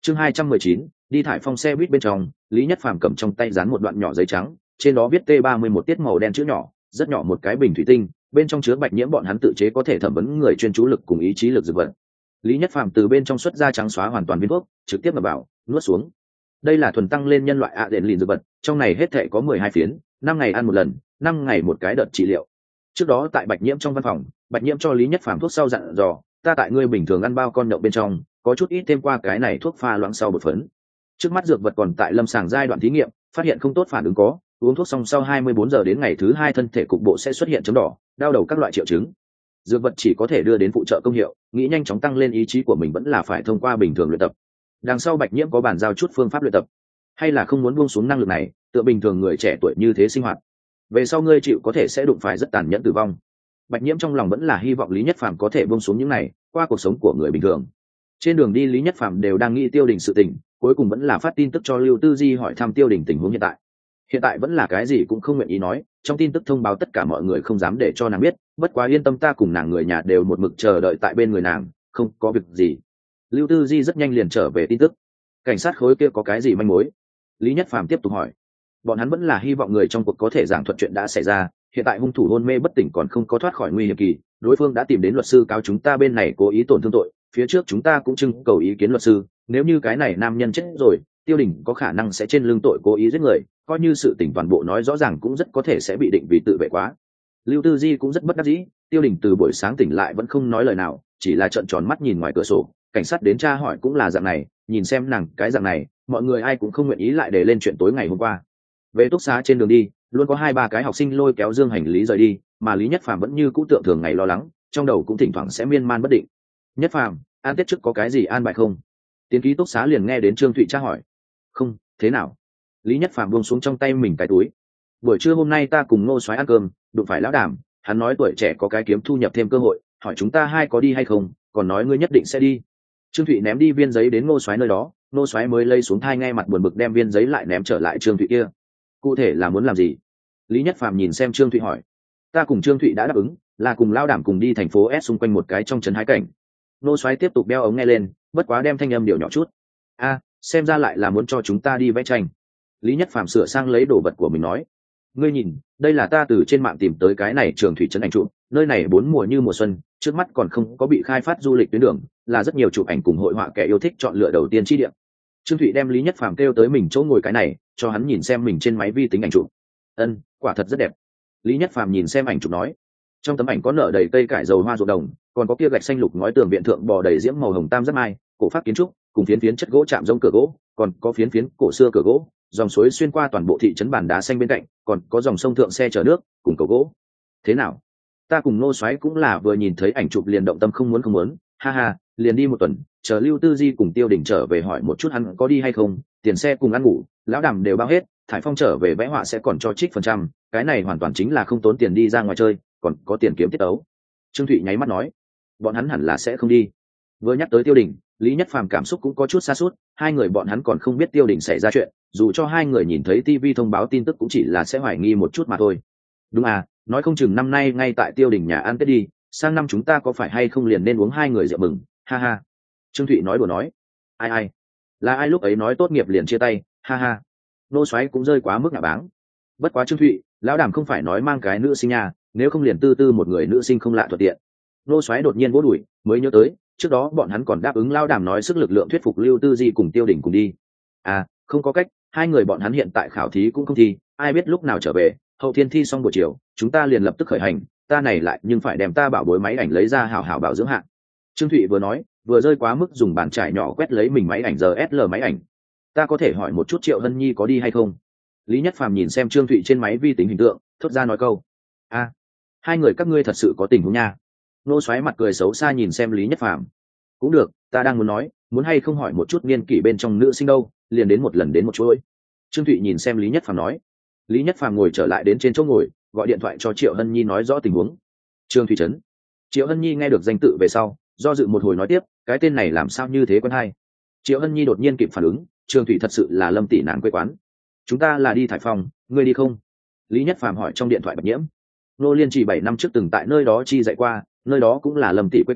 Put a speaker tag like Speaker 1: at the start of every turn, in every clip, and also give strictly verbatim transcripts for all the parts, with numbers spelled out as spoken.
Speaker 1: chương hai trăm mười chín, đi thải phong xe buýt bên trong, Lý Nhất Phàm cầm trong tay dán một đoạn nhỏ giấy trắng, trên đó viết T ba mươi mốt tiết màu đen chữ nhỏ, rất nhỏ một cái bình thủy tinh, bên trong chứa bạch nhiễm bọn hắn tự chế có thể thẩm vấn người chuyên chú lực cùng ý chí lực dược vật. Lý Nhất Phàm từ bên trong xuất ra trắng xóa hoàn toàn viên thuốc, trực tiếp mà bảo, nuốt xuống. Đây là thuần tăng lên nhân loại ạ đền lìn dược vật, trong này hết thảy có mười hai phiến, năm ngày ăn một lần, năm ngày một cái đợt trị liệu. Trước đó tại bạch nhiễm trong văn phòng, bạch nhiễm cho Lý Nhất Phàm thuốc sau dặn dò, ta tại ngươi bình thường ăn bao con nhậu bên trong, có chút ít thêm qua cái này thuốc pha loãng sau bột phấn. Trước mắt dược vật còn tại lâm sàng giai đoạn thí nghiệm, phát hiện không tốt phản ứng có, uống thuốc xong sau hai mươi bốn giờ đến ngày thứ hai thân thể cục bộ sẽ xuất hiện chấm đỏ, đau đầu các loại triệu chứng. Dược vật chỉ có thể đưa đến phụ trợ công hiệu, nghĩ nhanh chóng tăng lên ý chí của mình vẫn là phải thông qua bình thường luyện tập. Đằng sau bạch nhiễm có bàn giao chút phương pháp luyện tập, hay là không muốn buông xuống năng lực này, tựa bình thường người trẻ tuổi như thế sinh hoạt. Về sau ngươi chịu có thể sẽ đụng phải rất tàn nhẫn tử vong. Bạch nhiễm trong lòng vẫn là hy vọng Lý Nhất Phàm có thể buông xuống những này, qua cuộc sống của người bình thường. Trên đường đi Lý Nhất Phàm đều đang nghĩ Tiêu Đình sự tình, cuối cùng vẫn là phát tin tức cho Lưu Tư Di hỏi thăm Tiêu Đình tình huống hiện tại. Hiện tại vẫn là cái gì cũng không nguyện ý nói, trong tin tức thông báo tất cả mọi người không dám để cho nàng biết, bất quá yên tâm ta cùng nàng người nhà đều một mực chờ đợi tại bên người nàng, không có việc gì. Lưu Tư Di rất nhanh liền trở về tin tức. Cảnh sát khối kia có cái gì manh mối? Lý Nhất Phàm tiếp tục hỏi. Bọn hắn vẫn là hy vọng người trong cuộc có thể giảng thuật chuyện đã xảy ra, hiện tại hung thủ hôn mê bất tỉnh còn không có thoát khỏi nguy hiểm kỳ, đối phương đã tìm đến luật sư cáo chúng ta bên này cố ý tổn thương tội, phía trước chúng ta cũng trưng cầu ý kiến luật sư, nếu như cái này nam nhân chết rồi, Tiêu Đình có khả năng sẽ trên lưng tội cố ý giết người, coi như sự tình toàn bộ nói rõ ràng cũng rất có thể sẽ bị định vì tự vệ quá. Lưu Tư Di cũng rất bất đắc dĩ, Tiêu Đình từ buổi sáng tỉnh lại vẫn không nói lời nào, chỉ là trợn tròn mắt nhìn ngoài cửa sổ, cảnh sát đến tra hỏi cũng là dạng này, nhìn xem nàng cái dạng này, mọi người ai cũng không nguyện ý lại để lên chuyện tối ngày hôm qua. Về túc xá trên đường đi, luôn có hai ba cái học sinh lôi kéo dương hành lý rời đi, mà Lý Nhất Phàm vẫn như cũ tượng thường ngày lo lắng, trong đầu cũng thỉnh thoảng sẽ miên man bất định. Nhất Phàm, an tết trước có cái gì an bài không? Tiến ký túc xá liền nghe đến Trương Thụy tra hỏi. Không, thế nào? Lý Nhất Phàm buông xuống trong tay mình cái túi. Buổi trưa hôm nay ta cùng Ngô Soái ăn cơm, đụng phải lão Đàm, hắn nói tuổi trẻ có cái kiếm thu nhập thêm cơ hội, hỏi chúng ta hai có đi hay không, còn nói ngươi nhất định sẽ đi. Trương Thụy ném đi viên giấy đến Ngô Soái nơi đó, Ngô Soái mới lây xuống thai ngay mặt buồn bực đem viên giấy lại ném trở lại Trương Thụy kia. Cụ thể là muốn làm gì? Lý Nhất Phàm nhìn xem Trương Thụy hỏi. Ta cùng Trương Thụy đã đáp ứng, là cùng lão Đàm cùng đi thành phố S xung quanh một cái trong trấn hái cảnh. Ngô Soái tiếp tục đeo ống nghe lên, bất quá đem thanh âm điều nhỏ chút. A, xem ra lại là muốn cho chúng ta đi vẽ tranh. Lý Nhất Phàm sửa sang lấy đồ vật của mình nói. Ngươi nhìn, đây là ta từ trên mạng tìm tới cái này trường thủy trấn ảnh chụp, nơi này bốn mùa như mùa xuân, trước mắt còn không có bị khai phát du lịch tuyến đường, là rất nhiều chụp ảnh cùng hội họa kẻ yêu thích chọn lựa đầu tiên chi điểm. Trương Thụy đem Lý Nhất Phàm kêu tới mình chỗ ngồi cái này, cho hắn nhìn xem mình trên máy vi tính ảnh chụp. Ân, quả thật rất đẹp. Lý Nhất Phàm nhìn xem ảnh chụp nói. Trong tấm ảnh có nở đầy cây cải dầu hoa ruộng đồng, còn có kia gạch xanh lục ngói tường viện thượng bò đầy diễm màu hồng tam giác mai, cổ pháp kiến trúc, cùng phiến phiến chất gỗ chạm rông cửa gỗ, còn có phiến phiến cổ xưa cửa gỗ, dòng suối xuyên qua toàn bộ thị trấn bàn đá xanh bên cạnh, còn có dòng sông thượng xe chở nước, cùng cầu gỗ. Thế nào? Ta cùng Ngô Soái cũng là vừa nhìn thấy ảnh chụp liền động tâm không muốn không muốn, ha ha, liền đi một tuần, chờ Lưu Tư Di cùng Tiêu Đình trở về hỏi một chút hắn có đi hay không, tiền xe cùng ăn ngủ, lão Đàm đều bao hết, Thải Phong trở về vẽ họa sẽ còn cho trích phần trăm, cái này hoàn toàn chính là không tốn tiền đi ra ngoài chơi, còn có tiền kiếm tiết tấu. Trương Thụy nháy mắt nói, bọn hắn hẳn là sẽ không đi. Vừa nhắc tới Tiêu Đình, Lý Nhất Phàm cảm xúc cũng có chút xa suốt, hai người bọn hắn còn không biết Tiêu Đình xảy ra chuyện, dù cho hai người nhìn thấy ti vi thông báo tin tức cũng chỉ là sẽ hoài nghi một chút mà thôi. Đúng à, nói không chừng năm nay ngay tại Tiêu Đình nhà ăn Tết đi, sang năm chúng ta có phải hay không liền nên uống hai người rượu mừng, ha ha. Trương Thụy nói đùa nói. Ai ai? Là ai lúc ấy nói tốt nghiệp liền chia tay, ha ha. Nô Soái cũng rơi quá mức ngạ báng. Bất quá Trương Thụy, lão Đàm không phải nói mang cái nữ sinh nhà, nếu không liền tư tư một người nữ sinh không lạ thuận tiện. Nô Soái đột nhiên vỗ đùi, mới nhớ tới, trước đó bọn hắn còn đáp ứng lão Đàm nói sức lực lượng thuyết phục Lưu Tư Di cùng Tiêu Đình cùng đi. À, không có cách, hai người bọn hắn hiện tại khảo thí cũng không thi, ai biết lúc nào trở về, hậu thiên thi xong buổi chiều, chúng ta liền lập tức khởi hành, ta này lại nhưng phải đem ta bảo bối máy ảnh lấy ra hảo hảo bảo dưỡng hạn. Trương Thụy vừa nói, vừa rơi quá mức dùng bàn chải nhỏ quét lấy mình máy ảnh giờ ét lờ máy ảnh. Ta có thể hỏi một chút Triệu Hân Nhi có đi hay không? Lý Nhất Phàm nhìn xem Trương Thụy trên máy vi tính hình tượng, thốt ra nói câu. A, à, hai người các ngươi thật sự có tình huống nha. Nô Soái mặt cười xấu xa nhìn xem Lý Nhất Phàm. Cũng được, ta đang muốn nói, muốn hay không hỏi một chút niên kỷ bên trong nữ sinh đâu, liền đến một lần đến một chuỗi. Trương Thụy nhìn xem Lý Nhất Phàm nói. Lý Nhất Phàm ngồi trở lại đến trên chỗ ngồi, gọi điện thoại cho Triệu Hân Nhi nói rõ tình huống. Trương Thụy trấn. Triệu Hân Nhi nghe được danh tự về sau, do dự một hồi nói tiếp, cái tên này làm sao như thế quen hay. Triệu Hân Nhi đột nhiên kịp phản ứng, Trương Thụy thật sự là Lâm tỷ nàng quê quán. Chúng ta là đi Thải Phong, ngươi đi không? Lý Nhất Phàm hỏi trong điện thoại Bạch Nhiễm. Nô Liên chỉ bảy năm trước từng tại nơi đó chi dạy qua, nơi đó cũng là Lâm tỷ quê quán,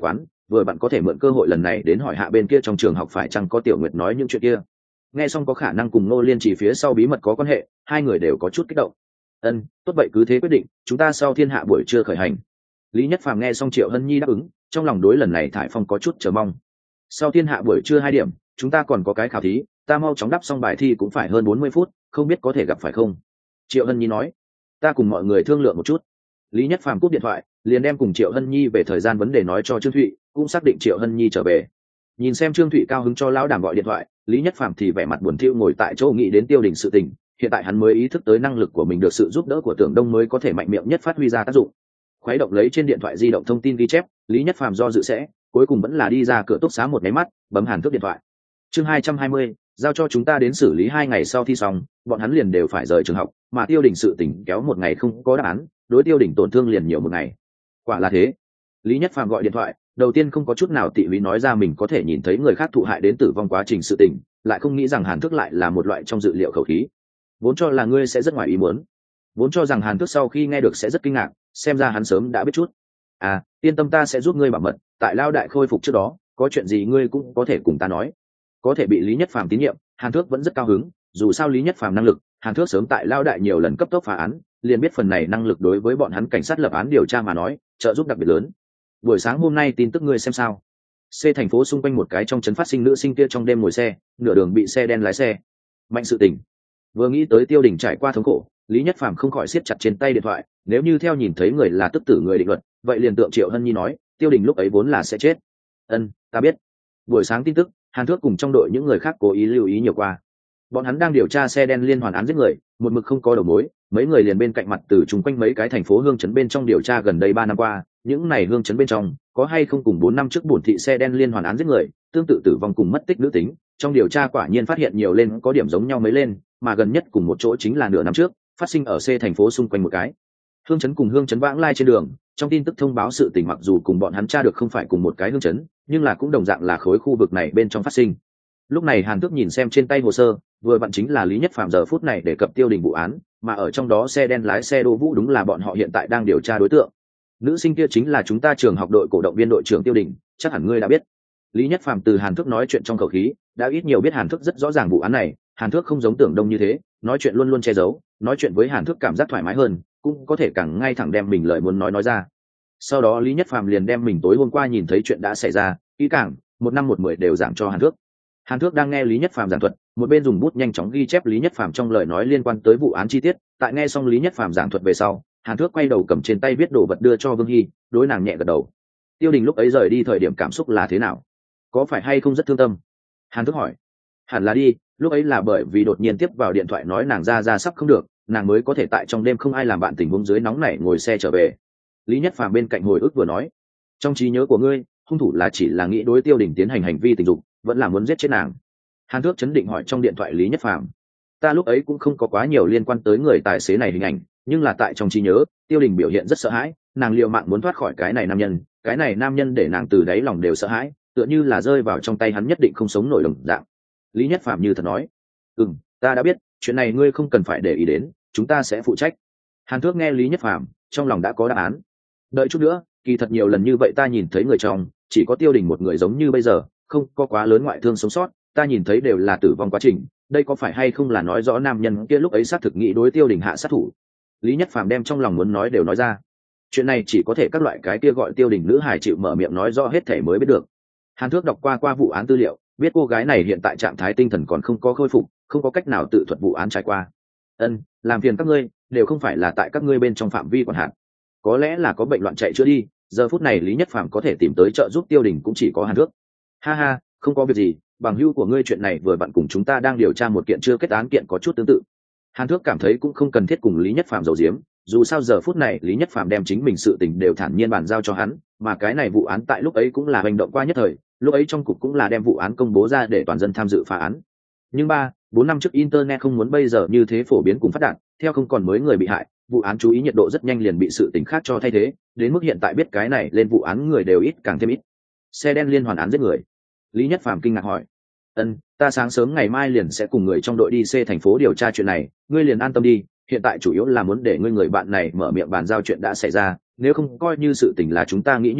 Speaker 1: vừa bạn có thể mượn cơ hội lần này đến hỏi hạ bên kia trong trường học phải chăng có Tiểu Nguyệt nói những chuyện kia. Nghe xong có khả năng cùng Ngô Liên Chỉ phía sau bí mật có quan hệ, hai người đều có chút kích động. Ân, tốt vậy cứ thế quyết định, chúng ta sau thiên hạ buổi trưa khởi hành. Lý Nhất Phàm nghe xong Triệu Hân Nhi đáp ứng, trong lòng đối lần này thải phong có chút chờ mong. Sau thiên hạ buổi trưa hai điểm, chúng ta còn có cái khảo thí, ta mau chóng đắp xong bài thi cũng phải hơn bốn mươi phút, không biết có thể gặp phải không? Triệu Hân Nhi nói. Ta cùng mọi người thương lượng một chút. Lý Nhất Phàm cúp điện thoại, liền đem cùng Triệu Hân Nhi về thời gian vấn đề nói cho Trương Thụy, cũng xác định Triệu Hân Nhi trở về. Nhìn xem Trương Thụy cao hứng cho lão đàm gọi điện thoại, Lý Nhất Phàm thì vẻ mặt buồn thiu ngồi tại chỗ nghĩ đến Tiêu Đình sự tình, hiện tại hắn mới ý thức tới năng lực của mình được sự giúp đỡ của Tưởng Đông mới có thể mạnh miệng nhất phát huy ra tác dụng. Khuấy động lấy trên điện thoại di động thông tin ghi chép, Lý Nhất Phàm do dự sẽ, cuối cùng vẫn là đi ra cửa túc xá một cái mắt, bấm Hàn Thước điện thoại. Chương hai trăm hai mươi, giao cho chúng ta đến xử lý hai ngày sau thi xong, bọn hắn liền đều phải rời trường học, mà Tiêu Đình sự tình kéo một ngày không có đáp án, đối Tiêu Đình tổn thương liền nhiều một ngày. Quả là thế. Lý Nhất Phàm gọi điện thoại, đầu tiên không có chút nào tị húy nói ra mình có thể nhìn thấy người khác thụ hại đến tử vong quá trình sự tình, lại không nghĩ rằng Hàn Thước lại là một loại trong dự liệu khẩu khí. Vốn cho là ngươi sẽ rất ngoài ý muốn, vốn cho rằng Hàn Thước sau khi nghe được sẽ rất kinh ngạc, xem ra hắn sớm đã biết chút. À, yên tâm, ta sẽ giúp ngươi bảo mật, tại Lao đại khôi phục trước đó, có chuyện gì ngươi cũng có thể cùng ta nói. Có thể bị Lý Nhất Phàm tín nhiệm, Hàn Thước vẫn rất cao hứng, dù sao Lý Nhất Phàm năng lực, Hàn Thước sớm tại Lao đại nhiều lần cấp tốc phá án, liền biết phần này năng lực đối với bọn hắn cảnh sát lập án điều tra mà nói, trợ giúp đặc biệt lớn. Buổi sáng hôm nay tin tức ngươi xem sao? C thành phố xung quanh một cái trong trấn phát sinh nữ sinh kia trong đêm ngồi xe, nửa đường bị xe đen lái xe. Mạnh sự tình. Vừa nghĩ tới Tiêu Đình trải qua thống khổ, Lý Nhất Phàm không khỏi siết chặt trên tay điện thoại, nếu như theo nhìn thấy người là tức tử người định luật, vậy liền tượng Triệu Hân Nhi nói, Tiêu Đình lúc ấy vốn là sẽ chết. Ân, ta biết. Buổi sáng tin tức, Hàn Thước cùng trong đội những người khác cố ý lưu ý nhiều qua. Bọn hắn đang điều tra xe đen liên hoàn án giết người, một mực không có đầu mối, mấy người liền bên cạnh mặt từ chung quanh mấy cái thành phố hương trấn bên trong điều tra gần đây ba năm qua, những này hương trấn bên trong có hay không cùng bốn năm trước bổn thị xe đen liên hoàn án giết người, tương tự tử vong cùng mất tích nữ tính, trong điều tra quả nhiên phát hiện nhiều lên có điểm giống nhau mấy lên, mà gần nhất cùng một chỗ chính là nửa năm trước, phát sinh ở C thành phố xung quanh một cái. Hương trấn cùng hương trấn vãng lai trên đường, trong tin tức thông báo sự tình mặc dù cùng bọn hắn tra được không phải cùng một cái hương trấn, nhưng là cũng đồng dạng là khối khu vực này bên trong phát sinh. Lúc này Hàn Thước nhìn xem trên tay hồ sơ, vừa vặn chính là Lý Nhất Phàm giờ phút này để cập Tiêu Đình vụ án, mà ở trong đó xe đen lái xe Đỗ Vũ đúng là bọn họ hiện tại đang điều tra đối tượng. Nữ sinh kia chính là chúng ta trường học đội cổ động viên đội trưởng Tiêu Đình, chắc hẳn ngươi đã biết. Lý Nhất Phàm từ Hàn Thước nói chuyện trong khẩu khí, đã ít nhiều biết Hàn Thước rất rõ ràng vụ án này, Hàn Thước không giống Tưởng Đông như thế, nói chuyện luôn luôn che giấu, nói chuyện với Hàn Thước cảm giác thoải mái hơn, cũng có thể càng ngay thẳng đem mình lời muốn nói nói ra. Sau đó Lý Nhất Phàm liền đem mình tối hôm qua nhìn thấy chuyện đã xảy ra, kỹ càng, một năm một mười đều giảng cho Hàn Thước. Hàn Thước đang nghe Lý Nhất Phàm giảng thuật, một bên dùng bút nhanh chóng ghi chép Lý Nhất Phàm trong lời nói liên quan tới vụ án chi tiết, tại nghe xong Lý Nhất Phàm giảng thuật về sau, Hàn Thước quay đầu cầm trên tay viết đồ vật đưa cho Vương Hy, đối nàng nhẹ gật đầu. Tiêu Đình lúc ấy rời đi thời điểm cảm xúc là thế nào? Có phải hay không rất thương tâm? Hàn Thước hỏi. Hẳn là đi, lúc ấy là bởi vì đột nhiên tiếp vào điện thoại nói nàng ra ra sắp không được, nàng mới có thể tại trong đêm không ai làm bạn tình huống dưới nóng nảy ngồi xe trở về. Lý Nhất Phàm bên cạnh hồi ức vừa nói, trong trí nhớ của ngươi, hung thủ là chỉ là nghĩ đối Tiêu Đình tiến hành hành vi tình dục, vẫn là muốn giết chết nàng. Hàn Thước chấn định hỏi trong điện thoại Lý Nhất Phàm. Ta lúc ấy cũng không có quá nhiều liên quan tới người tài xế này hình ảnh, nhưng là tại trong trí nhớ, Tiêu Đình biểu hiện rất sợ hãi, nàng liều mạng muốn thoát khỏi cái này nam nhân, cái này nam nhân để nàng từ đáy lòng đều sợ hãi, tựa như là rơi vào trong tay hắn nhất định không sống nổi đồng dạng. Lý Nhất Phàm như thật nói. Ừm, ta đã biết, chuyện này ngươi không cần phải để ý đến, chúng ta sẽ phụ trách. Hàn Thước nghe Lý Nhất Phàm, trong lòng đã có đáp án. Đợi chút nữa, kỳ thật nhiều lần như vậy ta nhìn thấy người trong, chỉ có Tiêu Đình một người giống như bây giờ, không có quá lớn ngoại thương sống sót, ta nhìn thấy đều là tử vong quá trình, đây có phải hay không là nói rõ nam nhân kia lúc ấy xác thực nghĩ đối Tiêu Đình hạ sát thủ? Lý Nhất Phàm đem trong lòng muốn nói đều nói ra. Chuyện này chỉ có thể các loại cái kia gọi Tiêu Đình nữ hài chịu mở miệng nói rõ hết thể mới biết được. Hàn Thước đọc qua qua vụ án tư liệu, biết cô gái này hiện tại trạng thái tinh thần còn không có khôi phục, không có cách nào tự thuật vụ án trải qua. Ân, làm phiền các ngươi, đều không phải là tại các ngươi bên trong phạm vi quản hạt. Có lẽ là có bệnh loạn chạy chữa đi, giờ phút này Lý Nhất Phàm có thể tìm tới trợ giúp Tiêu Đình cũng chỉ có Hàn Thước. Ha ha, không có việc gì, bằng hữu của ngươi chuyện này vừa vặn cùng chúng ta đang điều tra một kiện chưa kết án kiện có chút tương tự. Hàn Thước cảm thấy cũng không cần thiết cùng Lý Nhất Phàm giấu giếm, dù sao giờ phút này Lý Nhất Phàm đem chính mình sự tình đều thản nhiên bàn giao cho hắn, mà cái này vụ án tại lúc ấy cũng là hành động qua nhất thời, lúc ấy trong cục cũng là đem vụ án công bố ra để toàn dân tham dự phá án. Nhưng ba, bốn năm trước internet không muốn bây giờ như thế phổ biến cùng phát đạt, theo không còn mới người bị hại, vụ án chú ý nhiệt độ rất nhanh liền bị sự tình khác cho thay thế, đến mức hiện tại biết cái này lên vụ án người đều ít càng thêm ít. Xe đen liên hoàn án giết người. Lý Nhất Phàm kinh ngạc hỏi. Ân, ta sáng sớm ngày mai liền sẽ cùng người trong đội đi C thành phố điều tra chuyện này, ngươi liền an tâm đi, hiện tại chủ yếu là muốn để ngươi người bạn này mở miệng bàn giao chuyện đã xảy ra, nếu không coi như sự tình là chúng ta nghĩ như vậy,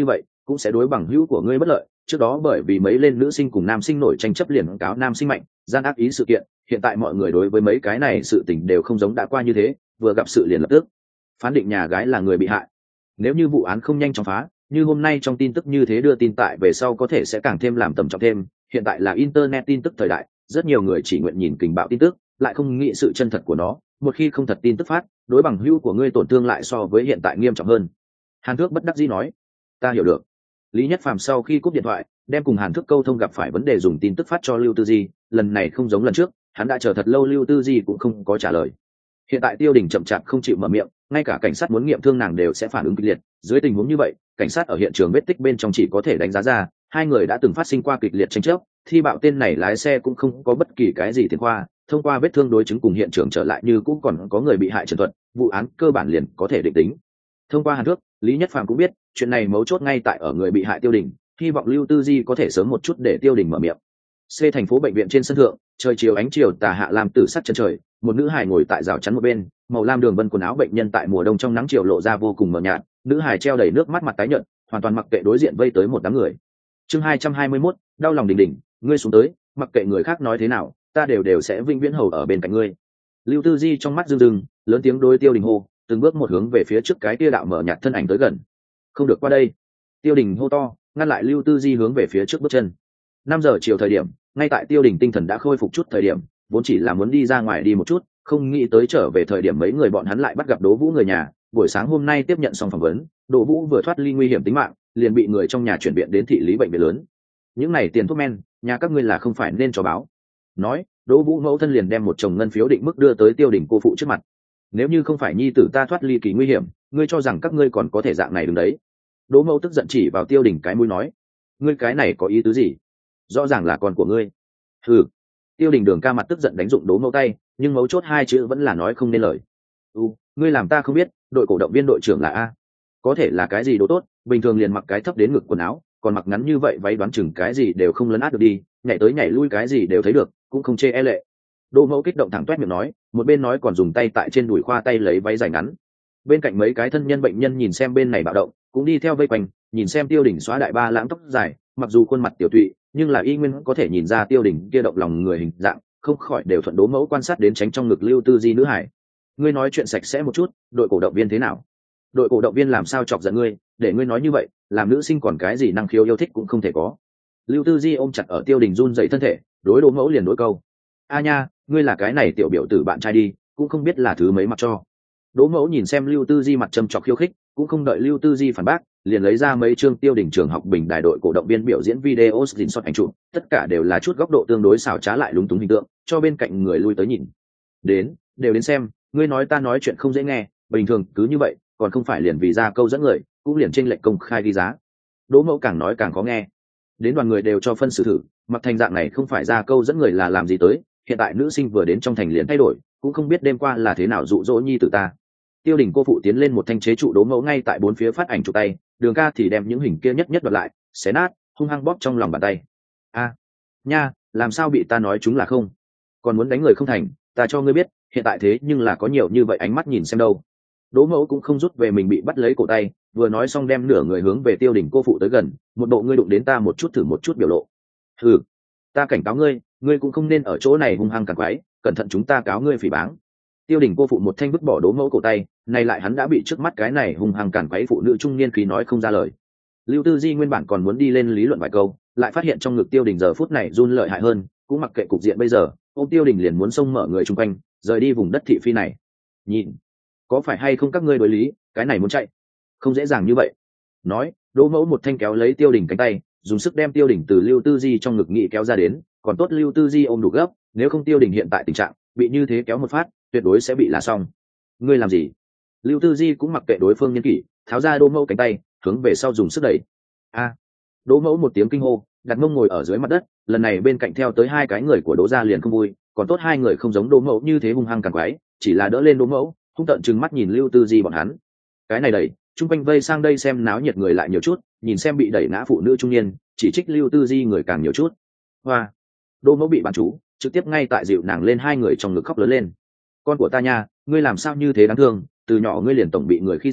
Speaker 1: cũng sẽ đối bằng hữu của ngươi bất lợi. Trước đó bởi vì mấy lên nữ sinh cùng nam sinh nổi tranh chấp liền cáo nam sinh mạnh gian ác ý sự kiện, hiện tại mọi người đối với mấy cái này sự tình đều không giống đã qua như thế, vừa gặp sự liền lập tức phán định nhà gái là người bị hại. Nếu như vụ án không nhanh chóng phá, như hôm nay trong tin tức như thế đưa tin tại về sau có thể sẽ càng thêm làm tầm trọng thêm. Hiện tại là internet tin tức thời đại, rất nhiều người chỉ nguyện nhìn kình bạo tin tức, lại không nghĩ sự chân thật của nó. Một khi không thật tin tức phát, đối bằng hữu của ngươi tổn thương lại so với hiện tại nghiêm trọng hơn. Hàn Thước bất đắc dĩ nói. Ta hiểu được. Lý Nhất Phàm sau khi cúp điện thoại, đem cùng Hàn Thước câu thông gặp phải vấn đề dùng tin tức phát cho Lưu Tư Di. Lần này không giống lần trước, hắn đã chờ thật lâu Lưu Tư Di cũng không có trả lời. Hiện tại Tiêu Đình chậm chạp không chịu mở miệng, ngay cả cảnh sát muốn nghiệm thương nàng đều sẽ phản ứng kịch liệt. Dưới tình huống như vậy, cảnh sát ở hiện trường vết tích bên trong chỉ có thể đánh giá ra hai người đã từng phát sinh qua kịch liệt tranh chấp. Thi bạo tên này lái xe cũng không có bất kỳ cái gì tiền khoa, thông qua vết thương đối chứng cùng hiện trường trở lại như cũng còn có người bị hại trần thuật, vụ án cơ bản liền có thể định tính. Thông qua Hàn Thước, Lý Nhất Phàm cũng biết chuyện này mấu chốt ngay tại ở người bị hại Tiêu Đình, hy vọng Lưu Tư Di có thể sớm một chút để Tiêu Đình mở miệng. C thành phố bệnh viện trên sân thượng, trời chiều ánh chiều tà hạ làm tử sắc chân trời, một nữ hài ngồi tại rào chắn một bên, màu lam đường vân quần áo bệnh nhân tại mùa đông trong nắng chiều lộ ra vô cùng mờ nhạt, nữ hài treo đầy nước mắt mặt tái nhợt, hoàn toàn mặc kệ đối diện vây tới một đám người. Chương hai trăm hai mươi mốt, đau lòng đỉnh đỉnh, ngươi xuống tới, mặc kệ người khác nói thế nào, ta đều đều sẽ vĩnh viễn hầu ở bên cạnh ngươi. Lưu Tư Di trong mắt rưng rưng, lớn tiếng đối Tiêu Đình hô, từng bước một hướng về phía trước cái kia đạo mở nhạt thân ảnh tới gần. Không được qua đây. Tiêu Đình hô to, ngăn lại Lưu Tư Di hướng về phía trước bước chân. Năm giờ chiều thời điểm, ngay tại Tiêu Đình tinh thần đã khôi phục chút thời điểm, vốn chỉ là muốn đi ra ngoài đi một chút, không nghĩ tới trở về thời điểm mấy người bọn hắn lại bắt gặp Đỗ Vũ người nhà. Buổi sáng hôm nay tiếp nhận xong phỏng vấn, Đỗ Vũ vừa thoát ly nguy hiểm tính mạng, liền bị người trong nhà chuyển viện đến thị lý bệnh viện lớn. Những này tiền thuốc men, nhà các ngươi là không phải nên cho báo. Nói, Đỗ Vũ mẫu thân liền đem một chồng ngân phiếu định mức đưa tới Tiêu Đình cô phụ trước mặt. Nếu như không phải nhi tử ta thoát ly kỳ nguy hiểm, ngươi cho rằng các ngươi còn có thể dạng này đứng đấy? Đỗ mẫu tức giận chỉ vào Tiêu Đình cái mũi nói, ngươi cái này có ý tứ gì? Rõ ràng là con của ngươi. Ừ. Tiêu Đình đường ca mặt tức giận đánh dụng Đỗ mẫu tay, nhưng mấu chốt hai chữ vẫn là nói không nên lời. Ừ, ngươi làm ta không biết, đội cổ động viên đội trưởng là a, có thể là cái gì đồ tốt, bình thường liền mặc cái thấp đến ngực quần áo, còn mặc ngắn như vậy váy đoán chừng cái gì đều không lấn át được đi, nhảy tới nhảy lui cái gì đều thấy được, cũng không chê e lệ. Đỗ mẫu kích động thẳng toét miệng nói, một bên nói còn dùng tay tại trên đùi khoa tay lấy váy dài ngắn. Bên cạnh mấy cái thân nhân bệnh nhân nhìn xem bên này bạo động, cũng đi theo vây quanh, nhìn xem Tiêu Đình xóa đại ba lãng tóc dài, mặc dù khuôn mặt tiểu tụy, nhưng là y nguyên có thể nhìn ra Tiêu Đình kia động lòng người hình dạng, không khỏi đều thuận Đỗ mẫu quan sát đến tránh trong ngực Lưu Tư Di nữ hải. Ngươi nói chuyện sạch sẽ một chút, đội cổ động viên thế nào? Đội cổ động viên làm sao chọc giận ngươi, để ngươi nói như vậy, làm nữ sinh còn cái gì năng khiếu yêu thích cũng không thể có. Lưu Tư Di ôm chặt ở Tiêu Đình run dậy thân thể, đối Đỗ mẫu liền đối câu, a nha, ngươi là cái này tiểu biểu tử bạn trai đi, cũng không biết là thứ mấy mặc cho. Đỗ mẫu nhìn xem Lưu Tư Di mặt châm chọc khiêu khích, cũng không đợi Lưu Tư Di phản bác, liền lấy ra mấy chương Tiêu Đình trường học bình đài đội cổ động viên biểu diễn video xin shot ảnh chụp, tất cả đều là chút góc độ tương đối xảo trá lại lúng túng hình tượng, cho bên cạnh người lui tới nhìn. Đến, đều đến xem, ngươi nói ta nói chuyện không dễ nghe, bình thường cứ như vậy, còn không phải liền vì ra câu dẫn người, cũng liền chênh lệch công khai đi giá. Đỗ mẫu càng nói càng khó nghe. Đến đoàn người đều cho phân xử thử, mặc thành dạng này không phải ra câu dẫn người là làm gì tới, hiện tại nữ sinh vừa đến trong thành liền thay đổi, cũng không biết đêm qua là thế nào dụ dỗ nhi tử ta. Tiêu Đình cô phụ tiến lên một thanh chế trụ Đỗ mẫu ngay tại bốn phía phát ảnh chụp tay, đường ca thì đem những hình kia nhất nhất đoạt lại, xé nát, hung hăng bóp trong lòng bàn tay. A, nha, làm sao bị ta nói chúng là không? Còn muốn đánh người không thành, ta cho ngươi biết, hiện tại thế nhưng là có nhiều như vậy ánh mắt nhìn xem đâu. Đỗ mẫu cũng không rút về mình bị bắt lấy cổ tay, vừa nói xong đem nửa người hướng về Tiêu Đình cô phụ tới gần, một bộ ngươi đụng đến ta một chút thử một chút biểu lộ. Hừ, ta cảnh cáo ngươi, ngươi cũng không nên ở chỗ này hung hăng càng quái, cẩn thận chúng ta cáo ngươi phỉ báng. Tiêu Đình cô phụ một thanh vứt bỏ Đỗ mẫu cổ tay, này lại hắn đã bị trước mắt cái này hung hăng cản quấy phụ nữ trung niên khí nói không ra lời. Lưu Tư Di nguyên bản còn muốn đi lên lý luận vài câu, lại phát hiện trong ngực Tiêu Đình giờ phút này run lợi hại hơn, cũng mặc kệ cục diện bây giờ, ôm Tiêu Đình liền muốn xông mở người chung quanh, rời đi vùng đất thị phi này. Nhìn, có phải hay không các ngươi đối lý, cái này muốn chạy, không dễ dàng như vậy. Nói, Đỗ mẫu một thanh kéo lấy Tiêu Đình cánh tay, dùng sức đem Tiêu Đình từ Lưu Tư Di trong ngực nghị kéo ra đến, còn tốt Lưu Tư Di ôm đủ gấp, nếu không Tiêu Đình hiện tại tình trạng bị như thế kéo một phát, tuyệt đối sẽ bị là xong. Ngươi làm gì? Lưu Tư Di cũng mặc kệ đối phương nhân kỷ, tháo ra Đỗ mẫu cánh tay, hướng về sau dùng sức đẩy. A! Đỗ mẫu một tiếng kinh hô, đặt mông ngồi ở dưới mặt đất, lần này bên cạnh theo tới hai cái người của Đỗ gia liền không vui, còn tốt hai người không giống Đỗ mẫu như thế hung hăng càng quái, chỉ là đỡ lên Đỗ mẫu, hung tợn trừng mắt nhìn Lưu Tư Di bọn hắn. Cái này đẩy, chung quanh vây sang đây xem náo nhiệt người lại nhiều chút, nhìn xem bị đẩy ngã phụ nữ trung niên, chỉ trích Lưu Tư Di người càng nhiều chút. Hoa! Đỗ mẫu bị bán chú, trực tiếp ngay tại dịu nàng lên hai người trong ngực khóc lớn lên. Con của ta nha, ngươi làm sao như thế đáng thương, từ nhỏ ngươi liền tổng bị người khi dễ,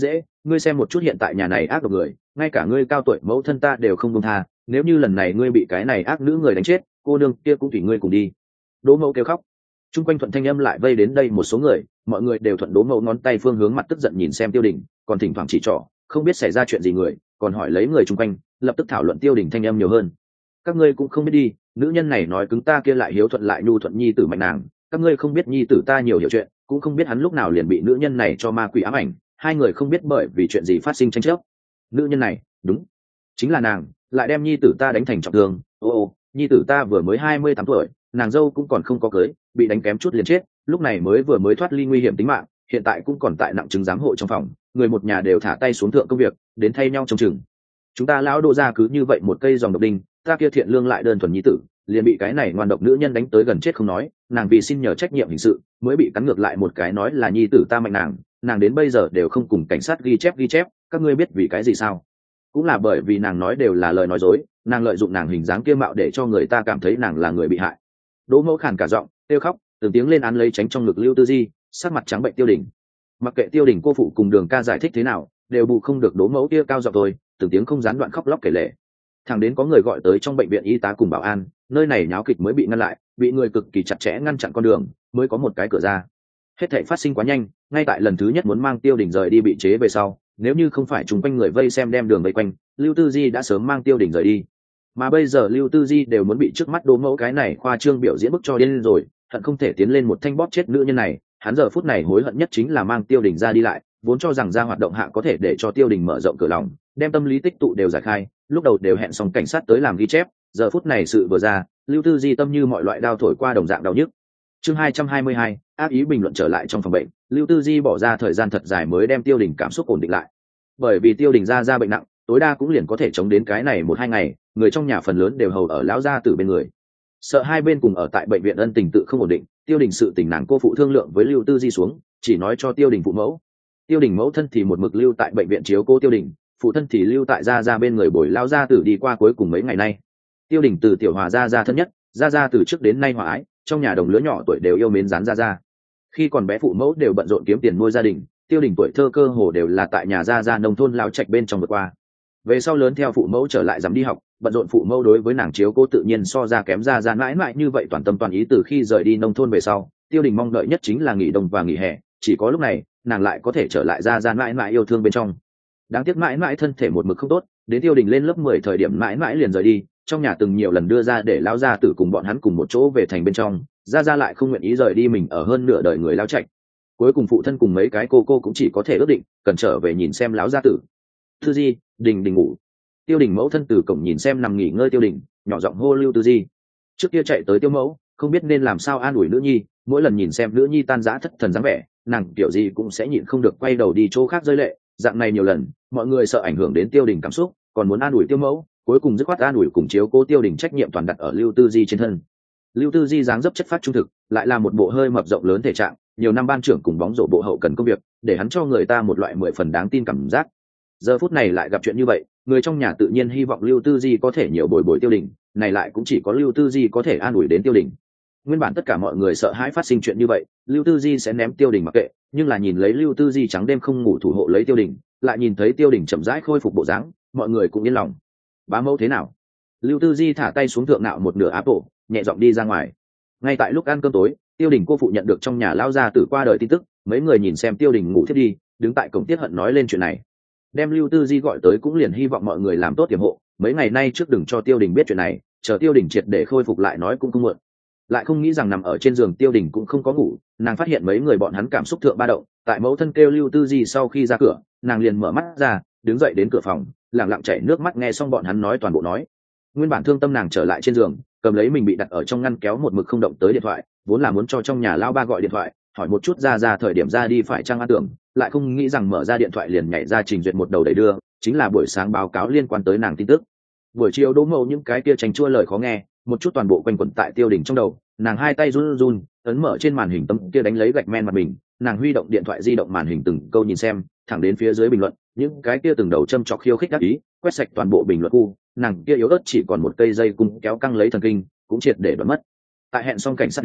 Speaker 1: ngươi xem một chút hiện tại nhà này ác độc người, ngay cả ngươi cao tuổi mẫu thân ta đều không buông tha, nếu như lần này ngươi bị cái này ác nữ người đánh chết, cô nương kia cũng tùy ngươi cùng đi. Đỗ Mẫu kêu khóc. Trung quanh thuận thanh âm lại vây đến đây một số người, mọi người đều thuận Đỗ Mẫu ngón tay phương hướng mặt tức giận nhìn xem Tiêu Đình, còn thỉnh thoảng chỉ trỏ, không biết xảy ra chuyện gì người, còn hỏi lấy người chung quanh, lập tức thảo luận Tiêu Đình thanh âm nhiều hơn. Các ngươi cũng không biết đi, nữ nhân này nói cứng ta kia lại hiếu thuận lại nhu thuận nhi tử mạnh nàng, các ngươi không biết nhi tử ta nhiều hiểu chuyện, cũng không biết hắn lúc nào liền bị nữ nhân này cho ma quỷ ám ảnh, hai người không biết bởi vì chuyện gì phát sinh tranh chấp. Nữ nhân này, đúng, chính là nàng, lại đem nhi tử ta đánh thành trọng thương. Ô ô, nhi tử ta vừa mới hai mươi tám tuổi, nàng dâu cũng còn không có cưới, bị đánh kém chút liền chết, lúc này mới vừa mới thoát ly nguy hiểm tính mạng, hiện tại cũng còn tại nặng chứng giám hộ trong phòng, người một nhà đều thả tay xuống thượng công việc, đến thay nhau trông chừng. Chúng ta lão Đỗ gia cứ như vậy một cây dòng độc đinh, ta kia thiện lương lại đơn thuần nhi tử, liền bị cái này ngoan độc nữ nhân đánh tới gần chết không nói, nàng vì xin nhờ trách nhiệm hình sự, mới bị cắn ngược lại một cái nói là nhi tử ta mạnh nàng, nàng đến bây giờ đều không cùng cảnh sát ghi chép ghi chép, các ngươi biết vì cái gì sao? Cũng là bởi vì nàng nói đều là lời nói dối, nàng lợi dụng nàng hình dáng kia mạo để cho người ta cảm thấy nàng là người bị hại. Đỗ Mẫu khàn cả giọng, kêu khóc, từng tiếng lên án lấy tránh trong ngực Lưu Tư Di, sắc mặt trắng bệnh Tiêu Đình. Mặc kệ Tiêu Đình cô phụ cùng Đường Ca giải thích thế nào, đều bù không được Đỗ Mẫu kia cao giọng thôi, từng tiếng không gián đoạn khóc lóc kể lể. Thằng đến có người gọi tới trong bệnh viện y tá cùng bảo an, nơi này nháo kịch mới bị ngăn lại, bị người cực kỳ chặt chẽ ngăn chặn con đường, mới có một cái cửa ra. Hết thảy phát sinh quá nhanh, ngay tại lần thứ nhất muốn mang Tiêu Đình rời đi bị chế về sau, nếu như không phải chúng quanh người vây xem đem đường vây quanh, Lưu Tư Di đã sớm mang Tiêu Đình rời đi. Mà bây giờ Lưu Tư Di đều muốn bị trước mắt Đỗ Mẫu cái này khoa trương biểu diễn bức cho điên rồi, hận không thể tiến lên một thanh bóp chết nữ nhân này, hắn giờ phút này hối hận nhất chính là mang Tiêu Đình ra đi lại, vốn cho rằng ra hoạt động hạ có thể để cho Tiêu Đình mở rộng cửa lòng, đem tâm lý tích tụ đều giải khai, lúc đầu đều hẹn xong cảnh sát tới làm ghi chép, giờ phút này sự vừa ra, Lưu Tư Di tâm như mọi loại đao thổi qua đồng dạng đau nhức. Chương hai trăm hai mươi hai, ác ý bình luận trở lại trong phòng bệnh, Lưu Tư Di bỏ ra thời gian thật dài mới đem Tiêu Đình cảm xúc ổn định lại. Bởi vì Tiêu Đình ra ra bệnh nặng, tối đa cũng liền có thể chống đến cái này một hai ngày, người trong nhà phần lớn đều hầu ở lão gia tử bên người. Sợ hai bên cùng ở tại bệnh viện ân tình tự không ổn định, Tiêu Đình sự tình nàng cô phụ thương lượng với Lưu Tư Di xuống, chỉ nói cho Tiêu Đình phụ mẫu. Tiêu Đình mẫu thân thì một mực lưu tại bệnh viện chiếu cô Tiêu Đình, phụ thân thì lưu tại gia gia bên người bồi lão gia tử đi qua cuối cùng mấy ngày nay. Tiêu Đình từ tiểu hòa gia gia thân nhất, gia gia từ trước đến nay hòa ái, trong nhà đồng lứa nhỏ tuổi đều yêu mến dán gia gia. Khi còn bé phụ mẫu đều bận rộn kiếm tiền nuôi gia đình, Tiêu Đình tuổi thơ cơ hồ đều là tại nhà gia gia nông thôn lão trạch bên trong vượt qua. Về sau lớn theo phụ mẫu trở lại dám đi học, bận rộn phụ mẫu đối với nàng chiếu cố tự nhiên so ra kém gia gia mãi mãi như vậy toàn tâm toàn ý. Từ khi rời đi nông thôn về sau, Tiêu Đình mong đợi nhất chính là nghỉ đông và nghỉ hè, chỉ có lúc này nàng lại có thể trở lại gia gia mãi mãi yêu thương bên trong. Đáng tiếc mãi mãi thân thể một mực không tốt, đến Tiêu Đình lên lớp mười thời điểm mãi mãi liền rời đi, trong nhà từng nhiều lần đưa ra để lão gia tử cùng bọn hắn cùng một chỗ về thành bên trong, gia gia lại không nguyện ý rời đi mình ở hơn nửa đời người lão trạch. Cuối cùng phụ thân cùng mấy cái cô cô cũng chỉ có thể ước định cần trở về nhìn xem lão gia tử. Tư Di, Đình Đình ngủ. Tiêu Đình mẫu thân từ cổng nhìn xem nằm nghỉ ngơi Tiêu Đình, nhỏ giọng hô Lưu Tư Di. Trước kia chạy tới Tiêu mẫu, không biết nên làm sao an ủi nữ nhi, mỗi lần nhìn xem nữ nhi tan rã thất thần dáng vẻ, nàng kiểu gì cũng sẽ nhịn không được quay đầu đi chỗ khác rơi lệ. Dạng này nhiều lần, mọi người sợ ảnh hưởng đến Tiêu Đình cảm xúc, còn muốn an ủi Tiêu mẫu, cuối cùng dứt khoát an ủi cùng chiếu cố Tiêu Đình trách nhiệm toàn đặt ở Lưu Tư Di trên thân. Lưu Tư Di dáng dấp chất phát trung thực, lại là một bộ hơi mập rộng lớn thể trạng, nhiều năm ban trưởng cùng bóng rổ bộ hậu cần công việc, để hắn cho người ta một loại mười phần đáng tin cảm giác. Giờ phút này lại gặp chuyện như vậy, người trong nhà tự nhiên hy vọng Lưu Tư Di có thể nhiều bồi bồi Tiêu Đình, này lại cũng chỉ có Lưu Tư Di có thể an ủi đến Tiêu Đình. Nguyên bản tất cả mọi người sợ hãi phát sinh chuyện như vậy, Lưu Tư Di sẽ ném Tiêu Đình mặc kệ, nhưng là nhìn lấy Lưu Tư Di trắng đêm không ngủ thủ hộ lấy Tiêu Đình, lại nhìn thấy Tiêu Đình chậm rãi khôi phục bộ dáng, mọi người cũng yên lòng. Bá mẫu thế nào? Lưu Tư Di thả tay xuống thượng nạo một nửa áp bộ, nhẹ giọng đi ra ngoài. Ngay tại lúc ăn cơm tối, Tiêu Đình cô phụ nhận được trong nhà lao gia tử qua đời tin tức, mấy người nhìn xem Tiêu Đình ngủ thiết đi, đứng tại cổng tiết hận nói lên chuyện này. Đem Lưu Tư Di gọi tới cũng liền hy vọng mọi người làm tốt tiềm hộ, mấy ngày nay trước đừng cho Tiêu Đình biết chuyện này, chờ Tiêu Đình triệt để khôi phục lại nói cũng không muộn. Lại không nghĩ rằng nằm ở trên giường Tiêu Đình cũng không có ngủ, nàng phát hiện mấy người bọn hắn cảm xúc thượng ba động, tại mẫu thân kêu Lưu Tư Di sau khi ra cửa, nàng liền mở mắt ra, đứng dậy đến cửa phòng, lặng lặng chảy nước mắt nghe xong bọn hắn nói toàn bộ nói. Nguyên bản thương tâm nàng trở lại trên giường, cầm lấy mình bị đặt ở trong ngăn kéo một mực không động tới điện thoại, vốn là muốn cho trong nhà lao ba gọi điện thoại, hỏi một chút ra ra thời điểm ra đi phải chăng ăn tưởng, lại không nghĩ rằng mở ra điện thoại liền nhảy ra trình duyệt một đầu đẩy đưa, chính là buổi sáng báo cáo liên quan tới nàng tin tức. Buổi chiều Đỗ Mậu những cái kia tranh chua lời khó nghe, một chút toàn bộ quanh quẩn tại Tiêu Đình trong đầu, nàng hai tay run run, ấn mở trên màn hình tấm kia đánh lấy gạch men mặt mình, nàng huy động điện thoại di động màn hình từng câu nhìn xem, thẳng đến phía dưới bình luận, những cái kia từng đầu châm chọc khiêu khích đắc ý, quét sạch toàn bộ bình luận khu, nàng kia yếu ớt chỉ còn một cây dây cung kéo căng lấy thần kinh, cũng triệt để đoán mất. Tại hẹn xong cảnh sát đến,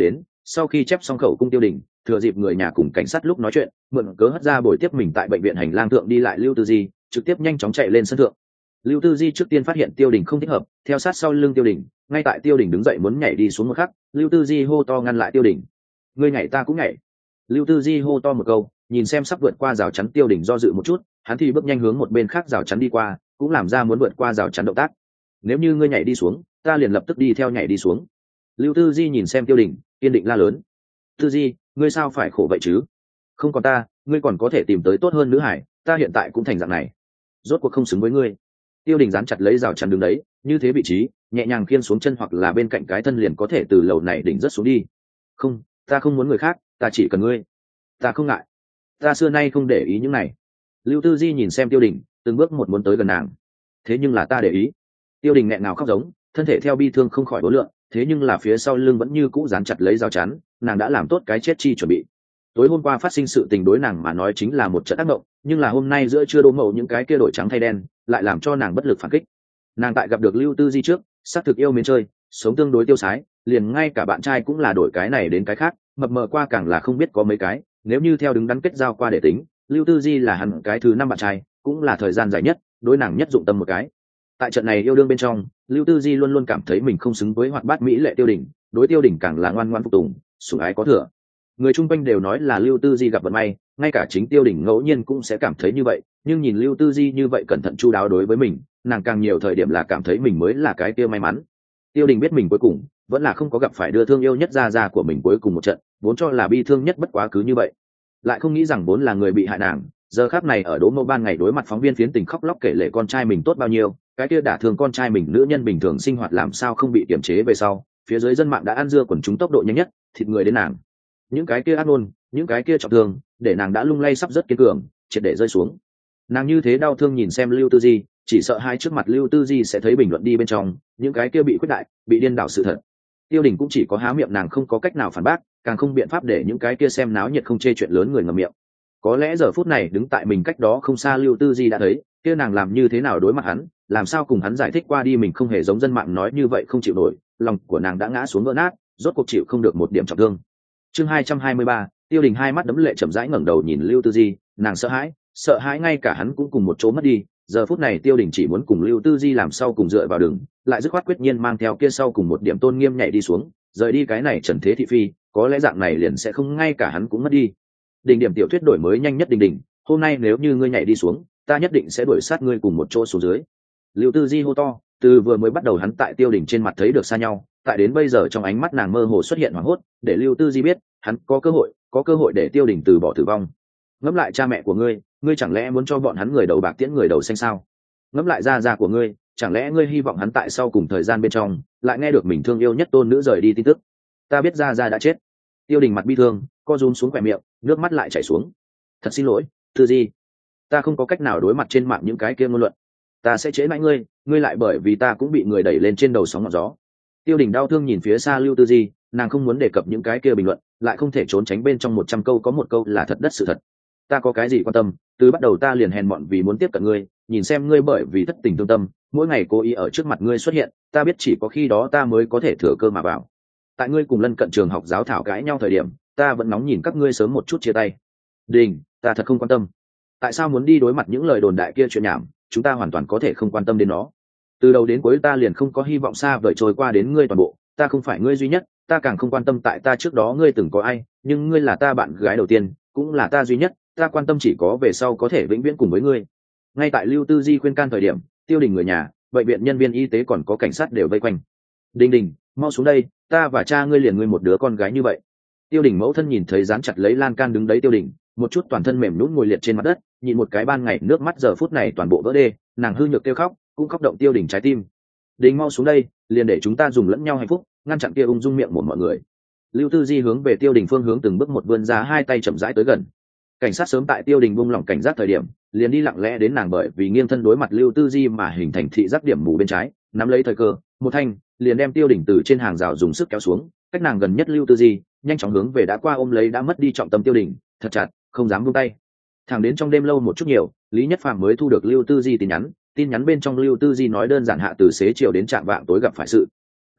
Speaker 1: sau khi chép xong khẩu cung tiêu đình, thừa dịp người nhà cùng cảnh sát lúc nói chuyện, mượn cớ hất ra buổi tiếp mình tại bệnh viện hành lang thượng đi lại lưu tư di, trực tiếp nhanh chóng chạy lên sân thượng. Lưu tư di trước tiên phát hiện tiêu đình không thích hợp, theo sát sau lưng tiêu đình, ngay tại tiêu đình đứng dậy muốn nhảy đi xuống một khắc, lưu tư di hô to ngăn lại tiêu đình. Ngươi nhảy ta cũng nhảy. Lưu tư di hô to một câu, nhìn xem sắp vượt qua rào chắn tiêu đình do dự một chút, hắn thì bước nhanh hướng một bên khác rào chắn đi qua, cũng làm ra muốn vượt qua rào chắn động tác. Nếu như ngươi nhảy đi xuống, ta liền lập tức đi theo nhảy đi xuống. Lưu tư di nhìn xem tiêu đình, kiên định la lớn. Tư di, ngươi sao phải khổ vậy chứ? Không còn ta, ngươi còn có thể tìm tới tốt hơn nữ hải, ta hiện tại cũng thành dạng này, rốt cuộc không xứng với ngươi. Tiêu đình dán chặt lấy rào chắn đứng đấy, như thế vị trí nhẹ nhàng khiên xuống chân hoặc là bên cạnh cái thân liền có thể từ lầu này đỉnh rất xuống đi. Không, ta không muốn người khác, ta chỉ cần ngươi. Ta không ngại, ta xưa nay không để ý những này. Lưu tư di nhìn xem tiêu đình, từng bước một muốn tới gần nàng. Thế nhưng là ta để ý. Tiêu đình nghẹn ngào khóc giống, thân thể theo bi thương không khỏi đối lượng, thế nhưng là phía sau lưng vẫn như cũ dán chặt lấy rào chắn, nàng đã làm tốt cái chết chi chuẩn bị. Tối hôm qua phát sinh sự tình đối nàng mà nói chính là một trận ác mộng, nhưng là hôm nay giữa trưa đố mậu những cái kia đổi trắng thay đen lại làm cho nàng bất lực phản kích. Nàng tại gặp được lưu tư di trước xác thực yêu mến chơi, sống tương đối tiêu sái, liền ngay cả bạn trai cũng là đổi cái này đến cái khác, mập mờ qua càng là không biết có mấy cái. Nếu như theo đứng đắn kết giao qua để tính, lưu tư di là hẳn cái thứ năm bạn trai, cũng là thời gian dài nhất, đối nàng nhất dụng tâm một cái. Tại trận này yêu đương bên trong, lưu tư di luôn luôn cảm thấy mình không xứng với hoạt bát mỹ lệ tiêu đình, đối tiêu đình càng là ngoan ngoan phục tùng, sủng ái có thừa. Người chung quanh đều nói là lưu tư di gặp vận may, ngay cả chính tiêu đình ngẫu nhiên cũng sẽ cảm thấy như vậy, nhưng nhìn lưu tư di như vậy cẩn thận chu đáo đối với mình, nàng càng nhiều thời điểm là cảm thấy mình mới là cái kia may mắn. Tiêu đình biết mình cuối cùng vẫn là không có gặp phải đưa thương yêu nhất ra ra của mình cuối cùng một trận, vốn cho là bi thương nhất bất quá cứ như vậy, lại không nghĩ rằng vốn là người bị hại nàng. Giờ khắc này ở đố mẫu ban ngày đối mặt phóng viên phiến tình khóc lóc kể lể con trai mình tốt bao nhiêu, cái kia đả thương con trai mình nữ nhân bình thường sinh hoạt làm sao không bị kiềm chế về sau, phía dưới dân mạng đã ăn dưa quần chúng tốc độ nhanh nhất, thịt người đến nàng. Những cái kia ác ngôn, những cái kia trọng thương, để nàng đã lung lay sắp rất kiên cường, triệt để rơi xuống. Nàng như thế đau thương nhìn xem lưu tư di, chỉ sợ hai trước mặt lưu tư di sẽ thấy bình luận đi bên trong những cái kia bị khuyết đại, bị điên đảo sự thật. Tiêu đình cũng chỉ có há miệng nàng không có cách nào phản bác, càng không biện pháp để những cái kia xem náo nhiệt không chê chuyện lớn người ngậm miệng. Có lẽ giờ phút này đứng tại mình cách đó không xa lưu tư di đã thấy kia nàng làm như thế nào đối mặt hắn, làm sao cùng hắn giải thích qua đi mình không hề giống dân mạng nói như vậy không chịu nổi, lòng của nàng đã ngã xuống vỡ nát, rốt cuộc chịu không được một điểm trọng thương. Chương hai trăm hai mươi ba, tiêu đình hai mắt đẫm lệ chậm rãi ngẩng đầu nhìn lưu tư di, nàng sợ hãi, sợ hãi ngay cả hắn cũng cùng một chỗ mất đi. Giờ phút này tiêu đình chỉ muốn cùng lưu tư di làm sau cùng dựa vào đường, lại dứt khoát quyết nhiên mang theo kia sau cùng một điểm tôn nghiêm nhảy đi xuống, rời đi cái này trần thế thị phi, có lẽ dạng này liền sẽ không ngay cả hắn cũng mất đi. Đỉnh điểm tiểu thuyết đổi mới nhanh nhất đình đình, hôm nay nếu như ngươi nhảy đi xuống, ta nhất định sẽ đuổi sát ngươi cùng một chỗ xuống dưới. Lưu tư di hô to, từ vừa mới bắt đầu hắn tại tiêu đình trên mặt thấy được xa nhau, tại đến bây giờ trong ánh mắt nàng mơ hồ xuất hiện hoảng hốt, để lưu tư di biết hắn có cơ hội, có cơ hội để tiêu đình từ bỏ tử vong. Ngẫm lại cha mẹ của ngươi, ngươi chẳng lẽ muốn cho bọn hắn người đầu bạc tiễn người đầu xanh sao? Ngẫm lại gia gia của ngươi, chẳng lẽ ngươi hy vọng hắn tại sau cùng thời gian bên trong lại nghe được mình thương yêu nhất tôn nữ rời đi tin tức? Ta biết gia gia đã chết. Tiêu đình mặt bi thương, co rúm xuống khỏe miệng, nước mắt lại chảy xuống. Thật xin lỗi tư di, ta không có cách nào đối mặt trên mạng những cái kia ngôn luận, ta sẽ chế mãi ngươi, ngươi lại bởi vì ta cũng bị người đẩy lên trên đầu sóng ngọn gió. Tiêu đình đau thương nhìn phía xa lưu tư di, nàng không muốn đề cập những cái kia bình luận, lại không thể trốn tránh bên trong một trăm câu có một câu là thật đất sự thật. Ta có cái gì quan tâm, từ bắt đầu ta liền hèn mọn vì muốn tiếp cận ngươi, nhìn xem ngươi bởi vì thất tình thương tâm mỗi ngày cố ý ở trước mặt ngươi xuất hiện, ta biết chỉ có khi đó ta mới có thể thừa cơ mà vào. Tại ngươi cùng lân cận trường học giáo thảo cãi nhau thời điểm, ta vẫn nóng nhìn các ngươi sớm một chút chia tay. Đình, ta thật không quan tâm. Tại sao muốn đi đối mặt những lời đồn đại kia chuyện nhảm, chúng ta hoàn toàn có thể không quan tâm đến nó. Từ đầu đến cuối ta liền không có hy vọng xa vời trôi qua đến ngươi toàn bộ, ta không phải ngươi duy nhất, ta càng không quan tâm tại ta trước đó ngươi từng có ai, nhưng ngươi là ta bạn gái đầu tiên, cũng là ta duy nhất, ta quan tâm chỉ có về sau có thể vĩnh viễn cùng với ngươi. Ngay tại lưu tư di khuyên can thời điểm, tiêu đình người nhà, bệnh viện nhân viên y tế còn có cảnh sát đều vây quanh. Đình đình, mau xuống đây, ta và cha ngươi liền ngươi một đứa con gái như vậy. Tiêu đình mẫu thân nhìn thấy dán chặt lấy lan can đứng đấy tiêu đình, một chút toàn thân mềm nhũn ngồi liệt trên mặt đất, nhìn một cái ban ngày nước mắt giờ phút này toàn bộ vỡ đê, nàng hư nhược kêu khóc, cũng khóc động tiêu đình trái tim. Đình mau xuống đây, liền để chúng ta dùng lẫn nhau hạnh phúc, ngăn chặn kia ung dung miệng một mọi người. Lưu tư di hướng về tiêu đình phương hướng từng bước một vươn ra hai tay chậm rãi tới gần. Cảnh sát sớm tại tiêu đình buông lỏng cảnh giác thời điểm, liền đi lặng lẽ đến nàng bởi vì nghiêng thân đối mặt lưu tư di mà hình thành thị giác điểm mù bên trái, nắm lấy thời cơ, một thanh liền đem tiêu đình từ trên hàng rào dùng sức kéo xuống, cách nàng gần nhất lưu tư di, nhanh chóng hướng về đã qua ôm lấy đã mất đi trọng tâm tiêu đình, thật chặt, không dám buông tay. Thẳng đến trong đêm lâu một chút nhiều, Lý Nhất Phàm mới thu được lưu tư di tin nhắn, tin nhắn bên trong lưu tư di nói đơn giản hạ từ xế chiều đến trạm vạng tối gặp phải sự.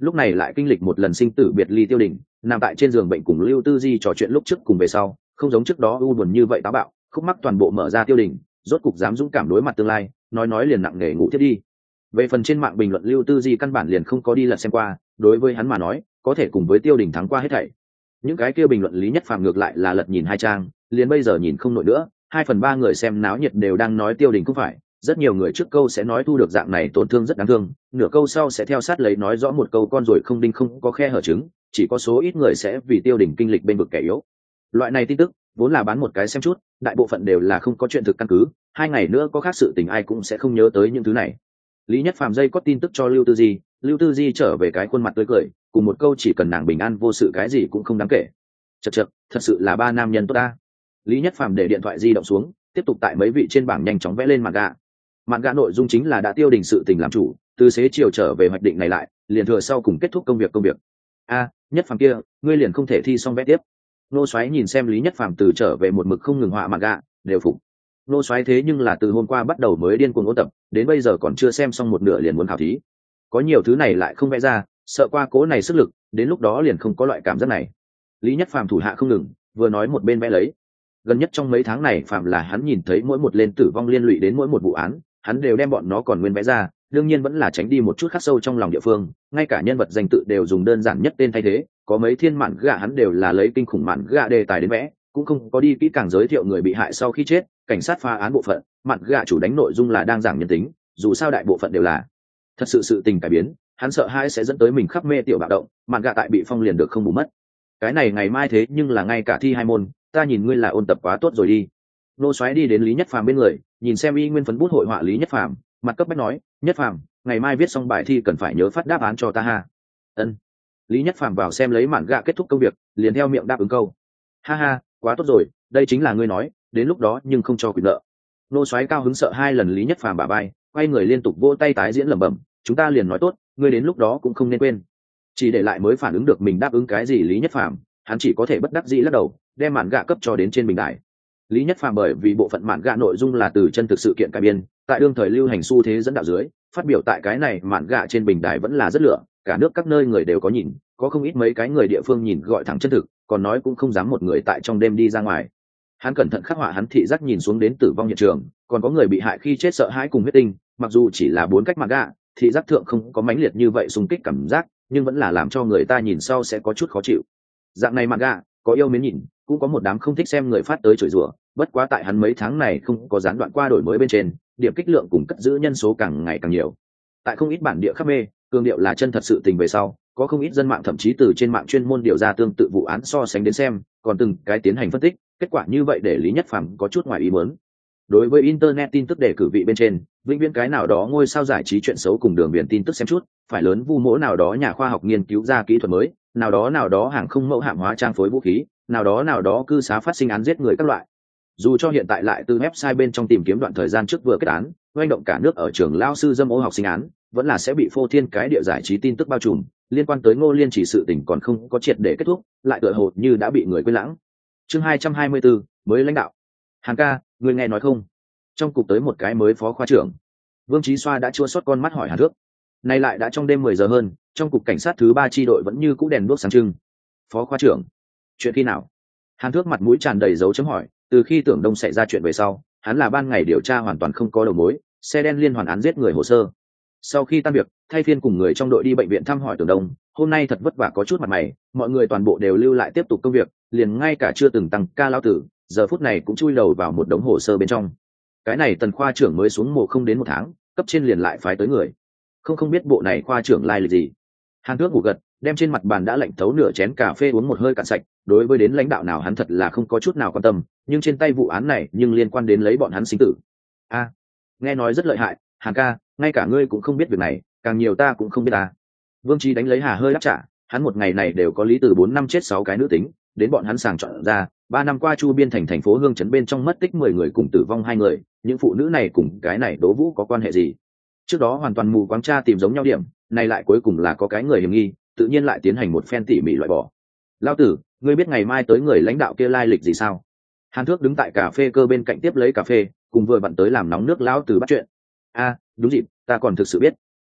Speaker 1: lúc này lại kinh lịch một lần sinh tử biệt ly Tiêu Đình, nằm tại trên giường bệnh cùng Lưu Tư Di trò chuyện lúc trước cùng về sau, không giống trước đó u buồn như vậy táo bạo, khúc mắc toàn bộ mở ra Tiêu Đình, rốt cục dám dũng cảm đối mặt tương lai, nói nói liền nặng nề ngủ thiết đi. Về phần trên mạng bình luận Lưu Tư Di căn bản liền không có đi lật xem qua, đối với hắn mà nói, có thể cùng với Tiêu Đình thắng qua hết thảy. Những cái kia bình luận Lý Nhất Phàm ngược lại là lật nhìn hai trang, liền bây giờ nhìn không nổi nữa, hai phần ba người xem náo nhiệt đều đang nói Tiêu Đình không phải, rất nhiều người trước câu sẽ nói thu được dạng này tổn thương rất đáng thương, nửa câu sau sẽ theo sát lấy nói rõ một câu con rồi không đinh không có khe hở trứng, chỉ có số ít người sẽ vì Tiêu Đình kinh lịch bên vực kẻ yếu. Loại này tin tức vốn là bán một cái xem chút, đại bộ phận đều là không có chuyện thực căn cứ, hai ngày nữa có khác sự tình ai cũng sẽ không nhớ tới những thứ này. Lý Nhất Phàm dây có tin tức cho Lưu Tư Di, Lưu Tư Di trở về cái khuôn mặt tươi cười, cùng một câu chỉ cần nàng bình an vô sự cái gì cũng không đáng kể. Chậc chậc, thật sự là ba nam nhân tốt ta. Lý Nhất Phàm để điện thoại di động xuống, tiếp tục tại mấy vị trên bảng nhanh chóng vẽ lên mạn gạ. Mạn gạ nội dung chính là đã Tiêu Đình sự tình làm chủ, từ xế chiều trở về hoạch định này lại, liền thừa sau cùng kết thúc công việc công việc. A, Nhất Phàm kia, ngươi liền không thể thi xong vẽ tiếp. Nô Soái nhìn xem Lý Nhất Phàm từ trở về một mực không ngừng họa mạn gạ, đều phục. Nô Soái thế nhưng là từ hôm qua bắt đầu mới điên cuồng ôn tập, đến bây giờ còn chưa xem xong một nửa liền muốn khảo thí. Có nhiều thứ này lại không vẽ ra, sợ qua cố này sức lực, đến lúc đó liền không có loại cảm giác này. Lý Nhất Phàm thủ hạ không ngừng, vừa nói một bên vẽ lấy. Gần nhất trong mấy tháng này Phàm là hắn nhìn thấy mỗi một lên tử vong liên lụy đến mỗi một vụ án, hắn đều đem bọn nó còn nguyên vẽ ra, đương nhiên vẫn là tránh đi một chút khắc sâu trong lòng địa phương, ngay cả nhân vật danh tự đều dùng đơn giản nhất tên thay thế, có mấy thiên mạn gạ hắn đều là lấy kinh khủng mạn gạ đề tài đến vẽ, cũng không có đi kỹ càng giới thiệu người bị hại sau khi chết, cảnh sát phá án bộ phận, mạn gạ chủ đánh nội dung là đang giảng nhân tính, dù sao đại bộ phận đều là thật sự sự tình cải biến, hắn sợ hai sẽ dẫn tới mình khắp mê tiểu bạo động, mạn gạ tại bị phong liền được không bù mất. Cái này ngày mai thế nhưng là ngay cả thi hai môn, ta nhìn ngươi là ôn tập quá tốt rồi đi. Nô Soái đi đến Lý Nhất Phàm bên người, nhìn xem y nguyên phấn bút hội họa Lý Nhất Phàm, mặt cấp bách nói, Nhất Phàm, ngày mai viết xong bài thi cần phải nhớ phát đáp án cho ta ha. Ân. Lý Nhất Phàm vào xem lấy mạn gạ kết thúc công việc, liền theo miệng đáp ứng câu. Ha ha, quá tốt rồi, đây chính là ngươi nói, đến lúc đó nhưng không cho quyền nợ. Nô Soái cao hứng sợ hai lần Lý Nhất Phàm bả vai, quay người liên tục vỗ tay tái diễn lẩm bẩm, chúng ta liền nói tốt, ngươi đến lúc đó cũng không nên quên. Chỉ để lại mới phản ứng được mình đáp ứng cái gì Lý Nhất Phàm, hắn chỉ có thể bất đắc dĩ lắc đầu, đem mạn gạ cấp cho đến trên bình đài. Lý Nhất Phàm bởi vì bộ phận mạn gạ nội dung là từ chân thực sự kiện cải biên, tại đương thời lưu hành xu thế dẫn đạo dưới, phát biểu tại cái này mạn gạ trên bình đài vẫn là rất lửa, cả nước các nơi người đều có nhìn, có không ít mấy cái người địa phương nhìn gọi thẳng chân thực, còn nói cũng không dám một người tại trong đêm đi ra ngoài. Hắn cẩn thận khắc họa hắn thị giác nhìn xuống đến tử vong hiện trường, còn có người bị hại khi chết sợ hãi cùng huyết tinh, mặc dù chỉ là bốn cách mạn gạ, thị giác thượng không có mãnh liệt như vậy xung kích cảm giác, nhưng vẫn là làm cho người ta nhìn sau sẽ có chút khó chịu. Dạng này mạn gạ, có yêu mến nhìn, cũng có một đám không thích xem người phát tới chửi rủa, bất quá tại hắn mấy tháng này không có gián đoạn qua đổi mới bên trên, điểm kích lượng cùng cất giữ nhân số càng ngày càng nhiều. Tại không ít bản địa khắp mê, cường điệu là chân thật sự tình về sau, có không ít dân mạng thậm chí từ trên mạng chuyên môn điều ra tương tự vụ án so sánh đến xem, còn từng cái tiến hành phân tích, kết quả như vậy để Lý Nhất Phàm có chút ngoài ý muốn. Đối với internet tin tức đề cử vị bên trên, vĩnh viễn cái nào đó ngôi sao giải trí chuyện xấu cùng đường viền tin tức xem chút, phải lớn vu mỗ nào đó nhà khoa học nghiên cứu ra kỹ thuật mới, nào đó nào đó hàng không mẫu hạm hóa trang phối vũ khí, nào đó nào đó cư xá phát sinh án giết người các loại. Dù cho hiện tại lại từ website bên trong tìm kiếm đoạn thời gian trước vừa kết án, oanh động cả nước ở trường lao sư dâm ô học sinh án, vẫn là sẽ bị phô thiên cái địa giải trí tin tức bao trùm, liên quan tới Ngô Liên chỉ sự tình còn không có triệt để kết thúc, lại tựa hồ như đã bị người quên lãng. Chương hai trăm hai mươi tư, mới lãnh đạo. Hàn ca, người nghe nói không? Trong cục tới một cái mới phó khoa trưởng. Vương Chí Xoa đã chua xót con mắt hỏi Hàn Thước. Nay lại đã trong đêm mười giờ hơn, trong cục cảnh sát thứ ba chi đội vẫn như cũ đèn đuốc sáng trưng. Phó khoa trưởng, chuyện khi nào? Hàn Thước mặt mũi tràn đầy dấu chấm hỏi, từ khi Tưởng Đông xảy ra chuyện về sau, hắn là ban ngày điều tra hoàn toàn không có đầu mối, xe đen liên hoàn án giết người hồ sơ. Sau khi tan việc, thay phiên cùng người trong đội đi bệnh viện thăm hỏi Tưởng Đông, hôm nay thật vất vả có chút mặt mày, mọi người toàn bộ đều lưu lại tiếp tục công việc, liền ngay cả chưa từng tăng ca lao tử, giờ phút này cũng chui đầu vào một đống hồ sơ bên trong. Cái này Tần khoa trưởng mới xuống mồ không đến một tháng, cấp trên liền lại phái tới người, không không biết bộ này khoa trưởng lai lịch gì. Hàn Thước ngủ gật, đem trên mặt bàn đã lạnh thấu nửa chén cà phê uống một hơi cạn sạch, đối với đến lãnh đạo nào hắn thật là không có chút nào quan tâm, nhưng trên tay vụ án này nhưng liên quan đến lấy bọn hắn sinh tử. A, nghe nói rất lợi hại, Hàn ca, ngay cả ngươi cũng không biết việc này, càng nhiều ta cũng không biết ta. Vương Trí đánh lấy hà hơi đáp trả, hắn một ngày này đều có lý từ bốn năm chết sáu cái nữ tính, đến bọn hắn sàng chọn ra, ba năm qua Chu Biên thành thành phố Hương Trấn bên trong mất tích mười người cùng tử vong hai người, những phụ nữ này cùng cái này Đỗ Vũ có quan hệ gì? Trước đó hoàn toàn mù quáng tra tìm giống nhau điểm, này lại cuối cùng là có cái người hiểm nghi, tự nhiên lại tiến hành một phen tỉ mỉ loại bỏ. Lão tử, ngươi biết ngày mai tới người lãnh đạo kia lai lịch gì sao? Hàn Thước đứng tại cà phê cơ bên cạnh tiếp lấy cà phê, cùng vừa vặn tới làm nóng nước lão tử bắt chuyện. A, đúng dịp, ta còn thực sự biết.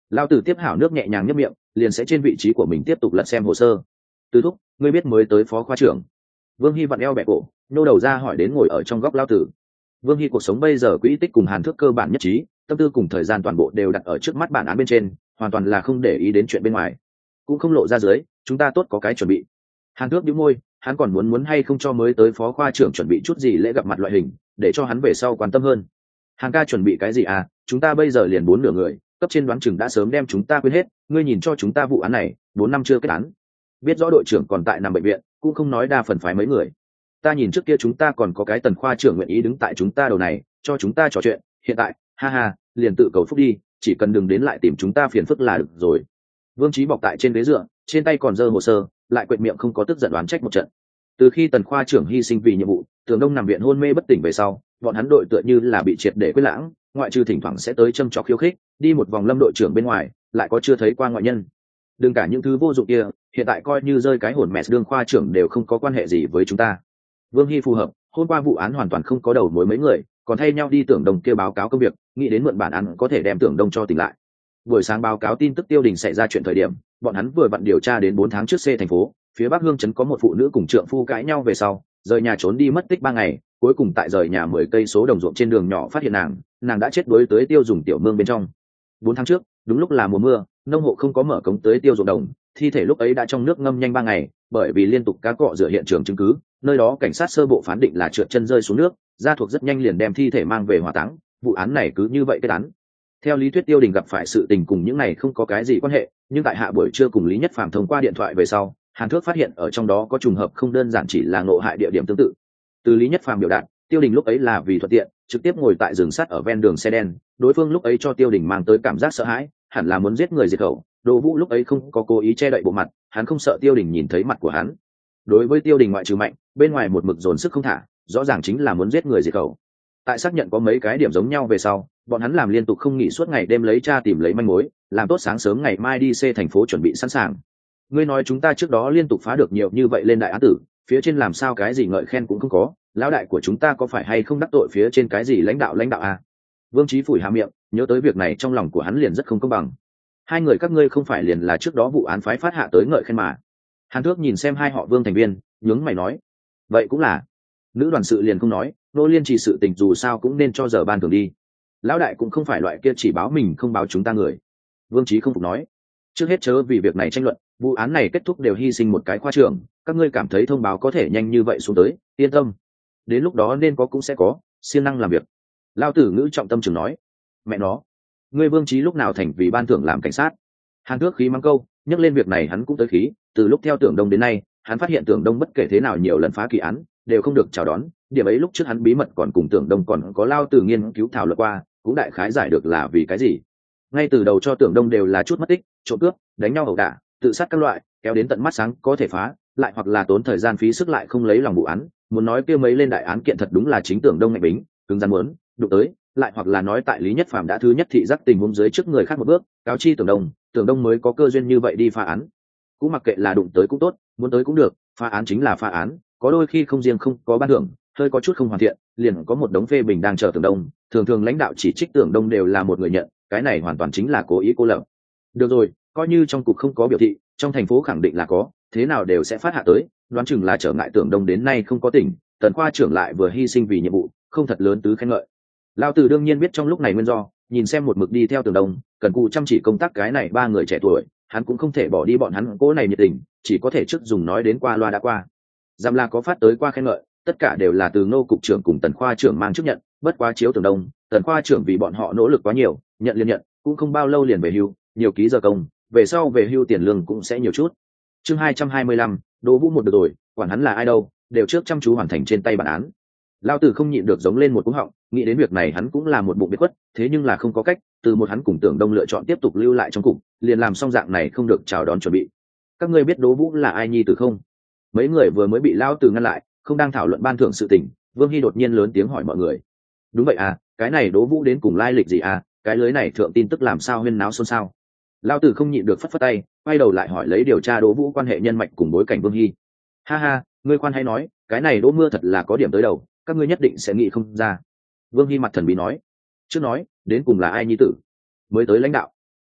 Speaker 1: Lao tử tiếp hảo nước nhẹ nhàng nhấp miệng, liền sẽ trên vị trí của mình tiếp tục lật xem hồ sơ. Từ thúc, ngươi biết mới tới phó khoa trưởng. Vương Hy vặn eo bẹ cổ, nô đầu ra hỏi đến ngồi ở trong góc Lao tử. Vương Hy cuộc sống bây giờ quỹ tích cùng Hàn Thước cơ bản nhất trí, tâm tư cùng thời gian toàn bộ đều đặt ở trước mắt bản án bên trên, hoàn toàn là không để ý đến chuyện bên ngoài, cũng không lộ ra dưới. Chúng ta tốt có cái chuẩn bị. Hàn Thước nhíu môi, hắn còn muốn muốn hay không cho mới tới phó khoa trưởng chuẩn bị chút gì lễ gặp mặt loại hình, để cho hắn về sau quan tâm hơn. Hàn ca chuẩn bị cái gì à? Chúng ta bây giờ liền bốn nửa người, cấp trên đoán chừng đã sớm đem chúng ta quên hết. Ngươi nhìn cho chúng ta vụ án này, bốn năm chưa kết án, biết rõ đội trưởng còn tại nằm bệnh viện, cũng không nói đa phần phái mấy người. Ta nhìn trước kia chúng ta còn có cái tần khoa trưởng nguyện ý đứng tại chúng ta đầu này, cho chúng ta trò chuyện. Hiện tại, ha ha, liền tự cầu phúc đi, chỉ cần đừng đến lại tìm chúng ta phiền phức là được rồi. Vương Chí bọc tại trên ghế dựa, trên tay còn giơ hồ sơ, lại quệt miệng không có tức giận đoán trách một trận. Từ khi tần khoa trưởng hy sinh vì nhiệm vụ, Tưởng Đông nằm viện hôn mê bất tỉnh về sau, bọn hắn đội tựa như là bị triệt để quên lãng, ngoại trừ thỉnh thoảng sẽ tới châm chọc khiêu khích, đi một vòng Lâm đội trưởng bên ngoài, lại có chưa thấy qua ngoại nhân. Đừng cả những thứ vô dụng kia, hiện tại coi như rơi cái hồn mẹ đương khoa trưởng đều không có quan hệ gì với chúng ta. Vương Hy phù hợp, hôm qua vụ án hoàn toàn không có đầu mối mấy người, còn thay nhau đi Tưởng Đông kia báo cáo công việc, nghĩ đến mượn bản án có thể đem Tưởng Đông cho tỉnh lại. Buổi sáng báo cáo tin tức Tiêu Đình xảy ra chuyện thời điểm, bọn hắn vừa vặn điều tra đến bốn tháng trước C thành phố, phía Bắc Hương trấn có một phụ nữ cùng trượng phu cãi nhau về sau, rời nhà trốn đi mất tích ba ngày, cuối cùng tại rời nhà mười cây số đồng ruộng trên đường nhỏ phát hiện nàng, nàng đã chết đuối tới tiêu dùng tiểu mương bên trong. Bốn tháng trước, đúng lúc là mùa mưa, nông hộ không có mở cống tới tiêu ruộng đồng, thi thể lúc ấy đã trong nước ngâm nhanh ba ngày, bởi vì liên tục cá cọ rửa hiện trường chứng cứ, nơi đó cảnh sát sơ bộ phán định là trượt chân rơi xuống nước, gia thuộc rất nhanh liền đem thi thể mang về hỏa táng, vụ án này cứ như vậy kết án. Theo lý thuyết Tiêu Đình gặp phải sự tình cùng những này không có cái gì quan hệ, nhưng tại hạ buổi trưa cùng Lý Nhất Phàm thông qua điện thoại về sau, Hàn Thước phát hiện ở trong đó có trùng hợp không đơn giản chỉ là ngộ hại địa điểm tương tự. Từ Lý Nhất Phàm biểu đạt, Tiêu Đình lúc ấy là vì thuận tiện, trực tiếp ngồi tại rừng sắt ở ven đường xe đen, đối phương lúc ấy cho Tiêu Đình mang tới cảm giác sợ hãi, hẳn là muốn giết người diệt khẩu. Đỗ Vũ lúc ấy không có cố ý che đậy bộ mặt, hắn không sợ Tiêu Đình nhìn thấy mặt của hắn. Đối với Tiêu Đình ngoại trừ mạnh, bên ngoài một mực dồn sức không thả, rõ ràng chính là muốn giết người diệt khẩu. Tại xác nhận có mấy cái điểm giống nhau về sau, bọn hắn làm liên tục không nghỉ suốt ngày đêm lấy tra tìm lấy manh mối, làm tốt sáng sớm ngày mai đi C thành phố chuẩn bị sẵn sàng. Ngươi nói chúng ta trước đó liên tục phá được nhiều như vậy lên đại án tử, phía trên làm sao cái gì ngợi khen cũng không có, lão đại của chúng ta có phải hay không đắc tội phía trên cái gì lãnh đạo lãnh đạo à? Vương Chí phủi hà miệng, nhớ tới việc này trong lòng của hắn liền rất không công bằng. Hai người các ngươi không phải liền là trước đó vụ án phái phát hạ tới ngợi khen mà? Hàn Thước nhìn xem hai họ Vương thành viên, nhướng mày nói, vậy cũng là. Nữ đoàn sự liền không nói, nô liên chỉ sự tình dù sao cũng nên cho giờ ban thường đi. Lão đại cũng không phải loại kia chỉ báo mình không báo chúng ta người. Vương Chí không phục nói, trước hết chớ vì việc này tranh luận, vụ án này kết thúc đều hy sinh một cái khoa trưởng, các ngươi cảm thấy thông báo có thể nhanh như vậy xuống tới, yên tâm, đến lúc đó nên có cũng sẽ có, siêng năng làm việc. Lao tử ngữ trọng tâm trường nói, mẹ nó, ngươi Vương Chí lúc nào thành vì ban thưởng làm cảnh sát? Hàn Thước khí mắng câu, nhắc lên việc này hắn cũng tới khí, từ lúc theo Tưởng Đông đến nay, hắn phát hiện Tưởng Đông bất kể thế nào nhiều lần phá kỳ án, đều không được chào đón, điểm ấy lúc trước hắn bí mật còn cùng Tưởng Đông còn có Lao Tử nghiên cứu thảo luận qua, cũng đại khái giải được là vì cái gì. Ngay từ đầu cho Tưởng Đông đều là chút mất tích, trộm cướp, đánh nhau ẩu đả, tự sát các loại, kéo đến tận mắt sáng có thể phá, lại hoặc là tốn thời gian phí sức lại không lấy lòng vụ án, muốn nói kia mấy lên đại án kiện thật đúng là chính Tưởng Đông ngạnh bính, cứng rắn muốn, đụng tới, lại hoặc là nói tại Lý Nhất Phàm đã thứ nhất thị giác tình huống dưới trước người khác một bước, cáo chi Tưởng Đông, Tưởng Đông mới có cơ duyên như vậy đi phá án. Cũng mặc kệ là đụng tới cũng tốt, muốn tới cũng được, phá án chính là phá án, có đôi khi không riêng không có ban thưởng, hơi có chút không hoàn thiện, liền có một đống phê bình đang chờ Tưởng Đông, thường thường lãnh đạo chỉ trích Tưởng Đông đều là một người nhận, cái này hoàn toàn chính là cố ý cô lập. Được rồi, coi như trong cục không có biểu thị, trong thành phố khẳng định là có, thế nào đều sẽ phát hạ tới, đoán chừng là trở ngại Tưởng Đông đến nay không có tỉnh, tần khoa trưởng lại vừa hy sinh vì nhiệm vụ, không thật lớn tứ khen ngợi. Lão tử đương nhiên biết trong lúc này nguyên do, nhìn xem một mực đi theo Tưởng Đông, cần cù chăm chỉ công tác cái này ba người trẻ tuổi, hắn cũng không thể bỏ đi bọn hắn cố này nhiệt tình, chỉ có thể trước dùng nói đến qua loa đã qua. Giam là có phát tới qua khen ngợi, tất cả đều là từ Ngô cục trưởng cùng tần khoa trưởng mang trước nhận, bất quá chiếu Tưởng Đông, tần khoa trưởng vì bọn họ nỗ lực quá nhiều, nhận liền nhận, cũng không bao lâu liền về hưu, nhiều ký giờ công, về sau về hưu tiền lương cũng sẽ nhiều chút. Chương hai trăm hai mươi lăm, Đỗ Vũ một được rồi, quản hắn là ai đâu, đều trước chăm chú hoàn thành trên tay bản án. Lão tử không nhịn được giống lên một cú họng, nghĩ đến việc này hắn cũng là một bụng biết quất, thế nhưng là không có cách, từ một hắn cùng Tưởng Đông lựa chọn tiếp tục lưu lại trong cục, liền làm xong dạng này không được chào đón chuẩn bị. Các ngươi biết Đỗ Vũ là ai nhi tử không? Mấy người vừa mới bị Lão tử ngăn lại, không đang thảo luận ban thưởng sự tình, Vương Hy đột nhiên lớn tiếng hỏi mọi người. Đúng vậy à, cái này Đỗ Vũ đến cùng lai lịch gì à, cái lưới này thượng tin tức làm sao huyên náo xôn xao. Lão tử không nhịn được phất phất tay, quay đầu lại hỏi lấy điều tra Đỗ Vũ quan hệ nhân mạch cùng bối cảnh Vương Hy. Ha ha, ngươi khoan hay nói, cái này Đỗ Mưa thật là có điểm tới đầu, các ngươi nhất định sẽ nghĩ không ra. Vương Hy mặt thần bí nói, trước nói đến cùng là ai nhi tử? Mới tới lãnh đạo.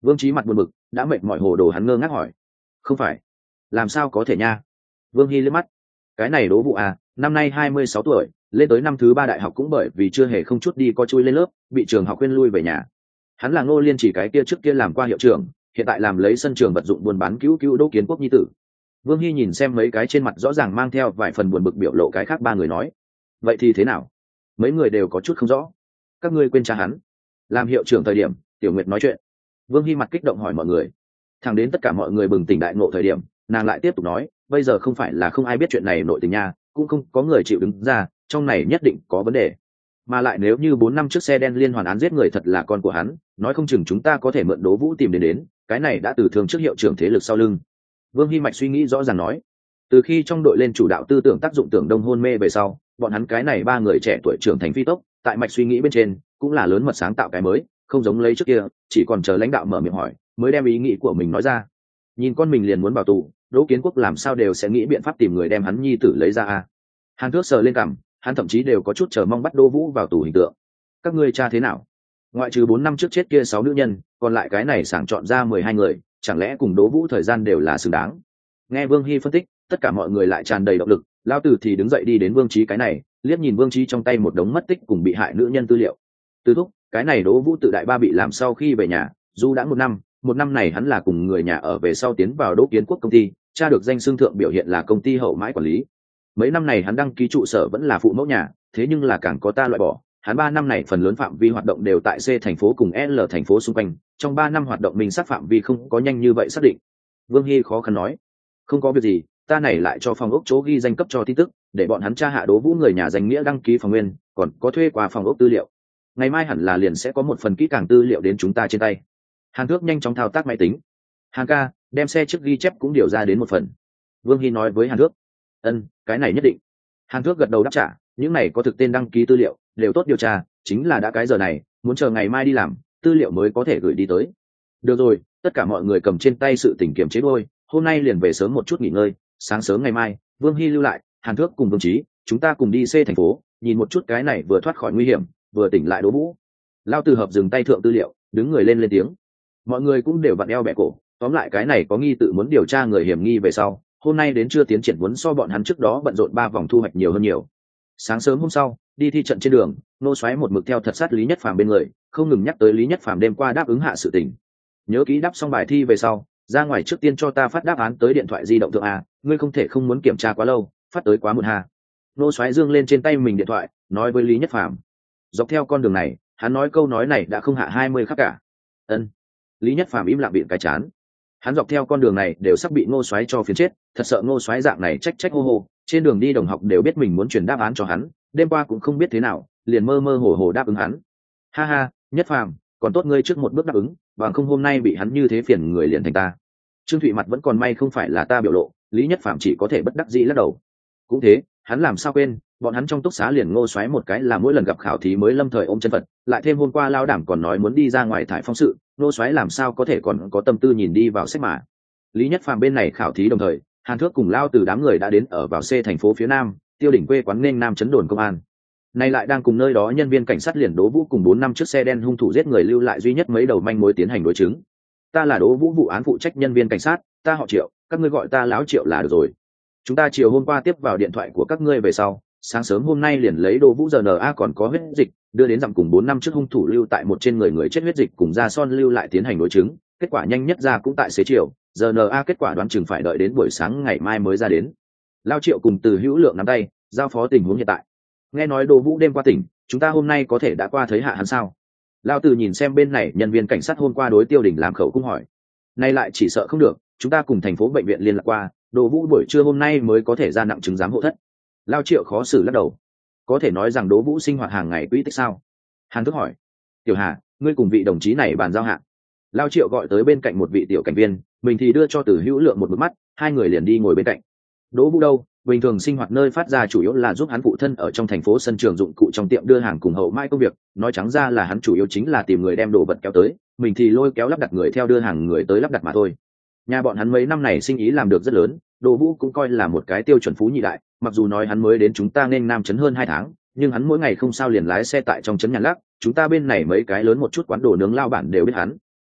Speaker 1: Vương Chí mặt buồn bực, đã mệt mỏi hồ đồ hắn ngơ ngác hỏi. Không phải, làm sao có thể nha? Vương Hy liếc mắt. Cái này Đỗ Vũ à, năm nay hai mươi sáu tuổi, lên tới năm thứ ba đại học cũng bởi vì chưa hề không chút đi có chui lên lớp, bị trường học khuyên lui về nhà. Hắn là Ngô Liên chỉ cái kia trước kia làm qua hiệu trưởng, hiện tại làm lấy sân trường vật dụng buôn bán cứu cứu Đỗ Kiến Quốc nhi tử. Vương Hy nhìn xem mấy cái trên mặt rõ ràng mang theo vài phần buồn bực biểu lộ cái khác ba người nói. Vậy thì thế nào? Mấy người đều có chút không rõ. Các ngươi quên cha hắn. Làm hiệu trưởng thời điểm, Tiểu Nguyệt nói chuyện. Vương Hy mặt kích động hỏi mọi người. Thẳng đến tất cả mọi người bừng tỉnh đại ngộ thời điểm, nàng lại tiếp tục nói, bây giờ không phải là không ai biết chuyện này nội tình nha, cũng không có người chịu đứng ra, trong này nhất định có vấn đề. Mà lại nếu như bốn năm trước xe đen liên hoàn án giết người thật là con của hắn, nói không chừng chúng ta có thể mượn Đỗ Vũ tìm đến đến, cái này đã từ thường trước hiệu trưởng thế lực sau lưng. Vương Hy Mạch suy nghĩ rõ ràng nói, từ khi trong đội lên chủ đạo tư tưởng tác dụng tưởng đông hôn mê về sau, bọn hắn cái này ba người trẻ tuổi trưởng thành phi tốc, tại mạch suy nghĩ bên trên cũng là lớn mật sáng tạo cái mới, không giống lấy trước kia, chỉ còn chờ lãnh đạo mở miệng hỏi, mới đem ý nghĩ của mình nói ra. Nhìn con mình liền muốn bảo tù, Đỗ Kiến Quốc làm sao đều sẽ nghĩ biện pháp tìm người đem hắn nhi tử lấy ra a. Hàn Thước sờ lên cằm, hắn thậm chí đều có chút chờ mong bắt Đỗ Vũ vào tù hình tượng. Các ngươi cha thế nào? Ngoại trừ bốn năm trước chết kia sáu nữ nhân, còn lại cái này sảng chọn ra mười hai người, chẳng lẽ cùng Đỗ Vũ thời gian đều là xứng đáng? Nghe Vương Hy phân tích, tất cả mọi người lại tràn đầy động lực, lão tử thì đứng dậy đi đến Vương Chí cái này, liếc nhìn Vương Chí trong tay một đống mất tích cùng bị hại nữ nhân tư liệu. Từ thúc, cái này Đỗ Vũ tự đại ba bị làm sau khi về nhà, dù đã một năm, một năm này hắn là cùng người nhà ở về sau tiến vào Đỗ Kiến Quốc công ty, tra được danh xưng thượng biểu hiện là công ty hậu mãi quản lý. Mấy năm này hắn đăng ký trụ sở vẫn là phụ mẫu nhà, thế nhưng là càng có ta loại bỏ, hắn ba năm này phần lớn phạm vi hoạt động đều tại C thành phố cùng L thành phố xung quanh, trong ba năm hoạt động mình sát phạm vi không có nhanh như vậy xác định. Vương Hy khó khăn nói, không có việc gì, ta này lại cho phòng ốc chỗ ghi danh cấp cho tin tức, để bọn hắn tra hạ Đỗ Vũ người nhà danh nghĩa đăng ký phòng nguyên, còn có thuê qua phòng ốc tư liệu. Ngày mai hẳn là liền sẽ có một phần kỹ càng tư liệu đến chúng ta trên tay. Hàn Thước nhanh chóng thao tác máy tính. Hàn ca, đem xe trước ghi chép cũng điều ra đến một phần. Vương Hy nói với Hàn Thước. Ân, cái này nhất định. Hàn Thước gật đầu đáp trả, những này có thực tên đăng ký tư liệu, đều tốt điều tra, chính là đã cái giờ này, muốn chờ ngày mai đi làm, tư liệu mới có thể gửi đi tới. Được rồi, tất cả mọi người cầm trên tay sự tình kiểm chế đôi, hôm nay liền về sớm một chút nghỉ ngơi, sáng sớm ngày mai, Vương Hy lưu lại, Hàn Thước cùng Vương Chí, chúng ta cùng đi C thành phố, nhìn một chút cái này vừa thoát khỏi nguy hiểm, vừa tỉnh lại Đỗ Vũ. Lao Từ Hợp dừng tay thượng tư liệu, đứng người lên lên tiếng. Mọi người cũng đều vặn eo bẻ cổ, tóm lại cái này có nghi tự muốn điều tra người hiểm nghi về sau, hôm nay đến trưa tiến triển muốn so bọn hắn trước đó bận rộn ba vòng thu hoạch nhiều hơn nhiều. Sáng sớm hôm sau, đi thi trận trên đường, nô xoáy một mực theo thật sát Lý Nhất Phàm bên người, không ngừng nhắc tới Lý Nhất Phàm đêm qua đáp ứng hạ sự tình. Nhớ kỹ đáp xong bài thi về sau, ra ngoài trước tiên cho ta phát đáp án tới điện thoại di động thượng a, ngươi không thể không muốn kiểm tra quá lâu, phát tới quá muộn ha. Nô xoáy dương lên trên tay mình điện thoại, nói với Lý Nhất Phàm. Dọc theo con đường này, hắn nói câu nói này đã không hạ hai mươi khắc cả. Ân. Lý Nhất Phàm im lặng bịn cái chán. Hắn dọc theo con đường này đều sắp bị Ngô Soái cho phiến chết, thật sợ Ngô Soái dạng này trách trách hô hô, trên đường đi đồng học đều biết mình muốn truyền đáp án cho hắn, đêm qua cũng không biết thế nào, liền mơ mơ hồ hồ đáp ứng hắn. Ha ha, Nhất Phàm, còn tốt ngươi trước một bước đáp ứng, bằng không hôm nay bị hắn như thế phiền người liền thành ta. Trương Thụy mặt vẫn còn may không phải là ta biểu lộ, Lý Nhất Phàm chỉ có thể bất đắc dĩ lắc đầu. Cũng thế, hắn làm sao quên, bọn hắn trong túc xá liền Ngô Soái một cái là mỗi lần gặp khảo thí mới lâm thời ôm chân Phật, lại thêm hôm qua lao đảm còn nói muốn đi ra ngoài thải phong sự, Ngô Soái làm sao có thể còn có tâm tư nhìn đi vào sách mà. Lý Nhất Phàm bên này khảo thí đồng thời, Hàn Thước cùng lao từ đám người đã đến ở vào C thành phố phía Nam, tiêu đỉnh quê quán nên Nam chấn đồn công an. Nay lại đang cùng nơi đó nhân viên cảnh sát liền Đỗ Vũ cùng bốn năm chiếc xe đen hung thủ giết người lưu lại duy nhất mấy đầu manh mối tiến hành đối chứng. Ta là Đỗ Vũ vụ án phụ trách nhân viên cảnh sát, ta họ Triệu, các ngươi gọi ta lão Triệu là được rồi. Chúng ta chiều hôm qua tiếp vào điện thoại của các ngươi về sau, sáng sớm hôm nay liền lấy Đỗ Vũ rờ en a còn có huyết dịch, đưa đến dặm cùng bốn năm trước hung thủ lưu tại một trên người người chết huyết dịch cùng da son lưu lại tiến hành đối chứng, kết quả nhanh nhất ra cũng tại xế chiều, rờ en a kết quả đoán chừng phải đợi đến buổi sáng ngày mai mới ra đến. Lao Triệu cùng Từ Hữu Lượng nắm tay, giao phó tình huống hiện tại. Nghe nói Đỗ Vũ đêm qua tỉnh, chúng ta hôm nay có thể đã qua thấy hạ hắn sao? Lao Từ nhìn xem bên này nhân viên cảnh sát hôm qua đối Tiêu Đình làm khẩu cung hỏi. Nay lại chỉ sợ không được, chúng ta cùng thành phố bệnh viện liên lạc qua, Đỗ Vũ buổi trưa hôm nay mới có thể ra nặng chứng giám hộ thất. Lao Triệu khó xử lắc đầu. Có thể nói rằng Đỗ Vũ sinh hoạt hàng ngày quỹ tích sao? Hàn Thức hỏi. Tiểu Hà, ngươi cùng vị đồng chí này bàn giao hạng. Lao Triệu gọi tới bên cạnh một vị tiểu cảnh viên, mình thì đưa cho Từ Hữu Lượng một bức mắt, hai người liền đi ngồi bên cạnh. Đỗ Vũ đâu? Bình thường sinh hoạt nơi phát ra chủ yếu là giúp hắn phụ thân ở trong thành phố sân trường dụng cụ trong tiệm đưa hàng cùng hậu mãi công việc, nói trắng ra là hắn chủ yếu chính là tìm người đem đồ vật kéo tới, mình thì lôi kéo lắp đặt người theo đưa hàng người tới lắp đặt mà thôi. Nhà bọn hắn mấy năm này sinh ý làm được rất lớn, Đỗ Vũ cũng coi là một cái tiêu chuẩn phú nhị đại, mặc dù nói hắn mới đến chúng ta nên Nam trấn hơn hai tháng, nhưng hắn mỗi ngày không sao liền lái xe tại trong trấn nhàn lắc, chúng ta bên này mấy cái lớn một chút quán đồ nướng lao bản đều biết hắn.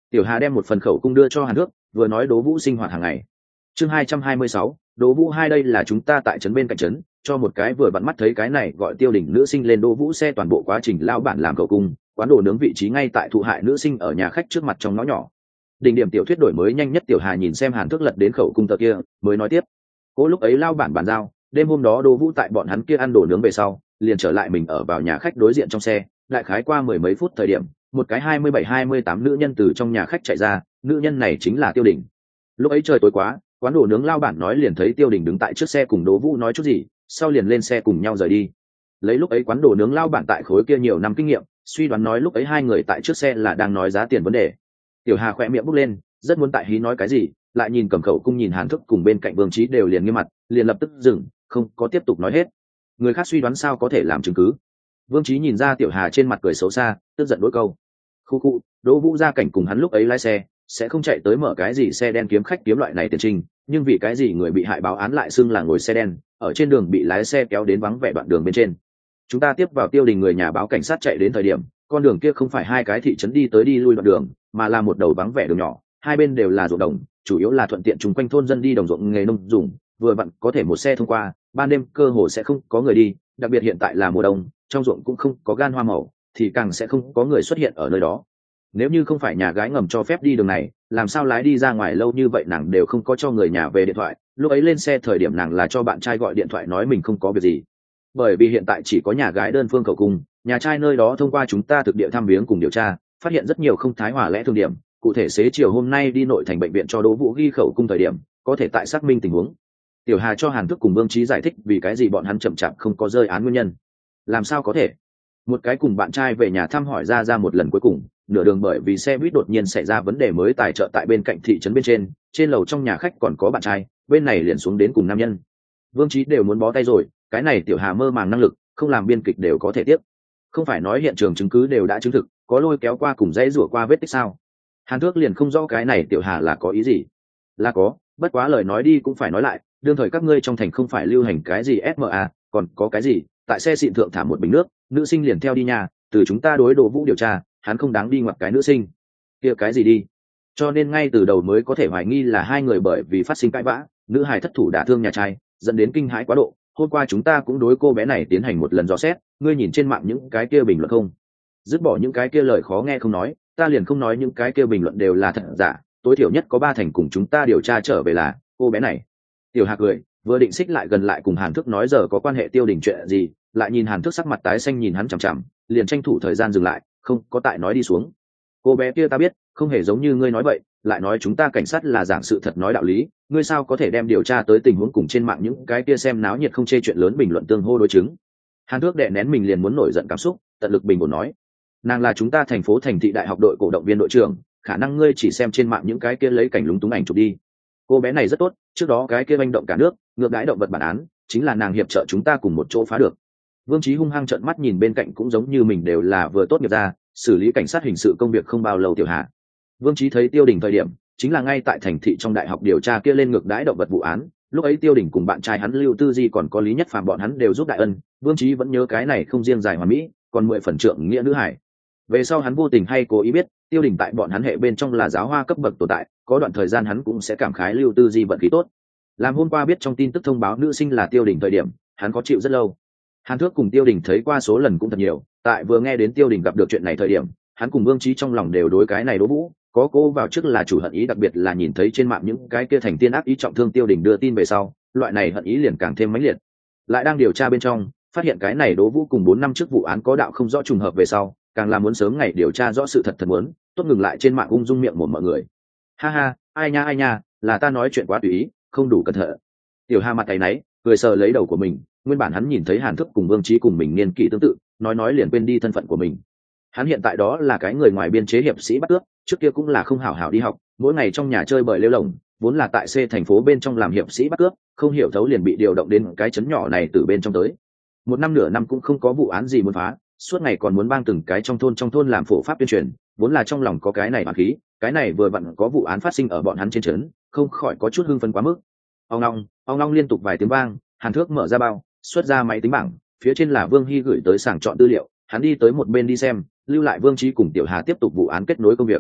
Speaker 1: Tiểu Hà đem một phần khẩu cung đưa cho Hàn Thước, vừa nói Đỗ Vũ sinh hoạt hàng ngày. Chương hai trăm hai mươi sáu, Đỗ Vũ hai đây là chúng ta tại trấn bên cạnh trấn, cho một cái vừa vặn mắt thấy cái này gọi Tiêu Đình nữ sinh lên Đỗ Vũ xe toàn bộ quá trình lao bản làm khẩu cung, quán đồ nướng vị trí ngay tại thụ hại nữ sinh ở nhà khách trước mặt trong ngõ nhỏ. Đỉnh điểm tiểu thuyết đổi mới nhanh nhất. Tiểu Hà nhìn xem Hàn Thước lật đến khẩu cung tờ kia, mới nói tiếp. Cố lúc ấy lao bản bàn giao, đêm hôm đó Đỗ Vũ tại bọn hắn kia ăn đồ nướng về sau, liền trở lại mình ở vào nhà khách đối diện trong xe, lại khái qua mười mấy phút thời điểm, một cái hai mươi bảy hai mươi tám nữ nhân từ trong nhà khách chạy ra, nữ nhân này chính là Tiêu Đình. Lúc ấy trời tối quá, quán đồ nướng lao bản nói liền thấy Tiêu Đình đứng tại trước xe cùng Đỗ Vũ nói chút gì, sau liền lên xe cùng nhau rời đi. Lấy lúc ấy quán đồ nướng lao bản tại khối kia nhiều năm kinh nghiệm, suy đoán nói lúc ấy hai người tại trước xe là đang nói giá tiền vấn đề. Tiểu Hà khỏe miệng bốc lên, rất muốn tại hí nói cái gì, lại nhìn cầm khẩu cung nhìn Hàn Thức cùng bên cạnh Vương Chí đều liền nghiêm mặt, liền lập tức dừng, không có tiếp tục nói hết. Người khác suy đoán sao có thể làm chứng cứ. Vương Chí nhìn ra Tiểu Hà trên mặt cười xấu xa, tức giận đối câu. Khu khu, Đỗ Vũ ra cảnh cùng hắn lúc ấy lái xe, sẽ không chạy tới mở cái gì xe đen kiếm khách kiếm loại này tiền trình, nhưng vì cái gì người bị hại báo án lại xưng là ngồi xe đen, ở trên đường bị lái xe kéo đến vắng vẻ đoạn đường bên trên. Chúng ta tiếp vào Tiêu Đình người nhà báo cảnh sát chạy đến thời điểm, con đường kia không phải hai cái thị trấn đi tới đi lui đoạn đường, mà là một đầu vắng vẻ đường nhỏ, hai bên đều là ruộng đồng, chủ yếu là thuận tiện chung quanh thôn dân đi đồng ruộng nghề nông dùng, vừa vặn có thể một xe thông qua, ban đêm cơ hồ sẽ không có người đi, đặc biệt hiện tại là mùa đông, trong ruộng cũng không có gan hoa màu, thì càng sẽ không có người xuất hiện ở nơi đó. Nếu như không phải nhà gái ngầm cho phép đi đường này, làm sao lái đi ra ngoài lâu như vậy nàng đều không có cho người nhà về điện thoại. Lúc ấy lên xe thời điểm nàng là cho bạn trai gọi điện thoại nói mình không có việc gì, bởi vì hiện tại chỉ có nhà gái đơn phương khẩu cung, nhà trai nơi đó thông qua chúng ta thực địa thăm viếng cùng điều tra, phát hiện rất nhiều không thái hòa lẽ thương điểm. Cụ thể xế chiều hôm nay đi nội thành bệnh viện cho Đỗ Vũ ghi khẩu cung thời điểm, có thể tại xác minh tình huống. Tiểu Hà cho Hàn Thức cùng Vương Chí giải thích vì cái gì bọn hắn chậm chạp không có rơi án nguyên nhân. Làm sao có thể? Một cái cùng bạn trai về nhà thăm hỏi ra ra một lần cuối cùng, nửa đường bởi vì xe buýt đột nhiên xảy ra vấn đề mới tài trợ tại bên cạnh thị trấn bên trên, trên lầu trong nhà khách còn có bạn trai, bên này liền xuống đến cùng nam nhân. Vương Chí đều muốn bó tay rồi, cái này Tiểu Hà mơ màng năng lực, không làm biên kịch đều có thể tiếp. Không phải nói hiện trường chứng cứ đều đã chứng thực, có lôi kéo qua cùng dãy rủa qua vết tích sao? Hàn Thước liền không rõ cái này Tiểu Hà là có ý gì. Là có, bất quá lời nói đi cũng phải nói lại, đương thời các ngươi trong thành không phải lưu hành cái gì ép em a, còn có cái gì, tại xe xịn thượng thả một bình nước, nữ sinh liền theo đi nhà, từ chúng ta đối Đỗ Vũ điều tra, hắn không đáng đi ngoặt cái nữ sinh. Kia cái gì đi? Cho nên ngay từ đầu mới có thể hoài nghi là hai người bởi vì phát sinh cãi vã, nữ hài thất thủ đả thương nhà trai, dẫn đến kinh hãi quá độ. Hôm qua chúng ta cũng đối cô bé này tiến hành một lần dò xét, ngươi nhìn trên mạng những cái kia bình luận không? Dứt bỏ những cái kia lời khó nghe không nói, ta liền không nói những cái kia bình luận đều là thật giả, tối thiểu nhất có ba thành cùng chúng ta điều tra trở về là cô bé này. Tiểu Hạc cười, vừa định xích lại gần lại cùng Hàn Thức nói giờ có quan hệ Tiêu Đình chuyện gì, lại nhìn Hàn Thức sắc mặt tái xanh nhìn hắn chằm chằm, liền tranh thủ thời gian dừng lại, không có tại nói đi xuống. Cô bé kia ta biết, không hề giống như ngươi nói vậy, lại nói chúng ta cảnh sát là giảng sự thật nói đạo lý, ngươi sao có thể đem điều tra tới tình huống cùng trên mạng những cái kia xem náo nhiệt không chê chuyện lớn bình luận tương hô đối chứng. Hàn Thức đè nén mình liền muốn nổi giận cảm xúc, tận lực bình ổn nói, nàng là chúng ta thành phố thành thị đại học đội cổ động viên đội trưởng, khả năng ngươi chỉ xem trên mạng những cái kia lấy cảnh lúng túng ảnh chụp đi. Cô bé này rất tốt, trước đó cái kia manh động cả nước, ngược đãi động vật bản án, chính là nàng hiệp trợ chúng ta cùng một chỗ phá được. Vương Chí hung hăng trợn mắt nhìn bên cạnh cũng giống như mình đều là vừa tốt nghiệp ra, xử lý cảnh sát hình sự công việc không bao lâu Tiểu Hà. Vương Chí thấy Tiêu Đình thời điểm, chính là ngay tại thành thị trong đại học điều tra kia lên ngược đãi động vật vụ án, lúc ấy Tiêu Đình cùng bạn trai hắn Lưu Tư Di còn có Lý Nhất Phàm bọn hắn đều giúp đại ân, Vương Chí vẫn nhớ cái này không riêng dài hoàn mỹ, còn mười phần trượng nghĩa nữ hải. Về sau hắn vô tình hay cố ý biết, Tiêu Đình tại bọn hắn hệ bên trong là giáo hoa cấp bậc tồn tại, có đoạn thời gian hắn cũng sẽ cảm khái Lưu Tư Di vận khí tốt. Làm hôm qua biết trong tin tức thông báo nữ sinh là Tiêu Đình thời điểm, hắn có chịu rất lâu. Hàn Thước cùng Tiêu Đình thấy qua số lần cũng thật nhiều, tại vừa nghe đến Tiêu Đình gặp được chuyện này thời điểm, hắn cùng Vương Chí trong lòng đều đối cái này Đỗ Vũ, có cô vào trước là chủ hận ý, đặc biệt là nhìn thấy trên mạng những cái kia thành tiên ác ý trọng thương Tiêu Đình đưa tin về sau, loại này hận ý liền càng thêm mãnh liệt. Lại đang điều tra bên trong, phát hiện cái này Đỗ Vũ cùng bốn năm trước vụ án có đạo không rõ trùng hợp về sau, càng là muốn sớm ngày điều tra rõ sự thật thật muốn, tốt ngừng lại trên mạng ung dung miệng một mọi người. Ha ha, ai nha ai nha, là ta nói chuyện quá tùy ý, không đủ cẩn thận. Tiểu Hà mặt tay náy, cười sờ lấy đầu của mình, nguyên bản hắn nhìn thấy Hàn Thức cùng Vương Chí cùng mình niên kỷ tương tự, nói nói liền quên đi thân phận của mình. Hắn hiện tại đó là cái người ngoài biên chế hiệp sĩ bắt cướp, trước kia cũng là không hảo hảo đi học, mỗi ngày trong nhà chơi bời lêu lổng, vốn là tại C thành phố bên trong làm hiệp sĩ bắt cướp, không hiểu thấu liền bị điều động đến cái trấn nhỏ này từ bên trong tới. Một năm nửa năm cũng không có vụ án gì muốn phá, suốt ngày còn muốn bang từng cái trong thôn trong thôn làm phổ pháp tuyên truyền, vốn là trong lòng có cái này mà khí, cái này vừa vặn có vụ án phát sinh ở bọn hắn trên trấn, không khỏi có chút hưng phấn quá mức. Ong ong, ong ong liên tục vài tiếng vang, Hàn Thước mở ra bao, xuất ra máy tính bảng, phía trên là Vương Hy gửi tới sàng chọn tư liệu, hắn đi tới một bên đi xem, lưu lại Vương Chí cùng Tiểu Hà tiếp tục vụ án kết nối công việc.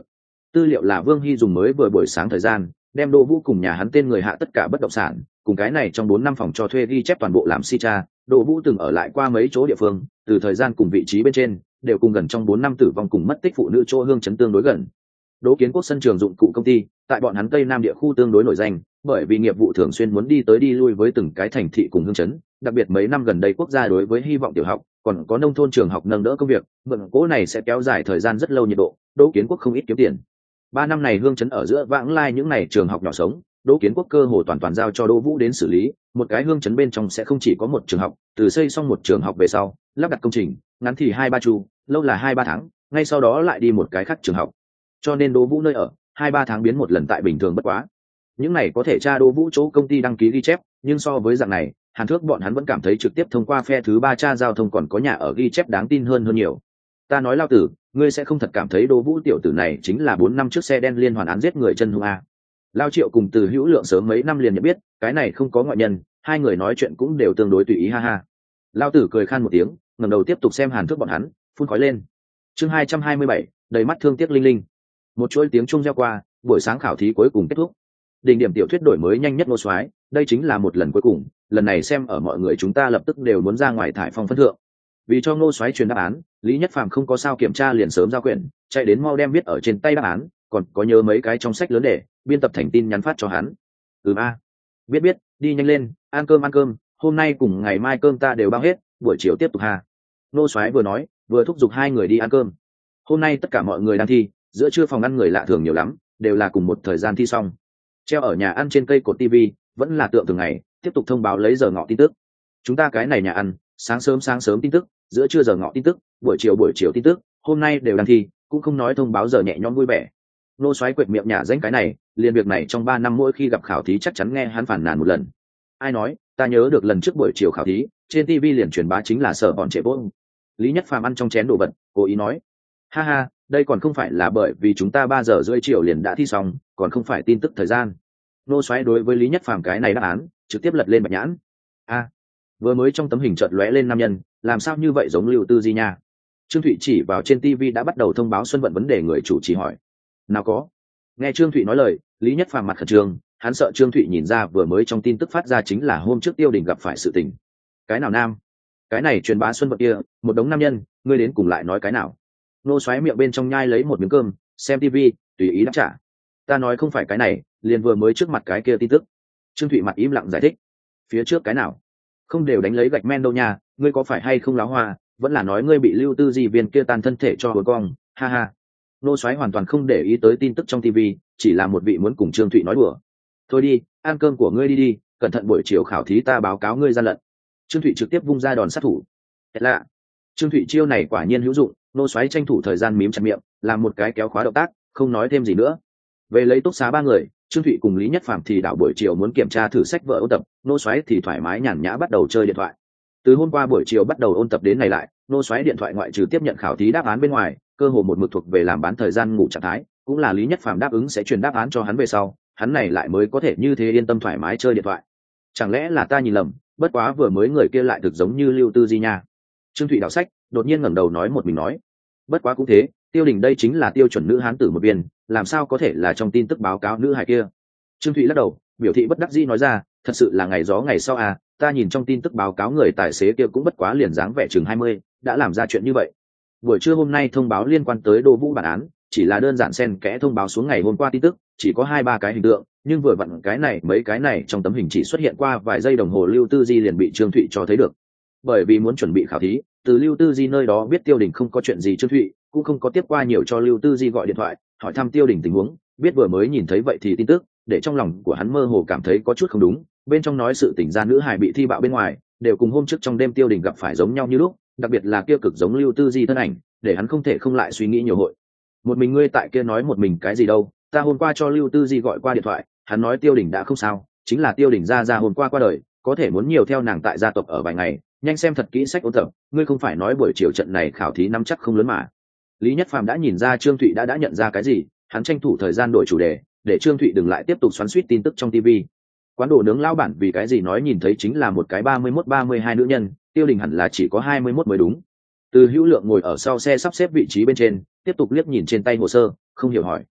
Speaker 1: Tư liệu là Vương Hy dùng mới vừa buổi sáng thời gian đem Đỗ Vũ cùng nhà hắn tên người hạ tất cả bất động sản cùng cái này trong bốn năm phòng cho thuê ghi chép toàn bộ làm si cha. Đỗ Vũ từng ở lại qua mấy chỗ địa phương, từ thời gian cùng vị trí bên trên đều cùng gần trong bốn năm tử vong cùng mất tích phụ nữ chỗ hương chấn tương đối gần. Đỗ Kiến Quốc sân trường dụng cụ công ty tại bọn hắn Tây Nam địa khu tương đối nổi danh, bởi vì nghiệp vụ thường xuyên muốn đi tới đi lui với từng cái thành thị cùng hương chấn, đặc biệt mấy năm gần đây quốc gia đối với hy vọng tiểu học còn có nông thôn trường học nâng đỡ công việc, mượn cố này sẽ kéo dài thời gian rất lâu nhiệt độ. Đỗ Kiến Quốc không ít kiếm tiền. Ba năm này hương chấn ở giữa vãng lai những này trường học nhỏ sống, Đỗ Kiến Quốc cơ hồ toàn toàn giao cho Đỗ Vũ đến xử lý. Một cái hương chấn bên trong sẽ không chỉ có một trường học, từ xây xong một trường học về sau lắp đặt công trình ngắn thì hai ba chu, lâu là hai ba tháng, ngay sau đó lại đi một cái khác trường học. Cho nên Đỗ Vũ nơi ở hai ba tháng biến một lần tại bình thường bất quá. Những này có thể tra Đỗ Vũ chỗ công ty đăng ký ghi chép, nhưng so với dạng này Hàn Thước bọn hắn vẫn cảm thấy trực tiếp thông qua phe thứ ba tra giao thông còn có nhà ở ghi chép đáng tin hơn hơn nhiều. Ta nói lao tử, ngươi sẽ không thật cảm thấy Đỗ Vũ tiểu tử này chính là bốn năm trước xe đen liên hoàn án giết người chân hung a? Lao Triệu cùng Từ Hữu Lượng sớm mấy năm liền nhận biết, cái này không có ngoại nhân, hai người nói chuyện cũng đều tương đối tùy ý ha ha. Lao tử cười khan một tiếng, ngẩng đầu tiếp tục xem Hàn Thước bọn hắn, phun khói lên. Chương hai trăm hai mươi bảy, đầy mắt thương tiếc linh linh. Một chuỗi tiếng chuông reo qua, buổi sáng khảo thí cuối cùng kết thúc. Đỉnh điểm tiểu thuyết đổi mới nhanh nhất Ngô Soái, đây chính là một lần cuối cùng, lần này xem ở mọi người chúng ta lập tức đều muốn ra ngoài thải phong phân thượng. Vì cho Ngô Soái truyền đáp án, Lý Nhất Phàm không có sao kiểm tra liền sớm giao quyển, chạy đến mau đem viết ở trên tay đáp án, còn có nhớ mấy cái trong sách lớn để biên tập thành tin nhắn phát cho hắn. Ừm a, biết biết, đi nhanh lên, ăn cơm ăn cơm, hôm nay cùng ngày mai cơm ta đều bao hết, buổi chiều tiếp tục ha. Ngô Soái vừa nói, vừa thúc giục hai người đi ăn cơm. Hôm nay tất cả mọi người đang thi, giữa trưa phòng ăn người lạ thường nhiều lắm, đều là cùng một thời gian thi xong. Treo ở nhà ăn trên cây cột tivi vẫn là tượng thường ngày, tiếp tục thông báo lấy giờ ngọ tin tức. Chúng ta cái này nhà ăn, sáng sớm sáng sớm tin tức, giữa trưa giờ ngọ tin tức, buổi chiều buổi chiều tin tức, hôm nay đều đang thi, cũng không nói thông báo giờ nhẹ nhõm vui vẻ. Nô Soái quệt miệng nhả danh cái này, liền việc này trong ba năm mỗi khi gặp khảo thí chắc chắn nghe hắn phản nàn một lần. Ai nói, ta nhớ được lần trước buổi chiều khảo thí, trên tivi liền truyền bá chính là sở bọn trệ vốn. Lý Nhất Phàm ăn trong chén đồ vật, cố ý nói, ha ha, đây còn không phải là bởi vì chúng ta ba giờ rưỡi chiều liền đã thi xong, còn không phải tin tức thời gian. Nô Soái đối với Lý Nhất Phàm cái này đáp án, trực tiếp lật lên bạch nhãn. A, vừa mới trong tấm hình chợt lóe lên nam nhân, làm sao như vậy giống Lưu Tư Di nha? Trương Thụy chỉ vào trên tivi đã bắt đầu thông báo Xuân Vận vấn đề người chủ trì hỏi. Nào có. Nghe Trương Thụy nói lời, Lý Nhất Phàm mặt khẩn trương, hắn sợ Trương Thụy nhìn ra vừa mới trong tin tức phát ra chính là hôm trước Tiêu Đình gặp phải sự tình. Cái nào nam? Cái này truyền bá Xuân Vận kia, một đống nam nhân, ngươi đến cùng lại nói cái nào? Nô Soái miệng bên trong nhai lấy một miếng cơm, xem tivi, tùy ý đáp trả. Ta nói không phải cái này, liền vừa mới trước mặt cái kia tin tức. Trương Thụy mặt im lặng giải thích. Phía trước cái nào? Không đều đánh lấy gạch men đâu nha, ngươi có phải hay không láo hoa, vẫn là nói ngươi bị Lưu Tư Di viên kia tan thân thể cho hồn cong, ha ha. Nô Soái hoàn toàn không để ý tới tin tức trong tivi, chỉ là một vị muốn cùng Trương Thụy nói đùa. Thôi đi, ăn cơm của ngươi đi đi, cẩn thận buổi chiều khảo thí ta báo cáo ngươi gian lận. Trương Thụy trực tiếp vung ra đòn sát thủ. Thật lạ. Trương Thụy chiêu này quả nhiên hữu dụng, Nô Soái tranh thủ thời gian mím chặt miệng, làm một cái kéo khóa động tác, không nói thêm gì nữa. Về lấy túc xá ba người, Trương Thụy cùng Lý Nhất Phàm thì đảo buổi chiều muốn kiểm tra thử sách vở ôn tập, Nô Soái thì thoải mái nhàn nhã bắt đầu chơi điện thoại. Từ hôm qua buổi chiều bắt đầu ôn tập đến ngày lại, Nô Soái điện thoại ngoại trừ tiếp nhận khảo thí đáp án bên ngoài, cơ hồ một mực thuộc về làm bán thời gian ngủ trạng thái, cũng là Lý Nhất Phàm đáp ứng sẽ truyền đáp án cho hắn về sau, hắn này lại mới có thể như thế yên tâm thoải mái chơi điện thoại. Chẳng lẽ là ta nhìn lầm, bất quá vừa mới người kia lại thực giống như Lưu Tư Di nha. Trương Thụy đọc sách, đột nhiên ngẩng đầu nói một mình nói, bất quá cũng thế, Tiêu Đình đây chính là tiêu chuẩn nữ hán tử một viên, làm sao có thể là trong tin tức báo cáo nữ hài kia. Trương Thụy lắc đầu, biểu thị bất đắc dĩ nói ra, thật sự là ngày gió ngày sau à, ta nhìn trong tin tức báo cáo người tài xế kia cũng bất quá liền dáng vẻ chừng hai mươi, đã làm ra chuyện như vậy. Buổi trưa hôm nay thông báo liên quan tới Đỗ Vũ bản án, chỉ là đơn giản xen kẽ thông báo xuống ngày hôm qua tin tức, chỉ có hai ba cái hình tượng, nhưng vừa vặn cái này mấy cái này trong tấm hình chỉ xuất hiện qua vài giây đồng hồ Lưu Tư Di liền bị Trương Thụy cho thấy được. Bởi vì muốn chuẩn bị khảo thí, từ Lưu Tư Di nơi đó biết Tiêu Đình không có chuyện gì, Trương Thụy cũng không có tiếp qua nhiều cho Lưu Tư Di gọi điện thoại hỏi thăm Tiêu Đình tình huống, biết vừa mới nhìn thấy vậy thì tin tức, để trong lòng của hắn mơ hồ cảm thấy có chút không đúng, bên trong nói sự tình gia nữ hài bị thi bạo bên ngoài, đều cùng hôm trước trong đêm Tiêu Đình gặp phải giống nhau như lúc, đặc biệt là kia cực giống Lưu Tư Di thân ảnh, để hắn không thể không lại suy nghĩ nhiều hội. Một mình ngươi tại kia nói một mình cái gì đâu, ta hôm qua cho Lưu Tư Di gọi qua điện thoại, hắn nói Tiêu Đình đã không sao, chính là Tiêu Đình ra ra hôm qua qua đời, có thể muốn nhiều theo nàng tại gia tộc ở vài ngày, nhanh xem thật kỹ sách ôn tập, ngươi không phải nói buổi chiều trận này khảo thí năm chắc không lớn mà. Lý Nhất Phàm đã nhìn ra Trương Thụy đã đã nhận ra cái gì, hắn tranh thủ thời gian đổi chủ đề, để Trương Thụy đừng lại tiếp tục xoắn xuýt tin tức trong tivi. Quán đồ nướng lao bản vì cái gì nói nhìn thấy chính là một cái ba mươi mốt ba mươi hai nữ nhân, Tiêu Đình hẳn là chỉ có hai mươi mốt mới đúng. Từ Hữu Lượng ngồi ở sau xe sắp xếp vị trí bên trên, tiếp tục liếc nhìn trên tay hồ sơ, không hiểu hỏi.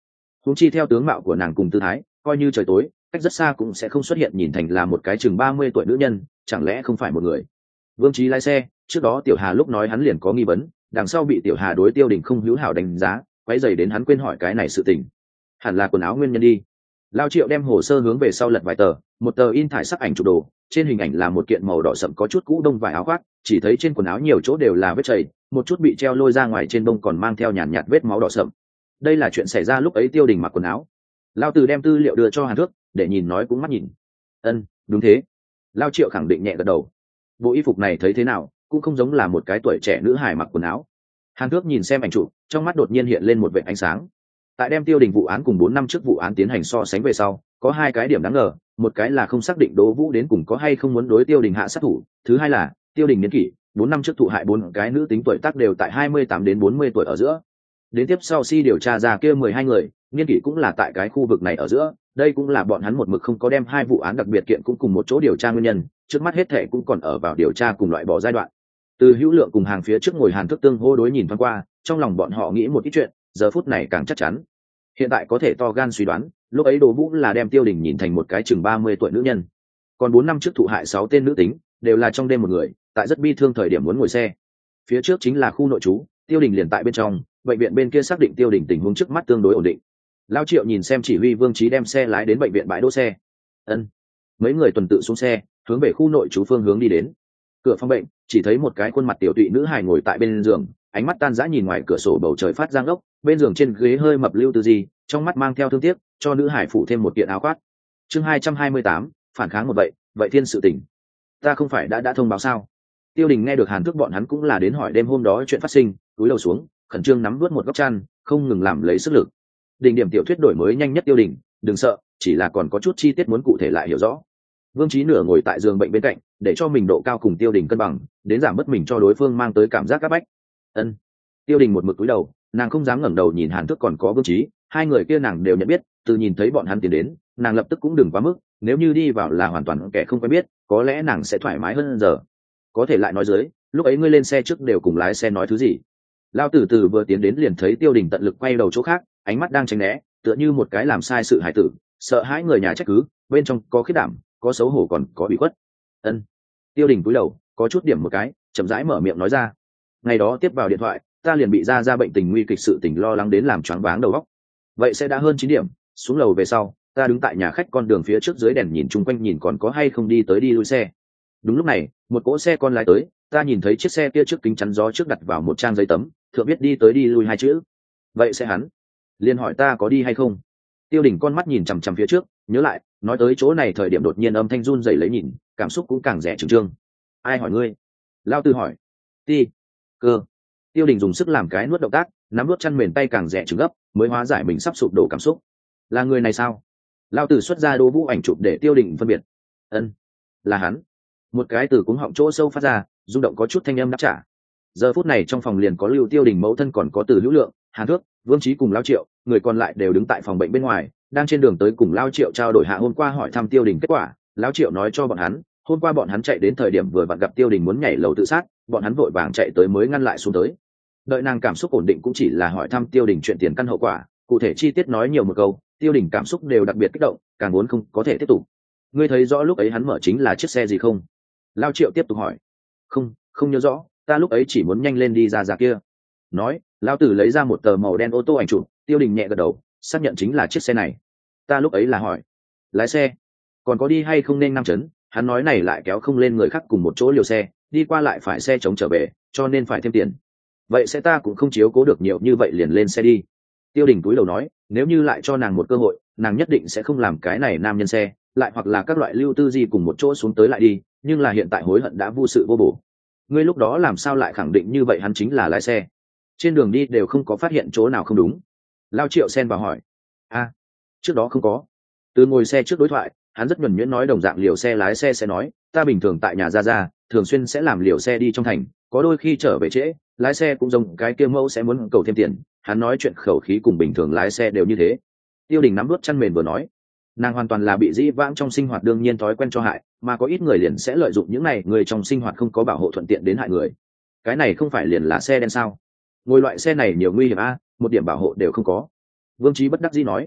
Speaker 1: huống chi theo tướng mạo của nàng cùng tư thái, coi như trời tối cách rất xa cũng sẽ không xuất hiện nhìn thành là một cái chừng ba mươi tuổi nữ nhân, chẳng lẽ không phải một người. Vương Chí lái xe, trước đó Tiểu Hà lúc nói hắn liền có nghi vấn, đằng sau bị Tiểu Hà đối Tiêu Đình không hữu hảo đánh giá, quấy rầy đến hắn quên hỏi cái này sự tình. Hẳn là quần áo nguyên nhân đi. Lao Triệu đem hồ sơ hướng về sau lật vài tờ, một tờ in thải sắc ảnh chụp đồ, trên hình ảnh là một kiện màu đỏ sậm có chút cũ đông vải áo khoác, chỉ thấy trên quần áo nhiều chỗ đều là vết chảy, một chút bị treo lôi ra ngoài trên bông còn mang theo nhàn nhạt, nhạt vết máu đỏ sậm. Đây là chuyện xảy ra lúc ấy Tiêu Đình mặc quần áo. Lao Từ đem tư liệu đưa cho Hàn Thước, để nhìn nói cũng mắt nhìn. Ân, đúng thế. Lao Triệu khẳng định nhẹ gật đầu. Bộ y phục này thấy thế nào, cũng không giống là một cái tuổi trẻ nữ hài mặc quần áo. Hàn Thước nhìn xem ảnh chụp, trong mắt đột nhiên hiện lên một vệt ánh sáng. Tại đem Tiêu Đình vụ án cùng bốn năm trước vụ án tiến hành so sánh về sau, có hai cái điểm đáng ngờ, một cái là không xác định Đỗ Vũ đến cùng có hay không muốn đối Tiêu Đình hạ sát thủ, thứ hai là Tiêu Đình niên kỷ, bốn năm trước thụ hại bốn cái nữ tính tuổi tác đều tại hai mươi tám đến bốn mươi tuổi ở giữa. Đến tiếp sau si điều tra ra kia mười hai người, niên kỷ cũng là tại cái khu vực này ở giữa, đây cũng là bọn hắn một mực không có đem hai vụ án đặc biệt kiện cũng cùng một chỗ điều tra nguyên nhân, trước mắt hết thảy cũng còn ở vào điều tra cùng loại bỏ giai đoạn. Từ Hữu Lượng cùng hàng phía trước ngồi Hàn Thức tương hô đối nhìn thoáng qua, trong lòng bọn họ nghĩ một ít chuyện, giờ phút này càng chắc chắn. Hiện tại có thể to gan suy đoán, lúc ấy Đỗ Vũ là đem Tiêu Đình nhìn thành một cái chừng ba mươi tuổi nữ nhân. Còn bốn năm trước thụ hại sáu tên nữ tính, đều là trong đêm một người, tại rất bi thương thời điểm muốn ngồi xe. Phía trước chính là khu nội trú, Tiêu Đình liền tại bên trong, bệnh viện bên kia xác định Tiêu Đình tình huống trước mắt tương đối ổn định. Lao Triệu nhìn xem chỉ huy Vương Chí đem xe lái đến bệnh viện bãi đỗ xe. Ân. Mấy người tuần tự xuống xe, hướng về khu nội trú phương hướng đi đến. Cửa phòng bệnh, chỉ thấy một cái khuôn mặt tiểu tụy nữ hài ngồi tại bên giường, ánh mắt tan rã nhìn ngoài cửa sổ bầu trời phát giang ốc, bên giường trên ghế hơi mập lưu tư gì, trong mắt mang theo thương tiếc, cho nữ hải phủ thêm một kiện áo khoác. Chương hai trăm hai mươi tám, phản kháng một vậy, vậy thiên sự tình. Ta không phải đã đã thông báo sao? Tiêu Đình nghe được Hàn Thức bọn hắn cũng là đến hỏi đêm hôm đó chuyện phát sinh, cúi đầu xuống, khẩn trương nắm nuốt một góc chăn, không ngừng làm lấy sức lực. Đỉnh điểm tiểu thuyết đổi mới nhanh nhất Tiêu Đình, đừng sợ, chỉ là còn có chút chi tiết muốn cụ thể lại hiểu rõ. Vương Chí nửa ngồi tại giường bệnh bên cạnh, để cho mình độ cao cùng Tiêu Đình cân bằng, đến giảm bớt mình cho đối phương mang tới cảm giác áp bách. Ân. Tiêu Đình một mực cúi đầu, nàng không dám ngẩng đầu nhìn Hàn Thức còn có Vương Chí, hai người kia nàng đều nhận biết, từ nhìn thấy bọn hắn tiến đến, nàng lập tức cũng đừng quá mức, nếu như đi vào là hoàn toàn kẻ không quen biết, có lẽ nàng sẽ thoải mái hơn giờ. Có thể lại nói dưới, lúc ấy ngươi lên xe trước đều cùng lái xe nói thứ gì? Lao Tử Từ vừa tiến đến liền thấy Tiêu Đình tận lực quay đầu chỗ khác, ánh mắt đang tránh né, tựa như một cái làm sai sự hải tử, sợ hãi người nhà trách cứ, bên trong có khiếp đảm, có xấu hổ còn có bị khuất. Ân. Tiêu Đình cúi đầu, có chút điểm một cái, chậm rãi mở miệng nói ra. Ngày đó tiếp vào điện thoại, ta liền bị ra ra bệnh tình nguy kịch sự tình lo lắng đến làm choáng váng đầu óc. Vậy sẽ đã hơn chín điểm, xuống lầu về sau, ta đứng tại nhà khách con đường phía trước dưới đèn nhìn chung quanh nhìn còn có hay không đi tới đi lui xe. Đúng lúc này, một cỗ xe con lái tới, ta nhìn thấy chiếc xe kia trước kính chắn gió trước đặt vào một trang giấy tấm, thượng viết đi tới đi lui hai chữ. Vậy sẽ hắn liền hỏi ta có đi hay không. Tiêu Đình con mắt nhìn chằm chằm phía trước, nhớ lại, nói tới chỗ này thời điểm đột nhiên âm thanh run rẩy lấy nhìn, cảm xúc cũng càng rẻ trừng trương. Ai hỏi ngươi? Lao Tư hỏi. Ti. Cơ. Tiêu Đình dùng sức làm cái nuốt động tác, nắm nuốt chăn mền tay càng rẻ trừng gấp, mới hóa giải mình sắp sụp đổ cảm xúc. Là người này sao? Lao Tử xuất ra Đỗ Vũ ảnh chụp để Tiêu Đình phân biệt. Ân, là hắn. Một cái từ cuống họng chỗ sâu phát ra, rung động có chút thanh âm đáp trả. Giờ phút này trong phòng liền có Lưu Tiêu Đình mẫu thân còn có Từ Hữu Lượng, Hàn Thước, Vương Chí cùng Lao Triệu, người còn lại đều đứng tại phòng bệnh bên ngoài, đang trên đường tới cùng Lao Triệu trao đổi hạ hôm qua hỏi thăm Tiêu Đình kết quả. Lao Triệu nói cho bọn hắn, hôm qua bọn hắn chạy đến thời điểm vừa vặn gặp Tiêu Đình muốn nhảy lầu tự sát, bọn hắn vội vàng chạy tới mới ngăn lại xuống tới. Đợi nàng cảm xúc ổn định cũng chỉ là hỏi thăm Tiêu Đình chuyện tiền căn hậu quả, cụ thể chi tiết nói nhiều một câu, Tiêu Đình cảm xúc đều đặc biệt kích động, càng muốn không có thể tiếp tục. Ngươi thấy rõ lúc ấy hắn mở chính là chiếc xe gì không? Lao Triệu tiếp tục hỏi. Không, không nhớ rõ, ta lúc ấy chỉ muốn nhanh lên đi ra ra kia. Nói, Lao Tử lấy ra một tờ màu đen ô tô ảnh chụp, Tiêu Đình nhẹ gật đầu, xác nhận chính là chiếc xe này. Ta lúc ấy là hỏi, lái xe, còn có đi hay không nên năm chấn, hắn nói này lại kéo không lên người khác cùng một chỗ liều xe, đi qua lại phải xe chống trở về, cho nên phải thêm tiền. Vậy sẽ ta cũng không chiếu cố được nhiều như vậy liền lên xe đi. Tiêu Đình túi đầu nói, nếu như lại cho nàng một cơ hội, nàng nhất định sẽ không làm cái này nam nhân xe, lại hoặc là các loại lưu tư gì cùng một chỗ xuống tới lại đi, nhưng là hiện tại hối hận đã vô sự vô bổ. Ngươi lúc đó làm sao lại khẳng định như vậy hắn chính là lái xe? Trên đường đi đều không có phát hiện chỗ nào không đúng. Lao Triệu xen vào hỏi. A, à, trước đó không có. Từ ngồi xe trước đối thoại, hắn rất nhuần nhuyễn nói đồng dạng liều xe lái xe sẽ nói, ta bình thường tại nhà ra ra, thường xuyên sẽ làm liều xe đi trong thành, có đôi khi trở về trễ, lái xe cũng giống cái kia mẫu sẽ muốn cầu thêm tiền. Hắn nói chuyện khẩu khí cùng bình thường lái xe đều như thế. Tiêu Đình nắm đuốt chăn mền vừa nói, nàng hoàn toàn là bị dĩ vãng trong sinh hoạt đương nhiên thói quen cho hại, mà có ít người liền sẽ lợi dụng những này người trong sinh hoạt không có bảo hộ thuận tiện đến hại người. Cái này không phải liền là xe đen sao? Ngồi loại xe này nhiều nguy hiểm a, một điểm bảo hộ đều không có. Vương Chí bất đắc dĩ nói,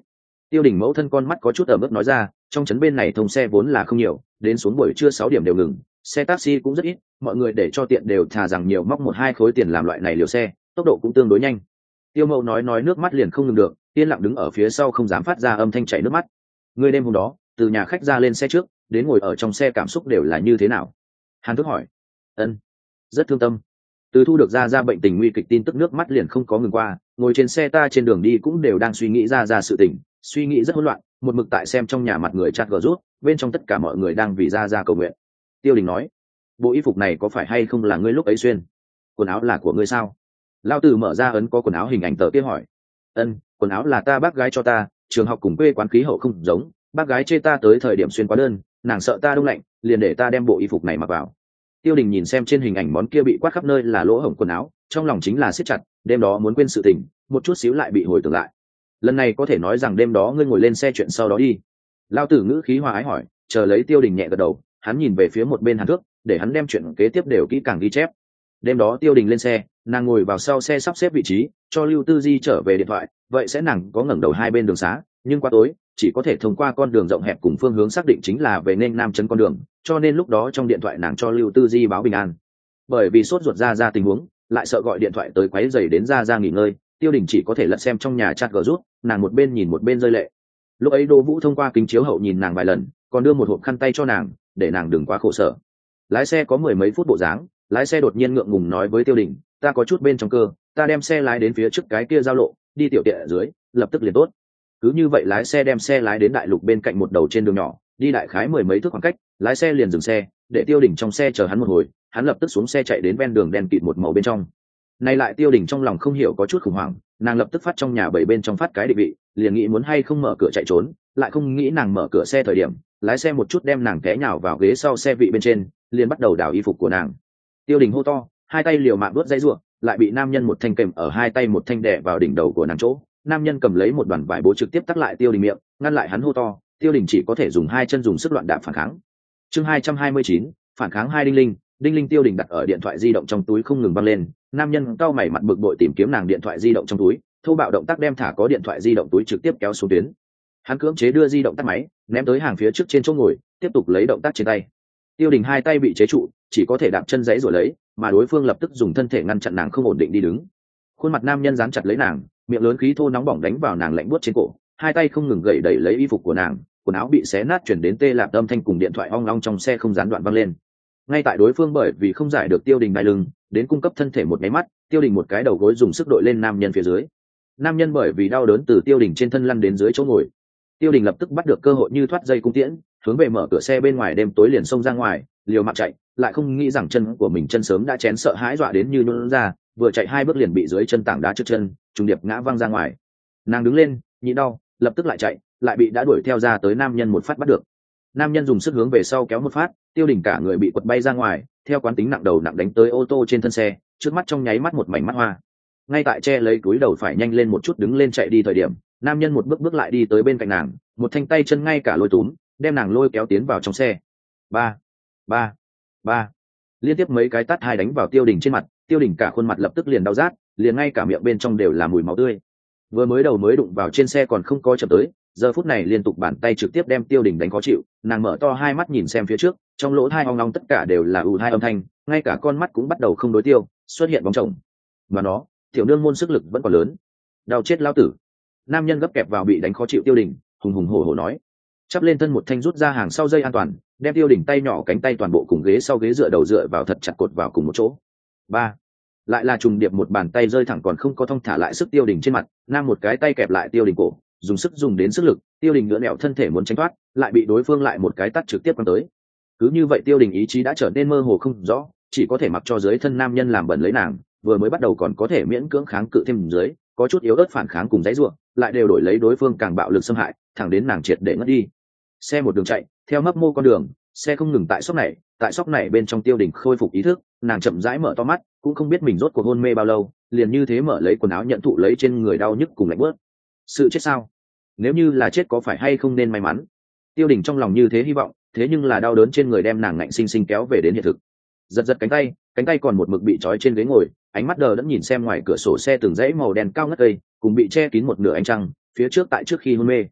Speaker 1: Tiêu Đình mẫu thân con mắt có chút ở mức nói ra, trong trấn bên này thông xe vốn là không nhiều, đến xuống buổi trưa sáu điểm đều ngừng, xe taxi cũng rất ít, mọi người để cho tiện đều thà rằng nhiều móc một hai khối tiền làm loại này liều xe, tốc độ cũng tương đối nhanh. Tiêu Mậu nói nói nước mắt liền không ngừng được, yên lặng đứng ở phía sau không dám phát ra âm thanh chảy nước mắt. Người đêm hôm đó, từ nhà khách ra lên xe trước, đến ngồi ở trong xe cảm xúc đều là như thế nào? Hàn Thức hỏi. Ân, rất thương tâm. Từ thu được ra ra bệnh tình nguy kịch tin tức nước mắt liền không có ngừng qua, ngồi trên xe ta trên đường đi cũng đều đang suy nghĩ ra ra sự tình, suy nghĩ rất hỗn loạn, một mực tại xem trong nhà mặt người chat gờ rút, bên trong tất cả mọi người đang vì ra ra cầu nguyện. Tiêu Đình nói, bộ y phục này có phải hay không là ngươi lúc ấy xuyên? Quần áo là của ngươi sao? Lao Tử mở ra ấn có quần áo hình ảnh tờ kia hỏi. Ân, quần áo là ta bác gái cho ta, trường học cùng quê quán khí hậu không giống, bác gái chê ta tới thời điểm xuyên quá đơn, nàng sợ ta đông lạnh, liền để ta đem bộ y phục này mặc vào. Tiêu Đình nhìn xem trên hình ảnh món kia bị quát khắp nơi là lỗ hổng quần áo, trong lòng chính là siết chặt, đêm đó muốn quên sự tình, một chút xíu lại bị hồi tưởng lại. Lần này có thể nói rằng đêm đó ngươi ngồi lên xe chuyện sau đó đi. Lao Tử ngữ khí hòa ái hỏi, chờ lấy Tiêu Đình nhẹ gật đầu, hắn nhìn về phía một bên Hàn Thước, để hắn đem chuyện kế tiếp đều kỹ càng ghi chép. Đêm đó Tiêu Đình lên xe, nàng ngồi vào sau xe sắp xếp vị trí, cho Lưu Tư Di trở về điện thoại, vậy sẽ nàng có ngẩng đầu hai bên đường xá, nhưng qua tối, chỉ có thể thông qua con đường rộng hẹp cùng phương hướng xác định chính là về nên Nam Trấn con đường, cho nên lúc đó trong điện thoại nàng cho Lưu Tư Di báo bình an. Bởi vì sốt ruột ra ra tình huống, lại sợ gọi điện thoại tới quấy rầy đến ra ra nghỉ ngơi, Tiêu Đình chỉ có thể lật xem trong nhà chat gờ rút, nàng một bên nhìn một bên rơi lệ. Lúc ấy Đỗ Vũ thông qua kính chiếu hậu nhìn nàng vài lần, còn đưa một hộp khăn tay cho nàng, để nàng đừng quá khổ sở. Lái xe có mười mấy phút bộ dáng, lái xe đột nhiên ngượng ngùng nói với Tiêu Đình, ta có chút bên trong cơ, ta đem xe lái đến phía trước cái kia giao lộ, đi tiểu tiện ở dưới, lập tức liền tốt. Cứ như vậy lái xe đem xe lái đến đại lục bên cạnh một đầu trên đường nhỏ, đi đại khái mười mấy thước khoảng cách, lái xe liền dừng xe, để Tiêu Đình trong xe chờ hắn một hồi, hắn lập tức xuống xe chạy đến ven đường đen kịt một màu bên trong. Nay lại Tiêu Đình trong lòng không hiểu có chút khủng hoảng, nàng lập tức phát trong nhà bảy bên trong phát cái định vị, liền nghĩ muốn hay không mở cửa chạy trốn, lại không nghĩ nàng mở cửa xe thời điểm, lái xe một chút đem nàng té nhào vào ghế sau xe vị bên trên, liền bắt đầu đào y phục của nàng. Tiêu Đình hô to, hai tay liều mạng đuốt dây rủa, lại bị nam nhân một thanh kềm ở hai tay một thanh đè vào đỉnh đầu của nàng chỗ. Nam nhân cầm lấy một đoàn vải bố trực tiếp tắc lại Tiêu Đình miệng, ngăn lại hắn hô to, Tiêu Đình chỉ có thể dùng hai chân dùng sức loạn đạp phản kháng. Chương hai trăm hai mươi chín, phản kháng hai đinh linh, đinh linh. Tiêu Đình đặt ở điện thoại di động trong túi không ngừng văng lên, nam nhân cau mày mặt bực bội tìm kiếm nàng điện thoại di động trong túi, thô bạo động tác đem thả có điện thoại di động túi trực tiếp kéo xuống tuyến. Hắn cưỡng chế đưa di động tắt máy, ném tới hàng phía trước trên chỗ ngồi, tiếp tục lấy động tác trên tay. Tiêu Đình hai tay bị chế trụ, chỉ có thể đạp chân giãy rồi lấy, mà đối phương lập tức dùng thân thể ngăn chặn nàng không ổn định đi đứng. Khuôn mặt nam nhân dán chặt lấy nàng, miệng lớn khí thô nóng bỏng đánh vào nàng lạnh buốt trên cổ, hai tay không ngừng gẩy đẩy lấy y phục của nàng, quần áo bị xé nát chuyển đến tê lạp âm thanh cùng điện thoại ong long trong xe không gián đoạn vang lên. Ngay tại đối phương bởi vì không giải được Tiêu Đình đai lưng, đến cung cấp thân thể một máy mắt, Tiêu Đình một cái đầu gối dùng sức đội lên nam nhân phía dưới. Nam nhân bởi vì đau đớn từ Tiêu Đình trên thân lăn đến dưới chỗ ngồi. Tiêu Đình lập tức bắt được cơ hội như thoát dây cung tiễn, hướng về mở cửa xe bên ngoài đêm tối liền xông ra ngoài, liều mạng chạy, lại không nghĩ rằng chân của mình chân sớm đã chén sợ hãi dọa đến như nhũn ra, vừa chạy hai bước liền bị dưới chân tảng đá trước chân trùng điệp ngã văng ra ngoài. Nàng đứng lên, nhịn đau, lập tức lại chạy, lại bị đã đuổi theo ra tới nam nhân một phát bắt được. Nam nhân dùng sức hướng về sau kéo một phát, Tiêu Đình cả người bị quật bay ra ngoài, theo quán tính nặng đầu nặng đánh tới ô tô trên thân xe, trước mắt trong nháy mắt một mảnh mắt hoa. Ngay tại che lấy túi đầu phải nhanh lên một chút đứng lên chạy đi thời điểm, nam nhân một bước bước lại đi tới bên cạnh nàng, một thanh tay chân ngay cả lôi túm, đem nàng lôi kéo tiến vào trong xe. Ba, ba, ba, liên tiếp mấy cái tát hai đánh vào Tiêu Đình trên mặt, Tiêu Đình cả khuôn mặt lập tức liền đau rát, liền ngay cả miệng bên trong đều là mùi máu tươi. Vừa mới đầu mới đụng vào trên xe còn không có chậm tới, giờ phút này liên tục bàn tay trực tiếp đem Tiêu Đình đánh khó chịu, nàng mở to hai mắt nhìn xem phía trước, trong lỗ tai ong ong tất cả đều là ù hai âm thanh, ngay cả con mắt cũng bắt đầu không đối tiêu, xuất hiện bóng chồng. Mà nó, tiểu nương môn sức lực vẫn còn lớn. Đau chết lao tử. Nam nhân gấp kẹp vào bị đánh khó chịu Tiêu Đình, hùng hùng hổ hổ nói. Chắp lên thân một thanh rút ra hàng sau dây an toàn, đem Tiêu Đình tay nhỏ cánh tay toàn bộ cùng ghế sau ghế dựa đầu dựa vào thật chặt cột vào cùng một chỗ. Ba, lại là trùng điệp một bàn tay rơi thẳng còn không có thông thả lại sức Tiêu Đình trên mặt, nam một cái tay kẹp lại Tiêu Đình cổ, dùng sức dùng đến sức lực, Tiêu Đình ngửa nẹo thân thể muốn tránh thoát, lại bị đối phương lại một cái tát trực tiếp quăng tới. Cứ như vậy Tiêu Đình ý chí đã trở nên mơ hồ không rõ, chỉ có thể mặc cho dưới thân nam nhân làm bẩn lấy nàng, vừa mới bắt đầu còn có thể miễn cưỡng kháng cự thêm dưới, có chút yếu ớt phản kháng cùng dãy rủa, lại đều đổi lấy đối phương càng bạo lực xâm hại, thẳng đến nàng triệt để ngất đi. Xe một đường chạy, theo mấp mô con đường, xe không ngừng tại sóc này, tại sóc này bên trong Tiêu Đình khôi phục ý thức, nàng chậm rãi mở to mắt, cũng không biết mình rốt cuộc hôn mê bao lâu, liền như thế mở lấy quần áo nhận thụ lấy trên người đau nhức cùng lạnh bớt. Sự chết sao? Nếu như là chết có phải hay không nên may mắn? Tiêu Đình trong lòng như thế hy vọng, thế nhưng là đau đớn trên người đem nàng ngạnh sinh sinh kéo về đến hiện thực. Giật giật cánh tay, cánh tay còn một mực bị trói trên ghế ngồi, ánh mắt đờ đẫn nhìn xem ngoài cửa sổ xe từng dãy màu đen cao ngất cây, cùng bị che kín một nửa ánh trăng, phía trước tại trước khi hôn mê.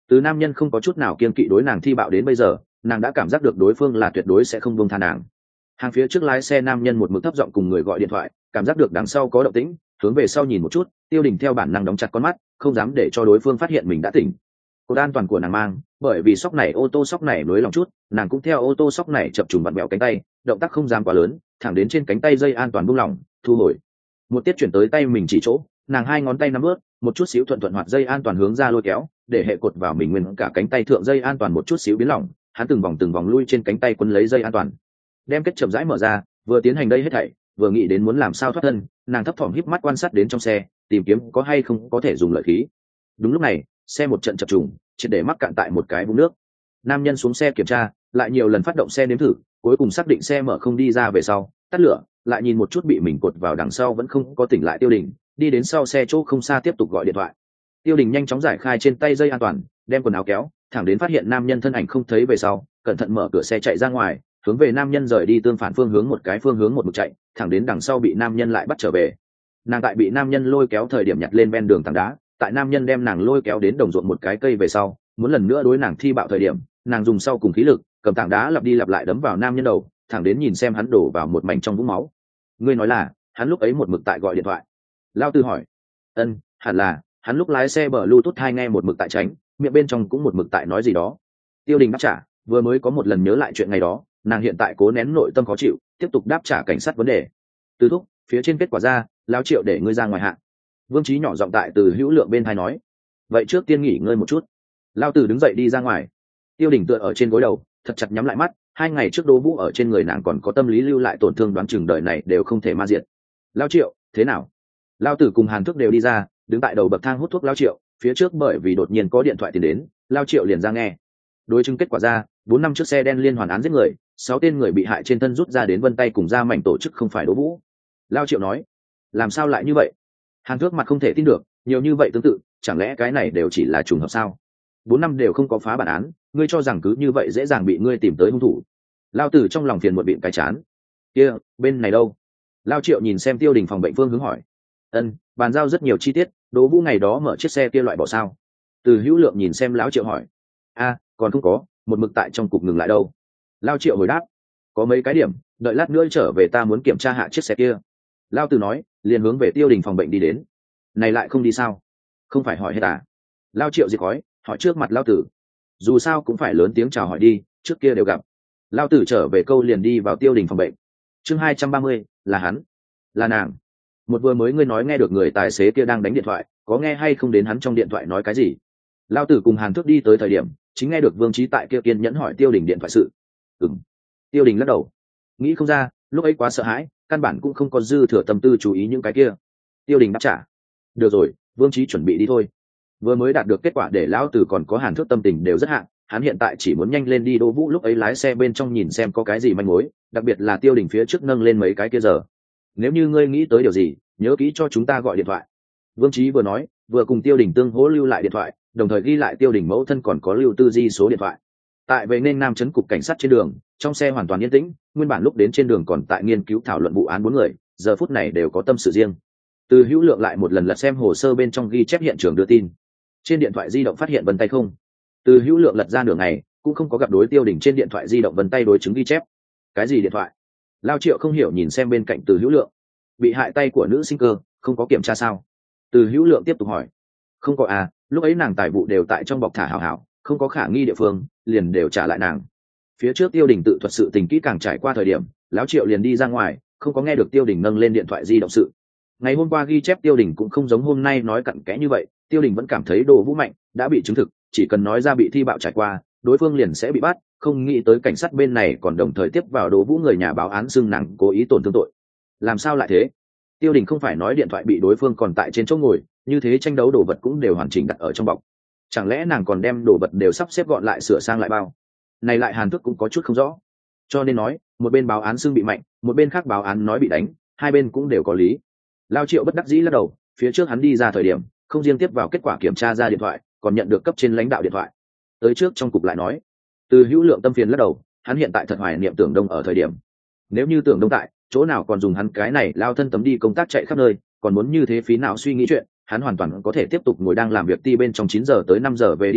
Speaker 1: Từ nam nhân không có chút nào kiên kỵ đối nàng thi bạo đến bây giờ, nàng đã cảm giác được đối phương là tuyệt đối sẽ không buông tha nàng. Hàng phía trước lái xe nam nhân một mực thấp giọng cùng người gọi điện thoại, cảm giác được đằng sau có động tĩnh, hướng về sau nhìn một chút, Tiêu Đình theo bản năng đóng chặt con mắt, không dám để cho đối phương phát hiện mình đã tỉnh. Cột an toàn của nàng mang, bởi vì sóc này ô tô sóc này nối lòng chút, nàng cũng theo ô tô sóc này chập trùng vặn bẹo cánh tay, động tác không dám quá lớn, thẳng đến trên cánh tay dây an toàn buông lỏng, thu hồi. Một tiết chuyển tới tay mình chỉ chỗ, nàng hai ngón tay nắm ướt, một chút xíu thuận thuận hoạt dây an toàn hướng ra lôi kéo, để hệ cột vào mình nguyên cả cánh tay thượng dây an toàn một chút xíu biến lỏng, hắn từng vòng từng vòng lui trên cánh tay quấn lấy dây an toàn, đem kết chậm rãi mở ra, vừa tiến hành đây hết thảy, vừa nghĩ đến muốn làm sao thoát thân, nàng thấp thỏm híp mắt quan sát đến trong xe, tìm kiếm có hay không có thể dùng lợi khí. Đúng lúc này, xe một trận chập trùng, triệt để mắc cạn tại một cái vũng nước. Nam nhân xuống xe kiểm tra, lại nhiều lần phát động xe nếm thử, cuối cùng xác định xe mở không đi ra về sau, tắt lửa, lại nhìn một chút bị mình cột vào đằng sau vẫn không có tỉnh lại Tiêu Đình, đi đến sau xe chỗ không xa tiếp tục gọi điện thoại. Tiêu Đình nhanh chóng giải khai trên tay dây an toàn, đem quần áo kéo, thẳng đến phát hiện nam nhân thân ảnh không thấy về sau, cẩn thận mở cửa xe chạy ra ngoài, hướng về nam nhân rời đi tương phản phương hướng một cái phương hướng một mực chạy, thẳng đến đằng sau bị nam nhân lại bắt trở về. Nàng tại bị nam nhân lôi kéo thời điểm nhặt lên ven đường tảng đá, tại nam nhân đem nàng lôi kéo đến đồng ruộng một cái cây về sau, muốn lần nữa đối nàng thi bạo thời điểm, nàng dùng sau cùng khí lực, cầm tảng đá lặp đi lặp lại đấm vào nam nhân đầu, thẳng đến nhìn xem hắn đổ vào một mảnh trong vũng máu. Ngươi nói là, hắn lúc ấy một mực tại gọi điện thoại. Lao Tư hỏi. Ân, hẳn là, hắn lúc lái xe bờ Bluetooth hai nghe một mực tại tránh, miệng bên trong cũng một mực tại nói gì đó. Tiêu Đình đáp trả, vừa mới có một lần nhớ lại chuyện ngày đó, nàng hiện tại cố nén nội tâm khó chịu, tiếp tục đáp trả cảnh sát vấn đề. Từ thúc, phía trên kết quả ra, Lão Triệu để ngươi ra ngoài hạn. Vương Chí nhỏ giọng tại Từ Hữu Lượng bên tai nói. Vậy trước tiên nghỉ ngơi một chút. Lao Từ đứng dậy đi ra ngoài. Tiêu Đình tựa ở trên gối đầu, thật chặt nhắm lại mắt, hai ngày trước Đỗ Vũ ở trên người nàng còn có tâm lý lưu lại tổn thương, đoán chừng đời này đều không thể ma diệt. Lão Triệu, thế nào? Lao Tử cùng Hàn Thức đều đi ra, đứng tại đầu bậc thang hút thuốc. Lão Triệu, phía trước bởi vì đột nhiên có điện thoại tìm đến, Lao Triệu liền ra nghe. Đối chứng kết quả ra, bốn năm chiếc xe đen liên hoàn án giết người, sáu tên người bị hại trên thân rút ra đến vân tay cùng ra mảnh tổ chức không phải Đỗ Vũ. Lao Triệu nói, làm sao lại như vậy? Hàn Thước mặt không thể tin được, nhiều như vậy tương tự, chẳng lẽ cái này đều chỉ là trùng hợp sao? Bốn năm đều không có phá bản án, ngươi cho rằng cứ như vậy dễ dàng bị ngươi tìm tới hung thủ? Lao Tử trong lòng phiền muộn bịn cái chán. Kia, bên này đâu? Lao Triệu nhìn xem Tiêu Đình phòng bệnh phương hướng hỏi. Ân, bàn giao rất nhiều chi tiết, Đỗ Vũ ngày đó mở chiếc xe kia loại bỏ sao? Từ Hữu Lượng nhìn xem Lão Triệu hỏi. A, còn không có, một mực tại trong cục ngừng lại đâu. Lao Triệu hồi đáp, có mấy cái điểm, đợi lát nữa trở về ta muốn kiểm tra hạ chiếc xe kia. Lao Tử nói, liền hướng về Tiêu Đình phòng bệnh đi đến. Này lại không đi sao? Không phải hỏi hết à? Lao Triệu diệt khói, hỏi trước mặt Lao Tử. Dù sao cũng phải lớn tiếng chào hỏi đi, trước kia đều gặp. Lao Tử trở về câu liền đi vào Tiêu Đình phòng bệnh. Chương hai trăm ba mươi, là hắn, là nàng. Một vừa mới ngươi nói nghe được người tài xế kia đang đánh điện thoại, có nghe hay không đến hắn trong điện thoại nói cái gì? Lao Tử cùng Hàn Thước đi tới thời điểm, chính nghe được Vương Chí tại kia kiên nhẫn hỏi Tiêu Đình điện thoại sự. Ừm. Tiêu Đình lắc đầu, nghĩ không ra, lúc ấy quá sợ hãi, căn bản cũng không có dư thừa tâm tư chú ý những cái kia. Tiêu Đình đáp trả, được rồi, Vương Chí chuẩn bị đi thôi. Vừa mới đạt được kết quả để lão Tử còn có Hàn Thước tâm tình đều rất hạn, hắn hiện tại chỉ muốn nhanh lên đi Đỗ Vũ lúc ấy lái xe bên trong nhìn xem có cái gì manh mối, đặc biệt là Tiêu Đình phía trước nâng lên mấy cái kia giờ. Nếu như ngươi nghĩ tới điều gì, nhớ kỹ cho chúng ta gọi điện thoại. Vương Chí vừa nói, vừa cùng Tiêu Đình tương hỗ lưu lại điện thoại, đồng thời ghi lại Tiêu Đình mẫu thân còn có lưu tư di số điện thoại. Tại về nên nam trấn cục cảnh sát trên đường, trong xe hoàn toàn yên tĩnh, nguyên bản lúc đến trên đường còn tại nghiên cứu thảo luận vụ án bốn người, giờ phút này đều có tâm sự riêng. Từ Hữu Lượng lại một lần lật xem hồ sơ bên trong ghi chép hiện trường đưa tin. Trên điện thoại di động phát hiện vân tay không. Từ Hữu Lượng lật ra nửa ngày, cũng không có gặp đối Tiêu Đình trên điện thoại di động vân tay đối chứng ghi chép. Cái gì điện thoại? Lao Triệu không hiểu nhìn xem bên cạnh Từ Hữu Lượng. Bị hại tay của nữ sinh cơ, không có kiểm tra sao? Từ Hữu Lượng tiếp tục hỏi. Không có à, lúc ấy nàng tài vụ đều tại trong bọc thả hảo hảo, không có khả nghi địa phương, liền đều trả lại nàng. Phía trước Tiêu Đình tự thuật sự tình kỹ càng trải qua thời điểm, Lão Triệu liền đi ra ngoài, không có nghe được Tiêu Đình nâng lên điện thoại di động sự. Ngày hôm qua ghi chép Tiêu Đình cũng không giống hôm nay nói cặn kẽ như vậy, Tiêu Đình vẫn cảm thấy Đỗ Vũ mạnh đã bị chứng thực, chỉ cần nói ra bị thi bạo trải qua, đối phương liền sẽ bị bắt, không nghĩ tới cảnh sát bên này còn đồng thời tiếp vào Đỗ Vũ người nhà báo án xưng nàng cố ý tổn thương tội. Làm sao lại thế? Tiêu Đình không phải nói điện thoại bị đối phương còn tại trên chỗ ngồi, như thế tranh đấu đồ vật cũng đều hoàn chỉnh đặt ở trong bọc. Chẳng lẽ nàng còn đem đồ vật đều sắp xếp gọn lại sửa sang lại bao? Này lại Hàn Thức cũng có chút không rõ. Cho nên nói, một bên báo án xưng bị mạnh, một bên khác báo án nói bị đánh, hai bên cũng đều có lý. Lao Triệu bất đắc dĩ lắc đầu, phía trước hắn đi ra thời điểm, không riêng tiếp vào kết quả kiểm tra ra điện thoại, còn nhận được cấp trên lãnh đạo điện thoại. Tới trước trong cục lại nói, Từ Hữu Lượng tâm phiền lắc đầu, hắn hiện tại thật hoài niệm Tưởng Đông ở thời điểm. Nếu như Tưởng Đông tại, chỗ nào còn dùng hắn cái này lao thân tấm đi công tác chạy khắp nơi, còn muốn như thế phí não suy nghĩ chuyện, hắn hoàn toàn có thể tiếp tục ngồi đang làm việc ti bên trong chín giờ tới năm giờ về đi làm,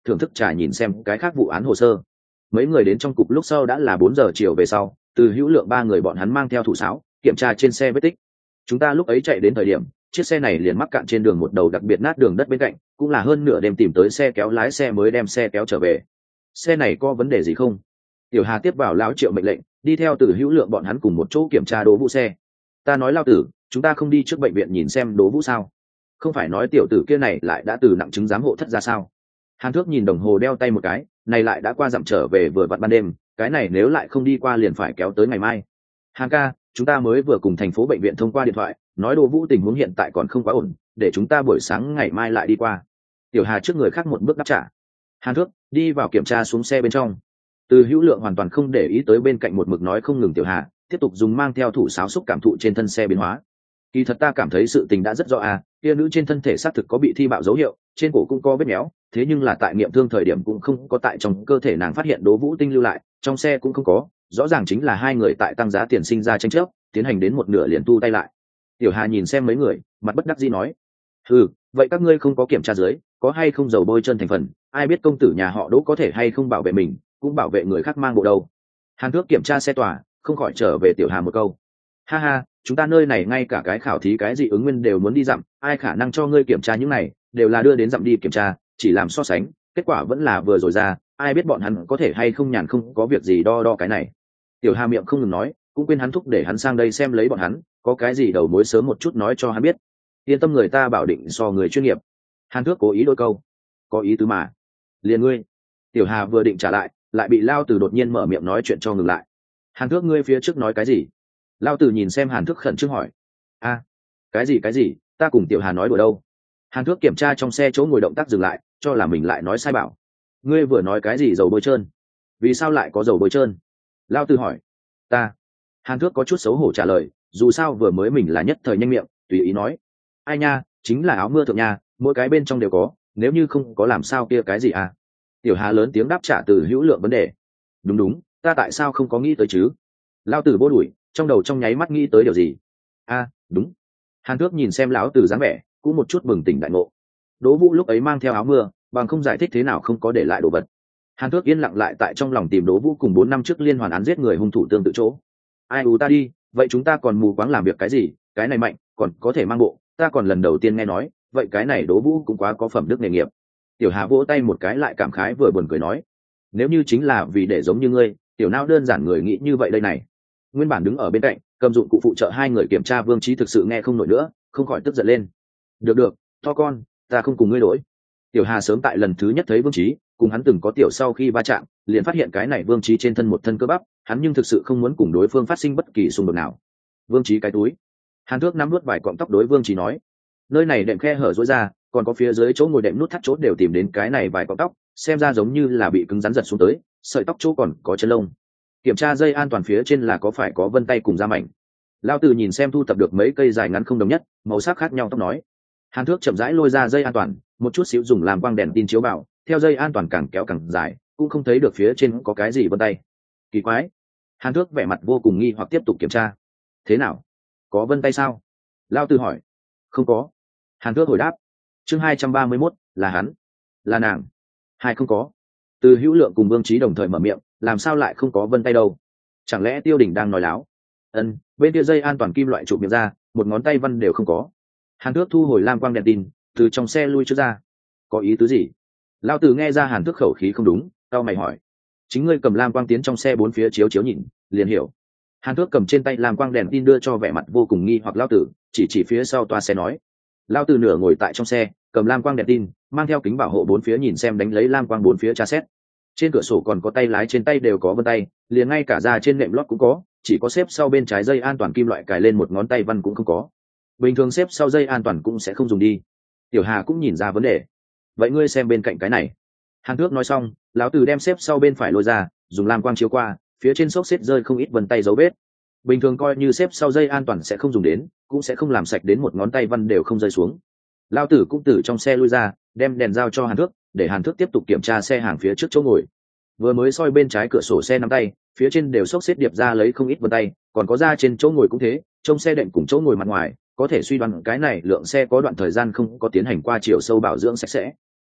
Speaker 1: thưởng thức trà nhìn xem cái khác vụ án hồ sơ. Mấy người đến trong cục lúc sau đã là bốn giờ chiều về sau, Từ Hữu Lượng ba người bọn hắn mang theo thủ sáo kiểm tra trên xe vết tích. Chúng ta lúc ấy chạy đến thời điểm, chiếc xe này liền mắc cạn trên đường một đầu đặc biệt nát đường đất bên cạnh, cũng là hơn nửa đêm tìm tới xe kéo lái xe mới đem xe kéo trở về. Xe này có vấn đề gì không? Tiểu Hà tiếp vào lão Triệu mệnh lệnh, đi theo Từ Hữu Lượng bọn hắn cùng một chỗ kiểm tra Đỗ Vũ xe. Ta nói Lao Tử, chúng ta không đi trước bệnh viện nhìn xem Đỗ Vũ sao? Không phải nói tiểu tử kia này lại đã từ nặng chứng giám hộ thất ra sao? Hàn Thước nhìn đồng hồ đeo tay một cái, này lại đã qua dặm trở về vừa vặn ban đêm, cái này nếu lại không đi qua liền phải kéo tới ngày mai. Hàn ca, chúng ta mới vừa cùng thành phố bệnh viện thông qua điện thoại, nói Đỗ Vũ tình huống hiện tại còn không quá ổn, để chúng ta buổi sáng ngày mai lại đi qua. Tiểu Hà trước người khác một bước đáp trả. Hàn Thước đi vào kiểm tra xuống xe bên trong. Từ Hữu Lượng hoàn toàn không để ý tới bên cạnh một mực nói không ngừng Tiểu Hà, tiếp tục dùng mang theo thủ sáo xúc cảm thụ trên thân xe biến hóa. Kỳ thật ta cảm thấy sự tình đã rất rõ à, kia nữ trên thân thể xác thực có bị thi bạo dấu hiệu, trên cổ cũng có vết méo, thế nhưng là tại nghiệm thương thời điểm cũng không có tại trong cơ thể nàng phát hiện Đỗ Vũ tinh lưu lại, trong xe cũng không có, rõ ràng chính là hai người tại tăng giá tiền sinh ra tranh chấp, tiến hành đến một nửa liền tu tay lại. Tiểu Hà nhìn xem mấy người, mặt bất đắc dĩ nói: "Ừ, vậy các ngươi không có kiểm tra dưới, có hay không dầu bôi chân thành phần, ai biết công tử nhà họ Đỗ có thể hay không bảo vệ mình, cũng bảo vệ người khác mang bộ đâu." Hàn Thước kiểm tra xe tòa, không khỏi trở về Tiểu Hà một câu: "Ha ha, chúng ta nơi này ngay cả cái khảo thí cái gì ứng nguyên đều muốn đi dặm, ai khả năng cho ngươi kiểm tra những này, đều là đưa đến dặm đi kiểm tra, chỉ làm so sánh, kết quả vẫn là vừa rồi ra, ai biết bọn hắn có thể hay không nhàn không có việc gì đo đo cái này." Tiểu Hà miệng không ngừng nói, cũng quên hắn thúc để hắn sang đây xem lấy bọn hắn, có cái gì đầu mối sớm một chút nói cho hắn biết. Yên tâm, người ta bảo định so người chuyên nghiệp. Hàn Thước cố ý đôi câu: "Có ý tứ mà." "Liền ngươi." Tiểu Hà vừa định trả lại, lại bị Lao Tử đột nhiên mở miệng nói chuyện cho ngừng lại. "Hàn Thước, ngươi phía trước nói cái gì?" Lao Tử nhìn xem Hàn Thước khẩn trương hỏi. "A, cái gì cái gì, ta cùng Tiểu Hà nói đùa đâu." Hàn Thước kiểm tra trong xe chỗ ngồi động tác dừng lại, cho là mình lại nói sai bảo. "Ngươi vừa nói cái gì dầu bôi trơn? Vì sao lại có dầu bôi trơn?" Lao Tử hỏi. "Ta." Hàn Thước có chút xấu hổ trả lời, dù sao vừa mới mình là nhất thời nhanh miệng, tùy ý nói. "Ai nha, chính là áo mưa thượng nha, mỗi cái bên trong đều có, nếu như không có làm sao kia cái gì à?" Tiểu Hà lớn tiếng đáp trả Từ Hữu Lượng vấn đề. "Đúng đúng, ta tại sao không có nghĩ tới chứ?" Lao Tử bô đuổi, trong đầu trong nháy mắt nghĩ tới điều gì. "A, đúng." Hàn Thước nhìn xem lão Tử dáng vẻ, cũng một chút bừng tỉnh đại ngộ. Đỗ Vũ lúc ấy mang theo áo mưa, bằng không giải thích thế nào không có để lại đồ vật. Hàn Thước yên lặng lại tại trong lòng tìm Đỗ Vũ cùng bốn năm trước liên hoàn án giết người hung thủ tương tự chỗ. "Ai u ta đi, vậy chúng ta còn mù quáng làm việc cái gì, cái này mạnh, còn có thể mang bộ, ta còn lần đầu tiên nghe nói, vậy cái này Đỗ Vũ cũng quá có phẩm đức nghề nghiệp." Tiểu Hà vỗ tay một cái lại cảm khái vừa buồn cười nói: "Nếu như chính là vì để giống như ngươi, tiểu não đơn giản người nghĩ như vậy đây này." Nguyên bản đứng ở bên cạnh cầm dụng cụ phụ trợ hai người kiểm tra Vương Trí thực sự nghe không nổi nữa, không khỏi tức giận lên. "Được được, to con, ta không cùng ngươi lỗi." Tiểu Hà sớm tại lần thứ nhất thấy Vương Trí, cùng hắn từng có tiểu sau khi va chạm, liền phát hiện cái này Vương Trí trên thân một thân cơ bắp, hắn nhưng thực sự không muốn cùng đối phương phát sinh bất kỳ xung đột nào. "Vương Trí cái túi." Hàn Thước nắm nuốt vài cọng tóc đối Vương Trí nói: "Nơi này đệm khe hở rỗi ra, còn có phía dưới chỗ ngồi đệm nút thắt chốt đều tìm đến cái này vài cọng tóc, xem ra giống như là bị cứng rắn giật xuống tới, sợi tóc chỗ còn có chân lông. Kiểm tra dây an toàn phía trên là có phải có vân tay cùng da mảnh." Lao Tử nhìn xem thu tập được mấy cây dài ngắn không đồng nhất, màu sắc khác nhau tóc nói. Hàn Thước chậm rãi lôi ra dây an toàn, một chút xíu dùng làm quang đèn tin chiếu vào, theo dây an toàn càng kéo càng dài, cũng không thấy được phía trên có cái gì vân tay. Kỳ quái. Hàn Thước vẻ mặt vô cùng nghi hoặc tiếp tục kiểm tra. "Thế nào? Có vân tay sao?" Lao Tử hỏi. "Không có." Hàn Thước hồi đáp. Chương hai trăm ba mươi mốt, là hắn, là nàng. Hai không có. Từ Hữu Lượng cùng Vương Trí đồng thời mở miệng, làm sao lại không có vân tay đâu? Chẳng lẽ Tiêu Đình đang nói láo? Ân, bên kia dây an toàn kim loại chụp miệng ra, một ngón tay văn đều không có. Hàn Thước thu hồi lam quang đèn tin, từ trong xe lui trước ra. "Có ý tứ gì?" Lao Tử nghe ra Hàn Thước khẩu khí không đúng, cau mày hỏi. "Chính ngươi cầm lam quang tiến trong xe bốn phía chiếu chiếu nhìn, liền hiểu." Hàn Thước cầm trên tay lam quang đèn tin đưa cho vẻ mặt vô cùng nghi hoặc Lao Tử, chỉ chỉ phía sau toa xe nói. Lao Tử nửa ngồi tại trong xe, cầm lam quang đèn tin, mang theo kính bảo hộ bốn phía nhìn xem đánh lấy lam quang bốn phía tra xét. Trên cửa sổ còn có tay lái trên tay đều có vân tay, liền ngay cả da trên nệm lót cũng có, chỉ có xếp sau bên trái dây an toàn kim loại cài lên một ngón tay văn cũng không có. Bình thường xếp sau dây an toàn cũng sẽ không dùng đi. Tiểu Hà cũng nhìn ra vấn đề. "Vậy ngươi xem bên cạnh cái này." Hàn Thước nói xong, lão Tử đem xếp sau bên phải lôi ra, dùng lam quang chiếu qua, phía trên xốc xếp rơi không ít vân tay dấu vết. Bình thường coi như xếp sau dây an toàn sẽ không dùng đến, cũng sẽ không làm sạch đến một ngón tay văn đều không rơi xuống. Lão Tử cũng từ trong xe lui ra, đem đèn giao cho Hàn Thước, để Hàn Thước tiếp tục kiểm tra xe hàng phía trước chỗ ngồi. Vừa mới soi bên trái cửa sổ xe nắm tay, phía trên đều xốc xếp điệp ra lấy không ít vân tay, còn có da trên chỗ ngồi cũng thế, trông xe đệm cùng chỗ ngồi mặt ngoài, có thể suy đoán cái này lượng xe có đoạn thời gian không có tiến hành qua chiều sâu bảo dưỡng sạch sẽ.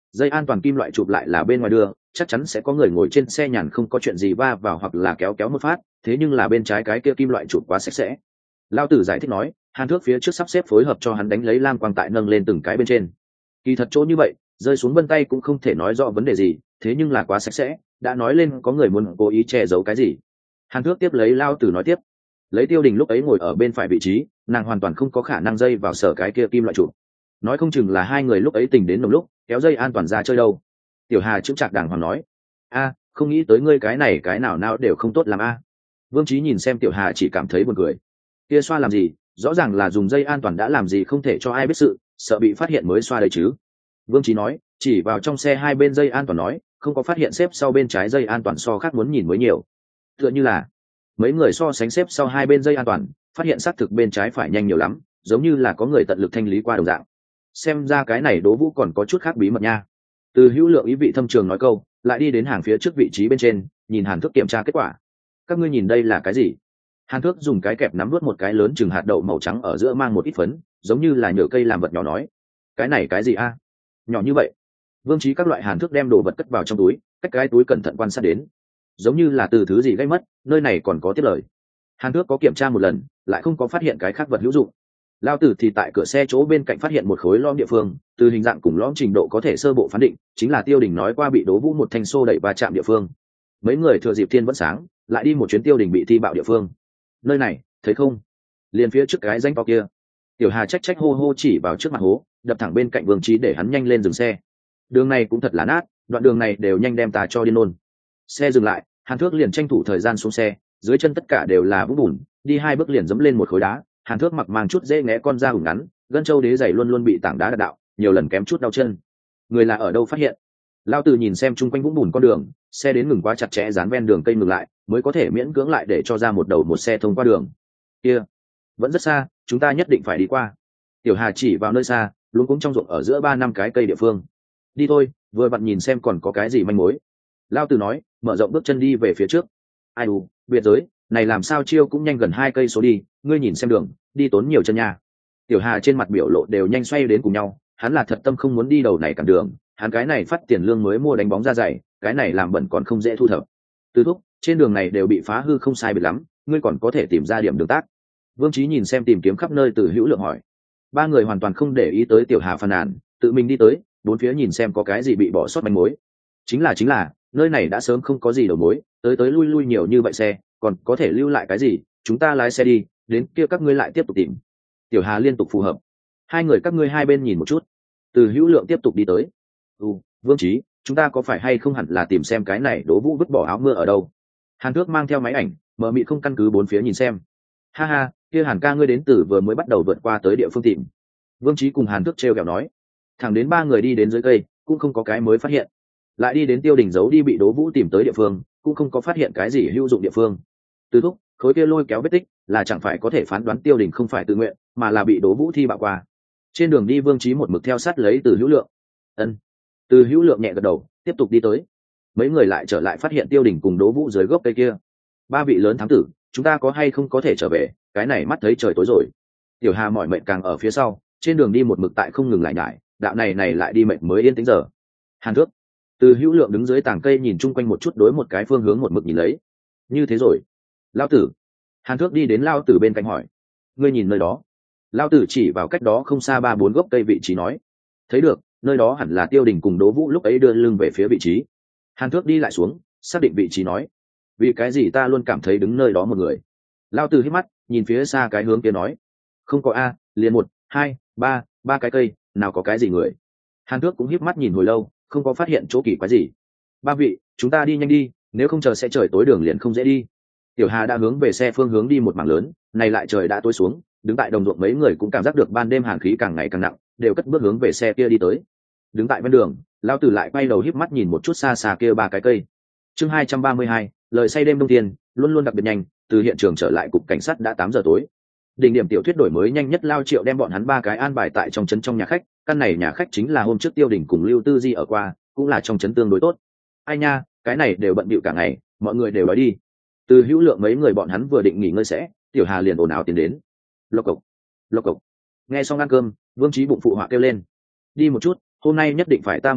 Speaker 1: dây an toàn kim loại chụp lại là bên ngoài đưa, chắc chắn sẽ có người ngồi trên xe nhàn không có chuyện gì va vào hoặc là kéo kéo một phát, thế nhưng là bên trái cái kia kim loại chụp quá sạch sẽ. Lao tử giải thích nói, Hàn Thước phía trước sắp xếp phối hợp cho hắn đánh lấy lam quang tại nâng lên từng cái bên trên. Kỳ thật chỗ như vậy, rơi xuống vân tay cũng không thể nói rõ vấn đề gì, thế nhưng là quá sạch sẽ, đã nói lên có người muốn cố ý che giấu cái gì. Hàn Thước tiếp lấy Lao tử nói tiếp, lấy Tiêu Đình lúc ấy ngồi ở bên phải vị trí, nàng hoàn toàn không có khả năng dây vào sở cái kia kim loại chụp. Nói không chừng là hai người lúc ấy tình đến nồng lúc kéo dây an toàn ra chơi đâu. Tiểu Hà chững chạc đàng hoàng nói, a không nghĩ tới ngươi cái này cái nào nào đều không tốt làm a. Vương Chí nhìn xem Tiểu Hà chỉ cảm thấy buồn cười, kia xoa làm gì, rõ ràng là dùng dây an toàn đã làm gì không thể cho ai biết sự, sợ bị phát hiện mới xoa đấy chứ. Vương Chí nói, chỉ vào trong xe hai bên dây an toàn nói, không có phát hiện xếp sau bên trái dây an toàn so khác muốn nhìn mới nhiều. Tựa như là mấy người so sánh xếp sau hai bên dây an toàn, phát hiện xác thực bên trái phải nhanh nhiều lắm, giống như là có người tận lực thanh lý qua đồng dạng. Xem ra cái này Đỗ Vũ còn có chút khác bí mật nha. Từ Hữu Lượng ý vị thâm trường nói câu, lại đi đến hàng phía trước vị trí bên trên, nhìn Hàn Thước kiểm tra kết quả. Các ngươi nhìn đây là cái gì? Hàn Thước dùng cái kẹp nắm nuốt một cái lớn chừng hạt đậu màu trắng ở giữa mang một ít phấn, giống như là nhựa cây làm vật nhỏ nói. Cái này cái gì a? Nhỏ như vậy. Vương Chí các loại Hàn Thước đem đồ vật cất vào trong túi, cách cái túi cẩn thận quan sát đến, giống như là từ thứ gì gây mất, nơi này còn có tiếp lời. Hàn Thước có kiểm tra một lần, lại không có phát hiện cái khác vật hữu dụng. Lao tử thì tại cửa xe chỗ bên cạnh phát hiện một khối lõm địa phương, từ hình dạng cùng lõm trình độ có thể sơ bộ phán định, chính là Tiêu Đình nói qua bị Đỗ Vũ một thanh xô đẩy va chạm địa phương. Mấy người thừa dịp thiên vẫn sáng, lại đi một chuyến Tiêu Đình bị thi bạo địa phương. Nơi này, thấy không? Liền phía trước cái danh to kia. Tiểu Hà trách trách hô hô chỉ vào trước mặt hố, đập thẳng bên cạnh Vương Chí để hắn nhanh lên dừng xe. Đường này cũng thật là nát, đoạn đường này đều nhanh đem ta cho điên nôn. Xe dừng lại, Hàn Thước liền tranh thủ thời gian xuống xe, dưới chân tất cả đều là vũng bùn, đi hai bước liền dẫm lên một khối đá. Hàn Thước mặc mang chút dễ né con da hùng ngắn, gân châu đế giày luôn luôn bị tảng đá đập đạo, nhiều lần kém chút đau chân. Người là ở đâu phát hiện? Lao Từ nhìn xem chung quanh vũng bùn con đường, xe đến ngừng quá chặt chẽ dán ven đường cây ngừng lại, mới có thể miễn cưỡng lại để cho ra một đầu một xe thông qua đường. Kia, vẫn rất xa, chúng ta nhất định phải đi qua. Tiểu Hà chỉ vào nơi xa, luống cuống trong ruộng ở giữa ba năm cái cây địa phương. Đi thôi, vừa vặn nhìn xem còn có cái gì manh mối. Lao Từ nói, mở rộng bước chân đi về phía trước. Ai u, biệt giới, này làm sao chiêu cũng nhanh gần hai cây số đi, ngươi nhìn xem đường, đi tốn nhiều chân nha. Tiểu Hà trên mặt biểu lộ đều nhanh xoay đến cùng nhau, hắn là thật tâm không muốn đi đầu này cản đường, hắn cái này phát tiền lương mới mua đánh bóng ra giày, cái này làm bẩn còn không dễ thu thập. Từ thúc, trên đường này đều bị phá hư không sai biệt lắm, ngươi còn có thể tìm ra điểm đường tác. Vương Chí nhìn xem tìm kiếm khắp nơi Từ Hữu Lượng hỏi. Ba người hoàn toàn không để ý tới Tiểu Hà phàn nàn, tự mình đi tới, bốn phía nhìn xem có cái gì bị bỏ sót manh mối. Chính là chính là, nơi này đã sớm không có gì đầu mối, tới tới lui lui nhiều như vậy xe, còn có thể lưu lại cái gì, chúng ta lái xe đi, đến kia các ngươi lại tiếp tục tìm. Tiểu Hà liên tục phù hợp. Hai người các ngươi hai bên nhìn một chút. Từ Hữu Lượng tiếp tục đi tới. Ừ, Vương Chí, chúng ta có phải hay không hẳn là tìm xem cái này Đỗ Vũ vứt bỏ áo mưa ở đâu. Hàn Thước mang theo máy ảnh, mờ mịt không căn cứ bốn phía nhìn xem. Ha ha, kia Hàn ca ngươi đến từ vừa mới bắt đầu vượt qua tới địa phương tìm. Vương Chí cùng Hàn Thước trêu ghẹo nói. Thẳng đến ba người đi đến dưới cây, cũng không có cái mới phát hiện. Lại đi đến Tiêu Đình giấu đi bị Đỗ Vũ tìm tới địa phương, cũng không có phát hiện cái gì hữu dụng địa phương. Từ thúc, khối kia lôi kéo vết tích, là chẳng phải có thể phán đoán Tiêu Đình không phải tự nguyện, mà là bị Đỗ Vũ thi bạo qua. Trên đường đi Vương Chí một mực theo sát lấy Từ Hữu Lượng. Ân. Từ Hữu Lượng nhẹ gật đầu, tiếp tục đi tới. Mấy người lại trở lại phát hiện Tiêu Đình cùng Đỗ Vũ dưới gốc cây kia. Ba vị lớn thám tử, chúng ta có hay không có thể trở về, cái này mắt thấy trời tối rồi. Tiểu Hà mỏi mệt càng ở phía sau, trên đường đi một mực tại không ngừng lại nhải, đạo này này lại đi mệt mới yên tĩnh giờ. Hàn Thước. Từ Hữu Lượng đứng dưới tàng cây nhìn chung quanh một chút, đối một cái phương hướng một mực nhìn lấy. Như thế rồi. Lao tử. Hàn Thước đi đến Lao tử bên cạnh hỏi. Ngươi nhìn nơi đó. Lao tử chỉ vào cách đó không xa ba bốn gốc cây vị trí nói. Thấy được, nơi đó hẳn là Tiêu Đình cùng Đỗ Vũ lúc ấy đưa lưng về phía vị trí. Hàn Thước đi lại xuống, xác định vị trí nói. Vì cái gì ta luôn cảm thấy đứng nơi đó một người. Lao tử hít mắt, nhìn phía xa cái hướng kia nói. Không có a, liền một, hai, ba, ba cái cây, nào có cái gì người. Hàn Thước cũng hít mắt nhìn hồi lâu, không có phát hiện chỗ kỳ quái gì. Ba vị, chúng ta đi nhanh đi, nếu không chờ sẽ trời tối đường liền không dễ đi. Tiểu Hà đã hướng về xe phương hướng đi một mảng lớn, này lại trời đã tối xuống, đứng tại đồng ruộng mấy người cũng cảm giác được ban đêm hàn khí càng ngày càng nặng, đều cất bước hướng về xe kia đi tới. Đứng tại ven đường, Lão Tử lại quay đầu híp mắt nhìn một chút xa xa kia ba cái cây. Chương hai trăm ba mươi hai, lời say đêm đông tiên, luôn luôn đặc biệt nhanh, từ hiện trường trở lại cục cảnh sát đã tám giờ tối. Đỉnh điểm tiểu thuyết đổi mới nhanh nhất Lao Triệu đem bọn hắn ba cái an bài tại trong trấn trong nhà khách, căn này nhà khách chính là hôm trước Tiêu Đình cùng Lưu Tư Di ở qua, cũng là trong trấn tương đối tốt. Ai nha, cái này đều bận bịu cả ngày, mọi người đều đói đi. Từ Hữu Lượng mấy người bọn hắn vừa định nghỉ ngơi sẽ, Tiểu Hà liền ồn ào tiến đến. Lộc cộc, lộc cộc. Nghe xong ăn cơm, Vương Chí bụng phụ họa kêu lên. Đi một chút, hôm nay nhất định phải ta mời khách,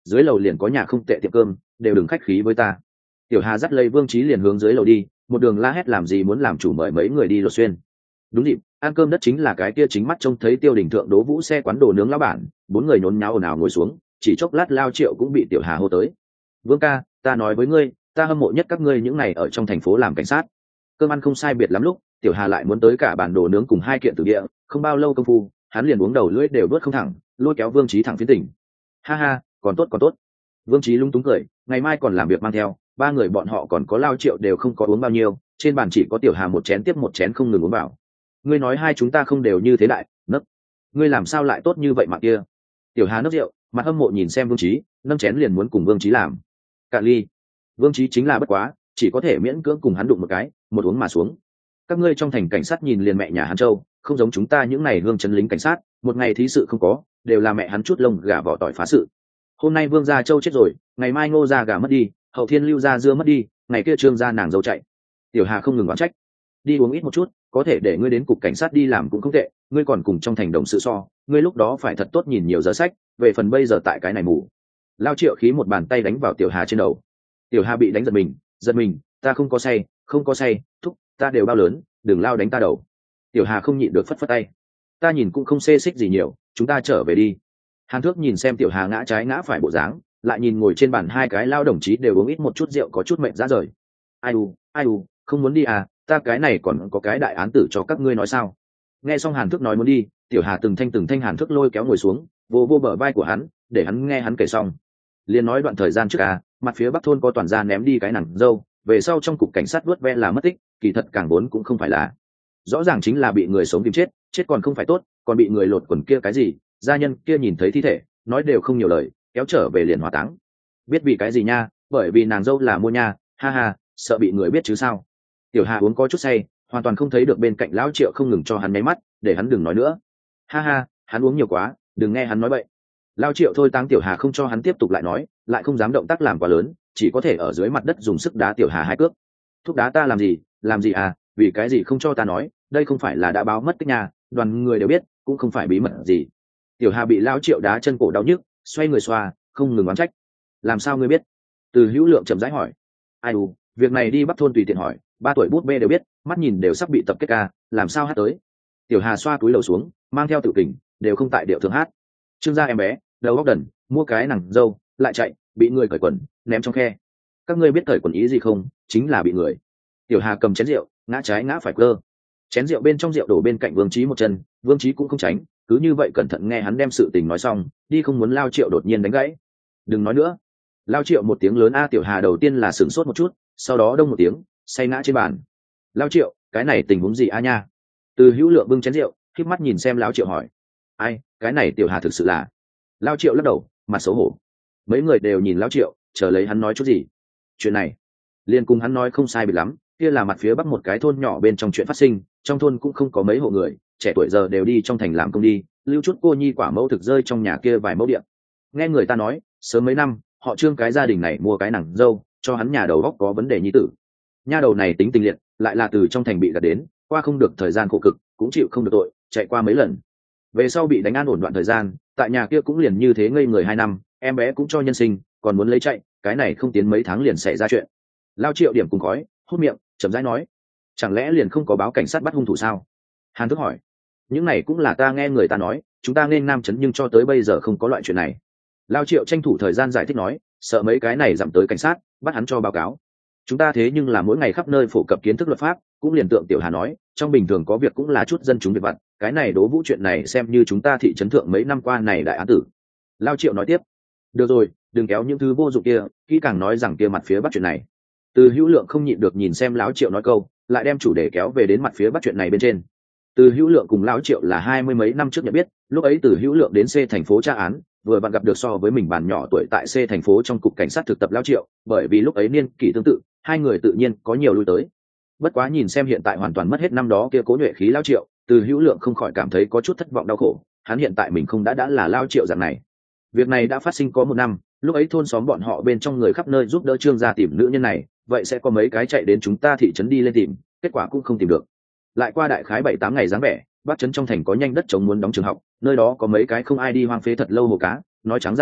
Speaker 1: dưới lầu liền có nhà không tệ tiệm cơm, đều đừng khách khí với ta. Tiểu Hà dắt lấy Vương Chí liền hướng dưới lầu đi, một đường la hét làm gì muốn làm chủ mời mấy người đi lột xuyên. Đúng dịp, ăn cơm đất chính là cái kia chính mắt trông thấy Tiêu Đình thượng Đỗ Vũ xe quán đồ nướng lão bản, bốn người nhốn nháo ồn ào ngồi xuống, chỉ chốc lát Lao Triệu cũng bị Tiểu Hà hô tới. Vương ca, ta nói với ngươi, ta hâm mộ nhất các ngươi những này ở trong thành phố làm cảnh sát. Cơm ăn không sai biệt lắm lúc, Tiểu Hà lại muốn tới cả bàn đồ nướng cùng hai kiện tử địa, không bao lâu công phu, hắn liền uống đầu lưỡi đều đuốt không thẳng, lôi kéo Vương Chí thẳng phiến tỉnh. Ha ha, còn tốt còn tốt. Vương Chí lung túng cười, ngày mai còn làm việc mang theo, ba người bọn họ còn có Lao Triệu đều không có uống bao nhiêu, trên bàn chỉ có Tiểu Hà một chén tiếp một chén không ngừng uống vào. Ngươi nói hai chúng ta không đều như thế đại, nấc. Ngươi làm sao lại tốt như vậy mà kia? Tiểu Hà nấc rượu, mặt hâm mộ nhìn xem Vương Chí, nâng chén liền muốn cùng Vương Chí làm. Cạn ly. Vương Chí chính là bất quá, chỉ có thể miễn cưỡng cùng hắn đụng một cái, một uống mà xuống. Các ngươi trong thành cảnh sát nhìn liền mẹ nhà hắn Châu, không giống chúng ta những này hương chấn lính cảnh sát, một ngày thí sự không có, đều là mẹ hắn chút lông gà vỏ tỏi phá sự. Hôm nay Vương gia Châu chết rồi, ngày mai Ngô gia gà mất đi, Hậu Thiên Lưu gia dưa mất đi, ngày kia Trương gia nàng dâu chạy. Tiểu Hà không ngừng oán trách. Đi uống ít một chút, có thể để ngươi đến cục cảnh sát đi làm cũng không tệ, ngươi còn cùng trong thành đồng sự so, ngươi lúc đó phải thật tốt nhìn nhiều giờ sách, về phần bây giờ tại cái này mù. Lao Triệu khí một bàn tay đánh vào Tiểu Hà trên đầu. Tiểu Hà bị đánh giật mình, giật mình, ta không có say, không có say, thúc, ta đều bao lớn, đừng lao đánh ta đầu. Tiểu Hà không nhịn được phất phất tay. Ta nhìn cũng không xê xích gì nhiều, chúng ta trở về đi. Hàn Thước nhìn xem Tiểu Hà ngã trái ngã phải bộ dáng, lại nhìn ngồi trên bàn hai cái lao đồng chí đều uống ít một chút rượu có chút mệt ra rời. Ai u, ai u, không muốn đi à, ta cái này còn có cái đại án tử cho các ngươi nói sao? Nghe xong Hàn Thước nói muốn đi, Tiểu Hà từng thanh từng thanh Hàn Thước lôi kéo ngồi xuống, vô vô bờ vai của hắn, để hắn nghe hắn kể xong. Liên nói đoạn thời gian trước à, mặt phía bắc thôn có toàn gia ném đi cái nàng dâu, về sau trong cục cảnh sát vớt ve là mất tích, kỳ thật càng vốn cũng không phải là, rõ ràng chính là bị người sống tìm chết, chết còn không phải tốt, còn bị người lột quần kia cái gì, gia nhân kia nhìn thấy thi thể, nói đều không nhiều lời, kéo trở về liền hỏa táng. Biết vì cái gì nha? Bởi vì nàng dâu là mua nha, ha ha, sợ bị người biết chứ sao? Tiểu Hà uống có chút say, hoàn toàn không thấy được bên cạnh lão Triệu không ngừng cho hắn nháy mắt, để hắn đừng nói nữa. Ha ha, hắn uống nhiều quá, đừng nghe hắn nói bậy. Lão Triệu thôi táng Tiểu Hà không cho hắn tiếp tục lại nói, lại không dám động tác làm quá lớn, chỉ có thể ở dưới mặt đất dùng sức đá Tiểu Hà hai cước. Thúc đá ta làm gì? Làm gì à? Vì cái gì không cho ta nói? Đây không phải là đã báo mất tích nhà, đoàn người đều biết, cũng không phải bí mật gì. Tiểu Hà bị lão Triệu đá chân cổ đau nhức, xoay người xoa, không ngừng oán trách. Làm sao ngươi biết? Từ Hữu Lượng chậm rãi hỏi. Ai u, việc này đi Bắc thôn tùy tiện hỏi, ba tuổi bút bê đều biết, mắt nhìn đều sắp bị tập kết ca, làm sao hát tới? Tiểu Hà xoa túi lầu xuống, mang theo tự kình, đều không tại điệu thường hát. Trương gia em bé, đầu óc đần, mua cái nàng dâu, lại chạy, bị người cởi quần, ném trong khe. Các ngươi biết cởi quần ý gì không? Chính là bị người. Tiểu Hà cầm chén rượu, ngã trái ngã phải cơ. Chén rượu bên trong rượu đổ bên cạnh Vương Chí một chân, Vương Chí cũng không tránh, cứ như vậy cẩn thận nghe hắn đem sự tình nói xong, đi không muốn Lao Triệu đột nhiên đánh gãy. Đừng nói nữa. Lao Triệu một tiếng lớn a. Tiểu Hà đầu tiên là sửng sốt một chút, sau đó đông một tiếng, say ngã trên bàn. Lao Triệu, cái này tình huống gì a nha? Từ Hữu Lượng bưng chén rượu, khép mắt nhìn xem Lão Triệu hỏi. Ai, cái này Tiểu Hà thực sự là. Lao Triệu lắc đầu, mặt xấu hổ. Mấy người đều nhìn Lão Triệu, chờ lấy hắn nói chút gì. Chuyện này, liền cùng hắn nói không sai biệt lắm, kia là mặt phía bắc một cái thôn nhỏ bên trong chuyện phát sinh, trong thôn cũng không có mấy hộ người, trẻ tuổi giờ đều đi trong thành làm công đi, lưu chút cô nhi quả mẫu thực rơi trong nhà kia vài mẫu địa. Nghe người ta nói, sớm mấy năm, họ Trương cái gia đình này mua cái nàng dâu, cho hắn nhà đầu góc có vấn đề nhi tử. Nha đầu này tính tình liệt, lại là từ trong thành bị gạt đến, qua không được thời gian khổ cực, cũng chịu không được tội, chạy qua mấy lần. Về sau bị đánh an ổn đoạn thời gian, tại nhà kia cũng liền như thế ngây người hai năm, em bé cũng cho nhân sinh, còn muốn lấy chạy, cái này không tiến mấy tháng liền xảy ra chuyện. Lao Triệu điểm cùng khói, hút miệng, chậm rãi nói, chẳng lẽ liền không có báo cảnh sát bắt hung thủ sao? Hàn Thức hỏi. Những này cũng là ta nghe người ta nói, chúng ta nên nam chấn nhưng cho tới bây giờ không có loại chuyện này. Lao Triệu tranh thủ thời gian giải thích nói, sợ mấy cái này dặm tới cảnh sát, bắt hắn cho báo cáo. Chúng ta thế nhưng là mỗi ngày khắp nơi phổ cập kiến thức luật pháp, cũng liền tượng Tiểu Hà nói, trong bình thường có việc cũng là chút dân chúng việc vặt, cái này Đỗ Vũ chuyện này xem như chúng ta thị trấn thượng mấy năm qua này đại án tử. Lao Triệu nói tiếp. Được rồi, đừng kéo những thứ vô dụng kia, kỹ càng nói rằng kia mặt phía bắc chuyện này. Từ Hữu Lượng không nhịn được nhìn xem Lão Triệu nói câu, lại đem chủ đề kéo về đến mặt phía bắc chuyện này bên trên. Từ Hữu Lượng cùng Lão Triệu là hai mươi mấy năm trước nhận biết, lúc ấy Từ Hữu Lượng đến C thành phố tra án, vừa bạn gặp được so với mình bàn nhỏ tuổi tại C thành phố trong cục cảnh sát thực tập Lão Triệu, bởi vì lúc ấy niên kỷ tương tự, hai người tự nhiên có nhiều lui tới. Bất quá nhìn xem hiện tại hoàn toàn mất hết năm đó kia cố nhuệ khí Lão Triệu, Từ Hữu Lượng không khỏi cảm thấy có chút thất vọng đau khổ, hắn hiện tại mình không đã đã là Lão Triệu dạng này. Việc này đã phát sinh có một năm, lúc ấy thôn xóm bọn họ bên trong người khắp nơi giúp đỡ Trương gia tìm nữ nhân này, vậy sẽ có mấy cái chạy đến chúng ta thị trấn đi lên tìm, kết quả cũng không tìm được. Lại qua đại khái bảy tám ngày dáng vẻ, bắc trấn trong thành có nhanh đất trống muốn đóng trường học, nơi đó có mấy cái không ai đi hoang phế thật lâu hồ cá, nói trắng ra là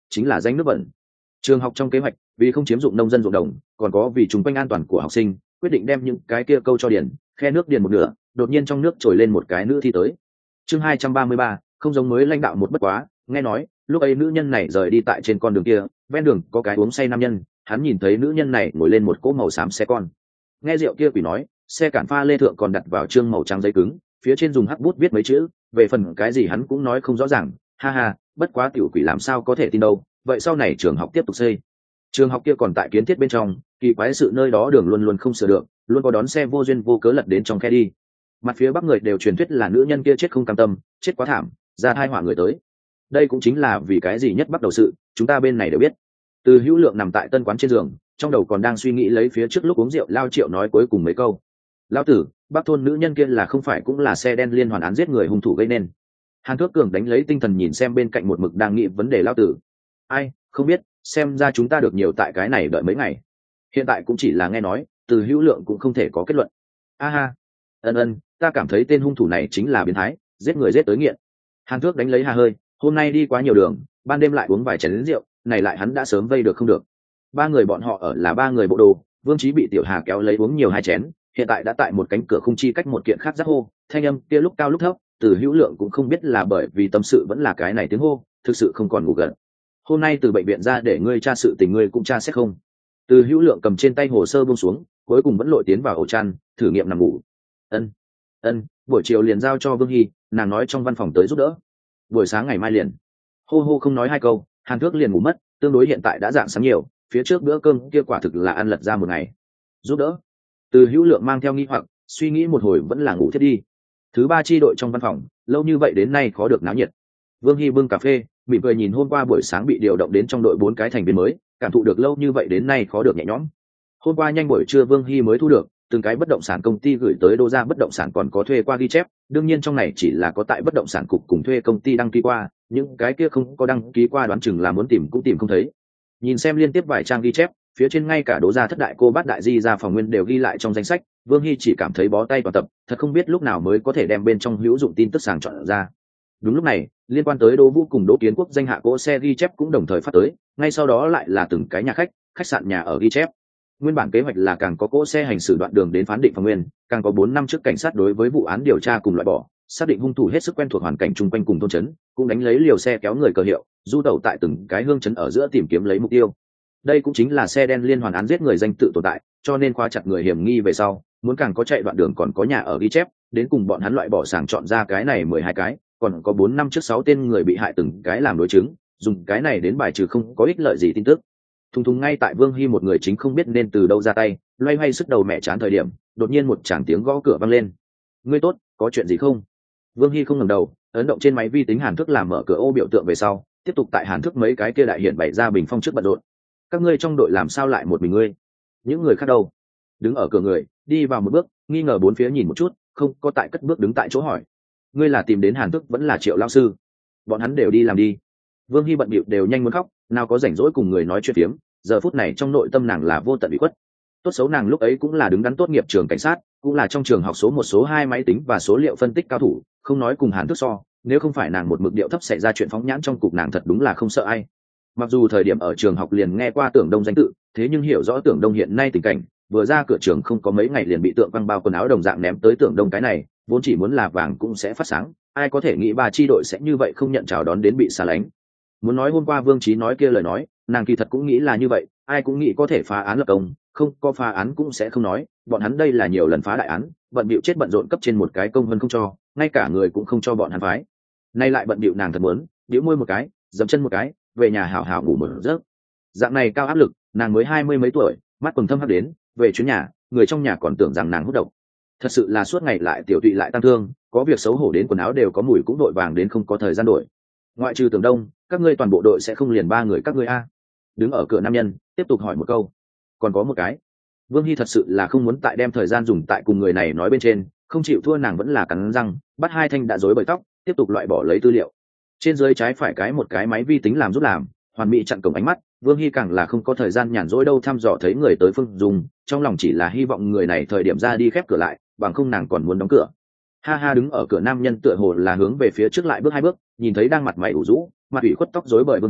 Speaker 1: chính là danh nước bẩn. Trường học trong kế hoạch vì không chiếm dụng nông dân ruộng đồng, còn có vì chúng quanh an toàn của học sinh, quyết định đem những cái kia câu cho điền, khe nước điền một nửa, đột nhiên trong nước trồi lên một cái nữ thi tới. Chương hai trăm ba mươi ba, không giống mới lãnh đạo một bất quá, nghe nói, lúc ấy nữ nhân này rời đi tại trên con đường kia, ven đường có cái uống say nam nhân, hắn nhìn thấy nữ nhân này ngồi lên một cỗ màu xám xe con. Nghe rượu kia quỷ nói, xe cản pha lê thượng còn đặt vào trương màu trắng giấy cứng, phía trên dùng hắc bút viết mấy chữ, về phần cái gì hắn cũng nói không rõ ràng, ha ha, bất quá tiểu quỷ làm sao có thể tin đâu, vậy sau này trường học tiếp tục xây. Trường học kia còn tại kiến thiết bên trong, kỳ quái sự nơi đó đường luôn luôn không sửa được, luôn có đón xe vô duyên vô cớ lật đến trong khe đi. Mặt phía bắc người đều truyền thuyết là nữ nhân kia chết không cam tâm, chết quá thảm, ra thai họa người tới. Đây cũng chính là vì cái gì nhất bắt đầu sự, chúng ta bên này đều biết. Từ Hữu Lượng nằm tại tân quán trên giường, trong đầu còn đang suy nghĩ lấy phía trước lúc uống rượu Lao Triệu nói cuối cùng mấy câu. Lao tử, bắc thôn nữ nhân kia là không phải cũng là xe đen liên hoàn án giết người hung thủ gây nên. Hàn Thước Cường đánh lấy tinh thần nhìn xem bên cạnh một mực đang nghĩ vấn đề Lao tử. Ai, không biết, xem ra chúng ta được nhiều tại cái này đợi mấy ngày. Hiện tại cũng chỉ là nghe nói, Từ Hữu Lượng cũng không thể có kết luận. A ha, ân ân, ta cảm thấy tên hung thủ này chính là biến thái, giết người giết tới nghiện. Hàn Thước đánh lấy hà hơi, hôm nay đi quá nhiều đường, ban đêm lại uống vài chén lính rượu, này lại hắn đã sớm vây được không được. Ba người bọn họ ở là ba người bộ đồ, Vương Chí bị Tiểu Hà kéo lấy uống nhiều hai chén, hiện tại đã tại một cánh cửa khung chi cách một kiện khác giác hô, thanh âm kia lúc cao lúc thấp, Từ Hữu Lượng cũng không biết là bởi vì tâm sự vẫn là cái này tiếng hô, thực sự không còn ngủ gần. Hôm nay từ bệnh viện ra để ngươi tra sự tình ngươi cũng tra xét không? Từ Hữu Lượng cầm trên tay hồ sơ buông xuống, cuối cùng vẫn lội tiến vào ổ chăn, thử nghiệm nằm ngủ. Ân, ân, buổi chiều liền giao cho Vương Hy, nàng nói trong văn phòng tới giúp đỡ. Buổi sáng ngày mai liền. Hô hô không nói hai câu, Hàn Thước liền ngủ mất, tương đối hiện tại đã dạng sáng nhiều, phía trước bữa cơm kia quả thực là ăn lật ra một ngày. Giúp đỡ. Từ Hữu Lượng mang theo nghi hoặc, suy nghĩ một hồi vẫn là ngủ thiết đi. Thứ ba chi đội trong văn phòng, lâu như vậy đến nay khó được náo nhiệt. Vương Hy bưng cà phê, mỉm cười nhìn hôm qua buổi sáng bị điều động đến trong đội bốn cái thành viên mới, cảm thụ được lâu như vậy đến nay khó được nhẹ nhõm. Hôm qua nhanh buổi trưa Vương Hy mới thu được từng cái bất động sản công ty gửi tới đô ra bất động sản còn có thuê qua ghi chép, đương nhiên trong này chỉ là có tại bất động sản cục cùng thuê công ty đăng ký qua, những cái kia không có đăng ký qua đoán chừng là muốn tìm cũng tìm không thấy. Nhìn xem liên tiếp vài trang ghi chép, phía trên ngay cả đố ra thất đại cô bát đại di ra phòng nguyên đều ghi lại trong danh sách, Vương Hy chỉ cảm thấy bó tay vào tập, thật không biết lúc nào mới có thể đem bên trong hữu dụng tin tức sàng chọn ra. Đúng lúc này, liên quan tới Đỗ Vũ cùng Đỗ Kiến Quốc danh hạ cỗ xe ghi chép cũng đồng thời phát tới, ngay sau đó lại là từng cái nhà khách, khách sạn nhà ở ghi chép. Nguyên bản kế hoạch là càng có cỗ xe hành xử đoạn đường đến phán định phòng nguyên, càng có bốn năm trước cảnh sát đối với vụ án điều tra cùng loại bỏ, xác định hung thủ hết sức quen thuộc hoàn cảnh chung quanh cùng thôn trấn, cũng đánh lấy liều xe kéo người cờ hiệu, du tẩu tại từng cái hương trấn ở giữa tìm kiếm lấy mục tiêu. Đây cũng chính là xe đen liên hoàn án giết người danh tự tồn tại, cho nên khóa chặt người hiểm nghi về sau, muốn càng có chạy đoạn đường còn có nhà ở ghi chép, đến cùng bọn hắn loại bỏ sàng chọn ra cái này mười hai cái, còn có bốn năm trước sáu tên người bị hại từng cái làm đối chứng, dùng cái này đến bài trừ không có ích lợi gì tin tức. Thùng thùng ngay tại Vương Hy một người chính không biết nên từ đâu ra tay, loay hoay sức đầu mẹ chán thời điểm, đột nhiên một tràng tiếng gõ cửa vang lên. Ngươi tốt, có chuyện gì không? Vương Hy không ngẩng đầu, ấn động trên máy vi tính Hàn Thức làm mở cửa ô biểu tượng về sau, tiếp tục tại Hàn Thức mấy cái kia đại hiện bày ra bình phong trước bận rộn. Các ngươi trong đội làm sao lại một mình ngươi? Những người khác đâu? Đứng ở cửa người, đi vào một bước, nghi ngờ bốn phía nhìn một chút, không có tại cất bước đứng tại chỗ hỏi. Ngươi là tìm đến Hàn Thức vẫn là Triệu lão sư? Bọn hắn đều đi làm đi. Vương Hy bận bịu đều nhanh muốn khóc, nào có rảnh rỗi cùng người nói chuyện phiếm, giờ phút này trong nội tâm nàng là vô tận bị khuất. Tốt xấu nàng lúc ấy cũng là đứng đắn tốt nghiệp trường cảnh sát, cũng là trong trường học số một số hai máy tính và số liệu phân tích cao thủ, không nói cùng Hàn Thức so, nếu không phải nàng một mực điệu thấp xảy ra chuyện phóng nhãn trong cục nàng thật đúng là không sợ ai. Mặc dù thời điểm ở trường học liền nghe qua Tưởng Đông danh tự, thế nhưng hiểu rõ Tưởng Đông hiện nay tình cảnh, vừa ra cửa trường không có mấy ngày liền bị tượng băng bao quần áo đồng dạng ném tới Tưởng Đông cái này, vốn chỉ muốn là vàng cũng sẽ phát sáng, ai có thể nghĩ ba chi đội sẽ như vậy không nhận chào đón đến bị xa lánh. Muốn nói hôm qua Vương Chí nói kia lời nói, nàng kỳ thật cũng nghĩ là như vậy, ai cũng nghĩ có thể phá án lập công, không có phá án cũng sẽ không nói, bọn hắn đây là nhiều lần phá đại án, bận bịu chết bận rộn cấp trên một cái công hơn không cho, ngay cả người cũng không cho bọn hắn phái. Nay lại bận bịu nàng thật muốn, bĩu môi một cái, dậm chân một cái, về nhà hảo hảo ngủ một giấc. Dạng này cao áp lực, nàng mới hai mươi mấy tuổi, mắt quầng thâm hấp đến, về chuyến nhà, người trong nhà còn tưởng rằng nàng hút độc. Thật sự là suốt ngày lại tiểu tụy lại tăng thương, có việc xấu hổ đến quần áo đều có mùi cũng đội vàng đến không có thời gian đổi. Ngoại trừ Tưởng Đông, các ngươi toàn bộ đội sẽ không liền ba người các ngươi a? Đứng ở cửa nam nhân, tiếp tục hỏi một câu. Còn có một cái. Vương Hy thật sự là không muốn tại đem thời gian dùng tại cùng người này nói bên trên, không chịu thua nàng vẫn là cắn răng, bắt hai thanh đã rối bời tóc, tiếp tục loại bỏ lấy tư liệu. Trên dưới trái phải cái một cái máy vi tính làm giúp làm, hoàn mỹ chặn cổng ánh mắt, Vương Hy càng là không có thời gian nhàn rỗi đâu thăm dò thấy người tới Phương Dung, trong lòng chỉ là hy vọng người này thời điểm ra đi khép cửa lại, bằng không nàng còn muốn đóng cửa. Ha ha, đứng ở cửa nam nhân tựa hồ là hướng về phía trước lại bước hai bước, nhìn thấy đang mặt mày ủ rũ, mặt ủy khuất tóc rối bời Vương Hy,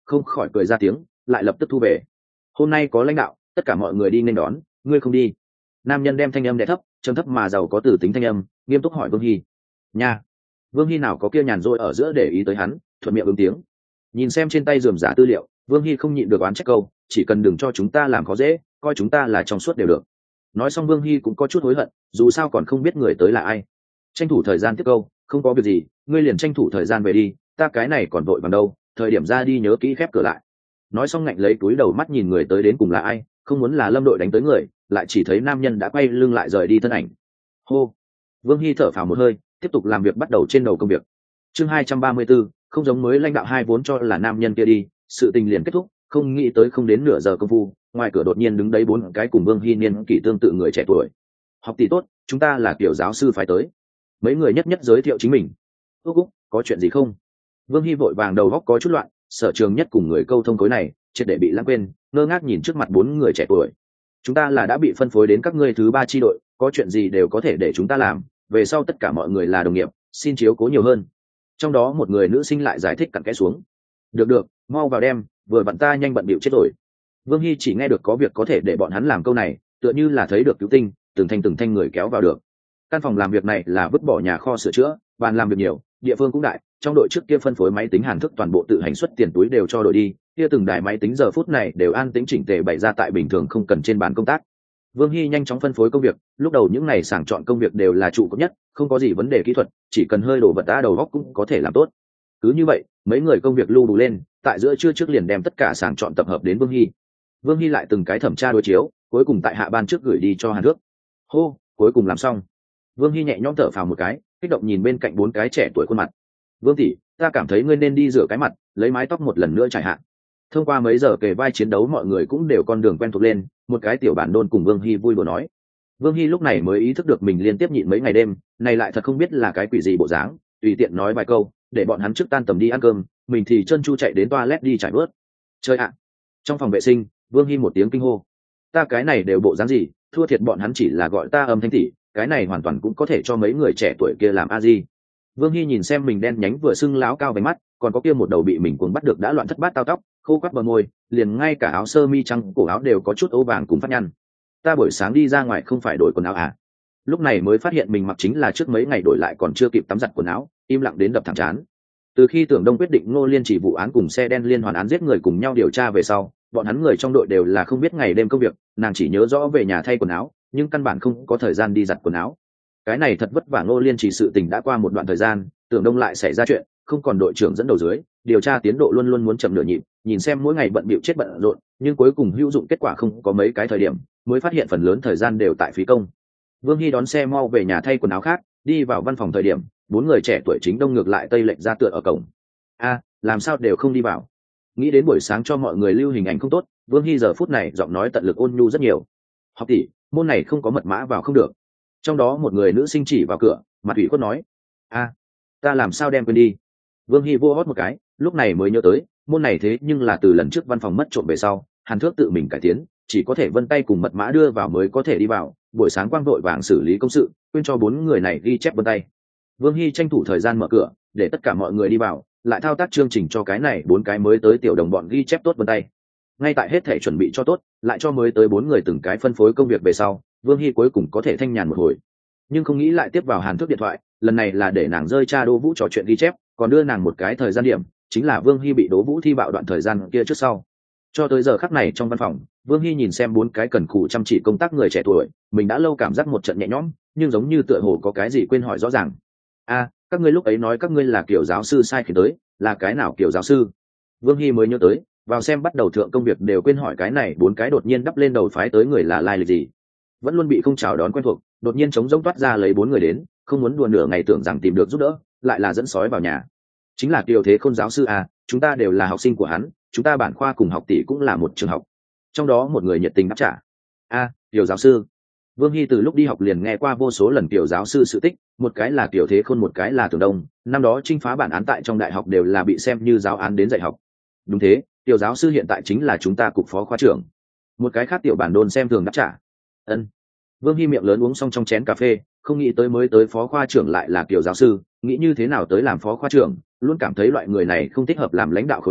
Speaker 1: không khỏi cười ra tiếng, lại lập tức thu về. Hôm nay có lãnh đạo, tất cả mọi người đi nên đón, ngươi không đi. Nam nhân đem thanh âm đè thấp, trầm thấp mà giàu có từ tính thanh âm, nghiêm túc hỏi Vương Hy. Nha. Vương Hy nào có kia nhàn rỗi ở giữa để ý tới hắn, thuận miệng ứng tiếng. Nhìn xem trên tay rườm rà tư liệu, Vương Hy không nhịn được oán trách câu, chỉ cần đừng cho chúng ta làm khó dễ, coi chúng ta là trong suốt đều được. Nói xong Vương Hy cũng có chút hối hận, dù sao còn không biết người tới là ai. Tranh thủ thời gian tiếp câu, không có việc gì, ngươi liền tranh thủ thời gian về đi, ta cái này còn vội bằng đâu, thời điểm ra đi nhớ kỹ khép cửa lại. Nói xong ngạnh lấy túi đầu mắt nhìn người tới đến cùng là ai, không muốn là Lâm đội đánh tới người, lại chỉ thấy nam nhân đã quay lưng lại rời đi thân ảnh. Hô. Vương Hy thở phào một hơi, tiếp tục làm việc bắt đầu trên đầu công việc. Chương hai trăm ba mươi 234, không giống mới lãnh đạo hai vốn cho là nam nhân kia đi, sự tình liền kết thúc, không nghĩ tới không đến nửa giờ công phu, ngoài cửa đột nhiên đứng đấy bốn cái cùng Vương Hy niên kỷ tương tự người trẻ tuổi. Học tỷ tốt, chúng ta là kiểu giáo sư phải tới. Mấy người nhất nhất giới thiệu chính mình. Úc Úc, có chuyện gì không? Vương Hy vội vàng đầu góc có chút loạn, sở trường nhất cùng người câu thông khối này, triệt để bị lãng quên, ngơ ngác nhìn trước mặt bốn người trẻ tuổi. Chúng ta là đã bị phân phối đến các ngươi thứ ba chi đội, có chuyện gì đều có thể để chúng ta làm, về sau tất cả mọi người là đồng nghiệp, xin chiếu cố nhiều hơn. Trong đó một người nữ sinh lại giải thích cặn kẽ xuống. Được được, mau vào đem, vừa vặn ta nhanh bận bịu chết rồi. Vương Hy chỉ nghe được có việc có thể để bọn hắn làm câu này, tựa như là thấy được cứu tinh, từng thanh từng thanh người kéo vào được. Căn phòng làm việc này là vứt bỏ nhà kho sửa chữa, bàn làm việc nhiều, địa phương cũng đại, trong đội trước kia phân phối máy tính hàn thức toàn bộ tự hành xuất tiền túi đều cho đội đi, kia từng đài máy tính giờ phút này đều an tĩnh chỉnh tề bày ra tại bình thường không cần trên bàn công tác. Vương Hy nhanh chóng phân phối công việc, lúc đầu những ngày sàng chọn công việc đều là trụ cấp nhất, không có gì vấn đề kỹ thuật, chỉ cần hơi đổ vật đá đầu góc cũng có thể làm tốt. Cứ như vậy, mấy người công việc lưu đủ lên, tại giữa trưa trước liền đem tất cả sàng chọn tập hợp đến Vương Hy. Vương Hy lại từng cái thẩm tra đối chiếu, cuối cùng tại hạ ban trước gửi đi cho Hàn Thước. Hô, cuối cùng làm xong. Vương Hy nhẹ nhõm thở phào một cái, kích động nhìn bên cạnh bốn cái trẻ tuổi khuôn mặt. Vương tỷ, ta cảm thấy ngươi nên đi rửa cái mặt, lấy mái tóc một lần nữa trải hạn. Thông qua mấy giờ kề vai chiến đấu mọi người cũng đều con đường quen thuộc lên, một cái tiểu bản đôn cùng Vương Hy vui đùa nói. Vương Hy lúc này mới ý thức được mình liên tiếp nhịn mấy ngày đêm, này lại thật không biết là cái quỷ gì bộ dáng, tùy tiện nói vài câu, để bọn hắn trước tan tầm đi ăn cơm, mình thì chân chu chạy đến toilet đi trải bớt. Chơi ạ. Trong phòng vệ sinh, Vương Hy một tiếng kinh hô. Ta cái này đều bộ dáng gì, thua thiệt bọn hắn chỉ là gọi ta âm thanh tỷ, cái này hoàn toàn cũng có thể cho mấy người trẻ tuổi kia làm a di. Vương Hy nhìn xem mình đen nhánh vừa sưng láo cao váy mắt, còn có kia một đầu bị mình cuồng bắt được đã loạn thất bát tao tóc, khô quắt bờ môi, liền ngay cả áo sơ mi trắng cổ áo đều có chút ố vàng cùng phát nhăn. Ta buổi sáng đi ra ngoài không phải đổi quần áo à? Lúc này mới phát hiện mình mặc chính là trước mấy ngày đổi lại còn chưa kịp tắm giặt quần áo, im lặng đến đập thẳng chán. Từ khi Tưởng Đông quyết định Ngô Liên chỉ vụ án cùng xe đen liên hoàn án giết người cùng nhau điều tra về sau, bọn hắn người trong đội đều là không biết ngày đêm công việc, nàng chỉ nhớ rõ về nhà thay quần áo, nhưng căn bản không có thời gian đi giặt quần áo. Cái này thật vất vả. Ngô Liên chỉ sự tình đã qua một đoạn thời gian, Tưởng Đông lại xảy ra chuyện, không còn đội trưởng dẫn đầu dưới, điều tra tiến độ luôn luôn muốn chậm nửa nhịp, nhìn xem mỗi ngày bận bịu chết bận rộn, nhưng cuối cùng hữu dụng kết quả không có mấy cái thời điểm, mới phát hiện phần lớn thời gian đều tại phí công. Vương Hy đón xe mau về nhà thay quần áo khác, đi vào văn phòng thời điểm, bốn người trẻ tuổi chính đông ngược lại tây lệch ra tựa ở cổng. A, làm sao đều không đi vào? Nghĩ đến buổi sáng cho mọi người lưu hình ảnh không tốt, Vương Hy giờ phút này giọng nói tận lực ôn nhu rất nhiều. Học tỷ, môn này không có mật mã vào không được. Trong đó một người nữ sinh chỉ vào cửa, mặt ủy khuất nói. A, ta làm sao đem quên đi? Vương Hy vô hót một cái, lúc này mới nhớ tới, môn này thế nhưng là từ lần trước văn phòng mất trộm về sau, Hàn Thước tự mình cải tiến, chỉ có thể vân tay cùng mật mã đưa vào mới có thể đi vào. Buổi sáng quang vội vàng xử lý công sự, quên cho bốn người này ghi chép vân tay. Vương Hy tranh thủ thời gian mở cửa, để tất cả mọi người đi vào, lại thao tác chương trình cho cái này bốn cái mới tới tiểu đồng bọn ghi chép tốt vân tay. Ngay tại hết thể chuẩn bị cho tốt, lại cho mới tới bốn người từng cái phân phối công việc về sau, Vương Hy cuối cùng có thể thanh nhàn một hồi. Nhưng không nghĩ lại tiếp vào Hàn Thước điện thoại, lần này là để nàng rơi cha Đỗ Vũ trò chuyện ghi chép, còn đưa nàng một cái thời gian điểm, chính là Vương Hy bị Đỗ Vũ thi bạo đoạn thời gian kia trước sau. Cho tới giờ khắc này trong văn phòng, Vương Hy nhìn xem bốn cái cần cù chăm chỉ công tác người trẻ tuổi, mình đã lâu cảm giác một trận nhẹ nhõm, nhưng giống như tựa hồ có cái gì quên hỏi rõ ràng. A, các ngươi lúc ấy nói các ngươi là kiểu giáo sư sai khiến tới, là cái nào kiểu giáo sư? Vương Hy mới nhớ tới, vào xem bắt đầu thượng công việc đều quên hỏi cái này, bốn cái đột nhiên đắp lên đầu phái tới người là lai lịch gì? Vẫn luôn bị không chào đón quen thuộc, đột nhiên chống rỗng toát ra lấy bốn người đến, không muốn đùa nửa ngày tưởng rằng tìm được giúp đỡ, lại là dẫn sói vào nhà. Chính là Kiều Thế Khôn giáo sư à, chúng ta đều là học sinh của hắn, chúng ta bản khoa cùng học tỷ cũng là một trường học. Trong đó một người nhiệt tình đáp trả. A, Kiều giáo sư. Vương Hy từ lúc đi học liền nghe qua vô số lần Kiều giáo sư sự tích, một cái là Kiều Thế Khôn, một cái là Tưởng Đông, năm đó chinh phá bản án tại trong đại học đều là bị xem như giáo án đến dạy học. Đúng thế, Kiều giáo sư hiện tại chính là chúng ta cục phó khoa trưởng. Một cái khác tiểu bản đôn xem thường đáp trả. Ân. Vương Hy miệng lớn uống xong trong chén cà phê, không nghĩ tới mới tới phó khoa trưởng lại là Kiều giáo sư, nghĩ như thế nào tới làm phó khoa trưởng, luôn cảm thấy loại người này không thích hợp làm lãnh đạo khối này,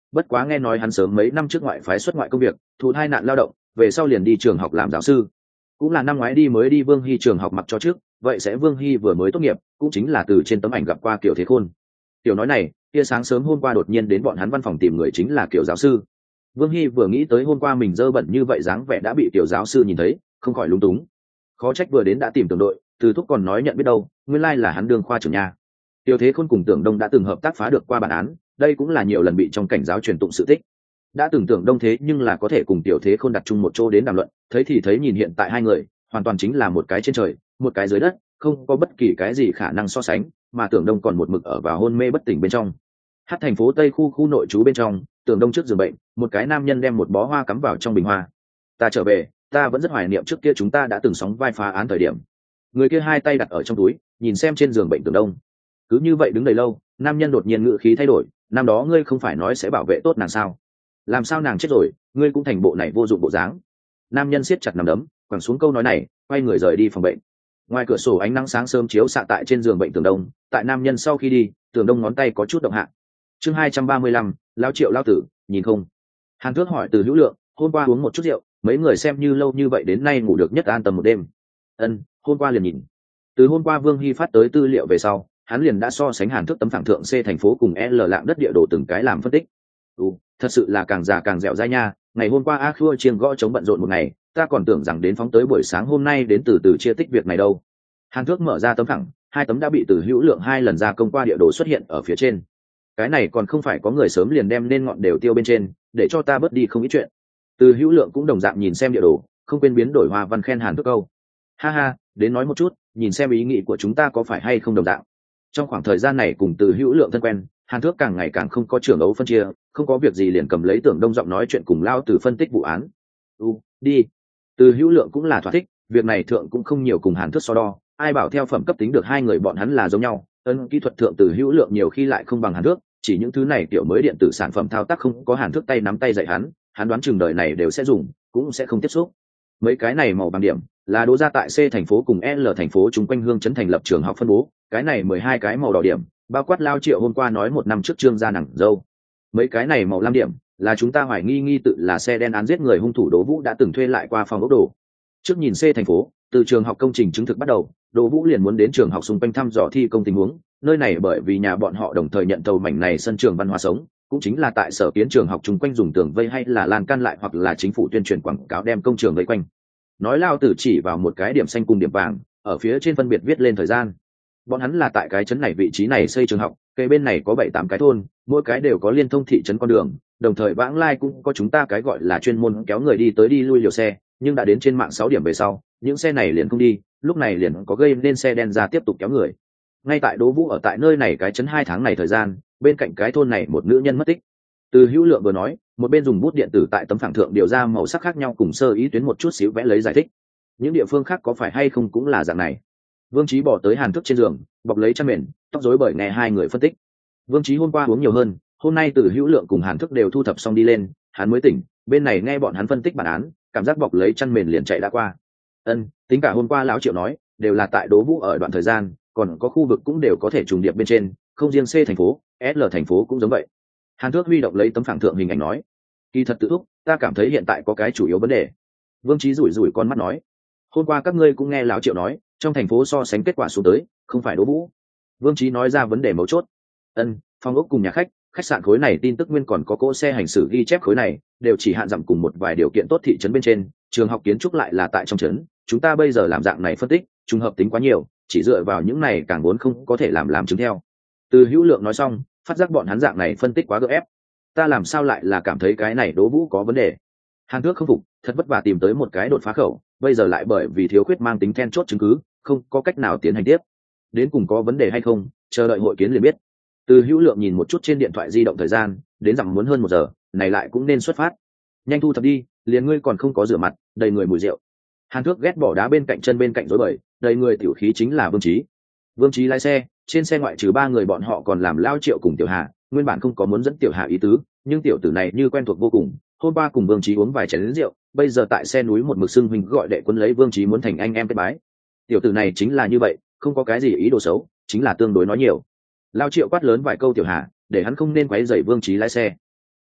Speaker 1: bất quá nghe nói hắn sớm mấy năm trước ngoại phái xuất ngoại công việc, thụ hai nạn lao động, về sau liền đi trường học làm giáo sư. Cũng là năm ngoái đi mới đi Vương Hy trường học mặc cho trước, vậy sẽ Vương Hy vừa mới tốt nghiệp, cũng chính là từ trên tấm ảnh gặp qua Kiều Thế Khôn. Tiểu nói này, kia sáng sớm hôm qua đột nhiên đến bọn hắn văn phòng tìm người chính là Kiều giáo sư. Vương Hy vừa nghĩ tới hôm qua mình dơ bẩn như vậy dáng vẻ đã bị Kiều giáo sư nhìn thấy, không khỏi lúng túng. Khó trách vừa đến đã tìm Tưởng đội, từ thúc còn nói nhận biết đâu, nguyên lai là hắn đương khoa trưởng nhà. Kiều Thế Khôn cùng Tưởng Đông đã từng hợp tác phá được qua bản án, đây cũng là nhiều lần bị trong cảnh giáo truyền tụng sự tích. Đã từng Tưởng Đông thế nhưng là có thể cùng Tiểu Thế Khôn đặt chung một chỗ đến đàm luận, thấy thì thấy nhìn hiện tại hai người, hoàn toàn chính là một cái trên trời, một cái dưới đất, không có bất kỳ cái gì khả năng so sánh, mà Tưởng Đông còn một mực ở vào hôn mê bất tỉnh bên trong. Hát thành phố Tây khu khu nội trú bên trong, Tưởng Đông trước giường bệnh, một cái nam nhân đem một bó hoa cắm vào trong bình hoa. Ta trở về, ta vẫn rất hoài niệm trước kia chúng ta đã từng sóng vai phá án thời điểm. Người kia hai tay đặt ở trong túi, nhìn xem trên giường bệnh Tưởng Đông. Cứ như vậy đứng đầy lâu, nam nhân đột nhiên ngữ khí thay đổi, năm đó ngươi không phải nói sẽ bảo vệ tốt nàng sao? Làm sao nàng chết rồi, ngươi cũng thành bộ này vô dụng bộ dáng. Nam nhân siết chặt nắm đấm, quẳng xuống câu nói này, quay người rời đi phòng bệnh. Ngoài cửa sổ ánh nắng sáng sớm chiếu xạ tại trên giường bệnh Tưởng Đông, tại nam nhân sau khi đi, Tưởng Đông ngón tay có chút động hạ. Chương hai trăm ba mươi lăm, lão Triệu lão tử, nhìn không? Hàn Thước hỏi Từ Hữu Lượng, hôm qua uống một chút rượu, mấy người xem như lâu như vậy đến nay ngủ được nhất an tâm một đêm. Ân, hôm qua liền nhìn. Từ hôm qua Vương Hy phát tới tư liệu về sau, hắn liền đã so sánh Hàn Thước tấm phẳng thượng C thành phố cùng L lạng đất địa đồ từng cái làm phân tích. Ừ, thật sự là càng già càng dẻo dai nha, ngày hôm qua A Khua chiêng gõ chống bận rộn một ngày, ta còn tưởng rằng đến phóng tới buổi sáng hôm nay đến từ từ chia tích việc này đâu. Hàn Thước mở ra tấm phẳng, hai tấm đã bị Từ Hữu Lượng hai lần ra công qua địa đồ xuất hiện ở phía trên. Cái này còn không phải có người sớm liền đem nên ngọn đều tiêu bên trên, để cho ta bớt đi không ít chuyện. Từ Hữu Lượng cũng đồng dạng nhìn xem địa đồ, không quên biến đổi hoa văn khen Hàn Thước câu. Ha ha, đến nói một chút, nhìn xem ý nghĩ của chúng ta có phải hay không đồng dạng. Trong khoảng thời gian này cùng Từ Hữu Lượng thân quen, Hàn Thước càng ngày càng không có trưởng ấu phân chia, không có việc gì liền cầm lấy Tưởng Đông giọng nói chuyện cùng lao từ phân tích vụ án. Ừ, đi. Từ Hữu Lượng cũng là thỏa thích, việc này thượng cũng không nhiều cùng Hàn Thước so đo, ai bảo theo phẩm cấp tính được hai người bọn hắn là giống nhau, ân kỹ thuật thượng Từ Hữu Lượng nhiều khi lại không bằng Hàn Thước, chỉ những thứ này kiểu mới điện tử sản phẩm thao tác không có Hàn Thước tay nắm tay dạy hắn, hắn đoán chừng đời này đều sẽ dùng, cũng sẽ không tiếp xúc. Mấy cái này màu bằng điểm là đố ra tại C thành phố cùng L thành phố chung quanh hương chấn thành lập trường học phân bố, cái này mười hai cái màu đỏ điểm, bao quát lao Triệu hôm qua nói một năm trước trương gia nặng dâu. Mấy cái này màu lam điểm là chúng ta hoài nghi nghi tự là xe đen án giết người hung thủ Đỗ Vũ đã từng thuê lại qua phòng ốc đồ. Trước nhìn C thành phố, từ trường học công trình chứng thực bắt đầu, Đỗ Vũ liền muốn đến trường học xung quanh thăm dò thi công tình huống, nơi này bởi vì nhà bọn họ đồng thời nhận thầu mảnh này sân trường văn hóa sống, cũng chính là tại sở kiến trường học chung quanh dùng tường vây hay là lan can lại hoặc là chính phủ tuyên truyền quảng cáo đem công trường vây quanh. Nói lao tử chỉ vào một cái điểm xanh cùng điểm vàng, ở phía trên phân biệt viết lên thời gian. Bọn hắn là tại cái trấn này vị trí này xây trường học, cây bên này có bảy tám cái thôn, mỗi cái đều có liên thông thị trấn con đường, đồng thời vãng lai cũng có chúng ta cái gọi là chuyên môn kéo người đi tới đi lui liều xe, nhưng đã đến trên mạng sáu điểm về sau, những xe này liền không đi, lúc này liền có gây nên xe đen ra tiếp tục kéo người. Ngay tại Đỗ Vũ ở tại nơi này cái trấn hai tháng này thời gian, bên cạnh cái thôn này một nữ nhân mất tích. Từ Hữu Lượng vừa nói, một bên dùng bút điện tử tại tấm phẳng thượng điều ra màu sắc khác nhau cùng sơ ý tuyến một chút xíu vẽ lấy giải thích. Những địa phương khác có phải hay không cũng là dạng này. Vương Chí bỏ tới Hàn Thước trên giường, bọc lấy chăn mền, tóc rối bời nghe hai người phân tích. Vương Chí hôm qua uống nhiều hơn, hôm nay Từ Hữu Lượng cùng Hàn Thước đều thu thập xong đi lên, hắn mới tỉnh, bên này nghe bọn hắn phân tích bản án, cảm giác bọc lấy chăn mền liền chạy đã qua. Ân, tính cả hôm qua lão Triệu nói, đều là tại Đỗ Vũ ở đoạn thời gian, còn có khu vực cũng đều có thể trùng điệp bên trên, không riêng C thành phố, L thành phố cũng giống vậy. Hàn Thước huy động lấy tấm phẳng thượng hình ảnh nói, kỳ thật tự thúc, ta cảm thấy hiện tại có cái chủ yếu vấn đề. Vương Chí rủi rủi con mắt nói, hôm qua các ngươi cũng nghe lão Triệu nói, trong thành phố so sánh kết quả xuống tới, không phải Đỗ Vũ. Vương Chí nói ra vấn đề mấu chốt. Ân, phòng ốc cùng nhà khách, khách sạn khối này tin tức nguyên còn có cỗ xe hành xử ghi chép khối này, đều chỉ hạn dặm cùng một vài điều kiện tốt thị trấn bên trên, trường học kiến trúc lại là tại trong trấn, chúng ta bây giờ làm dạng này phân tích, trùng hợp tính quá nhiều, chỉ dựa vào những này càng muốn không có thể làm làm chứng theo. Từ Hữu Lượng nói xong, phát giác bọn hắn dạng này phân tích quá gượng ép. Ta làm sao lại là cảm thấy cái này Đỗ Vũ có vấn đề? Hàn Thước không phục, thật vất vả tìm tới một cái đột phá khẩu, bây giờ lại bởi vì thiếu khuyết mang tính then chốt chứng cứ, không có cách nào tiến hành tiếp. Đến cùng có vấn đề hay không, chờ đợi hội kiến liền biết. Từ Hữu Lượng nhìn một chút trên điện thoại di động thời gian, đến rằng muốn hơn một giờ, này lại cũng nên xuất phát. Nhanh thu thập đi, liền ngươi còn không có rửa mặt, đầy người mùi rượu. Hàn Thước ghét bỏ đá bên cạnh chân bên cạnh rối bời, đầy người tiểu khí chính là Vương Chí. Vương Chí lái xe, trên xe ngoại trừ ba người bọn họ còn làm lao Triệu cùng Tiểu Hà, nguyên bản không có muốn dẫn Tiểu Hà ý tứ, nhưng tiểu tử này như quen thuộc vô cùng, hôm qua cùng Vương Chí uống vài chén rượu, bây giờ tại xe núi một mực xưng huynh gọi đệ quân lấy Vương Chí muốn thành anh em kết bái. Tiểu tử này chính là như vậy, không có cái gì ý đồ xấu, chính là tương đối nói nhiều. Lao Triệu quát lớn vài câu Tiểu Hà, để hắn không nên quấy rầy Vương Chí lái xe.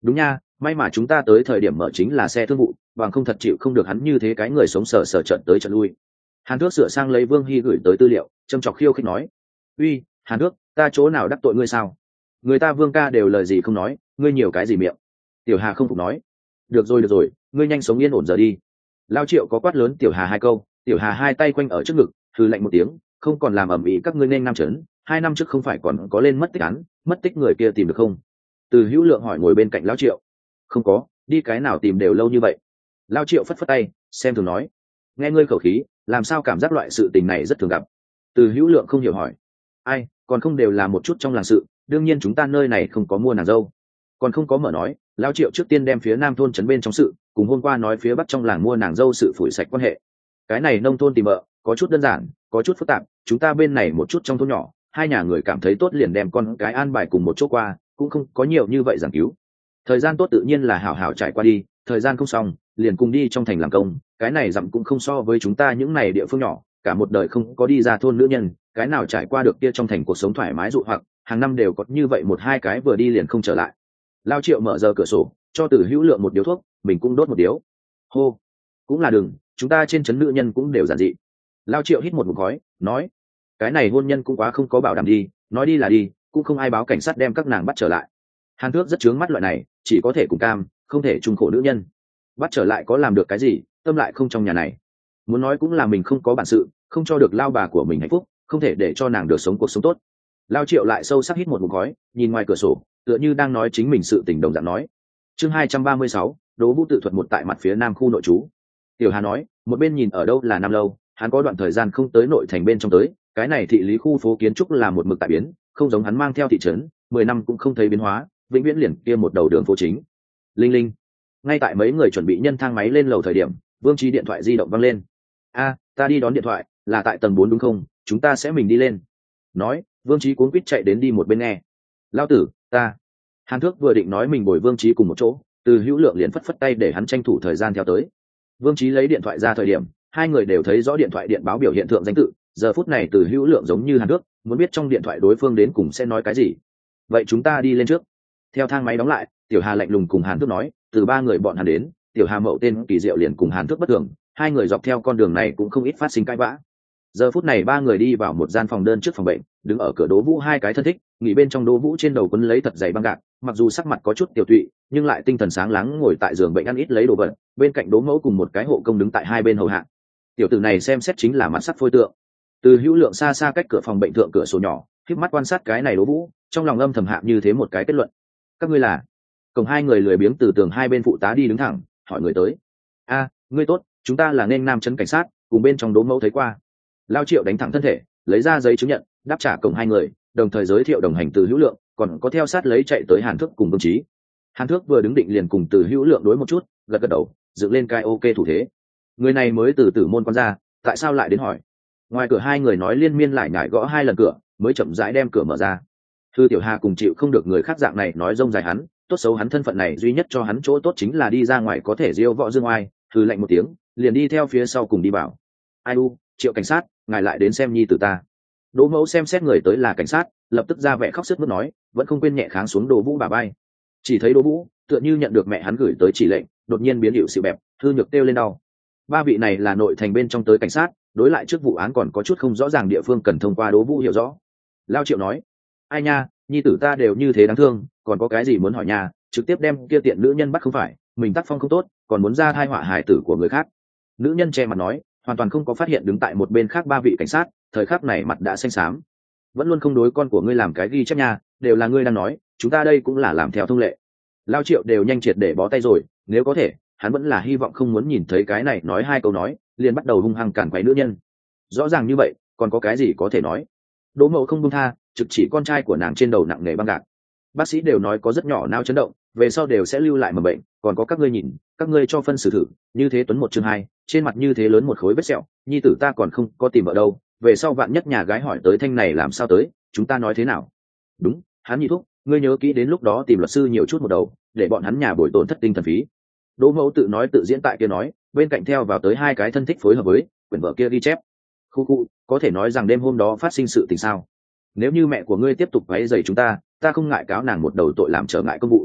Speaker 1: đúng nha, may mà chúng ta tới thời điểm mở chính là xe thương vụ, bằng không thật chịu không được hắn như thế cái người sống sờ sờ trận tới trận lui. Hàn Thước sửa sang lấy Vương Hy gửi tới tư liệu, châm chọc khiêu khích nói: uy, Hàn Thước, ta chỗ nào đắc tội ngươi sao? Người ta Vương ca đều lời gì không nói, ngươi nhiều cái gì miệng? Tiểu Hà không phục nói: được rồi được rồi, ngươi nhanh sống yên ổn giờ đi. Lao Triệu có quát lớn Tiểu Hà hai câu, Tiểu Hà hai tay quanh ở trước ngực, hừ lạnh một tiếng, không còn làm ầm ĩ các ngươi nên nam trấn, hai năm trước không phải còn có lên mất tích án, mất tích người kia tìm được không? Từ Hữu Lượng hỏi ngồi bên cạnh Lao Triệu. Không có, đi cái nào tìm đều lâu như vậy. Lao Triệu phất phất tay, xem thường nói: nghe ngươi khẩu khí, làm sao cảm giác loại sự tình này rất thường gặp? Từ Hữu Lượng không hiểu hỏi: ai, còn không đều là một chút trong làng sự, đương nhiên chúng ta nơi này không có mua nàng dâu. Còn không có mở nói, Lao Triệu trước tiên đem phía nam thôn trấn bên trong sự, cùng hôm qua nói phía bắc trong làng mua nàng dâu sự phủi sạch quan hệ. Cái này nông thôn tìm vợ, có chút đơn giản, có chút phức tạp, chúng ta bên này một chút trong thôn nhỏ, hai nhà người cảm thấy tốt liền đem con cái an bài cùng một chỗ qua, cũng không có nhiều như vậy giảng cứu. Thời gian tốt tự nhiên là hảo hảo trải qua đi, thời gian không xong, liền cùng đi trong thành làm công, cái này dặm cũng không so với chúng ta những này địa phương nhỏ, cả một đời không có đi ra thôn nữ nhân, cái nào trải qua được kia trong thành cuộc sống thoải mái dụ hoặc, hàng năm đều có như vậy một hai cái vừa đi liền không trở lại. Lao Triệu mở giờ cửa sổ, cho Từ Hữu Lượng một điếu thuốc, mình cũng đốt một điếu. Hô, cũng là đừng, chúng ta trên trấn nữ nhân cũng đều giản dị. Lao Triệu hít một ngụm khói, nói: cái này hôn nhân cũng quá không có bảo đảm đi, nói đi là đi, cũng không ai báo cảnh sát đem các nàng bắt trở lại. Hàn Thước rất chướng mắt loại này, chỉ có thể cùng cam, không thể chung khổ nữ nhân. Bắt trở lại có làm được cái gì, tâm lại không trong nhà này. Muốn nói cũng là mình không có bản sự, không cho được lao bà của mình hạnh phúc, không thể để cho nàng được sống cuộc sống tốt. Lao Triệu lại sâu sắc hít một ngụm khói, nhìn ngoài cửa sổ, tựa như đang nói chính mình sự tình đồng dạng nói. Chương hai trăm ba mươi sáu, Đỗ Vũ tự thuật một tại mặt phía nam khu nội trú. Tiểu Hà nói, một bên nhìn ở đâu là Nam Lâu, hắn có đoạn thời gian không tới nội thành bên trong tới, cái này thị lý khu phố kiến trúc là một mực tại biến, không giống hắn mang theo thị trấn, mười năm cũng không thấy biến hóa, vĩnh viễn liền kia một đầu đường phố chính. Linh linh. Ngay tại mấy người chuẩn bị nhân thang máy lên lầu thời điểm, Vương Trí điện thoại di động vang lên. A, ta đi đón điện thoại, là tại tầng bốn đúng không? Chúng ta sẽ mình đi lên. Nói, Vương Trí cuống quýt chạy đến đi một bên nghe. Lao tử, ta. Hàn Thước vừa định nói mình bồi Vương Trí cùng một chỗ, Từ Hữu Lượng liền phất phất tay để hắn tranh thủ thời gian theo tới. Vương Trí lấy điện thoại ra thời điểm, hai người đều thấy rõ điện thoại điện báo biểu hiện thượng danh tự. Giờ phút này Từ Hữu Lượng giống như Hàn Thước, muốn biết trong điện thoại đối phương đến cùng sẽ nói cái gì. Vậy chúng ta đi lên trước. Theo thang máy đóng lại, Tiểu Hà lạnh lùng cùng Hàn Thước nói, từ ba người bọn hắn đến, Tiểu Hà mậu tên kỳ diệu liền cùng Hàn Thước bất thường, hai người dọc theo con đường này cũng không ít phát sinh cãi vã. Giờ phút này ba người đi vào một gian phòng đơn trước phòng bệnh, đứng ở cửa Đỗ Vũ hai cái thân thích, nghỉ bên trong Đỗ Vũ trên đầu quấn lấy thật dày băng gạc, mặc dù sắc mặt có chút tiểu tụy, nhưng lại tinh thần sáng láng ngồi tại giường bệnh ăn ít lấy đồ vật, bên cạnh Đỗ Mẫu cùng một cái hộ công đứng tại hai bên hầu hạ. Tiểu tử này xem xét chính là mặt sắc phôi tượng. Từ Hữu Lượng xa xa cách cửa phòng bệnh thượng cửa sổ nhỏ, khép mắt quan sát cái này Đỗ Vũ, trong lòng âm thầm hạ như thế một cái kết luận. Các ngươi là? Cùng hai người lười biếng từ tường hai bên phụ tá đi đứng thẳng, hỏi người tới. A, ngươi tốt, chúng ta là nên nam trấn cảnh sát, cùng bên trong Đỗ Mẫu thấy qua. Lao Triệu đánh thẳng thân thể, lấy ra giấy chứng nhận, đáp trả cổng hai người, đồng thời giới thiệu đồng hành Từ Hữu Lượng, còn có theo sát lấy chạy tới Hàn Thước cùng Vương Trí. Hàn Thước vừa đứng định liền cùng Từ Hữu Lượng đối một chút, gật gật đầu, dựng lên cái ok thủ thế. Người này mới từ Tử môn quan ra, tại sao lại đến hỏi? Ngoài cửa hai người nói liên miên lại nhải gõ hai lần cửa, mới chậm rãi đem cửa mở ra. Thư Tiểu Hà cùng chịu không được người khác dạng này nói rông dài hắn, tốt xấu hắn thân phận này duy nhất cho hắn chỗ tốt chính là đi ra ngoài có thể diêu võ dương oai, thư lạnh một tiếng, liền đi theo phía sau cùng đi vào. Ai u, Triệu cảnh sát, ngài lại đến xem nhi tử ta. Đỗ Mẫu xem xét người tới là cảnh sát, lập tức ra vẻ khóc sướt mướt nói, vẫn không quên nhẹ kháng xuống Đỗ Vũ bà bay. Chỉ thấy Đỗ Vũ tựa như nhận được mẹ hắn gửi tới chỉ lệnh, đột nhiên biến hiệu xịu bẹp, thư nhược kêu lên đau. Ba vị này là nội thành bên trong tới cảnh sát, đối lại trước vụ án còn có chút không rõ ràng địa phương cần thông qua Đỗ Vũ hiểu rõ. Lao Triệu nói, ai nha, nhi tử ta đều như thế đáng thương, còn có cái gì muốn hỏi nhà, trực tiếp đem kia tiện nữ nhân bắt không phải, mình tác phong không tốt, còn muốn ra thai họa hài tử của người khác. Nữ nhân che mặt nói, hoàn toàn không có phát hiện đứng tại một bên khác ba vị cảnh sát, thời khắc này mặt đã xanh xám. Vẫn luôn không đối con của ngươi làm cái ghi chép nha, đều là ngươi đang nói, chúng ta đây cũng là làm theo thông lệ. Lao Triệu đều nhanh triệt để bó tay rồi, nếu có thể, hắn vẫn là hy vọng không muốn nhìn thấy cái này nói hai câu nói, liền bắt đầu hung hăng cản quấy nữ nhân. Rõ ràng như vậy, còn có cái gì có thể nói? Đỗ Mậu không buông tha, trực chỉ con trai của nàng trên đầu nặng nề băng gạc. Bác sĩ đều nói có rất nhỏ nao chấn động, về sau đều sẽ lưu lại mầm bệnh, còn có các ngươi nhìn, các ngươi cho phân xử thử, như thế tuấn một chương hai, trên mặt như thế lớn một khối vết sẹo, nhi tử ta còn không có tìm ở đâu, về sau vạn nhất nhà gái hỏi tới thanh này làm sao tới, chúng ta nói thế nào? Đúng, hắn nhị thúc, ngươi nhớ kỹ đến lúc đó tìm luật sư nhiều chút một đầu, để bọn hắn nhà bồi tổn thất tinh thần phí. Đỗ Mẫu tự nói tự diễn tại kia nói, bên cạnh theo vào tới hai cái thân thích phối hợp với quyển vợ kia ghi chép. Khu khu, có thể nói rằng đêm hôm đó phát sinh sự tình sao? Nếu như mẹ của ngươi tiếp tục váy giày chúng ta, ta không ngại cáo nàng một đầu tội làm trở ngại công vụ.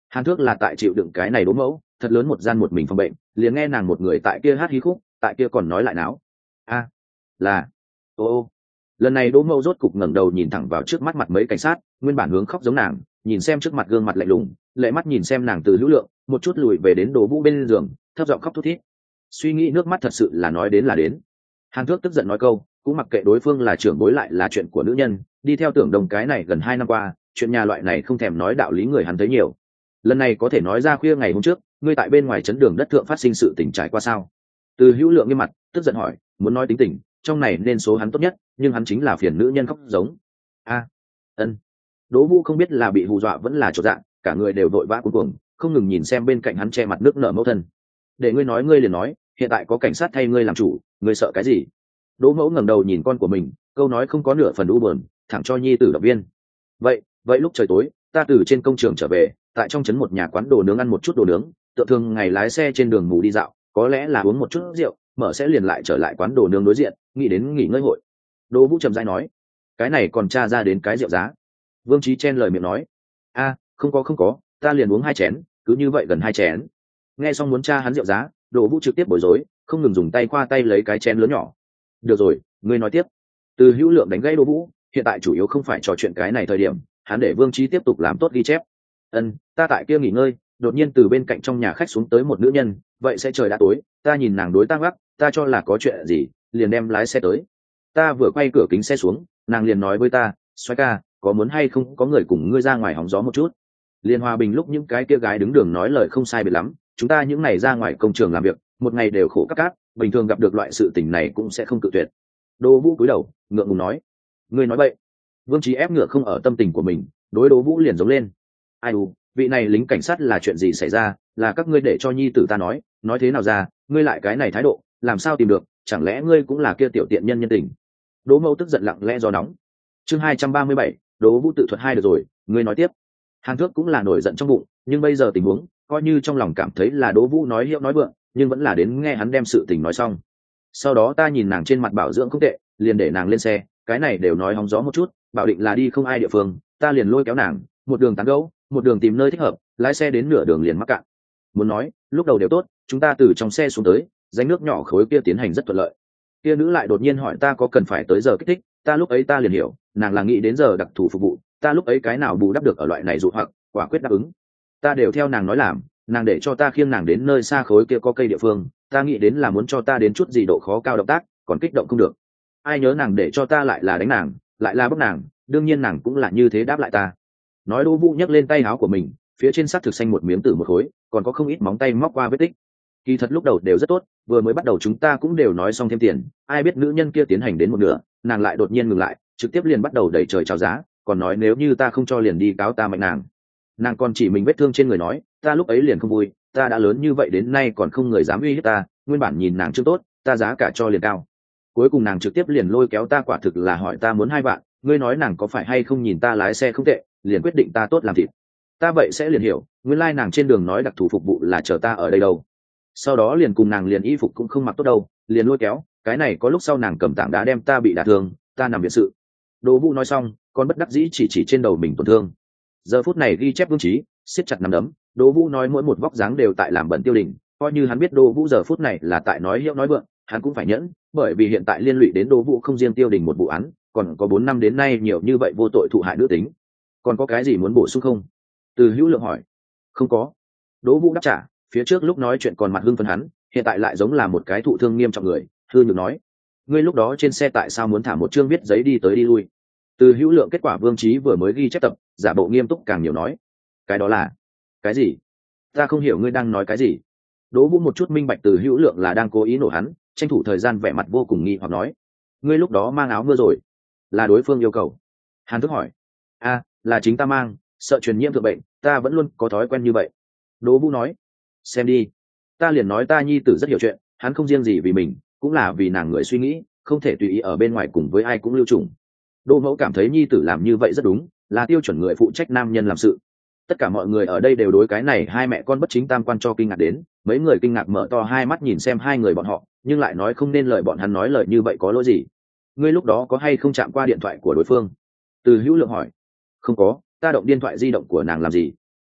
Speaker 1: Hàn Thước là tại chịu đựng cái này đố mẫu thật lớn một gian một mình phòng bệnh, liền nghe nàng một người tại kia hát hí khúc, tại kia còn nói lại náo. A, là ô ô. Lần này đố mẫu rốt cục ngẩng đầu nhìn thẳng vào trước mắt mặt mấy cảnh sát, nguyên bản hướng khóc giống nàng, nhìn xem trước mặt gương mặt lạnh lùng, lệ mắt nhìn xem nàng từ hữu lượng một chút lùi về đến Đỗ Vũ bên giường, thấp giọng khóc thút thít. Suy nghĩ nước mắt thật sự là nói đến là đến. Hàn Thước tức giận nói câu, cũng mặc kệ đối phương là trưởng bối lại là chuyện của nữ nhân, đi theo tưởng đồng cái này gần hai năm qua, chuyện nhà loại này không thèm nói đạo lý người hắn thấy nhiều. Lần này có thể nói ra khuya ngày hôm trước, ngươi tại bên ngoài chấn đường đất thượng phát sinh sự tình trải qua sao? Từ hữu lượng nghiêm mặt, tức giận hỏi, muốn nói tính tình, trong này nên số hắn tốt nhất, nhưng hắn chính là phiền nữ nhân khóc giống. A, ân. Đỗ Vũ không biết là bị hù dọa vẫn là chột dạ, cả người đều vội vã cuống cuồng, không ngừng nhìn xem bên cạnh hắn che mặt nước nở mẫu thân. Để ngươi nói ngươi liền nói, hiện tại có cảnh sát thay ngươi làm chủ, ngươi sợ cái gì? Đỗ Mẫu ngẩng đầu nhìn con của mình, câu nói không có nửa phần u buồn, thẳng cho nhi tử động viên. Vậy, vậy lúc trời tối, ta từ trên công trường trở về, tại trong trấn một nhà quán đồ nướng ăn một chút đồ nướng, tựa thường ngày lái xe trên đường mù đi dạo, có lẽ là uống một chút rượu, mở sẽ liền lại trở lại quán đồ nướng đối diện, nghĩ đến nghỉ ngơi hội. Đỗ Vũ trầm rãi nói, cái này còn tra ra đến cái rượu giá. Vương Chí chen lời miệng nói, a, không có không có, ta liền uống hai chén, cứ như vậy gần hai chén. Nghe xong muốn tra hắn rượu giá, Đỗ Vũ trực tiếp bối rối, không ngừng dùng tay khoa tay lấy cái chén lớn nhỏ. Được rồi, ngươi nói tiếp. Từ hữu lượng đánh gãy Đỗ Vũ, hiện tại chủ yếu không phải trò chuyện cái này thời điểm, hắn để Vương Chí tiếp tục làm tốt ghi chép. Ân, ta tại kia nghỉ ngơi, đột nhiên từ bên cạnh trong nhà khách xuống tới một nữ nhân, vậy sẽ trời đã tối, ta nhìn nàng đối tăng gác, ta cho là có chuyện gì, liền đem lái xe tới. Ta vừa quay cửa kính xe xuống, nàng liền nói với ta, xoay ca, có muốn hay không có người cùng ngươi ra ngoài hóng gió một chút. Liên Hòa Bình lúc những cái kia gái đứng đường nói lời không sai biệt lắm, chúng ta những ngày ra ngoài công trường làm việc, một ngày đều khổ cắt cát, bình thường gặp được loại sự tình này cũng sẽ không cự tuyệt. Đỗ Vũ cúi đầu, ngượng ngùng nói, ngươi nói vậy. Vương Chí ép ngựa không ở tâm tình của mình, đối Đỗ Vũ liền giống lên. Ai u, vị này lính cảnh sát là chuyện gì xảy ra, là các ngươi để cho nhi tử ta nói, nói thế nào ra, ngươi lại cái này thái độ, làm sao tìm được, chẳng lẽ ngươi cũng là kia tiểu tiện nhân nhân tình. Đỗ Mẫu tức giận lặng lẽ do nóng. Chương hai trăm ba mươi bảy, Đỗ Vũ tự thuật hai được rồi, ngươi nói tiếp. Hàn Thước cũng là nổi giận trong bụng, nhưng bây giờ tình huống, coi như trong lòng cảm thấy là Đỗ Vũ nói hiệu nói vượng, nhưng vẫn là đến nghe hắn đem sự tình nói xong. Sau đó ta nhìn nàng trên mặt bảo dưỡng không tệ, liền để nàng lên xe, cái này đều nói hóng gió một chút, bảo định là đi không ai địa phương, ta liền lôi kéo nàng, một đường tán gẫu, một đường tìm nơi thích hợp, lái xe đến nửa đường liền mắc cạn. Muốn nói, lúc đầu đều tốt, chúng ta từ trong xe xuống tới, rãnh nước nhỏ khối kia tiến hành rất thuận lợi. Kia nữ lại đột nhiên hỏi ta có cần phải tới giờ kích thích, ta lúc ấy ta liền hiểu, nàng là nghĩ đến giờ đặc thù phục vụ, ta lúc ấy cái nào bù đắp được ở loại này dụ hoặc, quả quyết đáp ứng. Ta đều theo nàng nói làm, nàng để cho ta khiêng nàng đến nơi xa khối kia có cây địa phương, ta nghĩ đến là muốn cho ta đến chút gì độ khó cao động tác, còn kích động không được. Ai nhớ nàng để cho ta lại là đánh nàng, lại là bức nàng, đương nhiên nàng cũng là như thế đáp lại ta. Nói Đỗ Vũ nhấc lên tay áo của mình, phía trên xác thực xanh một miếng tử một khối, còn có không ít móng tay móc qua vết tích. Kỳ thật lúc đầu đều rất tốt, vừa mới bắt đầu chúng ta cũng đều nói xong thêm tiền, ai biết nữ nhân kia tiến hành đến một nửa, nàng lại đột nhiên ngừng lại, trực tiếp liền bắt đầu đẩy trời chào giá, còn nói nếu như ta không cho liền đi cáo ta mạnh nàng. Nàng còn chỉ mình vết thương trên người nói, ta lúc ấy liền không vui, ta đã lớn như vậy đến nay còn không người dám uy hiếp ta, nguyên bản nhìn nàng chưa tốt, ta giá cả cho liền cao. Cuối cùng nàng trực tiếp liền lôi kéo ta, quả thực là hỏi ta muốn hai vạn, ngươi nói nàng có phải hay không nhìn ta lái xe không tệ, liền quyết định ta tốt làm thịt. Ta vậy sẽ liền hiểu, nguyên lai nàng trên đường nói đặc thù phục vụ là chờ ta ở đây đâu. Sau đó liền cùng nàng liền y phục cũng không mặc tốt đâu, liền lôi kéo, cái này có lúc sau nàng cầm tảng đá đem ta bị đả thương, ta nằm viện sự. Đỗ Vũ nói xong, còn bất đắc dĩ chỉ chỉ trên đầu mình tổn thương. Giờ phút này ghi chép Vương Chí, siết chặt nắm đấm, Đỗ Vũ nói mỗi một vóc dáng đều tại làm bẩn tiêu đình, coi như hắn biết Đỗ Vũ giờ phút này là tại nói hiệu nói vượng, hắn cũng phải nhẫn, bởi vì hiện tại liên lụy đến Đỗ Vũ không riêng tiêu đình một vụ án, còn có bốn năm đến nay nhiều như vậy vô tội thụ hại nữ tính. Còn có cái gì muốn bổ sung không? Từ Hữu Lượng hỏi. Không có. Đỗ Vũ đáp trả, phía trước lúc nói chuyện còn mặt hưng phấn hắn, hiện tại lại giống là một cái thụ thương nghiêm trọng người, hư nhược nói. Ngươi lúc đó trên xe tại sao muốn thả một chương viết giấy đi tới đi lui? Từ Hữu Lượng kết quả Vương Chí vừa mới ghi chép tập, giả bộ nghiêm túc càng nhiều nói. Cái đó là cái gì? Ta không hiểu ngươi đang nói cái gì. Đỗ Vũ một chút minh bạch Từ Hữu Lượng là đang cố ý nổ hắn, tranh thủ thời gian vẻ mặt vô cùng nghi hoặc nói. Ngươi lúc đó mang áo mưa rồi? Là đối phương yêu cầu. Hàn Thức hỏi. A, là chính ta mang, sợ truyền nhiễm thượng bệnh, ta vẫn luôn có thói quen như vậy. Đỗ Vũ nói. Xem đi, ta liền nói ta nhi tử rất hiểu chuyện, hắn không riêng gì vì mình, cũng là vì nàng người suy nghĩ, không thể tùy ý ở bên ngoài cùng với ai cũng lưu trùng. Đỗ Mẫu cảm thấy nhi tử làm như vậy rất đúng, là tiêu chuẩn người phụ trách nam nhân làm sự. Tất cả mọi người ở đây đều đối cái này hai mẹ con bất chính tam quan cho kinh ngạc đến, mấy người kinh ngạc mở to hai mắt nhìn xem hai người bọn họ, nhưng lại nói không nên lời bọn hắn nói lời như vậy có lỗi gì. Ngươi lúc đó có hay không chạm qua điện thoại của đối phương? Từ Hữu Lượng hỏi. Không có, ta động điện thoại di động của nàng làm gì?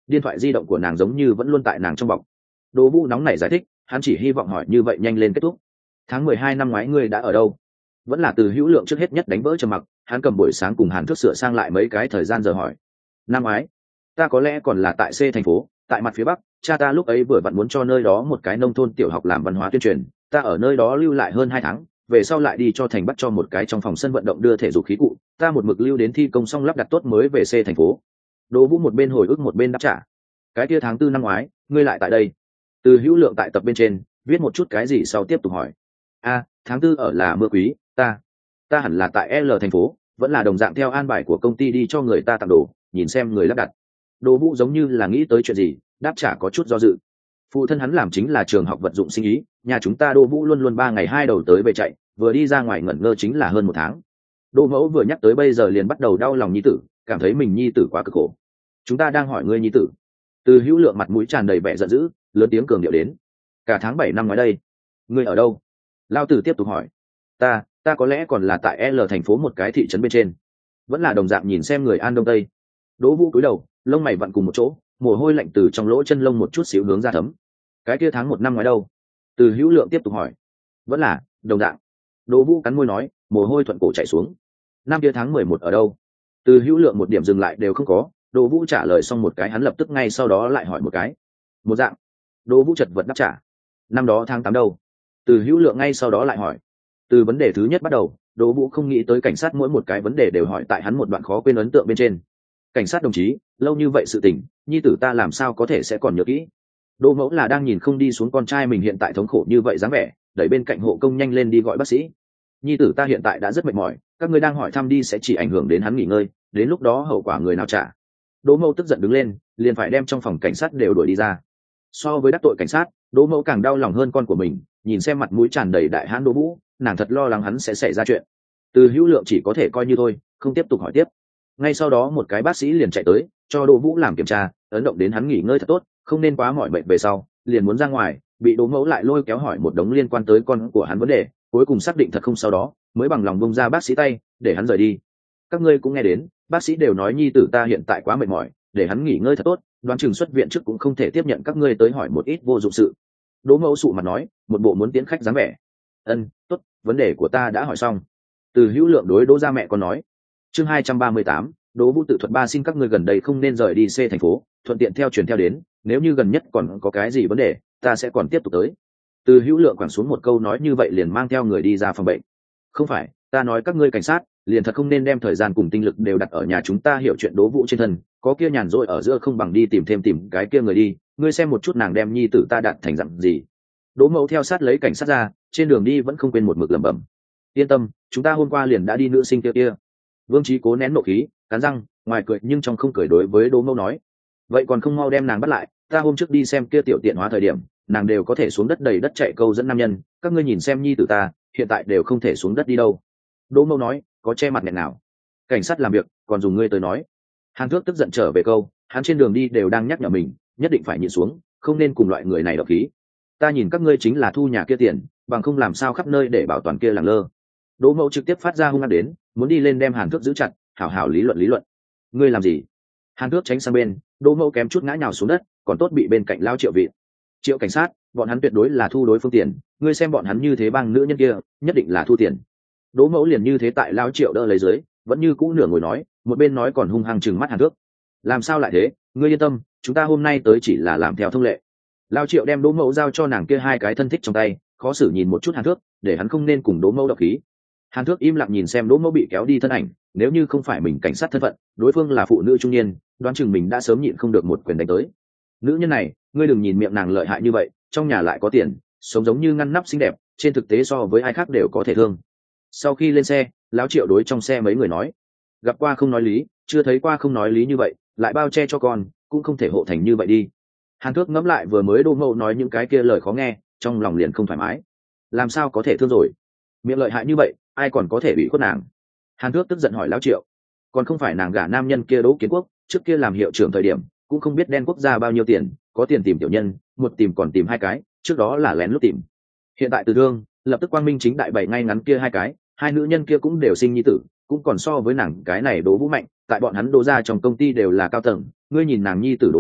Speaker 1: điện thoại di động của nàng giống như vẫn luôn tại nàng trong bọc. Đỗ Vũ nóng nảy giải thích, hắn chỉ hy vọng hỏi như vậy nhanh lên kết thúc. Tháng mười hai năm ngoái ngươi đã ở đâu? Vẫn là Từ Hữu Lượng trước hết nhất đánh vỡ trầm mặc, hắn cầm buổi sáng cùng Hàn Thước sửa sang lại mấy cái thời gian giờ hỏi. Năm ngoái, ta có lẽ còn là tại C thành phố, tại mặt phía bắc, cha ta lúc ấy vừa vặn muốn cho nơi đó một cái nông thôn tiểu học làm văn hóa tuyên truyền, ta ở nơi đó lưu lại hơn hai tháng, về sau lại đi cho thành bắc cho một cái trong phòng sân vận động đưa thể dục khí cụ, ta một mực lưu đến thi công xong lắp đặt tốt mới về C thành phố. Đỗ Vũ một bên hồi ức một bên đáp trả. Cái kia tháng tư năm ngoái, ngươi lại tại đây? Từ Hữu Lượng tại tập bên trên viết một chút cái gì sau tiếp tục hỏi. A, tháng tư ở là Mưa Quý, ta, ta hẳn là tại L thành phố, vẫn là đồng dạng theo an bài của công ty đi cho người ta tặng đồ, nhìn xem người lắp đặt. Đỗ Vũ giống như là nghĩ tới chuyện gì, đáp trả có chút do dự. Phụ thân hắn làm chính là trường học vật dụng sinh ý, nhà chúng ta Đỗ Vũ luôn luôn ba ngày hai đầu tới về chạy, vừa đi ra ngoài ngẩn ngơ chính là hơn một tháng. Đỗ Mẫu vừa nhắc tới bây giờ liền bắt đầu đau lòng nhi tử, cảm thấy mình nhi tử quá cực khổ. Chúng ta đang hỏi ngươi nhi tử. Từ Hữu Lượng mặt mũi tràn đầy vẻ giận dữ, lớn tiếng cường điệu đến. Cả tháng bảy năm ngoái đây, ngươi ở đâu? Lao Tử tiếp tục hỏi. Ta, ta có lẽ còn là tại L thành phố một cái thị trấn bên trên, vẫn là đồng dạng nhìn xem người An Đông Tây. Đỗ Vũ cúi đầu, lông mày vặn cùng một chỗ, mồ hôi lạnh từ trong lỗ chân lông một chút xíu hướng ra thấm. Cái kia tháng một năm ngoái đâu? Từ Hữu Lượng tiếp tục hỏi. Vẫn là đồng dạng. Đỗ Vũ cắn môi nói, mồ hôi thuận cổ chảy xuống. Năm kia tháng mười một ở đâu? Từ Hữu Lượng một điểm dừng lại đều không có. Đỗ Vũ trả lời xong một cái hắn lập tức ngay sau đó lại hỏi một cái. Một dạng. Đỗ Vũ chật vật đáp trả. Năm đó tháng tám đâu? Từ Hữu Lượng ngay sau đó lại hỏi. Từ vấn đề thứ nhất bắt đầu, Đỗ Vũ không nghĩ tới cảnh sát mỗi một cái vấn đề đều hỏi tại hắn một đoạn khó quên ấn tượng bên trên. Cảnh sát đồng chí, lâu như vậy sự tình, nhi tử ta làm sao có thể sẽ còn nhớ kỹ. Đỗ Mẫu là đang nhìn không đi xuống con trai mình hiện tại thống khổ như vậy dáng vẻ, đẩy bên cạnh hộ công nhanh lên đi gọi bác sĩ. Nhi tử ta hiện tại đã rất mệt mỏi, các ngươi đang hỏi thăm đi sẽ chỉ ảnh hưởng đến hắn nghỉ ngơi, đến lúc đó hậu quả người nào trả. Đỗ Mẫu tức giận đứng lên, liền phải đem trong phòng cảnh sát đều đuổi đi ra. So với đắc tội cảnh sát, Đỗ Mẫu càng đau lòng hơn con của mình, nhìn xem mặt mũi tràn đầy đại hãn Đỗ Vũ, nàng thật lo lắng hắn sẽ xảy ra chuyện. Từ Hữu Lượng chỉ có thể coi như thôi, không tiếp tục hỏi tiếp. Ngay sau đó một cái bác sĩ liền chạy tới, cho Đỗ Vũ làm kiểm tra, ấn động đến hắn nghỉ ngơi thật tốt, không nên quá mỏi mệt về sau, liền muốn ra ngoài, bị Đỗ Mẫu lại lôi kéo hỏi một đống liên quan tới con của hắn vấn đề, cuối cùng xác định thật không sau đó, mới bằng lòng buông ra bác sĩ tay, để hắn rời đi. Các ngươi cũng nghe đến, bác sĩ đều nói nhi tử ta hiện tại quá mệt mỏi, để hắn nghỉ ngơi thật tốt, đoán chừng xuất viện trước cũng không thể tiếp nhận các ngươi tới hỏi một ít vô dụng sự. Đỗ Mẫu sụ mặt nói, một bộ muốn tiến khách dáng vẻ. Ân, tốt, vấn đề của ta đã hỏi xong. Từ Hữu Lượng đối Đỗ gia mẹ con nói. Chương hai trăm ba mươi tám, Đỗ Vũ tự thuật ba xin các ngươi gần đây không nên rời đi C thành phố, thuận tiện theo truyền theo đến, nếu như gần nhất còn có cái gì vấn đề, ta sẽ còn tiếp tục tới. Từ Hữu Lượng quẳng xuống một câu nói như vậy liền mang theo người đi ra phòng bệnh. Không phải, ta nói các ngươi cảnh sát, liền thật không nên đem thời gian cùng tinh lực đều đặt ở nhà chúng ta hiểu chuyện Đỗ Vũ trên thân, có kia nhàn rỗi ở giữa không bằng đi tìm thêm tìm cái kia người đi, ngươi xem một chút nàng đem nhi tử ta đạt thành dặn gì. Đỗ Mẫu theo sát lấy cảnh sát ra, trên đường đi vẫn không quên một mực lẩm bẩm. Yên tâm, chúng ta hôm qua liền đã đi nữ sinh kia kia. Vương Chí cố nén nộ khí, cắn răng, ngoài cười nhưng trong không cười đối với Đỗ Mẫu nói. Vậy còn không mau đem nàng bắt lại, ta hôm trước đi xem kia tiểu tiện hóa thời điểm, nàng đều có thể xuống đất đầy đất chạy câu dẫn nam nhân, các ngươi nhìn xem nhi tử ta, hiện tại đều không thể xuống đất đi đâu. Đỗ Mẫu nói, có che mặt nghẹn nào. Cảnh sát làm việc, còn dùng ngươi tới nói. Hàn Thước tức giận trở về câu, hắn trên đường đi đều đang nhắc nhở mình, nhất định phải nhịn xuống, không nên cùng loại người này độc khí. Ta nhìn các ngươi chính là thu nhà kia tiền, bằng không làm sao khắp nơi để bảo toàn kia làng lơ. Đỗ Mẫu trực tiếp phát ra hung hăng đến, muốn đi lên đem Hàn Thước giữ chặt, hảo hảo lý luận lý luận. Ngươi làm gì? Hàn Thước tránh sang bên, Đỗ Mẫu kém chút ngã nhào xuống đất, còn tốt bị bên cạnh lao Triệu vị. Triệu cảnh sát, bọn hắn tuyệt đối là thu đối phương tiền, ngươi xem bọn hắn như thế băng nữ nhân kia, nhất định là thu tiền. Đỗ Mẫu liền như thế tại lao Triệu đỡ lấy dưới, vẫn như cũ nửa ngồi nói, một bên nói còn hung hăng trừng mắt Hàn Thước. Làm sao lại thế? Ngươi yên tâm, chúng ta hôm nay tới chỉ là làm theo thông lệ. Lao Triệu đem Đỗ Mẫu giao cho nàng kia hai cái thân thích trong tay, khó xử nhìn một chút Hàn Thước, để hắn không nên cùng Đỗ Mẫu độc khí. Hàn Thước im lặng nhìn xem Đỗ Mẫu bị kéo đi thân ảnh, nếu như không phải mình cảnh sát thân phận, đối phương là phụ nữ trung niên, đoán chừng mình đã sớm nhịn không được một quyền đánh tới. Nữ nhân này, ngươi đừng nhìn miệng nàng lợi hại như vậy, trong nhà lại có tiền, sống giống như ngăn nắp xinh đẹp, trên thực tế so với ai khác đều có thể thương. Sau khi lên xe, lão Triệu đối trong xe mấy người nói, gặp qua không nói lý, chưa thấy qua không nói lý như vậy, lại bao che cho con, cũng không thể hộ thành như vậy đi. Hàn Thước ngẫm lại vừa mới Đỗ Mẫu nói những cái kia lời khó nghe, trong lòng liền không thoải mái. Làm sao có thể thương rồi? Miệng lợi hại như vậy, ai còn có thể bị khuất nàng? Hàn Thước tức giận hỏi lão Triệu, còn không phải nàng gả nam nhân kia Đỗ Kiến Quốc, trước kia làm hiệu trưởng thời điểm, cũng không biết đen quốc gia bao nhiêu tiền, có tiền tìm tiểu nhân, một tìm còn tìm hai cái, trước đó là lén lút tìm. Hiện tại từ thương, lập tức quang minh chính đại bày ngay ngắn kia hai cái, hai nữ nhân kia cũng đều sinh nhi tử, cũng còn so với nàng cái này Đỗ Vũ mạnh, tại bọn hắn Đỗ gia trong công ty đều là cao tầng, ngươi nhìn nàng nhi tử Đỗ Vũ,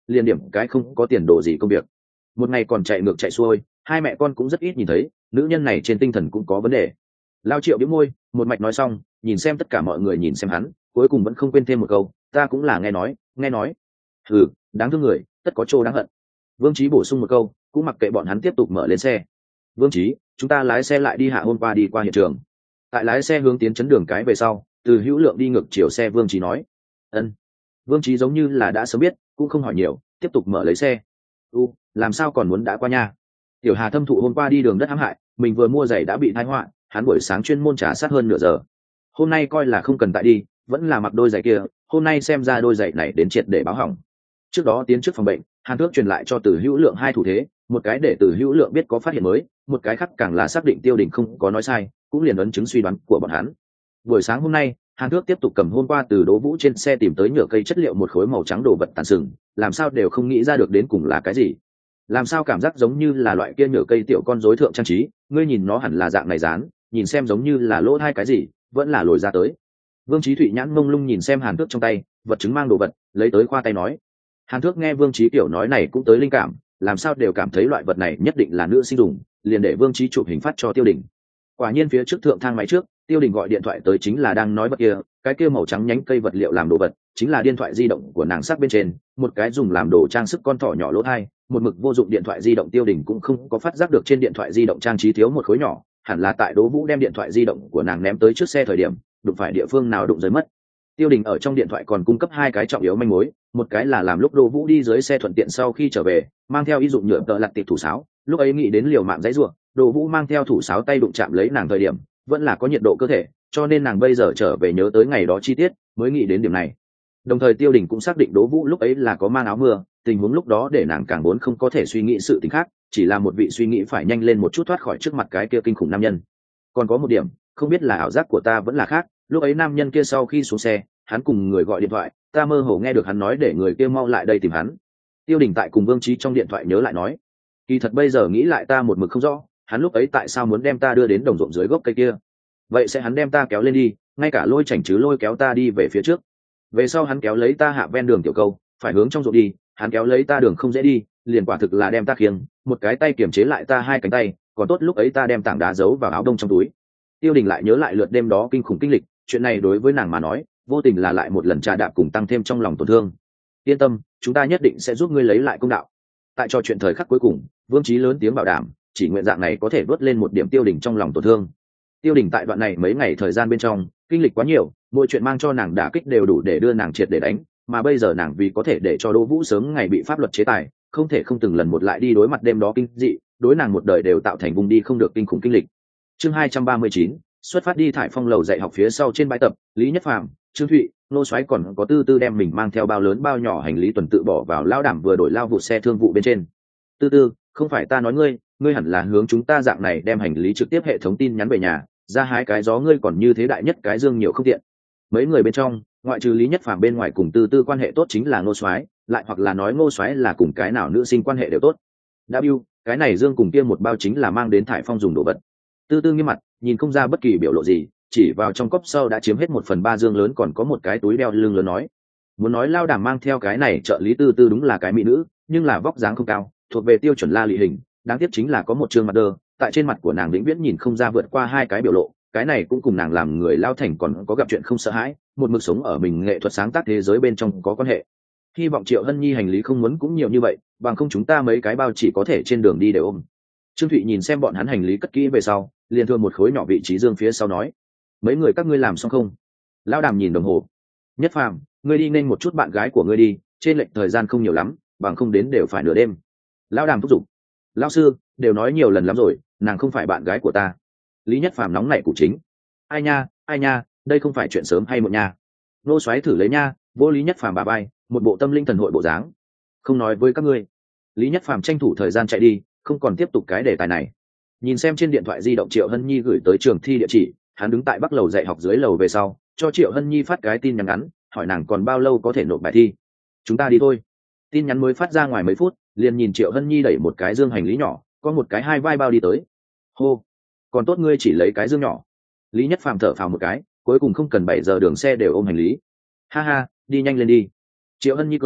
Speaker 1: liền điểm cái không có tiền đồ gì công việc. Một ngày còn chạy ngược chạy xuôi, hai mẹ con cũng rất ít nhìn thấy, nữ nhân này trên tinh thần cũng có vấn đề. Lao Triệu bĩu môi, một mạch nói xong, nhìn xem tất cả mọi người nhìn xem hắn, cuối cùng vẫn không quên thêm một câu, ta cũng là nghe nói, nghe nói. Ừ, đáng thương người, tất có chỗ đáng hận. Vương Chí bổ sung một câu, cũng mặc kệ bọn hắn tiếp tục mở lên xe. Vương Chí, chúng ta lái xe lại đi hạ hôm qua đi qua hiện trường. Tại lái xe hướng tiến chấn đường cái về sau, Từ Hữu Lượng đi ngược chiều xe Vương Chí nói. Ân. Vương Chí giống như là đã sớm biết, cũng không hỏi nhiều, tiếp tục mở lấy xe. U, làm sao còn muốn đã qua nha? Tiểu Hà thâm thụ hôm qua đi đường đất hãm hại, mình vừa mua giày đã bị tai họa, hắn buổi sáng chuyên môn trả sát hơn nửa giờ. Hôm nay coi là không cần tại đi, vẫn là mặc đôi giày kia, hôm nay xem ra đôi giày này đến triệt để báo hỏng. Trước đó tiến trước phòng bệnh, Hàn Thước truyền lại cho Từ Hữu Lượng hai thủ thế, một cái để Từ Hữu Lượng biết có phát hiện mới, một cái khác càng là xác định Tiêu Đình không có nói sai, cũng liền ấn chứng suy đoán của bọn hắn. Buổi sáng hôm nay, Hàn Thước tiếp tục cầm hôm qua từ Đỗ Vũ trên xe tìm tới nhựa cây chất liệu một khối màu trắng đồ vật tàn sừng, làm sao đều không nghĩ ra được đến cùng là cái gì. Làm sao cảm giác giống như là loại kia nhựa cây tiểu con rối thượng trang trí, ngươi nhìn nó hẳn là dạng này dán, nhìn xem giống như là lỗ hai cái gì, vẫn là lồi ra tới. Vương Chí Thụy nhãn mông lung nhìn xem Hàn Thước trong tay, vật chứng mang đồ vật, lấy tới khoa tay nói. Hàn Thước nghe Vương Chí tiểu nói này cũng tới linh cảm, làm sao đều cảm thấy loại vật này nhất định là nữ sinh dùng, liền để Vương Chí chụp hình phát cho Tiêu Đình. Quả nhiên phía trước thượng thang máy trước, Tiêu Đình gọi điện thoại tới chính là đang nói vật kia, cái kia màu trắng nhánh cây vật liệu làm đồ vật, chính là điện thoại di động của nàng sắc bên trên, một cái dùng làm đồ trang sức con thỏ nhỏ lỗ hai, một mực vô dụng điện thoại di động Tiêu Đình cũng không có phát giác được trên điện thoại di động trang trí thiếu một khối nhỏ, hẳn là tại Đỗ Vũ đem điện thoại di động của nàng ném tới trước xe thời điểm, đụng phải địa phương nào đụng rơi mất. Tiêu Đình ở trong điện thoại còn cung cấp hai cái trọng yếu manh mối, một cái là làm lúc Đỗ Vũ đi dưới xe thuận tiện sau khi trở về, mang theo y dụng nhựa tợ lặt tiệp thủ sáo, lúc ấy nghĩ đến liều mạng dãy rủa, Đỗ Vũ mang theo thủ sáo tay đụng chạm lấy nàng thời điểm, vẫn là có nhiệt độ cơ thể, cho nên nàng bây giờ trở về nhớ tới ngày đó chi tiết, mới nghĩ đến điểm này. Đồng thời Tiêu Đình cũng xác định Đỗ Vũ lúc ấy là có mang áo mưa, tình huống lúc đó để nàng càng muốn không có thể suy nghĩ sự tình khác, chỉ là một vị suy nghĩ phải nhanh lên một chút thoát khỏi trước mặt cái kia kinh khủng nam nhân. Còn có một điểm, không biết là ảo giác của ta vẫn là khác, lúc ấy nam nhân kia sau khi xuống xe, hắn cùng người gọi điện thoại, ta mơ hồ nghe được hắn nói để người kia mau lại đây tìm hắn. Tiêu Đình tại cùng Vương Chí trong điện thoại nhớ lại nói, kỳ thật bây giờ nghĩ lại ta một mực không rõ, hắn lúc ấy tại sao muốn đem ta đưa đến đồng ruộng dưới gốc cây kia. Vậy sẽ hắn đem ta kéo lên đi, ngay cả lôi chảnh chứ lôi kéo ta đi về phía trước. Về sau hắn kéo lấy ta hạ ven đường tiểu câu, phải hướng trong ruộng đi, hắn kéo lấy ta đường không dễ đi, liền quả thực là đem ta khiêng, một cái tay kiềm chế lại ta hai cánh tay, còn tốt lúc ấy ta đem tảng đá giấu vào áo đông trong túi. Tiêu Đình lại nhớ lại lượt đêm đó kinh khủng kinh lịch, chuyện này đối với nàng mà nói, vô tình là lại một lần trà đạp cùng tăng thêm trong lòng tổn thương. Yên tâm, chúng ta nhất định sẽ giúp ngươi lấy lại công đạo. Tại trò chuyện thời khắc cuối cùng, Vương Chí lớn tiếng bảo đảm, chỉ nguyện dạng này có thể vớt lên một điểm Tiêu Đình trong lòng tổn thương. Tiêu Đình tại đoạn này mấy ngày thời gian bên trong, kinh lịch quá nhiều, mỗi chuyện mang cho nàng đả kích đều đủ để đưa nàng triệt để đánh, mà bây giờ nàng vì có thể để cho Đỗ Vũ sớm ngày bị pháp luật chế tài, không thể không từng lần một lại đi đối mặt đêm đó kinh dị, đối nàng một đời đều tạo thành vùng đi không được kinh khủng kinh lịch. Chương hai trăm ba mươi chín, xuất phát đi thải phong lầu dạy học phía sau trên bãi tập, Lý Nhất Phàm, Trương Thụy, Nô Soái còn có Tư Tư đem mình mang theo bao lớn bao nhỏ hành lý tuần tự bỏ vào lao đảm vừa đổi lao vụ xe thương vụ bên trên. Tư Tư, không phải ta nói ngươi, ngươi hẳn là hướng chúng ta dạng này đem hành lý trực tiếp hệ thống tin nhắn về nhà, ra hái cái gió ngươi còn như thế đại nhất cái dương nhiều không tiện. Mấy người bên trong, ngoại trừ Lý Nhất Phàm bên ngoài cùng Tư Tư quan hệ tốt chính là Ngô Soái, lại hoặc là nói Ngô Soái là cùng cái nào nữ sinh quan hệ đều tốt. W, cái này dương cùng kia một bao chính là mang đến thải phong dùng đồ vật. Tư Tư nghiêm mặt, nhìn không ra bất kỳ biểu lộ gì, chỉ vào trong cốc sau đã chiếm hết một phần ba dương lớn còn có một cái túi đeo lưng lớn nói. Muốn nói lao đảm mang theo cái này trợ lý Tư Tư đúng là cái mỹ nữ, nhưng là vóc dáng không cao, thuộc về tiêu chuẩn la lị hình, đáng tiếc chính là có một trương mặt đơ, tại trên mặt của nàng vĩnh viễn nhìn không ra vượt qua hai cái biểu lộ, cái này cũng cùng nàng làm người lao thành còn có gặp chuyện không sợ hãi, một mực sống ở mình nghệ thuật sáng tác thế giới bên trong có quan hệ. Hy vọng Triệu Hân Nhi hành lý không muốn cũng nhiều như vậy, bằng không chúng ta mấy cái bao chỉ có thể trên đường đi đều ôm. Trương Thụy nhìn xem bọn hắn hành lý cất kỹ về sau, liền thương một khối nhỏ vị trí dương phía sau nói, mấy người các ngươi làm xong không? Lão Đàm nhìn đồng hồ. Nhất Phàm, ngươi đi nên một chút bạn gái của ngươi đi, trên lệch thời gian không nhiều lắm, bằng không đến đều phải nửa đêm. Lão Đàm thúc giục. Lão sư, đều nói nhiều lần lắm rồi, nàng không phải bạn gái của ta. Lý Nhất Phàm nóng nảy cụ chính. Ai nha, ai nha, đây không phải chuyện sớm hay muộn nha. Nô Soái thử lấy nha, vô Lý Nhất Phàm bà bay, một bộ tâm linh thần hội bộ dáng. Không nói với các ngươi. Lý Nhất Phàm tranh thủ thời gian chạy đi, không còn tiếp tục cái đề tài này. Nhìn xem trên điện thoại di động Triệu Hân Nhi gửi tới trường thi địa chỉ, hắn đứng tại bắc lầu dạy học dưới lầu về sau, cho Triệu Hân Nhi phát cái tin nhắn ngắn, hỏi nàng còn bao lâu có thể nộp bài thi. Chúng ta đi thôi. Tin nhắn mới phát ra ngoài mấy phút, liền nhìn Triệu Hân Nhi đẩy một cái dương hành lý nhỏ, có một cái hai vai bao đi tới. Hô, còn tốt ngươi chỉ lấy cái dương nhỏ. Lý Nhất Phàm thở phào một cái, cuối cùng không cần bảy giờ đường xe đều ôm hành lý. Ha ha, đi nhanh lên đi. Triệu Hân Nhi cười,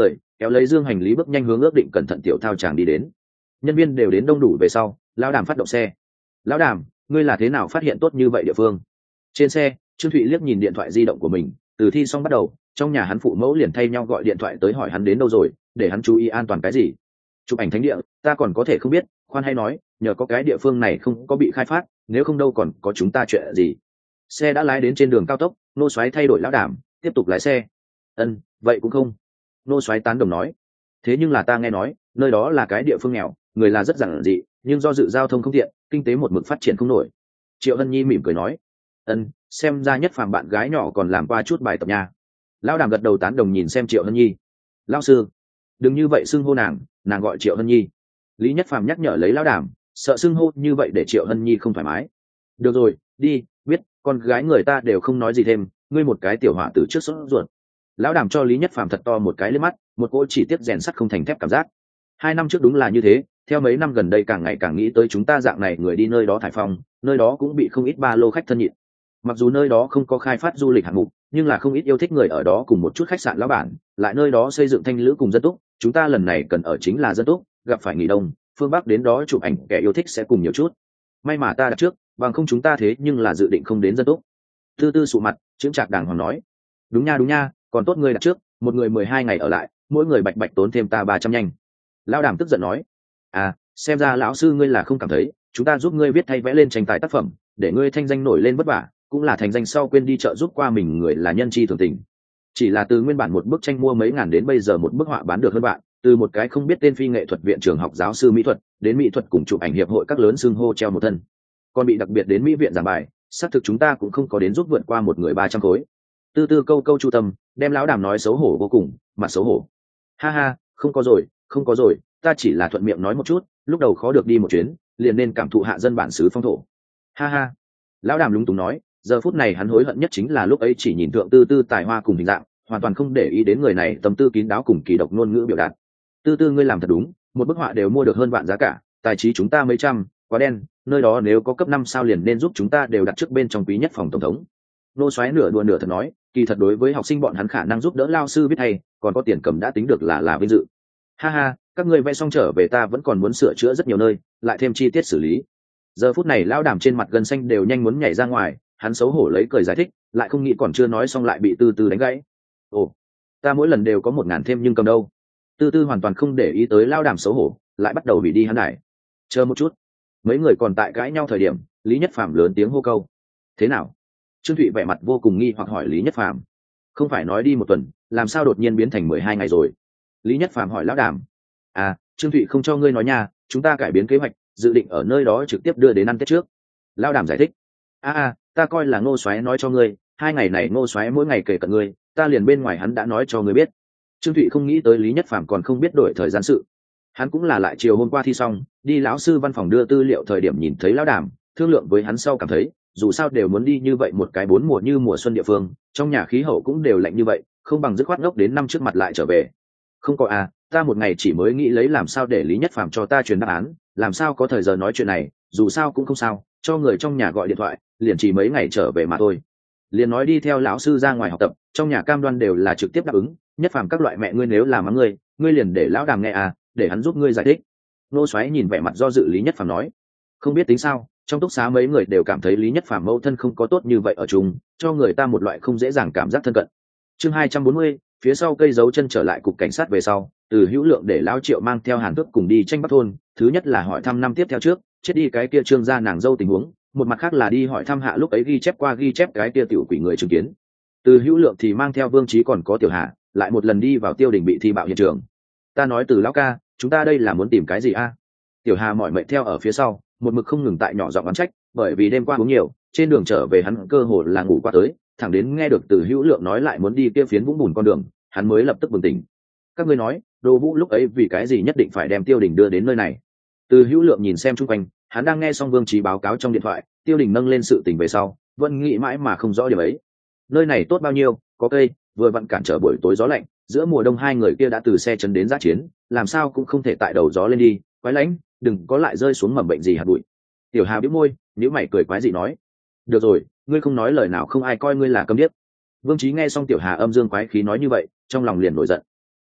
Speaker 1: kéo lấy dương hành lý bước nhanh hướng ước định cẩn thận tiểu thao tràng đi đến. Nhân viên đều đến đông đủ về sau, lão đàm phát động xe. Lão đàm, ngươi là thế nào phát hiện tốt như vậy địa phương? Trên xe, Trương Thụy liếc nhìn điện thoại di động của mình, từ thi xong bắt đầu, trong nhà hắn phụ mẫu liền thay nhau gọi điện thoại tới hỏi hắn đến đâu rồi, để hắn chú ý an toàn cái gì. Chụp ảnh thánh địa, ta còn có thể không biết, khoan hay nói, nhờ có cái địa phương này không có bị khai phát, nếu không đâu còn có chúng ta chuyện gì. Xe đã lái đến trên đường cao tốc, Nô Soái thay đổi lão đàm, tiếp tục lái xe. Ân, vậy cũng không. Nô Soái tán đồng nói. Thế nhưng là ta nghe nói, nơi đó là cái địa phương nghèo, người là rất giản dị, nhưng do dự giao thông không tiện, kinh tế một mực phát triển không nổi. Triệu Hân Nhi mỉm cười nói. Ân, xem ra Nhất Phàm bạn gái nhỏ còn làm qua chút bài tập nha. Lão đàm gật đầu tán đồng nhìn xem Triệu Hân Nhi. Lão sư, đừng như vậy xưng hô nàng, nàng gọi Triệu Hân Nhi. Lý Nhất Phàm nhắc nhở lấy lão đàm, sợ xưng hô như vậy để Triệu Hân Nhi không thoải mái. Được rồi, đi, biết, con gái người ta đều không nói gì thêm, ngươi một cái tiểu họa từ trước sốt ruột. Lão đàm cho Lý Nhất Phàm thật to một cái lên mắt, một cỗ chỉ tiếp rèn sắt không thành thép cảm giác. Hai năm trước đúng là như thế, theo mấy năm gần đây càng ngày càng nghĩ tới chúng ta dạng này người đi nơi đó thải phong, nơi đó cũng bị không ít ba lô khách thân nhịn. Mặc dù nơi đó không có khai phát du lịch hạng mục, nhưng là không ít yêu thích người ở đó cùng một chút khách sạn lão bản, lại nơi đó xây dựng thanh lữ cùng dân túc, chúng ta lần này cần ở chính là dân túc, gặp phải nghỉ đông, phương Bắc đến đó chụp ảnh kẻ yêu thích sẽ cùng nhiều chút. May mà ta đặt trước, bằng không chúng ta thế nhưng là dự định không đến dân túc. Tư Tư sụ mặt, chững chạc đàng hoàng nói. Đúng nha đúng nha, còn tốt ngươi đặt trước, một người mười hai ngày ở lại, mỗi người bạch bạch tốn thêm ta ba trăm nhanh. Lão đàm tức giận nói. À, xem ra lão sư ngươi là không cảm thấy, chúng ta giúp ngươi viết thay vẽ lên tranh tài tác phẩm, để ngươi thanh danh nổi lên vất vả, cũng là thành danh sau quên đi chợ giúp qua mình người là nhân chi thường tình. Chỉ là từ nguyên bản một bức tranh mua mấy ngàn đến bây giờ một bức họa bán được hơn bạn, từ một cái không biết tên phi nghệ thuật viện trường học giáo sư mỹ thuật đến mỹ thuật cùng chụp ảnh hiệp hội các lớn xưng hô treo một thân, còn bị đặc biệt đến mỹ viện giảng bài, xác thực chúng ta cũng không có đến giúp vượt qua một người ba trăm khối. Tư Tư câu câu chu tâm, đem lão đàm nói xấu hổ vô cùng, mặt xấu hổ. Ha ha, không có rồi, không có rồi, ta chỉ là thuận miệng nói một chút, lúc đầu khó được đi một chuyến, liền nên cảm thụ hạ dân bản xứ phong thổ. Ha ha. Lão đàm lúng túng nói, giờ phút này hắn hối hận nhất chính là lúc ấy chỉ nhìn thượng Tư Tư tài hoa cùng hình dạng, hoàn toàn không để ý đến người này tâm tư kín đáo cùng kỳ độc ngôn ngữ biểu đạt. Tư Tư ngươi làm thật đúng, một bức họa đều mua được hơn vạn giá cả, tài trí chúng ta mấy trăm, quá đen, nơi đó nếu có cấp năm sao liền nên giúp chúng ta đều đặt trước bên trong quý nhất phòng tổng thống. Nô Soái nửa đùa nửa thật nói, kỳ thật đối với học sinh bọn hắn khả năng giúp đỡ lao sư biết hay, còn có tiền cầm đã tính được là là vinh dự. Ha ha, các ngươi vẽ xong trở về ta vẫn còn muốn sửa chữa rất nhiều nơi, lại thêm chi tiết xử lý. Giờ phút này lão đàm trên mặt gân xanh đều nhanh muốn nhảy ra ngoài, hắn xấu hổ lấy cười giải thích, lại không nghĩ còn chưa nói xong lại bị Tư Tư đánh gãy. Ồ, ta mỗi lần đều có một ngàn thêm nhưng cầm đâu. Tư Tư hoàn toàn không để ý tới lão đàm xấu hổ, lại bắt đầu bị đi hắn đài. Chờ một chút, mấy người còn tại cãi nhau thời điểm, Lý Nhất Phàm lớn tiếng hô câu. Thế nào? Trương Thụy vẻ mặt vô cùng nghi hoặc hỏi Lý Nhất Phàm. Không phải nói đi một tuần, làm sao đột nhiên biến thành mười hai ngày rồi? Lý Nhất Phàm hỏi lão đàm. À, Trương Thụy không cho ngươi nói nha, chúng ta cải biến kế hoạch, dự định ở nơi đó trực tiếp đưa đến ăn Tết trước. Lão đàm giải thích. À, à, ta coi là Ngô Soái nói cho ngươi, hai ngày này Ngô Soái mỗi ngày kể cận ngươi, ta liền bên ngoài hắn đã nói cho ngươi biết. Trương Thụy không nghĩ tới Lý Nhất Phàm còn không biết đổi thời gian sự. Hắn cũng là lại chiều hôm qua thi xong, đi lão sư văn phòng đưa tư liệu thời điểm nhìn thấy lão đàm, thương lượng với hắn sau cảm thấy, dù sao đều muốn đi như vậy một cái bốn mùa như mùa xuân địa phương, trong nhà khí hậu cũng đều lạnh như vậy, không bằng dứt khoát ngốc đến năm trước mặt lại trở về. Không có à, ta một ngày chỉ mới nghĩ lấy làm sao để Lý Nhất Phàm cho ta truyền đáp án, làm sao có thời giờ nói chuyện này, dù sao cũng không sao, cho người trong nhà gọi điện thoại, liền chỉ mấy ngày trở về mà thôi. Liền nói đi theo lão sư ra ngoài học tập, trong nhà cam đoan đều là trực tiếp đáp ứng, Nhất Phàm các loại mẹ ngươi nếu làm mắng ngươi, ngươi liền để lão đàm nghe à, để hắn giúp ngươi giải thích. Nô Soái nhìn vẻ mặt do dự Lý Nhất Phàm nói, không biết tính sao, trong túc xá mấy người đều cảm thấy Lý Nhất Phàm mẫu thân không có tốt như vậy ở chung, cho người ta một loại không dễ dàng cảm giác thân cận. Chương hai trăm bốn mươi, phía sau cây dấu chân trở lại cục cảnh sát về sau, Từ Hữu Lượng để lão Triệu mang theo Hàn Tước cùng đi tranh Bắc thôn, thứ nhất là hỏi thăm năm tiếp theo trước, chết đi cái kia Trương gia nàng dâu tình huống, một mặt khác là đi hỏi thăm hạ lúc ấy ghi chép qua ghi chép cái kia tiểu quỷ người chứng kiến. Từ Hữu Lượng thì mang theo Vương Chí còn có Tiểu Hạ, lại một lần đi vào Tiêu Đình bị thi bạo hiện trường. Ta nói Từ lão ca, chúng ta đây là muốn tìm cái gì a? Tiểu Hà mỏi mệt theo ở phía sau, một mực không ngừng tại nhỏ giọng oán trách, bởi vì đêm qua uống nhiều, trên đường trở về hắn cơ hồ là ngủ qua tới, thẳng đến nghe được Từ Hữu Lượng nói lại muốn đi kia phiến vũng bùn con đường, hắn mới lập tức bừng tỉnh. Các ngươi nói, Đỗ Vũ lúc ấy vì cái gì nhất định phải đem Tiêu Đình đưa đến nơi này? Từ Hữu Lượng nhìn xem chung quanh, hắn đang nghe xong Vương Chí báo cáo trong điện thoại, Tiêu Đình nâng lên sự tình về sau, vẫn nghĩ mãi mà không rõ điểm ấy. Nơi này tốt bao nhiêu, có cây, vừa vặn cản trở buổi tối gió lạnh, giữa mùa đông hai người kia đã từ xe chấn đến giã chiến, làm sao cũng không thể tại đầu gió lên đi, quái lạnh, đừng có lại rơi xuống mầm bệnh gì hạt bụi. Tiểu Hà bĩu môi, nhíu mày cười quái dị nói, được rồi, ngươi không nói lời nào không ai coi ngươi là câm điếc. Vương Chí nghe xong Tiểu Hà âm dương quái khí nói như vậy, trong lòng liền nổi giận.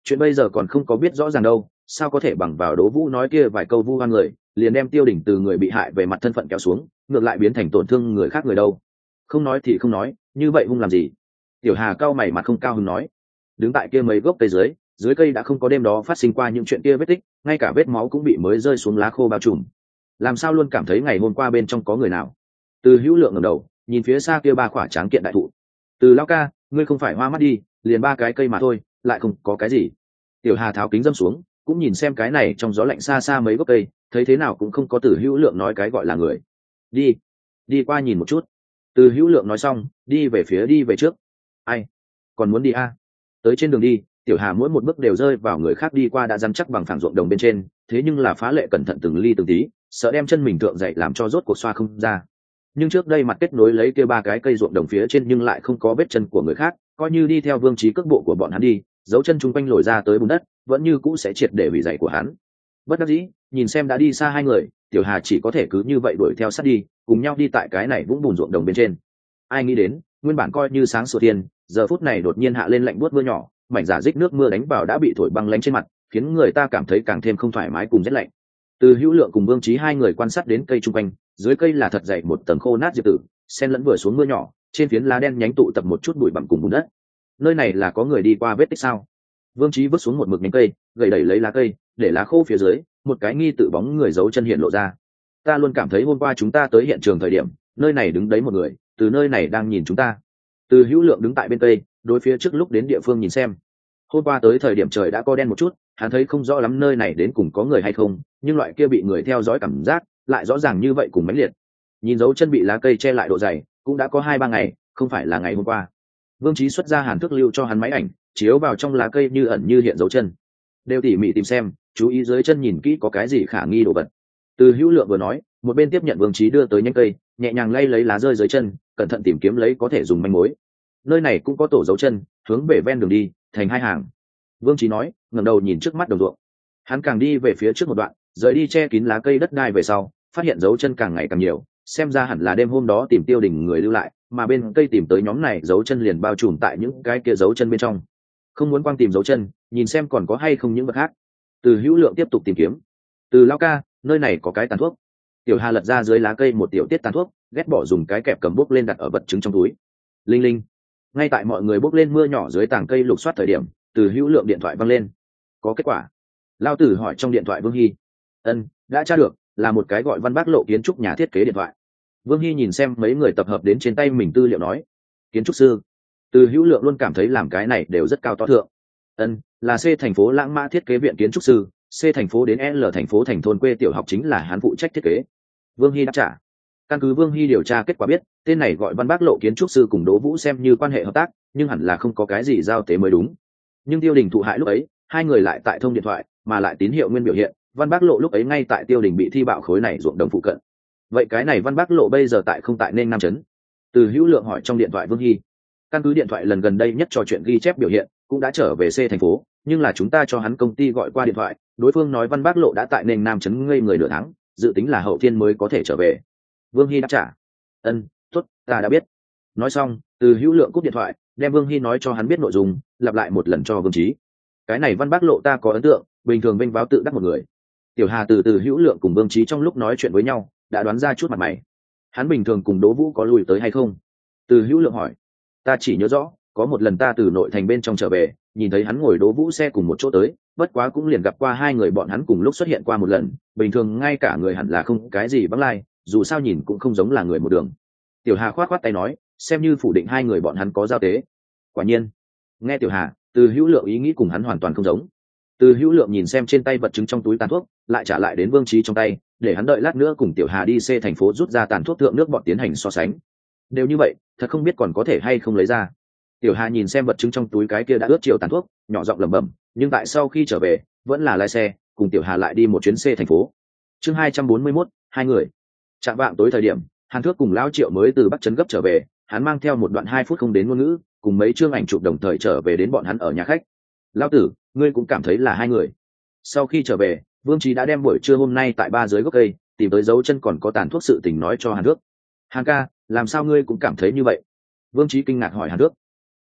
Speaker 1: chuyện bây giờ còn không có biết rõ ràng đâu, sao có thể bằng vào Đỗ Vũ nói kia vài câu vu oan người liền đem Tiêu Đình từ người bị hại về mặt thân phận kéo xuống, ngược lại biến thành tổn thương người khác người đâu. Không nói thì không nói, như vậy hung làm gì? Tiểu Hà cao mày mặt không cao hứng nói. Đứng tại kia mấy gốc cây dưới, dưới cây đã không có đêm đó phát sinh qua những chuyện kia vết tích, ngay cả vết máu cũng bị mới rơi xuống lá khô bao trùm. Làm sao luôn cảm thấy ngày hôm qua bên trong có người nào? Từ Hữu Lượng ngẩng đầu, nhìn phía xa kia ba quả tráng kiện đại thụ. Từ lão ca, ngươi không phải hoa mắt đi, liền ba cái cây mà thôi, lại không có cái gì. Tiểu Hà tháo kính dâm xuống, cũng nhìn xem cái này trong gió lạnh xa xa mấy gốc cây, thấy thế nào cũng không có Từ Hữu Lượng nói cái gọi là người. Đi, đi qua nhìn một chút. Từ Hữu Lượng nói xong, đi về phía đi về trước. Ai, còn muốn đi a? À? Tới trên đường đi, Tiểu Hà mỗi một bước đều rơi vào người khác đi qua đã rắn chắc bằng phẳng ruộng đồng bên trên, thế nhưng là phá lệ cẩn thận từng ly từng tí, sợ đem chân mình thượng dậy làm cho rốt cuộc xoa không ra. Nhưng trước đây mặt kết nối lấy kia ba cái cây ruộng đồng phía trên nhưng lại không có vết chân của người khác, coi như đi theo Vương Trí cước bộ của bọn hắn đi, dấu chân chung quanh lồi ra tới bùn đất, vẫn như cũ sẽ triệt để hủy giày của hắn. Bất đắc dĩ, nhìn xem đã đi xa hai người, Tiểu Hà chỉ có thể cứ như vậy đuổi theo sát đi, cùng nhau đi tại cái này vũng bùn ruộng đồng bên trên. Ai nghĩ đến, nguyên bản coi như sáng sủa thiên, giờ phút này đột nhiên hạ lên lạnh buốt mưa nhỏ, mảnh giả dích nước mưa đánh vào đã bị thổi băng lánh trên mặt, khiến người ta cảm thấy càng thêm không thoải mái cùng rét lạnh. Từ Hữu Lượng cùng Vương Trí hai người quan sát đến cây trung quanh, dưới cây là thật dày một tầng khô nát diệp tử, xen lẫn vừa xuống mưa nhỏ, trên phiến lá đen nhánh tụ tập một chút bụi bặm cùng bùn đất. Nơi này là có người đi qua vết tích sao? Vương Trí vứt xuống một mực nhánh cây, gầy đẩy lấy lá cây, để lá khô phía dưới, một cái nghi tự bóng người giấu chân hiện lộ ra. Ta luôn cảm thấy hôm qua chúng ta tới hiện trường thời điểm, nơi này đứng đấy một người, từ nơi này đang nhìn chúng ta. Từ Hữu Lượng đứng tại bên cây, đối phía trước lúc đến địa phương nhìn xem. Hôm qua tới thời điểm trời đã có đen một chút, hắn thấy không rõ lắm nơi này đến cùng có người hay không, nhưng loại kia bị người theo dõi cảm giác lại rõ ràng như vậy cùng mãnh liệt. Nhìn dấu chân bị lá cây che lại độ dày, cũng đã có hai ba ngày, không phải là ngày hôm qua. Vương Trí xuất ra hàn thước lưu cho hắn máy ảnh, chiếu vào trong lá cây như ẩn như hiện dấu chân. Đều tỉ mỉ tìm xem, chú ý dưới chân nhìn kỹ có cái gì khả nghi đồ vật. Từ Hữu Lượng vừa nói, một bên tiếp nhận Vương Trí đưa tới nhánh cây, nhẹ nhàng lay lấy lá rơi dưới chân, cẩn thận tìm kiếm lấy có thể dùng manh mối. Nơi này cũng có tổ dấu chân, hướng về ven đường đi, thành hai hàng. Vương Trí nói, ngẩng đầu nhìn trước mắt đồng ruộng. Hắn càng đi về phía trước một đoạn, rời đi che kín lá cây đất đai về sau, phát hiện dấu chân càng ngày càng nhiều, xem ra hẳn là đêm hôm đó tìm Tiêu Đình người lưu lại, mà bên cây tìm tới nhóm này dấu chân liền bao trùm tại những cái kia dấu chân bên trong. Không muốn quang tìm dấu chân, nhìn xem còn có hay không những vật khác. Từ Hữu Lượng tiếp tục tìm kiếm. Từ lão ca, nơi này có cái tàn thuốc. Tiểu Hà lật ra dưới lá cây một tiểu tiết tàn thuốc, ghét bỏ dùng cái kẹp cầm bốc lên đặt ở vật chứng trong túi. Linh linh. Ngay tại mọi người bốc lên mưa nhỏ dưới tảng cây lục soát thời điểm, Từ Hữu Lượng điện thoại văng lên. Có kết quả. Lao Tử hỏi trong điện thoại Vương Hy. Ân, đã tra được, là một cái gọi Văn Bác Lộ kiến trúc nhà thiết kế điện thoại. Vương Hy nhìn xem mấy người tập hợp đến trên tay mình tư liệu nói. Kiến trúc sư. Từ Hữu Lượng luôn cảm thấy làm cái này đều rất cao to thượng. Ân, là C thành phố Lãng Mã thiết kế viện kiến trúc sư, C thành phố đến L thành phố thành thôn quê tiểu học chính là hắn phụ trách thiết kế. Vương Hy đáp trả. Căn cứ Vương Hy điều tra kết quả biết, tên này gọi Văn Bác Lộ kiến trúc sư cùng Đỗ Vũ xem như quan hệ hợp tác, nhưng hẳn là không có cái gì giao tế mới đúng. Nhưng Tiêu Đình thụ hại lúc ấy, hai người lại tại thông điện thoại, mà lại tín hiệu nguyên biểu hiện, Văn Bác Lộ lúc ấy ngay tại Tiêu Đình bị thi bạo khối này ruộng đồng phụ cận. Vậy cái này Văn Bác Lộ bây giờ tại không tại nên Nam trấn? Từ Hữu Lượng hỏi trong điện thoại Vương Hy. Căn cứ điện thoại lần gần đây nhất trò chuyện ghi chép biểu hiện, cũng đã trở về C thành phố, nhưng là chúng ta cho hắn công ty gọi qua điện thoại, đối phương nói Văn Bác Lộ đã tại nên Nam trấn ngây người nửa tháng, dự tính là hậu thiên mới có thể trở về. Vương Hy đáp trả. Ân, tốt, ta đã biết. Nói xong, Từ Hữu Lượng cúp điện thoại, đem Vương Hy nói cho hắn biết nội dung, lặp lại một lần cho Vương Trí. Cái này Văn Bác Lộ ta có ấn tượng, bình thường vênh váo tự đắc một người. Tiểu Hà từ Từ Hữu Lượng cùng Vương Trí trong lúc nói chuyện với nhau, đã đoán ra chút mặt mày. Hắn bình thường cùng Đỗ Vũ có lùi tới hay không? Từ Hữu Lượng hỏi. Ta chỉ nhớ rõ, có một lần ta từ nội thành bên trong trở về, nhìn thấy hắn ngồi Đỗ Vũ xe cùng một chỗ tới, bất quá cũng liền gặp qua hai người bọn hắn cùng lúc xuất hiện qua một lần, bình thường ngay cả người hẳn là không cái gì vắng lai, dù sao nhìn cũng không giống là người một đường. Tiểu Hà khoát khoát tay nói, xem như phủ định hai người bọn hắn có giao tế. Quả nhiên. Nghe Tiểu Hà, Từ Hữu Lượng ý nghĩ cùng hắn hoàn toàn không giống. Từ Hữu Lượng nhìn xem trên tay vật chứng trong túi tàn thuốc, lại trả lại đến Vương Trí trong tay, để hắn đợi lát nữa cùng Tiểu Hà đi C thành phố rút ra tàn thuốc thượng nước bọn tiến hành so sánh. Đều như vậy, thật không biết còn có thể hay không lấy ra. Tiểu Hà nhìn xem vật chứng trong túi cái kia đã ướt chiều tàn thuốc, nhỏ giọng lẩm bẩm, nhưng tại sau khi trở về, vẫn là lái xe, cùng Tiểu Hà lại đi một chuyến C thành phố. Chương hai trăm bốn mươi mốt, hai người. Chạm vạng tối thời điểm, Hàn Thước cùng Lão Triệu mới từ Bắc Trấn gấp trở về, hắn mang theo một đoạn hai phút không đến ngôn ngữ, cùng mấy chương ảnh chụp đồng thời trở về đến bọn hắn ở nhà khách. Lão tử, ngươi cũng cảm thấy là hai người. Sau khi trở về, Vương Trí đã đem buổi trưa hôm nay tại ba dưới gốc cây tìm tới dấu chân còn có tàn thuốc sự tình nói cho Hàn Thước. Hàn ca, làm sao ngươi cũng cảm thấy như vậy? Vương Trí kinh ngạc hỏi Hàn Thước. A,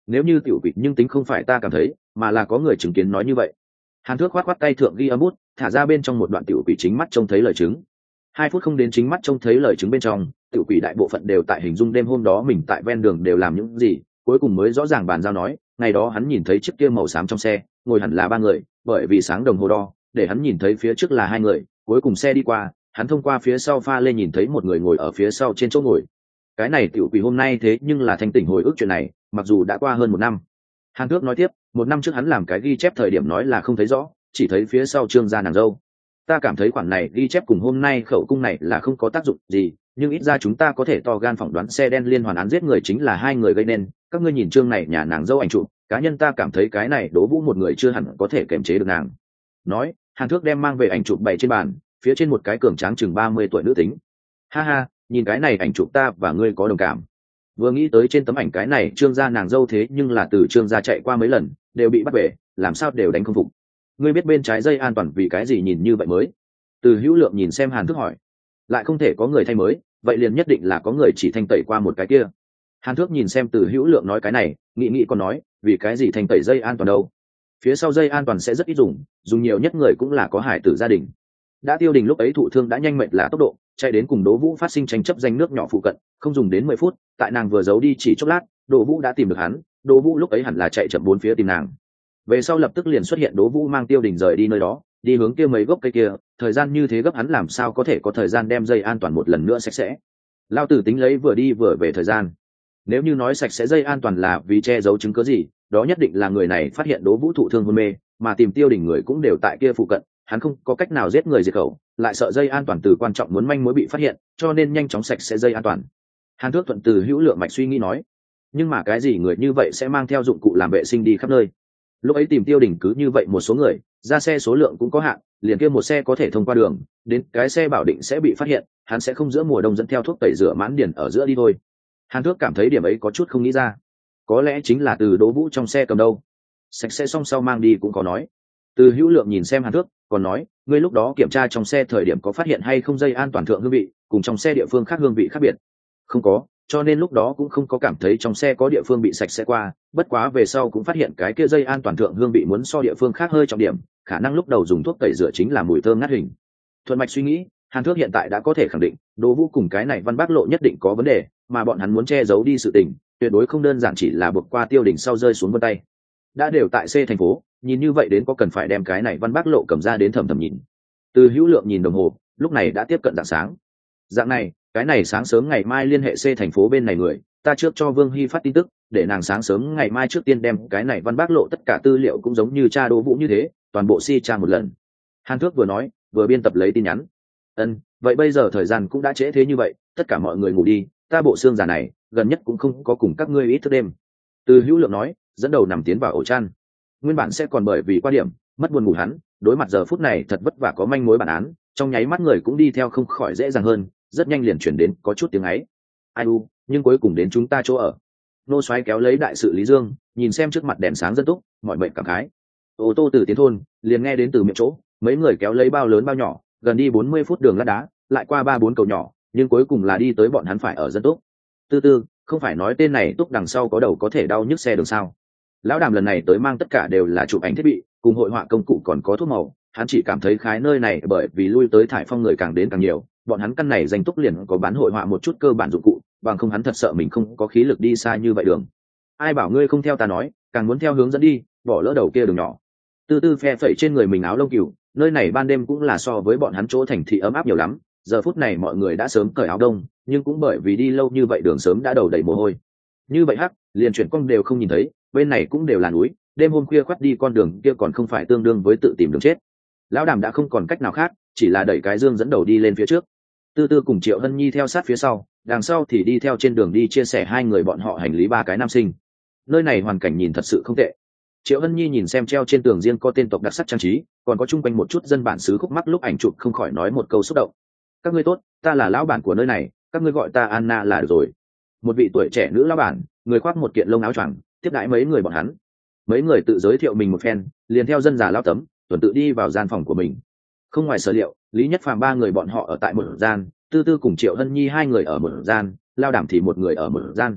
Speaker 1: nếu như tiểu quỷ nhưng tính không phải ta cảm thấy mà là có người chứng kiến nói như vậy. Hàn Thước khoát khoát tay thượng ghi âm bút, thả ra bên trong một đoạn tiểu quỷ chính mắt trông thấy lời chứng. Hai phút không đến chính mắt trông thấy lời chứng bên trong, tiểu quỷ đại bộ phận đều tại hình dung đêm hôm đó mình tại ven đường đều làm những gì, cuối cùng mới rõ ràng bàn giao nói, ngày đó hắn nhìn thấy chiếc kia màu xám trong xe, ngồi hẳn là ba người, bởi vì sáng đồng hồ đo, để hắn nhìn thấy phía trước là hai người, cuối cùng xe đi qua, hắn thông qua phía sau pha lên nhìn thấy một người ngồi ở phía sau trên chỗ ngồi. Cái này tiểu quỷ hôm nay thế nhưng là thanh tỉnh hồi ức chuyện này, mặc dù đã qua hơn một năm. Hàn Thước nói tiếp, một năm trước hắn làm cái ghi chép thời điểm nói là không thấy rõ, chỉ thấy phía sau trương gia nàng dâu. Ta cảm thấy khoản này ghi chép cùng hôm nay khẩu cung này là không có tác dụng gì, nhưng ít ra chúng ta có thể to gan phỏng đoán xe đen liên hoàn án giết người chính là hai người gây nên. Các ngươi nhìn chương này nhà nàng dâu ảnh chụp, cá nhân ta cảm thấy cái này Đỗ Vũ một người chưa hẳn có thể kiềm chế được nàng. Nói, Hàn Thước đem mang về ảnh chụp bày trên bàn, phía trên một cái cường tráng chừng ba mươi tuổi nữ tính. Ha ha, nhìn cái này ảnh chụp ta và ngươi có đồng cảm. Vừa nghĩ tới trên tấm ảnh cái này trương gia nàng dâu thế nhưng là từ trương gia chạy qua mấy lần, đều bị bắt về, làm sao đều đánh không phục. Ngươi biết bên trái dây an toàn vì cái gì nhìn như vậy mới? Từ Hữu Lượng nhìn xem Hàn Thước hỏi. Lại không thể có người thay mới, vậy liền nhất định là có người chỉ thanh tẩy qua một cái kia. Hàn Thước nhìn xem Từ Hữu Lượng nói cái này, nghĩ nghĩ còn nói, vì cái gì thanh tẩy dây an toàn đâu? Phía sau dây an toàn sẽ rất ít dùng, dùng nhiều nhất người cũng là có hải tử gia đình. Đã Tiêu Đình lúc ấy thụ thương đã nhanh mệt là tốc độ, chạy đến cùng Đỗ Vũ phát sinh tranh chấp danh nước nhỏ phụ cận, không dùng đến mười phút, tại nàng vừa giấu đi chỉ chốc lát, Đỗ Vũ đã tìm được hắn, Đỗ Vũ lúc ấy hẳn là chạy chậm bốn phía tìm nàng. Về sau lập tức liền xuất hiện Đỗ Vũ mang Tiêu Đình rời đi nơi đó, đi hướng kia mấy gốc cây kia, thời gian như thế gấp hắn làm sao có thể có thời gian đem dây an toàn một lần nữa sạch sẽ. Lao tử tính lấy vừa đi vừa về thời gian. Nếu như nói sạch sẽ dây an toàn là vì che giấu chứng cứ gì, đó nhất định là người này phát hiện Đỗ Vũ thụ thương hôn mê, mà tìm Tiêu Đình người cũng đều tại kia phụ cận, hắn không có cách nào giết người diệt khẩu, lại sợ dây an toàn từ quan trọng muốn manh mối bị phát hiện, cho nên nhanh chóng sạch sẽ dây an toàn. Hàn Thước thuận Từ Hữu Lượng mạch suy nghĩ nói, nhưng mà cái gì người như vậy sẽ mang theo dụng cụ làm vệ sinh đi khắp nơi? Lúc ấy tìm Tiêu Đình cứ như vậy một số người, ra xe số lượng cũng có hạn, liền kia một xe có thể thông qua đường, đến cái xe bảo định sẽ bị phát hiện, hắn sẽ không giữa mùa đông dẫn theo thuốc tẩy rửa mãn điền ở giữa đi thôi. Hàn Thước cảm thấy điểm ấy có chút không nghĩ ra, có lẽ chính là từ Đỗ Vũ trong xe cầm đâu, sạch sẽ xong sau mang đi cũng có nói. Từ Hữu Lượng nhìn xem Hàn Thước, còn nói, ngươi lúc đó kiểm tra trong xe thời điểm có phát hiện hay không dây an toàn thượng hương vị, cùng trong xe địa phương khác hương vị khác biệt? Không có, cho nên lúc đó cũng không có cảm thấy trong xe có địa phương bị sạch sẽ qua, bất quá về sau cũng phát hiện cái kia dây an toàn thượng hương vị muốn so địa phương khác hơi trọng điểm, khả năng lúc đầu dùng thuốc tẩy rửa chính là mùi thơm ngát hình. Thuận mạch suy nghĩ, Hàn Thước hiện tại đã có thể khẳng định, Đỗ Vũ cùng cái này Văn Bác Lộ nhất định có vấn đề, mà bọn hắn muốn che giấu đi sự tình, tuyệt đối không đơn giản chỉ là buộc qua Tiêu Đình sau rơi xuống vân tay. Đã đều tại C thành phố, nhìn như vậy đến có cần phải đem cái này Văn Bác Lộ cầm ra đến thầm thầm nhìn. Từ Hữu Lượng nhìn đồng hồ, lúc này đã tiếp cận rạng sáng. Dạng này, cái này sáng sớm ngày mai liên hệ C thành phố bên này người, ta trước cho Vương Hy phát tin tức, để nàng sáng sớm ngày mai trước tiên đem cái này Văn Bác Lộ tất cả tư liệu cũng giống như cha Đỗ Vũ như thế, toàn bộ si tra một lần. Hàn Thước vừa nói, vừa biên tập lấy tin nhắn. Ân, vậy bây giờ thời gian cũng đã trễ thế như vậy, tất cả mọi người ngủ đi, ta bộ xương già này, gần nhất cũng không có cùng các ngươi ít thức đêm. Từ Hữu Lượng nói, dẫn đầu nằm tiến vào ổ chăn. Nguyên bản sẽ còn bởi vì qua điểm, mất buồn ngủ hắn, đối mặt giờ phút này thật vất vả có manh mối bản án, trong nháy mắt người cũng đi theo không khỏi dễ dàng hơn, rất nhanh liền chuyển đến có chút tiếng ấy. Ai u, nhưng cuối cùng đến chúng ta chỗ ở. Nô Soái kéo lấy đại sự Lý Dương, nhìn xem trước mặt đèn sáng dân túc, mọi mệnh cảm khái. Ô tô từ tiến thôn, liền nghe đến từ miệng chỗ, mấy người kéo lấy bao lớn bao nhỏ, gần đi bốn mươi phút đường lát đá, lại qua ba bốn cầu nhỏ, nhưng cuối cùng là đi tới bọn hắn phải ở dân túc. Tư tư, không phải nói tên này túc đằng sau có đầu có thể đau nhức xe đường sao? Lão Đàm lần này tới mang tất cả đều là chụp ảnh thiết bị, cùng hội họa công cụ còn có thuốc màu, hắn chỉ cảm thấy khái nơi này bởi vì lui tới thải phong người càng đến càng nhiều, bọn hắn căn này danh túc liền có bán hội họa một chút cơ bản dụng cụ, bằng không hắn thật sợ mình không có khí lực đi xa như vậy đường. Ai bảo ngươi không theo ta nói, càng muốn theo hướng dẫn đi, bỏ lỡ đầu kia đường nhỏ. Tư tư phe phẩy trên người mình áo lông cừu, nơi này ban đêm cũng là so với bọn hắn chỗ thành thị ấm áp nhiều lắm, giờ phút này mọi người đã sớm cởi áo đông, nhưng cũng bởi vì đi lâu như vậy đường sớm đã đầu đầy mồ hôi. Như vậy hắc, liền chuyển con đều không nhìn thấy, bên này cũng đều là núi, đêm hôm khuya khoắt đi con đường kia còn không phải tương đương với tự tìm đường chết. Lão Đàm đã không còn cách nào khác, chỉ là đẩy cái dương dẫn đầu đi lên phía trước. Tư tư cùng Triệu Hân Nhi theo sát phía sau, đằng sau thì đi theo trên đường đi chia sẻ hai người bọn họ hành lý ba cái nam sinh. Nơi này hoàn cảnh nhìn thật sự không tệ. Triệu Hân Nhi nhìn xem treo trên tường riêng có tên tộc đặc sắc trang trí, còn có chung quanh một chút dân bản xứ khúc mắc lúc ảnh chụp không khỏi nói một câu xúc động. Các ngươi tốt, ta là lão bản của nơi này, các ngươi gọi ta Anna là được rồi. Một vị tuổi trẻ nữ lão bản, người khoác một kiện lông áo choàng, tiếp đãi mấy người bọn hắn. Mấy người tự giới thiệu mình một phen, liền theo dân già lão tấm, tuần tự đi vào gian phòng của mình. Không ngoài sở liệu, Lý Nhất Phàm ba người bọn họ ở tại một gian, Tư Tư cùng Triệu Hân Nhi hai người ở một gian, Lao Đảm thì một người ở một gian.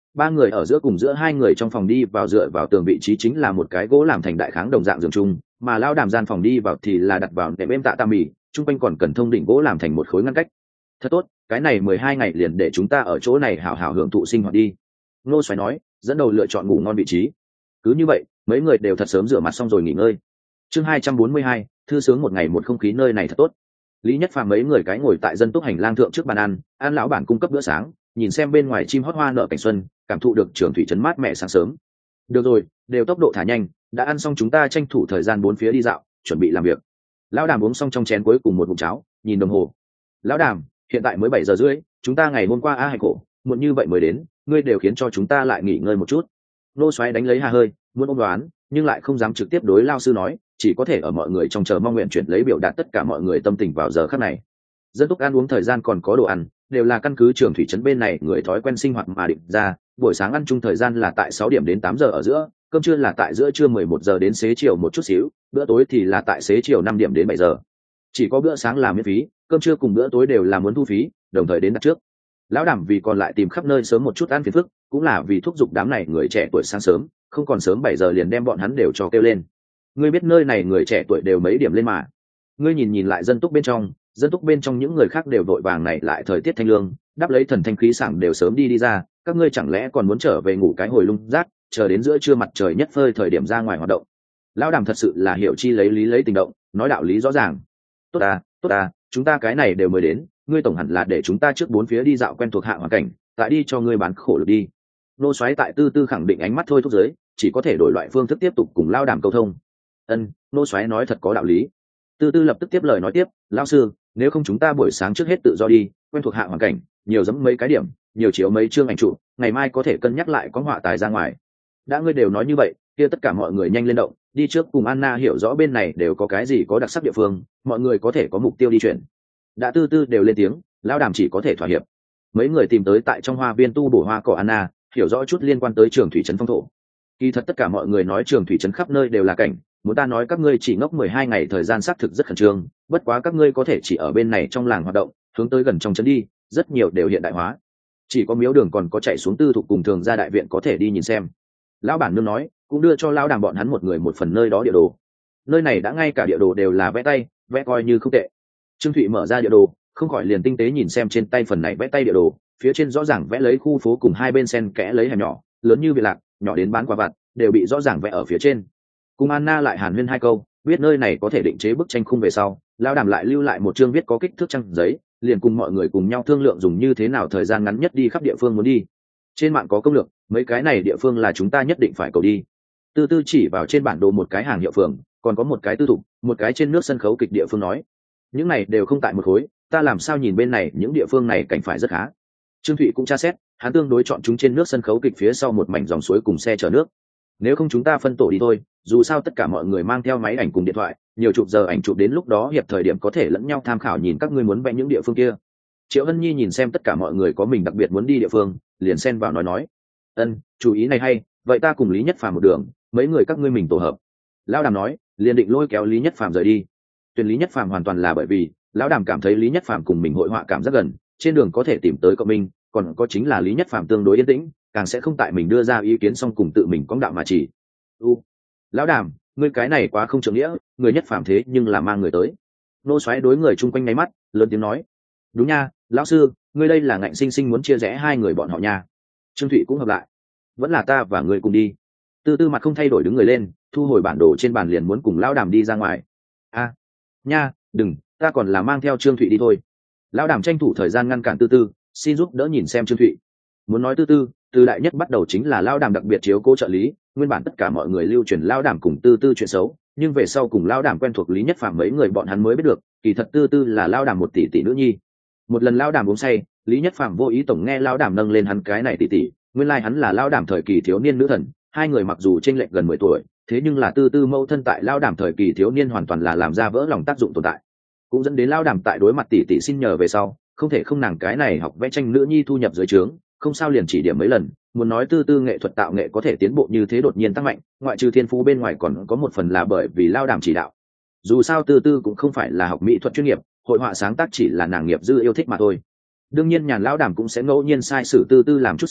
Speaker 1: Ba người ở giữa cùng giữa hai người trong phòng đi vào dựa vào tường vị trí chính là một cái gỗ làm thành đại kháng đồng dạng giường chung, mà lao đàm gian phòng đi vào thì là đặt vào đệm êm tạ tam mì, chung quanh còn cần thông đỉnh gỗ làm thành một khối ngăn cách. Thật tốt, cái này mười hai ngày liền để chúng ta ở chỗ này hảo hảo hưởng thụ sinh hoạt đi. Ngô Soái nói, dẫn đầu lựa chọn ngủ ngon vị trí. Cứ như vậy, mấy người đều thật sớm rửa mặt xong rồi nghỉ ngơi. Chương hai trăm bốn mươi hai, thư sướng một ngày một không khí nơi này thật tốt. Lý Nhất Phàm mấy người cái ngồi tại dân túc hành lang thượng trước bàn ăn, ăn lão bản cung cấp bữa sáng, nhìn xem bên ngoài chim hót hoa nở cảnh xuân, cảm thụ được trường thủy trấn mát mẻ sáng sớm. Được rồi, đều tốc độ thả nhanh, đã ăn xong chúng ta tranh thủ thời gian bốn phía đi dạo, chuẩn bị làm việc. Lão Đàm uống xong trong chén cuối cùng một ngụm cháo, nhìn đồng hồ. Lão Đàm, hiện tại mới bảy giờ rưỡi, chúng ta ngày hôm qua a hải cổ, muộn như vậy mới đến, ngươi đều khiến cho chúng ta lại nghỉ ngơi một chút. Nô Soái đánh lấy hà hơi, muốn ôm đoán, nhưng lại không dám trực tiếp đối lao sư nói, chỉ có thể ở mọi người trong chờ mong nguyện chuyển lấy biểu đạt tất cả mọi người tâm tình vào giờ khắc này. Dân túc ăn uống thời gian còn có đồ ăn, đều là căn cứ trường thủy trấn bên này người thói quen sinh hoạt mà định ra. Buổi sáng ăn chung thời gian là tại sáu điểm đến tám giờ ở giữa, cơm trưa là tại giữa trưa mười một giờ đến xế chiều một chút xíu, bữa tối thì là tại xế chiều năm điểm đến bảy giờ. Chỉ có bữa sáng là miễn phí, cơm trưa cùng bữa tối đều là muốn thu phí, đồng thời đến đặt trước. Lão Đàm vì còn lại tìm khắp nơi sớm một chút ăn phiền phức, cũng là vì thúc giục đám này người trẻ tuổi sáng sớm, không còn sớm bảy giờ liền đem bọn hắn đều cho kêu lên. Ngươi biết nơi này người trẻ tuổi đều mấy điểm lên mà. Ngươi nhìn nhìn lại dân túc bên trong, dân túc bên trong những người khác đều vội vàng này lại thời tiết thanh lương, đắp lấy thần thanh khí sảng đều sớm đi đi ra, các ngươi chẳng lẽ còn muốn trở về ngủ cái hồi lung rác, chờ đến giữa trưa mặt trời nhất phơi thời điểm ra ngoài hoạt động. Lão Đàm thật sự là hiểu chi lấy lý lấy tình động, nói đạo lý rõ ràng. Tốt à, tốt à, chúng ta cái này đều mới đến, ngươi tổng hẳn là để chúng ta trước bốn phía đi dạo quen thuộc hạ hoàn cảnh, tại đi cho ngươi bán khổ lực đi. Nô Soái tại tư tư khẳng định ánh mắt thôi thúc giới, chỉ có thể đổi loại phương thức tiếp tục cùng Lão Đàm câu thông. Ân, Nô Soái nói thật có đạo lý. Tư tư lập tức tiếp lời nói tiếp, lão sư, nếu không chúng ta buổi sáng trước hết tự do đi, quen thuộc hạ hoàn cảnh, nhiều dẫm mấy cái điểm, nhiều chiếu mấy chương ảnh chụp, ngày mai có thể cân nhắc lại có họa tài ra ngoài. Đã ngươi đều nói như vậy, kia tất cả mọi người nhanh lên động, đi trước cùng Anna hiểu rõ bên này đều có cái gì có đặc sắc địa phương, mọi người có thể có mục tiêu đi chuyển. Đã tư tư đều lên tiếng, Lão Đàm chỉ có thể thỏa hiệp. Mấy người tìm tới tại trong hoa viên tu bổ hoa cỏ Anna, hiểu rõ chút liên quan tới trường thủy trấn phong thổ. Kỳ thật tất cả mọi người nói trường thủy trấn khắp nơi đều là cảnh, muốn ta nói các ngươi chỉ ngốc mười hai ngày thời gian xác thực rất khẩn trương, bất quá các ngươi có thể chỉ ở bên này trong làng hoạt động, hướng tới gần trong trấn đi, rất nhiều đều hiện đại hóa. Chỉ có miếu đường còn có chạy xuống tư thục cùng thường ra đại viện có thể đi nhìn xem. Lão bản nương nói, cũng đưa cho Lão Đàm bọn hắn một người một phần nơi đó địa đồ. Nơi này đã ngay cả địa đồ đều là vẽ tay, vẽ coi như không tệ. Trương Thụy mở ra địa đồ, không khỏi liền tinh tế nhìn xem trên tay phần này vẽ tay địa đồ, phía trên rõ ràng vẽ lấy khu phố cùng hai bên xen kẽ lấy hẻm nhỏ, lớn như viện lạc, nhỏ đến bán quà vặt, đều bị rõ ràng vẽ ở phía trên. Cùng Anna lại hàn huyên hai câu, biết nơi này có thể định chế bức tranh khung về sau, Lão Đàm lại lưu lại một chương viết có kích thước trang giấy, liền cùng mọi người cùng nhau thương lượng dùng như thế nào thời gian ngắn nhất đi khắp địa phương muốn đi. Trên mạng có công lược, mấy cái này địa phương là chúng ta nhất định phải cầu đi. Tư tư chỉ vào trên bản đồ một cái hàng hiệu phường, còn có một cái tư thục, một cái trên nước sân khấu kịch địa phương nói. Những này đều không tại một khối, ta làm sao nhìn bên này những địa phương này cảnh phải rất khá. Trương Thụy cũng tra xét, hắn tương đối chọn chúng trên nước sân khấu kịch phía sau một mảnh dòng suối cùng xe chở nước. Nếu không chúng ta phân tổ đi thôi, dù sao tất cả mọi người mang theo máy ảnh cùng điện thoại, nhiều chụp giờ ảnh chụp đến lúc đó hiệp thời điểm có thể lẫn nhau tham khảo nhìn các ngươi muốn vẽ những địa phương kia. Triệu Hân Nhi nhìn xem tất cả mọi người có mình đặc biệt muốn đi địa phương, liền xen vào nói nói. Ân, chủ ý này hay, vậy ta cùng Lý Nhất Phàm một đường, mấy người các ngươi mình tổ hợp. Lão Đàm nói, liền định lôi kéo Lý Nhất Phàm rời đi. Tuyển Lý Nhất Phàm hoàn toàn là bởi vì Lão Đàm cảm thấy Lý Nhất Phàm cùng mình hội họa cảm rất gần, trên đường có thể tìm tới cộng minh, còn có chính là Lý Nhất Phàm tương đối yên tĩnh, càng sẽ không tại mình đưa ra ý kiến xong cùng tự mình cóng đạo mà chỉ. U, Lão Đàm, ngươi cái này quá không trưởng nghĩa, người Nhất Phàm thế nhưng là mang người tới. Nô Soái đối người chung quanh nháy mắt, lớn tiếng nói. Đúng nha, lão sư, ngươi đây là ngạnh sinh sinh muốn chia rẽ hai người bọn họ nha. Trương Thụy cũng hợp lại. Vẫn là ta và ngươi cùng đi. Tư tư mặt không thay đổi đứng người lên, thu hồi bản đồ trên bàn liền muốn cùng Lão Đàm đi ra ngoài. A, nha, đừng, ta còn là mang theo Trương Thụy đi thôi. Lão Đàm tranh thủ thời gian ngăn cản tư tư, xin giúp đỡ nhìn xem Trương Thụy. Muốn nói tư tư, từ đại nhất bắt đầu chính là Lão Đàm đặc biệt chiếu cố trợ lý, nguyên bản tất cả mọi người lưu truyền Lão Đàm cùng tư tư chuyện xấu, nhưng về sau cùng Lão Đàm quen thuộc Lý Nhất Phàm mấy người bọn hắn mới biết được, kỳ thật tư tư là Lão Đàm một tỷ tỷ nữ nhi. Một lần Lão Đàm uống say, Lý Nhất Phàm vô ý tổng nghe Lão Đàm nâng lên hắn cái này tỷ tỷ, nguyên lai like hắn là Lão Đàm thời kỳ thiếu niên nữ thần, hai người mặc dù chênh lệch gần mười tuổi, thế nhưng là tư tư mẫu thân tại Lão Đàm thời kỳ thiếu niên hoàn toàn là làm ra vỡ lòng tác dụng tồn tại, cũng dẫn đến Lão Đàm tại đối mặt tỷ tỷ xin nhờ về sau, không thể không nàng cái này học vẽ tranh nữ nhi thu nhập dưới trướng, không sao liền chỉ điểm mấy lần. Muốn nói tư tư nghệ thuật tạo nghệ có thể tiến bộ như thế đột nhiên tăng mạnh, ngoại trừ thiên phú bên ngoài còn có một phần là bởi vì Lão Đàm chỉ đạo. Dù sao tư tư cũng không phải là học mỹ thuật chuyên nghiệp, hội họa sáng tác chỉ là nàng nghiệp dư yêu thích mà thôi. Đương nhiên nhàn Lão Đàm cũng sẽ ngẫu nhiên sai sử tư tư làm chút sống,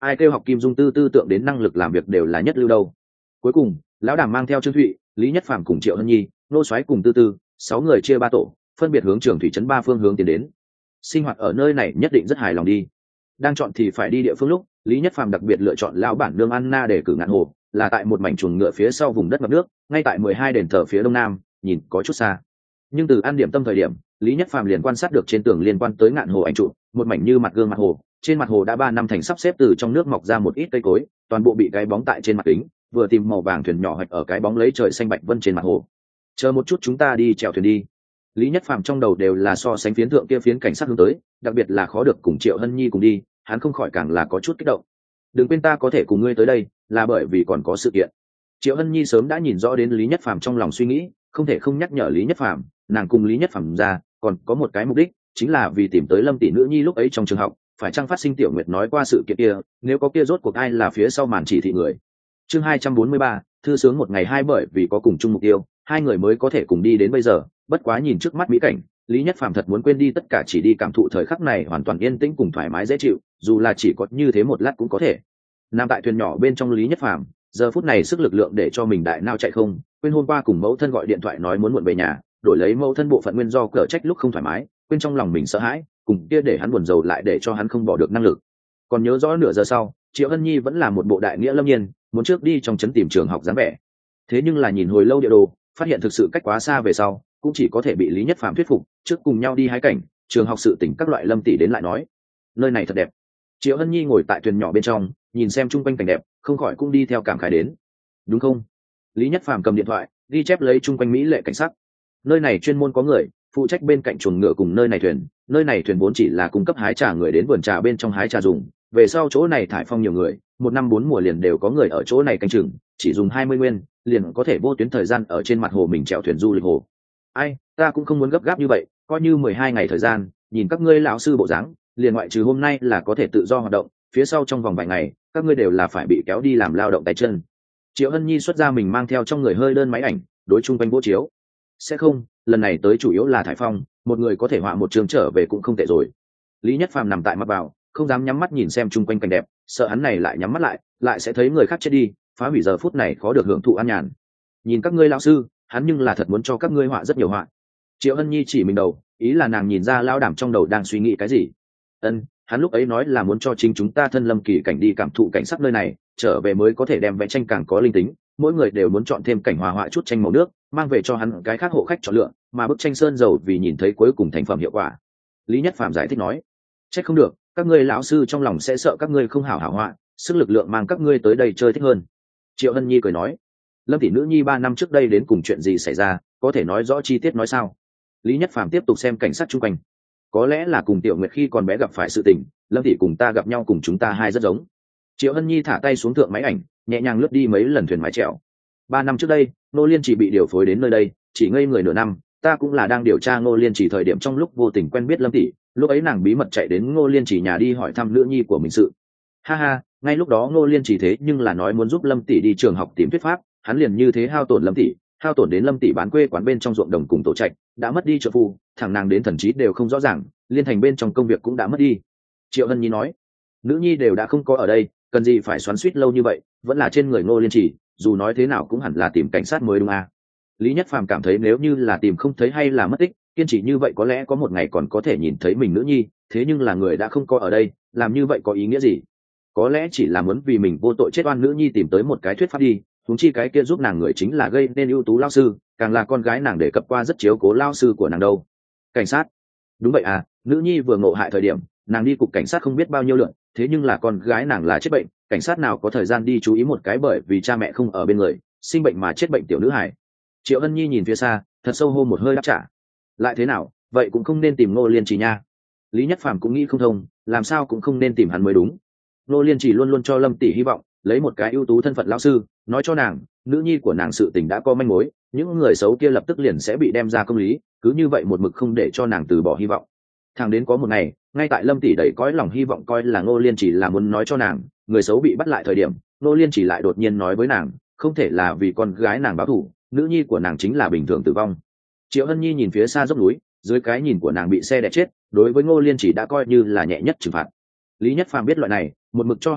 Speaker 1: ai kêu học kim dung tư tư tượng đến năng lực làm việc đều là nhất lưu đâu. Cuối cùng lão đàm mang theo Trương Thụy, Lý Nhất Phàm cùng Triệu Hân Nhi, Nô Soái cùng Tư Tư, sáu người chia ba tổ, phân biệt hướng Trường Thủy trấn ba phương hướng tiến đến. Sinh hoạt ở nơi này nhất định rất hài lòng đi. Đang chọn thì phải đi địa phương lúc, Lý Nhất Phàm đặc biệt lựa chọn lão bản nương Anna để cử ngạn hồ, là tại một mảnh chuồng ngựa phía sau vùng đất ngập nước, ngay tại mười hai đền thờ phía đông nam, nhìn có chút xa. Nhưng từ an điểm tâm thời điểm, Lý Nhất Phàm liền quan sát được trên tường liên quan tới ngạn hồ ảnh trụ, một mảnh như mặt gương mặt hồ, trên mặt hồ đã ba năm thành sắp xếp từ trong nước mọc ra một ít cây cối, toàn bộ bị cái bóng tại trên mặt kính, vừa tìm màu vàng thuyền nhỏ hoạch ở cái bóng lấy trời xanh bạch vân trên mặt hồ. Chờ một chút chúng ta đi chèo thuyền đi. Lý Nhất Phàm trong đầu đều là so sánh phiến thượng kia phiến cảnh sát hướng tới, đặc biệt là khó được cùng Triệu Hân Nhi cùng đi, hắn không khỏi càng là có chút kích động. Đừng quên ta có thể cùng ngươi tới đây, là bởi vì còn có sự kiện. Triệu Hân Nhi sớm đã nhìn rõ đến Lý Nhất Phàm trong lòng suy nghĩ, không thể không nhắc nhở Lý Nhất Phàm, nàng cùng Lý Nhất Phàm ra, còn có một cái mục đích, chính là vì tìm tới Lâm tỷ nữ nhi lúc ấy trong trường học, phải chăng phát sinh Tiểu Nguyệt nói qua sự kiện kia, nếu có kia rốt cuộc ai là phía sau màn chỉ thị người. Chương hai trăm bốn mươi ba, thư sướng một ngày hai, bởi vì có cùng chung mục tiêu, hai người mới có thể cùng đi đến bây giờ, bất quá nhìn trước mắt mỹ cảnh, Lý Nhất Phàm thật muốn quên đi tất cả, chỉ đi cảm thụ thời khắc này hoàn toàn yên tĩnh cùng thoải mái dễ chịu, dù là chỉ có như thế một lát cũng có thể. Nằm tại thuyền nhỏ bên trong Lý Nhất Phàm, giờ phút này sức lực lượng để cho mình đại nao chạy không, quên hôm qua cùng mẫu thân gọi điện thoại nói muốn muộn về nhà, đổi lấy mẫu thân bộ phận nguyên do cở trách lúc không thoải mái, quên trong lòng mình sợ hãi, cùng kia để hắn buồn rầu lại để cho hắn không bỏ được năng lực. Còn nhớ rõ nửa giờ sau, Triệu Hân Nhi vẫn là một bộ đại nghĩa lâm nhiên, muốn trước đi trong trấn tìm trường học dáng vẻ. Thế nhưng là nhìn hồi lâu địa đồ, phát hiện thực sự cách quá xa về sau, cũng chỉ có thể bị Lý Nhất Phàm thuyết phục, trước cùng nhau đi hái cảnh, trường học sự tỉnh các loại Lâm tỷ đến lại nói. Nơi này thật đẹp. Triệu Hân Nhi ngồi tại thuyền nhỏ bên trong, nhìn xem chung quanh cảnh đẹp, không khỏi cũng đi theo cảm khái đến. Đúng không? Lý Nhất Phàm cầm điện thoại, ghi chép lấy chung quanh mỹ lệ cảnh sắc. Nơi này chuyên môn có người phụ trách bên cạnh chuồng ngựa cùng nơi này thuyền, nơi này thuyền vốn chỉ là cung cấp hái trà người đến vườn trà bên trong hái trà dùng, về sau chỗ này thải phong nhiều người, một năm bốn mùa liền đều có người ở chỗ này canh chừng, chỉ dùng hai mươi nguyên, liền có thể vô tuyến thời gian ở trên mặt hồ mình chèo thuyền du lịch hồ. Ai, ta cũng không muốn gấp gáp như vậy, coi như mười hai ngày thời gian, nhìn các ngươi lão sư bộ dáng, liền ngoại trừ hôm nay là có thể tự do hoạt động, phía sau trong vòng vài ngày, các ngươi đều là phải bị kéo đi làm lao động tay chân. Triệu Hân Nhi xuất ra mình mang theo trong người hơi đơn máy ảnh, đối chung quanh vô chiếu. Sẽ không, lần này tới chủ yếu là thải phong, một người có thể họa một trường trở về cũng không tệ rồi. Lý Nhất Phàm nằm tại mặt vào, không dám nhắm mắt nhìn xem chung quanh cảnh đẹp, sợ hắn này lại nhắm mắt lại, lại sẽ thấy người khác chết đi, phá hủy giờ phút này khó được hưởng thụ an nhàn. Nhìn các ngươi lão sư, hắn nhưng là thật muốn cho các ngươi họa rất nhiều họa. Triệu Hân Nhi chỉ mình đầu, ý là nàng nhìn ra lão đảm trong đầu đang suy nghĩ cái gì. Ân, hắn lúc ấy nói là muốn cho chính chúng ta thân lâm kỳ cảnh đi cảm thụ cảnh sắc nơi này, trở về mới có thể đem vẽ tranh càng có linh tính, mỗi người đều muốn chọn thêm cảnh hòa họa chút tranh màu nước, mang về cho hắn cái khác hộ khách chọn lựa, mà bức tranh sơn dầu vì nhìn thấy cuối cùng thành phẩm hiệu quả. Lý Nhất Phàm giải thích nói, trách không được, các ngươi lão sư trong lòng sẽ sợ các ngươi không hảo hảo họa, sức lực lượng mang các ngươi tới đây chơi thích hơn. Triệu Hân Nhi cười nói, Lâm tỷ nữ nhi ba năm trước đây đến cùng chuyện gì xảy ra, có thể nói rõ chi tiết nói sao? Lý Nhất Phàm tiếp tục xem cảnh sát chung quanh. Có lẽ là cùng Tiểu Nguyệt khi còn bé gặp phải sự tình, Lâm tỷ cùng ta gặp nhau cùng chúng ta hai rất giống. Triệu Hân Nhi thả tay xuống thượng máy ảnh, nhẹ nhàng lướt đi mấy lần thuyền mái chèo. Ba năm trước đây, Ngô Liên chỉ bị điều phối đến nơi đây, chỉ ngây người nửa năm, ta cũng là đang điều tra Ngô Liên chỉ thời điểm trong lúc vô tình quen biết Lâm tỷ, lúc ấy nàng bí mật chạy đến Ngô Liên chỉ nhà đi hỏi thăm nữ nhi của mình sự. Ha ha, ngay lúc đó Ngô Liên chỉ thế nhưng là nói muốn giúp Lâm tỷ đi trường học tìm thuyết pháp, hắn liền như thế hao tổn Lâm tỷ, hao tổn đến Lâm tỷ bán quê quán bên trong ruộng đồng cùng tổ trạch, đã mất đi trợ phu, thằng nàng đến thần trí đều không rõ ràng, liên thành bên trong công việc cũng đã mất đi. Triệu Hân Nhi nói, nữ nhi đều đã không có ở đây, cần gì phải xoắn xuýt lâu như vậy, vẫn là trên người Ngô Liên chỉ, dù nói thế nào cũng hẳn là tìm cảnh sát mới đúng à. Lý Nhất Phàm cảm thấy nếu như là tìm không thấy hay là mất tích, kiên trì như vậy có lẽ có một ngày còn có thể nhìn thấy mình nữ nhi, thế nhưng là người đã không có ở đây, làm như vậy có ý nghĩa gì? Có lẽ chỉ là muốn vì mình vô tội chết oan nữ nhi tìm tới một cái thuyết pháp đi, huống chi cái kia giúp nàng người chính là gây nên ưu tú lao sư, càng là con gái nàng đề cập qua rất chiếu cố lao sư của nàng đâu. Cảnh sát? Đúng vậy à, nữ nhi vừa ngộ hại thời điểm, nàng đi cục cảnh sát không biết bao nhiêu lượt, thế nhưng là con gái nàng là chết bệnh, cảnh sát nào có thời gian đi chú ý một cái bởi vì cha mẹ không ở bên người, sinh bệnh mà chết bệnh tiểu nữ hải. Triệu Hân Nhi nhìn phía xa, thật sâu hô một hơi đáp trả. Lại thế nào, vậy cũng không nên tìm Ngô Liên Trì nha. Lý Nhất Phàm cũng nghĩ không thông, làm sao cũng không nên tìm hắn mới đúng. Ngô Liên Trì luôn luôn cho Lâm tỷ hy vọng, lấy một cái ưu tú thân phận lão sư, nói cho nàng, nữ nhi của nàng sự tình đã có manh mối, những người xấu kia lập tức liền sẽ bị đem ra công lý, cứ như vậy một mực không để cho nàng từ bỏ hy vọng. Thẳng đến có một ngày, ngay tại Lâm tỷ đầy cõi lòng hy vọng coi là Ngô Liên Chỉ là muốn nói cho nàng, người xấu bị bắt lại thời điểm, Ngô Liên Chỉ lại đột nhiên nói với nàng, không thể là vì con gái nàng báo thù, nữ nhi của nàng chính là bình thường tử vong. Triệu Hân Nhi nhìn phía xa dốc núi, dưới cái nhìn của nàng bị xe đè chết, đối với Ngô Liên Chỉ đã coi như là nhẹ nhất trừng phạt. Lý Nhất Phàm biết loại này, một mực cho hy vọng,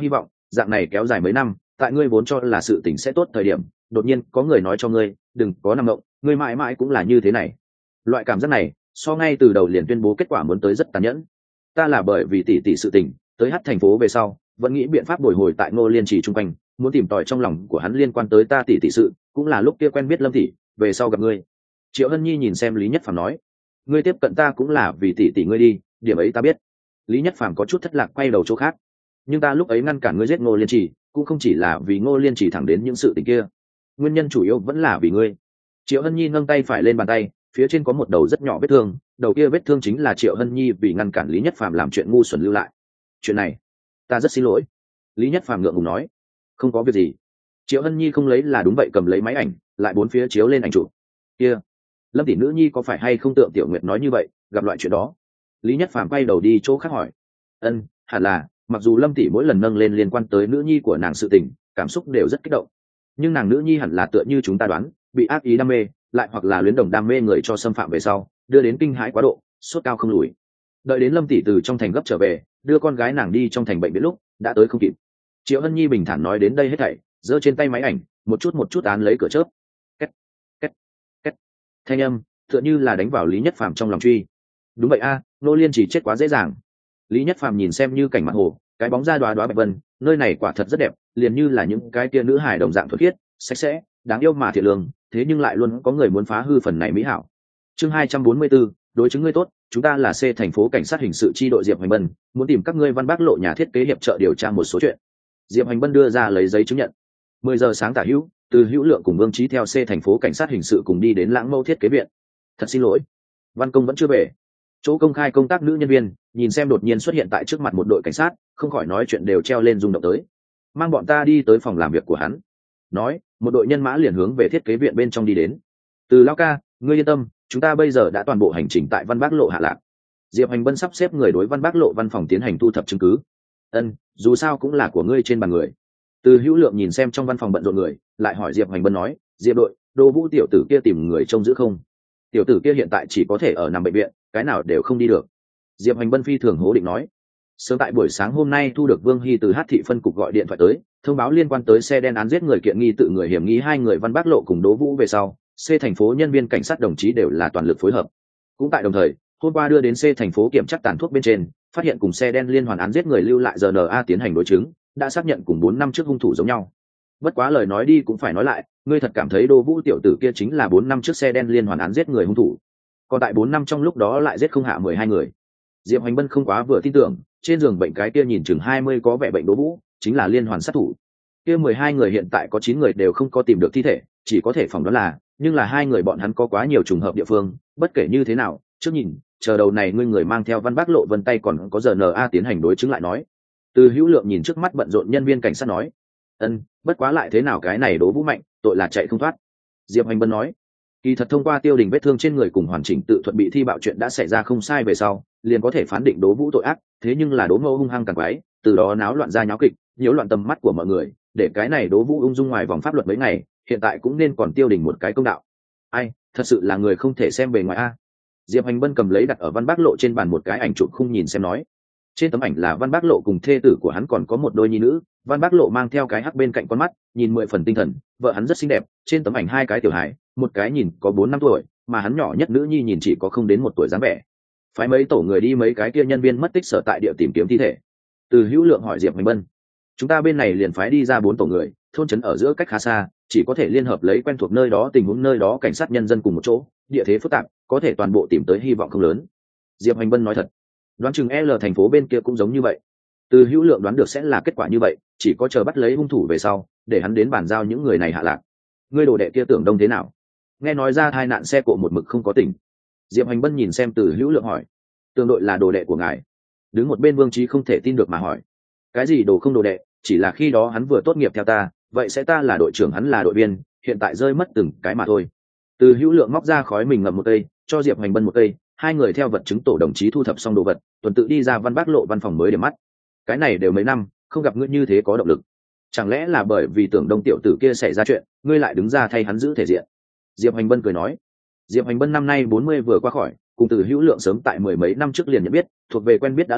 Speaker 1: dạng này kéo dài mấy năm, tại ngươi vốn cho là sự tình sẽ tốt thời điểm, đột nhiên có người nói cho ngươi đừng có nằm động, ngươi mãi mãi cũng là như thế này. Loại cảm giác này so ngay từ đầu liền tuyên bố kết quả muốn tới rất tàn nhẫn. Ta là bởi vì tỷ tỷ sự tình tới hát thành phố về sau vẫn nghĩ biện pháp bồi hồi tại Ngô Liên Trì chung quanh, muốn tìm tòi trong lòng của hắn liên quan tới ta tỷ tỷ sự, cũng là lúc kia quen biết Lâm tỷ, về sau gặp ngươi. Triệu Hân Nhi nhìn xem Lý Nhất Phàm nói, ngươi tiếp cận ta cũng là vì tỷ tỷ ngươi đi, điểm ấy ta biết. Lý Nhất Phàm có chút thất lạc quay đầu chỗ khác, nhưng ta lúc ấy ngăn cản ngươi giết Ngô Liên Trì cũng không chỉ là vì Ngô Liên Trì thẳng đến những sự tình kia, nguyên nhân chủ yếu vẫn là vì ngươi. Triệu Hân Nhi nâng tay phải lên bàn tay, phía trên có một đầu rất nhỏ vết thương, đầu kia vết thương chính là Triệu Hân Nhi vì ngăn cản Lý Nhất Phàm làm chuyện ngu xuẩn lưu lại. Chuyện này ta rất xin lỗi. Lý Nhất Phàm ngượng ngùng nói, không có việc gì. Triệu Hân Nhi không lấy là đúng vậy, cầm lấy máy ảnh lại bốn phía chiếu lên ảnh chụp. Kia Lâm tỷ nữ nhi có phải hay không tượng Tiểu Nguyệt nói như vậy, gặp loại chuyện đó? Lý Nhất Phàm quay đầu đi chỗ khác hỏi. Ân, hẳn là, mặc dù Lâm tỷ mỗi lần nâng lên liên quan tới nữ nhi của nàng sự tình, cảm xúc đều rất kích động, nhưng nàng nữ nhi hẳn là tựa như chúng ta đoán, bị ác ý đam mê, lại hoặc là luyến đồng đam mê người cho xâm phạm về sau, đưa đến kinh hãi quá độ, sốt cao không lùi. Đợi đến Lâm tỷ từ trong thành gấp trở về, đưa con gái nàng đi trong thành bệnh viện lúc đã tới không kịp. Triệu Hân Nhi bình thản nói đến đây hết thảy, giơ trên tay máy ảnh một chút một chút án lấy cửa chớp. Két, két, két. Thanh âm tựa như là đánh vào Lý Nhất Phàm trong lòng truy. Đúng vậy a, Nô Liên chỉ chết quá dễ dàng. Lý Nhất Phàm nhìn xem như cảnh mặt hồ, cái bóng ra đoá đoá bạch vân, nơi này quả thật rất đẹp, liền như là những cái kia nữ hài đồng dạng thuần khiết, sạch sẽ, đáng yêu mà thiện lương, thế nhưng lại luôn có người muốn phá hư phần này mỹ hảo. Chương hai trăm bốn mươi 4, đối chứng ngươi tốt, chúng ta là C thành phố cảnh sát hình sự chi đội Diệp Hoành Bân, muốn tìm các ngươi Văn Bác Lộ nhà thiết kế hiệp trợ điều tra một số chuyện. Diệp Hoành Bân đưa ra lấy giấy chứng nhận. mười giờ sáng tả hữu, từ Hữu Lượng cùng Vương Chí theo C thành phố cảnh sát hình sự cùng đi đến Lãng Mâu thiết kế viện. Thật xin lỗi, Văn Công vẫn chưa về. Chỗ công khai công tác nữ nhân viên nhìn xem đột nhiên xuất hiện tại trước mặt một đội cảnh sát, không khỏi nói chuyện đều treo lên rung động tới. Mang bọn ta đi tới phòng làm việc của hắn. Nói, một đội nhân mã liền hướng về thiết kế viện bên trong đi đến. Từ Lão ca, ngươi yên tâm, chúng ta bây giờ đã toàn bộ hành trình tại Văn Bác Lộ hạ lạc. Diệp Hoành Bân sắp xếp người đối Văn Bác Lộ văn phòng tiến hành thu thập chứng cứ. Ân, dù sao cũng là của ngươi trên bàn người. Từ Hữu Lượng nhìn xem trong văn phòng bận rộn người, lại hỏi Diệp Hoành Bân nói, Diệp đội, Đỗ Vũ tiểu tử kia tìm người trông giữ không? Tiểu tử kia hiện tại chỉ có thể ở nằm bệnh viện, cái nào đều không đi được. Diệp Hoành Bân phi thường hố định nói, sớm tại buổi sáng hôm nay thu được Vương Hy từ Hát thị phân cục gọi điện thoại tới, thông báo liên quan tới xe đen án giết người kiện nghi tự người hiểm nghi hai người Văn Bác Lộ cùng Đỗ Vũ về sau, C thành phố nhân viên cảnh sát đồng chí đều là toàn lực phối hợp. Cũng tại đồng thời, hôm qua đưa đến C thành phố kiểm tra tàn thuốc bên trên, phát hiện cùng xe đen liên hoàn án giết người lưu lại rờ en a tiến hành đối chứng, đã xác nhận cùng bốn năm trước hung thủ giống nhau. Bất quá lời nói đi cũng phải nói lại, ngươi thật cảm thấy Đỗ Vũ tiểu tử kia chính là bốn năm trước xe đen liên hoàn án giết người hung thủ? Còn tại bốn năm trong lúc đó lại giết không hạ mười hai người. Diệp Hoành Bân không quá vừa tin tưởng, trên giường bệnh cái kia nhìn chừng hai mươi có vẻ bệnh Đỗ Vũ, chính là liên hoàn sát thủ. Kia mười hai người hiện tại có chín người đều không có tìm được thi thể, chỉ có thể phỏng đoán là, nhưng là hai người bọn hắn có quá nhiều trùng hợp địa phương, bất kể như thế nào, trước nhìn, chờ đầu này ngươi người mang theo Văn Bác Lộ vân tay còn có rờ en a tiến hành đối chứng lại nói. Từ Hữu Lượng nhìn trước mắt bận rộn nhân viên cảnh sát nói, ân, bất quá lại thế nào cái này Đỗ Vũ mạnh, tội là chạy không thoát. Diệp Hoành Bân nói, kỳ thật thông qua tiêu đình vết thương trên người cùng hoàn chỉnh tự thuận bị thi bạo chuyện đã xảy ra không sai về sau, liền có thể phán định Đỗ Vũ tội ác, thế nhưng là Đỗ Ngô hung hăng càng quái, từ đó náo loạn ra nháo kịch, nhiễu loạn tầm mắt của mọi người, để cái này Đỗ Vũ ung dung ngoài vòng pháp luật mấy ngày, hiện tại cũng nên còn tiêu đình một cái công đạo. Ai, thật sự là người không thể xem bề ngoài a. Diệp Hoành Bân cầm lấy đặt ở Văn Bác Lộ trên bàn một cái ảnh chụp khung nhìn xem nói, trên tấm ảnh là Văn Bác Lộ cùng thê tử của hắn còn có một đôi nhi nữ, Văn Bác Lộ mang theo cái hắc bên cạnh con mắt, nhìn mười phần tinh thần, vợ hắn rất xinh đẹp, trên tấm ảnh hai cái tiểu hài, một cái nhìn có bốn năm tuổi, mà hắn nhỏ nhất nữ nhi nhìn chỉ có không đến một tuổi dáng vẻ. Phái mấy tổ người đi mấy cái kia nhân viên mất tích sở tại địa tìm kiếm thi thể. Từ Hữu Lượng hỏi Diệp Hoành Bân, chúng ta bên này liền phái đi ra bốn tổ người, thôn trấn ở giữa cách khá xa, chỉ có thể liên hợp lấy quen thuộc nơi đó tình huống nơi đó cảnh sát nhân dân cùng một chỗ, địa thế phức tạp, có thể toàn bộ tìm tới hy vọng không lớn. Diệp Hoành Bân nói thật, đoán chừng L thành phố bên kia cũng giống như vậy. Từ Hữu Lượng đoán được sẽ là kết quả như vậy, chỉ có chờ bắt lấy hung thủ về sau, để hắn đến bàn giao những người này hạ lạc. Ngươi đồ đệ kia Tưởng Đông thế nào? Nghe nói ra tai nạn xe cộ một mực không có tỉnh. Diệp Hoành Bân nhìn xem Từ Hữu Lượng hỏi, Tưởng đội là đồ đệ của ngài? Đứng một bên Vương Chí không thể tin được mà hỏi, cái gì đồ không đồ đệ, chỉ là khi đó hắn vừa tốt nghiệp theo ta, vậy sẽ ta là đội trưởng hắn là đội viên, hiện tại rơi mất từng cái mà thôi. Từ Hữu Lượng móc ra khói mình ngậm một cây, cho Diệp Hoành Bân một cây, hai người theo vật chứng tổ đồng chí thu thập xong đồ vật, tuần tự đi ra Văn Bác Lộ văn phòng mới để mắt. Cái này đều mấy năm, không gặp ngươi như thế có động lực, chẳng lẽ là bởi vì Tưởng Đông tiểu tử kia xảy ra chuyện, ngươi lại đứng ra thay hắn giữ thể diện? Diệp Hoành Bân cười nói, Diệp Hoành Bân năm nay bốn mươi vừa qua khỏi, cùng Từ Hữu Lượng sớm tại mười mấy năm trước liền nhận biết, thuộc về quen biết đã lâu,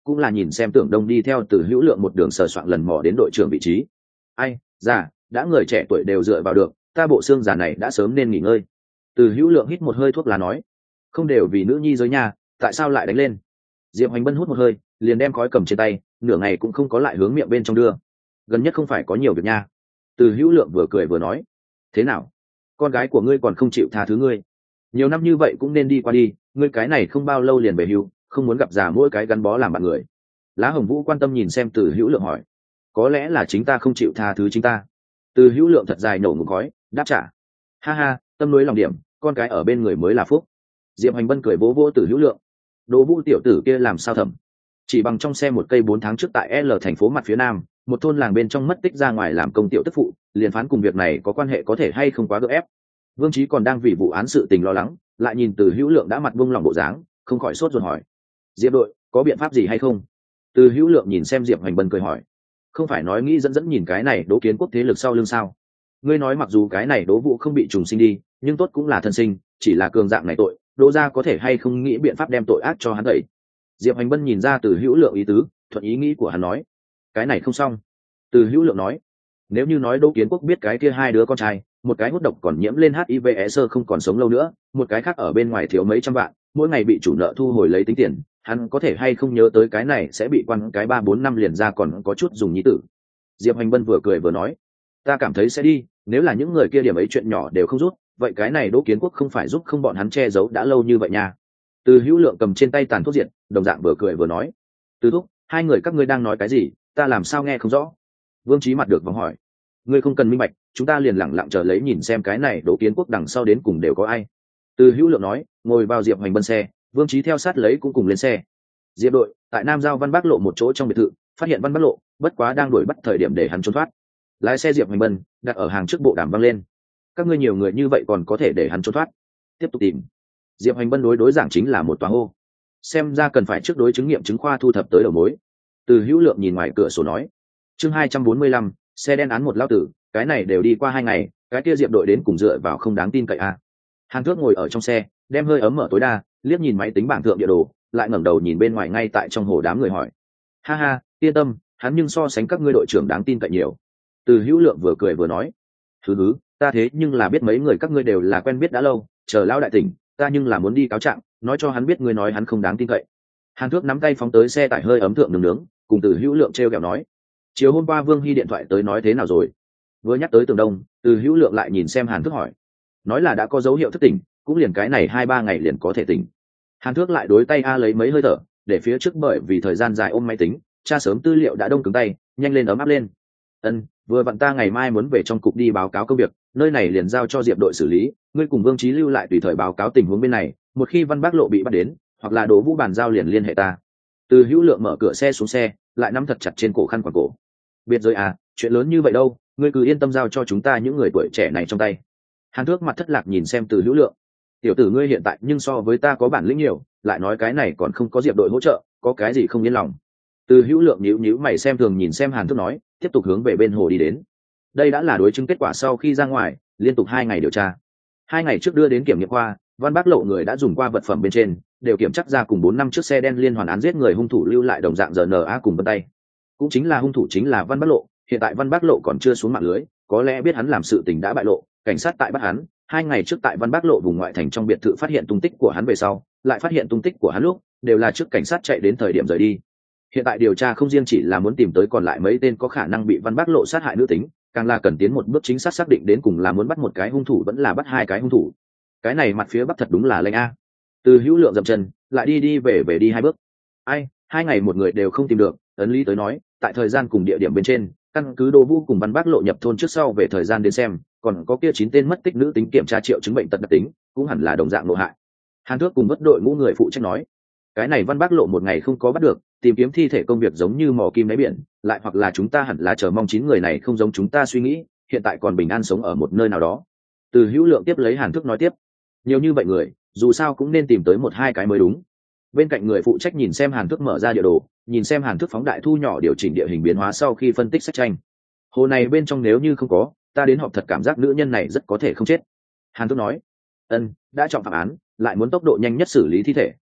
Speaker 1: cũng là nhìn xem Tưởng Đông đi theo Từ Hữu Lượng một đường sờ soạn lần mò đến đội trưởng vị trí. Ai, già, đã người trẻ tuổi đều dựa vào được, ta bộ xương già này đã sớm nên nghỉ ngơi. Từ Hữu Lượng hít một hơi thuốc lá nói, không đều vì nữ nhi giới nhà, tại sao lại đánh lên? Diệp Hoành Bân hút một hơi, liền đem khói cầm trên tay, nửa ngày cũng không có lại hướng miệng bên trong đưa. Gần nhất không phải có nhiều việc nha. Từ Hữu Lượng vừa cười vừa nói, thế nào? Con gái của ngươi còn không chịu tha thứ ngươi. Nhiều năm như vậy cũng nên đi qua đi, ngươi cái này không bao lâu liền về hưu, không muốn gặp già mỗi cái gắn bó làm bạn người. Lá Hồng Vũ quan tâm nhìn xem Từ Hữu Lượng hỏi, có lẽ là chính ta không chịu tha thứ chính ta. Từ Hữu Lượng thật dài nổ ngụm khói, đáp trả, ha ha, tâm núi lòng điểm, con cái ở bên người mới là phúc. Diệp Hoành Bân cười vỗ vỗ Từ Hữu Lượng, Đỗ Vũ tiểu tử kia làm sao thầm? Chỉ bằng trong xe một cây bốn tháng trước tại L thành phố mặt phía nam, một thôn làng bên trong mất tích ra ngoài làm công tiểu tức phụ, liền phán cùng việc này có quan hệ có thể hay không quá gượng ép. Vương Chí còn đang vì vụ án sự tình lo lắng, lại nhìn Từ Hữu Lượng đã mặt buông lòng bộ dáng, không khỏi sốt ruột hỏi, Diệp đội có biện pháp gì hay không? Từ Hữu Lượng nhìn xem Diệp Hoành Bân cười hỏi, không phải nói nghĩ dẫn dẫn nhìn cái này Đỗ Kiến Quốc thế lực sau lưng sao? Ngươi nói mặc dù cái này Đỗ Vũ không bị trùng sinh đi, nhưng tốt cũng là thân sinh, chỉ là cường dạng này tội, Đỗ gia có thể hay không nghĩ biện pháp đem tội ác cho hắn đẩy? Diệp Hoành Bân nhìn ra Từ Hữu Lượng ý tứ, thuận ý nghĩ của hắn nói, cái này không xong. Từ Hữu Lượng nói, nếu như nói Đỗ Kiến Quốc biết cái kia hai đứa con trai, một cái hút độc còn nhiễm lên H I V sơ không còn sống lâu nữa, một cái khác ở bên ngoài thiếu mấy trăm vạn, mỗi ngày bị chủ nợ thu hồi lấy tính tiền, hắn có thể hay không nhớ tới cái này sẽ bị quan cái ba bốn năm liền ra còn có chút dùng nhí tử. Diệp Hoành Bân vừa cười vừa nói, ta cảm thấy sẽ đi, nếu là những người kia điểm ấy chuyện nhỏ đều không rút, vậy cái này Đỗ Kiến Quốc không phải giúp không bọn hắn che giấu đã lâu như vậy nha. Từ Hữu Lượng cầm trên tay tàn thuốc diệt, đồng dạng vừa cười vừa nói, Từ thúc, hai người các ngươi đang nói cái gì, ta làm sao nghe không rõ? Vương Chí mặt được vòng hỏi, ngươi không cần minh bạch, chúng ta liền lặng lặng chờ lấy nhìn xem cái này Đỗ Kiến Quốc đằng sau đến cùng đều có ai. Từ Hữu Lượng nói, ngồi vào Diệp Hoành Bân xe, Vương Chí theo sát lấy cũng cùng lên xe. Diệp đội tại Nam Giao Văn Bắc lộ một chỗ trong biệt thự, phát hiện Văn Bắc lộ, bất quá đang đuổi bắt thời điểm để hắn trốn thoát. Lái xe Diệp Hoành Bân đặt ở hàng trước bộ đàm văng lên, các ngươi nhiều người như vậy còn có thể để hắn trốn thoát? Tiếp tục tìm. Diệp Hoành Bân đối đối giảng chính là một tòa hô, xem ra cần phải trước đối chứng nghiệm chứng khoa thu thập tới đầu mối. Từ Hữu Lượng nhìn ngoài cửa sổ nói, chương hai trăm bốn mươi lăm, xe đen án một lao tử, cái này đều đi qua hai ngày, cái kia Diệp đội đến cùng dựa vào không đáng tin cậy à? Hàn Thước ngồi ở trong xe, đem hơi ấm mở tối đa, liếc nhìn máy tính bảng thượng địa đồ, lại ngẩng đầu nhìn bên ngoài ngay tại trong hồ đám người hỏi, ha ha, yên tâm, hắn nhưng so sánh các ngươi đội trưởng đáng tin cậy nhiều. Từ Hữu Lượng vừa cười vừa nói, thứ hứ, ta thế nhưng là biết mấy người các ngươi đều là quen biết đã lâu, chờ lão đại tỉnh, ta nhưng là muốn đi cáo trạng, nói cho hắn biết ngươi nói hắn không đáng tin cậy. Hàn Thước nắm tay phóng tới xe tải hơi ấm thượng nướng nướng, cùng Từ Hữu Lượng trêu ghẹo nói, chiều hôm qua Vương Hy điện thoại tới nói thế nào rồi? Vừa nhắc tới Tường Đông, Từ Hữu Lượng lại nhìn xem Hàn Thước hỏi, nói là đã có dấu hiệu thức tỉnh, cũng liền cái này hai ba ngày liền có thể tỉnh. Hàn Thước lại đối tay a lấy mấy hơi thở, để phía trước bởi vì thời gian dài ôm máy tính, tra sớm tư liệu đã đông cứng tay, nhanh lên ấm áp lên. Ân, vừa vặn ta ngày mai muốn về trong cục đi báo cáo công việc, nơi này liền giao cho Diệp đội xử lý, ngươi cùng Vương Chí lưu lại tùy thời báo cáo tình huống bên này, một khi Văn Bắc lộ bị bắt đến, hoặc là Đỗ Vũ bàn giao liền liên hệ ta. Từ Hữu Lượng mở cửa xe xuống xe, lại nắm thật chặt trên cổ khăn quàng cổ. Biệt rồi à, chuyện lớn như vậy đâu, ngươi cứ yên tâm giao cho chúng ta những người tuổi trẻ này trong tay. Hàn Thước mặt thất lạc nhìn xem Từ Hữu Lượng, tiểu tử ngươi hiện tại nhưng so với ta có bản lĩnh nhiều, lại nói cái này còn không có Diệp đội hỗ trợ, có cái gì không yên lòng? Từ Hữu Lượng nhíu nhíu mày xem thường nhìn xem Hàn Thước nói, tiếp tục hướng về bên hồ đi đến. Đây đã là đối chứng kết quả sau khi ra ngoài, liên tục hai ngày điều tra. Hai ngày trước đưa đến kiểm nghiệm khoa, Văn Bắc lộ người đã dùng qua vật phẩm bên trên, đều kiểm chắc ra cùng bốn năm trước xe đen liên hoàn án giết người hung thủ lưu lại đồng dạng rờ en a cùng vân tay. Cũng chính là hung thủ chính là Văn Bắc lộ, hiện tại Văn Bắc lộ còn chưa xuống mạng lưới, có lẽ biết hắn làm sự tình đã bại lộ, cảnh sát tại bắt hắn. Hai ngày trước tại Văn Bắc lộ vùng ngoại thành trong biệt thự phát hiện tung tích của hắn về sau, lại phát hiện tung tích của hắn lúc, đều là trước cảnh sát chạy đến thời điểm rời đi. Hiện tại điều tra không riêng chỉ là muốn tìm tới còn lại mấy tên có khả năng bị Văn Bắc lộ sát hại nữ tính, càng là cần tiến một bước chính xác xác định đến cùng là muốn bắt một cái hung thủ vẫn là bắt hai cái hung thủ. Cái này mặt phía bắc thật đúng là lệnh a. Từ Hữu Lượng dậm chân, lại đi đi về về đi hai bước. Ai, hai ngày một người đều không tìm được, ấn lý tới nói, tại thời gian cùng địa điểm bên trên, căn cứ Đỗ Vũ cùng Văn Bắc lộ nhập thôn trước sau về thời gian đến xem, còn có kia chín tên mất tích nữ tính kiểm tra triệu chứng bệnh tật đặc tính, cũng hẳn là đồng dạng nội hại. Hàn Thước cùng mất đội ngũ người phụ trách nói, cái này Văn Bắc lộ một ngày không có bắt được, tìm kiếm thi thể công việc giống như mò kim đáy biển, lại hoặc là chúng ta hẳn là chờ mong chín người này không giống chúng ta suy nghĩ, hiện tại còn bình an sống ở một nơi nào đó. Từ Hữu Lượng tiếp lấy Hàn Thước nói tiếp, nhiều như vậy người, dù sao cũng nên tìm tới một hai cái mới đúng. Bên cạnh người phụ trách nhìn xem Hàn Thước mở ra địa đồ, nhìn xem Hàn Thước phóng đại thu nhỏ điều chỉnh địa hình biến hóa sau khi phân tích sách tranh. Hồ này bên trong nếu như không có, ta đến họp thật cảm giác nữ nhân này rất có thể không chết. Hàn Thước nói, ân, đã trọng phạm án, lại muốn tốc độ nhanh nhất xử lý thi thể,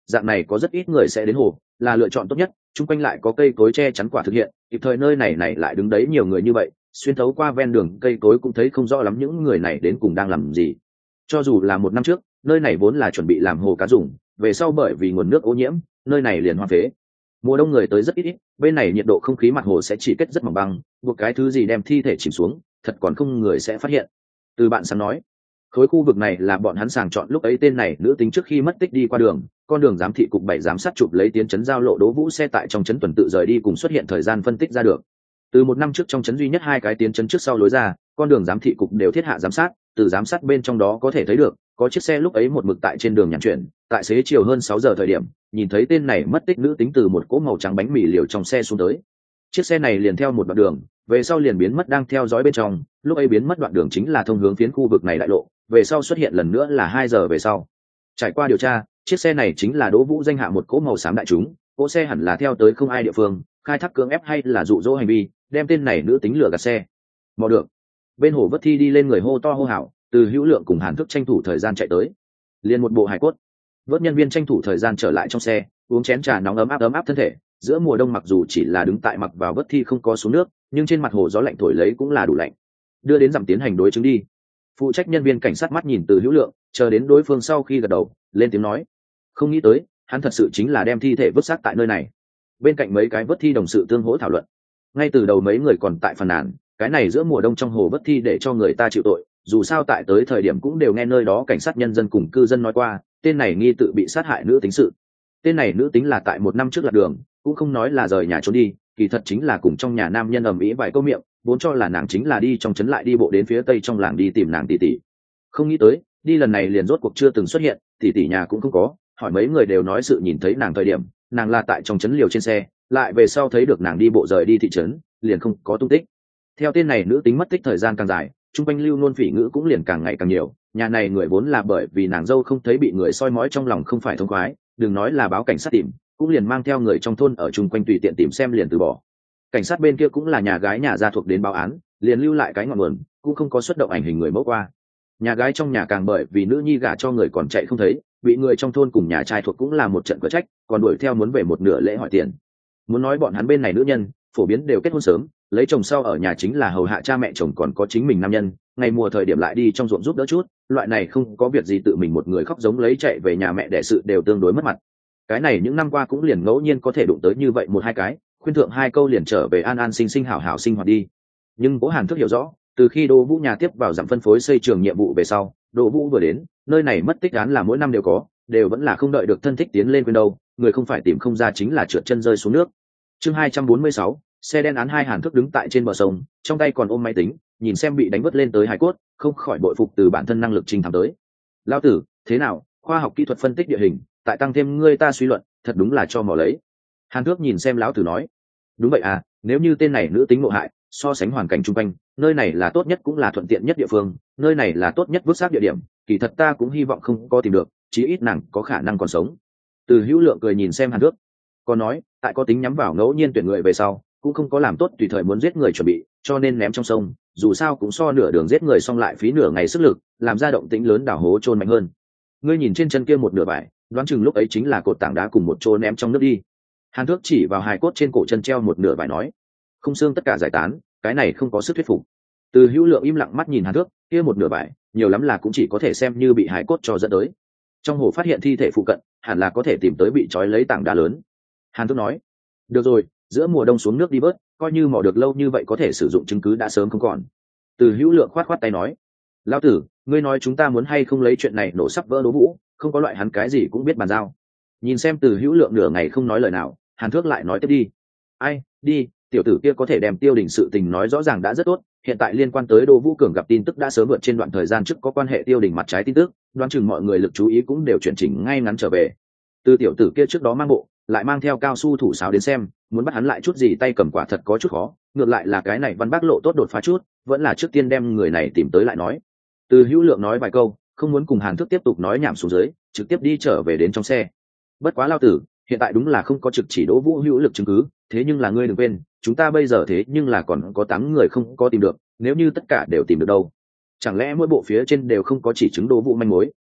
Speaker 1: dạng này có rất ít người sẽ đến hồ, là lựa chọn tốt nhất. Chung quanh lại có cây cối che chắn quả thực hiện, kịp thời nơi này này lại đứng đấy nhiều người như vậy, xuyên thấu qua ven đường cây cối cũng thấy không rõ lắm những người này đến cùng đang làm gì. Cho dù là một năm trước, nơi này vốn là chuẩn bị làm hồ cá dùng, về sau bởi vì nguồn nước ô nhiễm, nơi này liền hoang phế. Mùa đông người tới rất ít ít, bên này nhiệt độ không khí mặt hồ sẽ chỉ kết rất mỏng băng, buộc cái thứ gì đem thi thể chìm xuống, thật còn không người sẽ phát hiện. Từ bạn sáng nói, khối khu vực này là bọn hắn sàng chọn lúc ấy tên này nữ tính trước khi mất tích đi qua đường, con đường giám thị cục bảy giám sát chụp lấy tiến trấn giao lộ Đỗ Vũ xe tại trong trấn tuần tự rời đi cùng xuất hiện thời gian phân tích ra được. Từ một năm trước trong trấn duy nhất hai cái tiến trấn trước sau lối ra, con đường giám thị cục đều thiết hạ giám sát, từ giám sát bên trong đó có thể thấy được, có chiếc xe lúc ấy một mực tại trên đường nhàn chuyển, tại xế chiều hơn sáu giờ thời điểm, nhìn thấy tên này mất tích nữ tính từ một cỗ màu trắng bánh mì liều trong xe xuống tới. Chiếc xe này liền theo một đoạn đường, về sau liền biến mất đang theo dõi bên trong, lúc ấy biến mất đoạn đường chính là thông hướng phiến khu vực này đại lộ, về sau xuất hiện lần nữa là hai giờ về sau. Trải qua điều tra, chiếc xe này chính là Đỗ Vũ danh hạ một cỗ màu xám đại chúng, cỗ xe hẳn là theo tới không ai địa phương, khai thác cưỡng ép hay là dụ dỗ hành vi, đem tên này nữ tính lừa gạt xe. Mò được. Bên hồ vớt thi đi lên người hô to hô hào, Từ Hữu Lượng cùng Hàn Thức tranh thủ thời gian chạy tới. Liền một bộ hài cốt. Vớt nhân viên tranh thủ thời gian trở lại trong xe, uống chén trà nóng ấm áp ấm áp thân thể. Giữa mùa đông mặc dù chỉ là đứng tại mặc vào vớt thi không có xuống nước, nhưng trên mặt hồ gió lạnh thổi lấy cũng là đủ lạnh. Đưa đến dặm tiến hành đối chứng đi. Phụ trách nhân viên cảnh sát mắt nhìn Từ Hữu Lượng, chờ đến đối phương sau khi gật đầu, lên tiếng nói: không nghĩ tới, hắn thật sự chính là đem thi thể vứt xác tại nơi này. Bên cạnh mấy cái vớt thi đồng sự tương hỗ thảo luận. Ngay từ đầu mấy người còn tại phàn nàn, cái này giữa mùa đông trong hồ vớt thi để cho người ta chịu tội, dù sao tại tới thời điểm cũng đều nghe nơi đó cảnh sát nhân dân cùng cư dân nói qua, tên này nghi tự bị sát hại nữ tính sự. Tên này nữ tính là tại một năm trước lạc đường, cũng không nói là rời nhà trốn đi, kỳ thật chính là cùng trong nhà nam nhân ầm ĩ vài câu miệng, vốn cho là nàng chính là đi trong trấn lại đi bộ đến phía tây trong làng đi tìm nàng tỷ tỷ. Không nghĩ tới, đi lần này liền rốt cuộc chưa từng xuất hiện, tỷ tỷ nhà cũng không có, hỏi mấy người đều nói sự nhìn thấy nàng thời điểm, nàng là tại trong trấn liều trên xe, lại về sau thấy được nàng đi bộ rời đi thị trấn, liền không có tung tích. Theo tên này nữ tính mất tích thời gian càng dài, trung quanh lưu nôn phỉ ngữ cũng liền càng ngày càng nhiều, nhà này người vốn là bởi vì nàng dâu không thấy bị người soi mói trong lòng không phải thông khoái, đừng nói là báo cảnh sát tìm, cũng liền mang theo người trong thôn ở chung quanh tùy tiện tìm xem liền từ bỏ. Cảnh sát bên kia cũng là nhà gái nhà gia thuộc đến báo án, liền lưu lại cái ngọn nguồn, cũng không có xuất động ảnh hình người mẫu qua. Nhà gái trong nhà càng bởi vì nữ nhi gả cho người còn chạy không thấy, bị người trong thôn cùng nhà trai thuộc cũng là một trận cỡ trách, còn đuổi theo muốn về một nửa lễ hỏi tiền. Muốn nói bọn hắn bên này nữ nhân phổ biến đều kết hôn sớm, lấy chồng sau ở nhà chính là hầu hạ cha mẹ chồng còn có chính mình nam nhân, ngày mùa thời điểm lại đi trong ruộng giúp đỡ chút, loại này không có việc gì tự mình một người khóc giống lấy chạy về nhà mẹ đẻ sự đều tương đối mất mặt. Cái này những năm qua cũng liền ngẫu nhiên có thể đụng tới như vậy một hai cái, khuyên thượng hai câu liền trở về an an sinh sinh hảo hảo sinh hoạt đi. Nhưng Cố Hàn Thức hiểu rõ, từ khi Đỗ Vũ nhà tiếp vào giảm phân phối xây trường nhiệm vụ về sau, Đỗ Vũ vừa đến, nơi này mất tích án là mỗi năm đều có, đều vẫn là không đợi được thân thích tiến lên quên đâu, người không phải tìm không ra chính là trượt chân rơi xuống nước. Chương hai trăm bốn mươi sáu, xe đen án hai. Hàn Thức đứng tại trên bờ sông, trong tay còn ôm máy tính, nhìn xem bị đánh vớt lên tới hải cốt, không khỏi bội phục từ bản thân năng lực trình thám tới. Lão tử, thế nào, khoa học kỹ thuật phân tích địa hình, tại tăng thêm ngươi ta suy luận, thật đúng là cho mò lấy. Hàn Thức nhìn xem lão tử nói, đúng vậy à, nếu như tên này nữ tính ngộ hại, so sánh hoàn cảnh chung quanh, nơi này là tốt nhất cũng là thuận tiện nhất địa phương, nơi này là tốt nhất vứt xác địa điểm, kỳ thật ta cũng hy vọng không có tìm được, chí ít nàng có khả năng còn sống. Từ Hữu Lượng cười nhìn xem Hàn Thức, còn nói, tại có tính nhắm vào ngẫu nhiên tuyển người về sau, cũng không có làm tốt tùy thời muốn giết người chuẩn bị, cho nên ném trong sông, dù sao cũng so nửa đường giết người xong lại phí nửa ngày sức lực, làm ra động tĩnh lớn đào hố chôn mạnh hơn. Ngươi nhìn trên chân kia một nửa vải, đoán chừng lúc ấy chính là cột tảng đá cùng một chỗ ném trong nước đi. Hàn Thức chỉ vào hài cốt trên cổ chân treo một nửa vải nói, không xương tất cả giải tán, cái này không có sức thuyết phục. Từ Hữu Lượng im lặng mắt nhìn Hàn Thức, kia một nửa vải, nhiều lắm là cũng chỉ có thể xem như bị hài cốt cho dẫn tới. Trong hồ phát hiện thi thể phụ cận, hẳn là có thể tìm tới bị trói lấy tảng đá lớn. Hàn Thức nói, được rồi, giữa mùa đông xuống nước đi bớt, coi như mò được lâu như vậy có thể sử dụng chứng cứ đã sớm không còn. Từ Hữu Lượng khoát khoát tay nói, lão tử, ngươi nói chúng ta muốn hay không lấy chuyện này nổ sắp vỡ Đỗ Vũ, không có loại hắn cái gì cũng biết bàn giao. Nhìn xem Từ Hữu Lượng nửa ngày không nói lời nào, Hàn Thức lại nói tiếp đi, ai đi, tiểu tử kia có thể đem Tiêu Đình sự tình nói rõ ràng đã rất tốt, hiện tại liên quan tới Đỗ Vũ Cường gặp tin tức đã sớm vượt trên đoạn thời gian trước có quan hệ Tiêu Đình mặt trái tin tức, đoán chừng mọi người lực chú ý cũng đều chuyển chỉnh ngay ngắn trở về. Từ tiểu tử kia trước đó mang bộ, lại mang theo cao su thủ sáo đến xem, muốn bắt hắn lại chút gì tay cầm quả thật có chút khó, ngược lại là cái này Văn Bác Lộ tốt đột phá chút, vẫn là trước tiên đem người này tìm tới lại nói. Từ Hữu Lượng nói vài câu, không muốn cùng Hàn Thức tiếp tục nói nhảm xuống dưới, trực tiếp đi trở về đến trong xe. Bất quá lao tử, hiện tại đúng là không có trực chỉ Đỗ Vũ hữu lực chứng cứ, thế nhưng là ngươi đừng quên, chúng ta bây giờ thế nhưng là còn có tám người không có tìm được, nếu như tất cả đều tìm được đâu, chẳng lẽ mỗi bộ phía trên đều không có chỉ chứng Đỗ Vũ manh mối?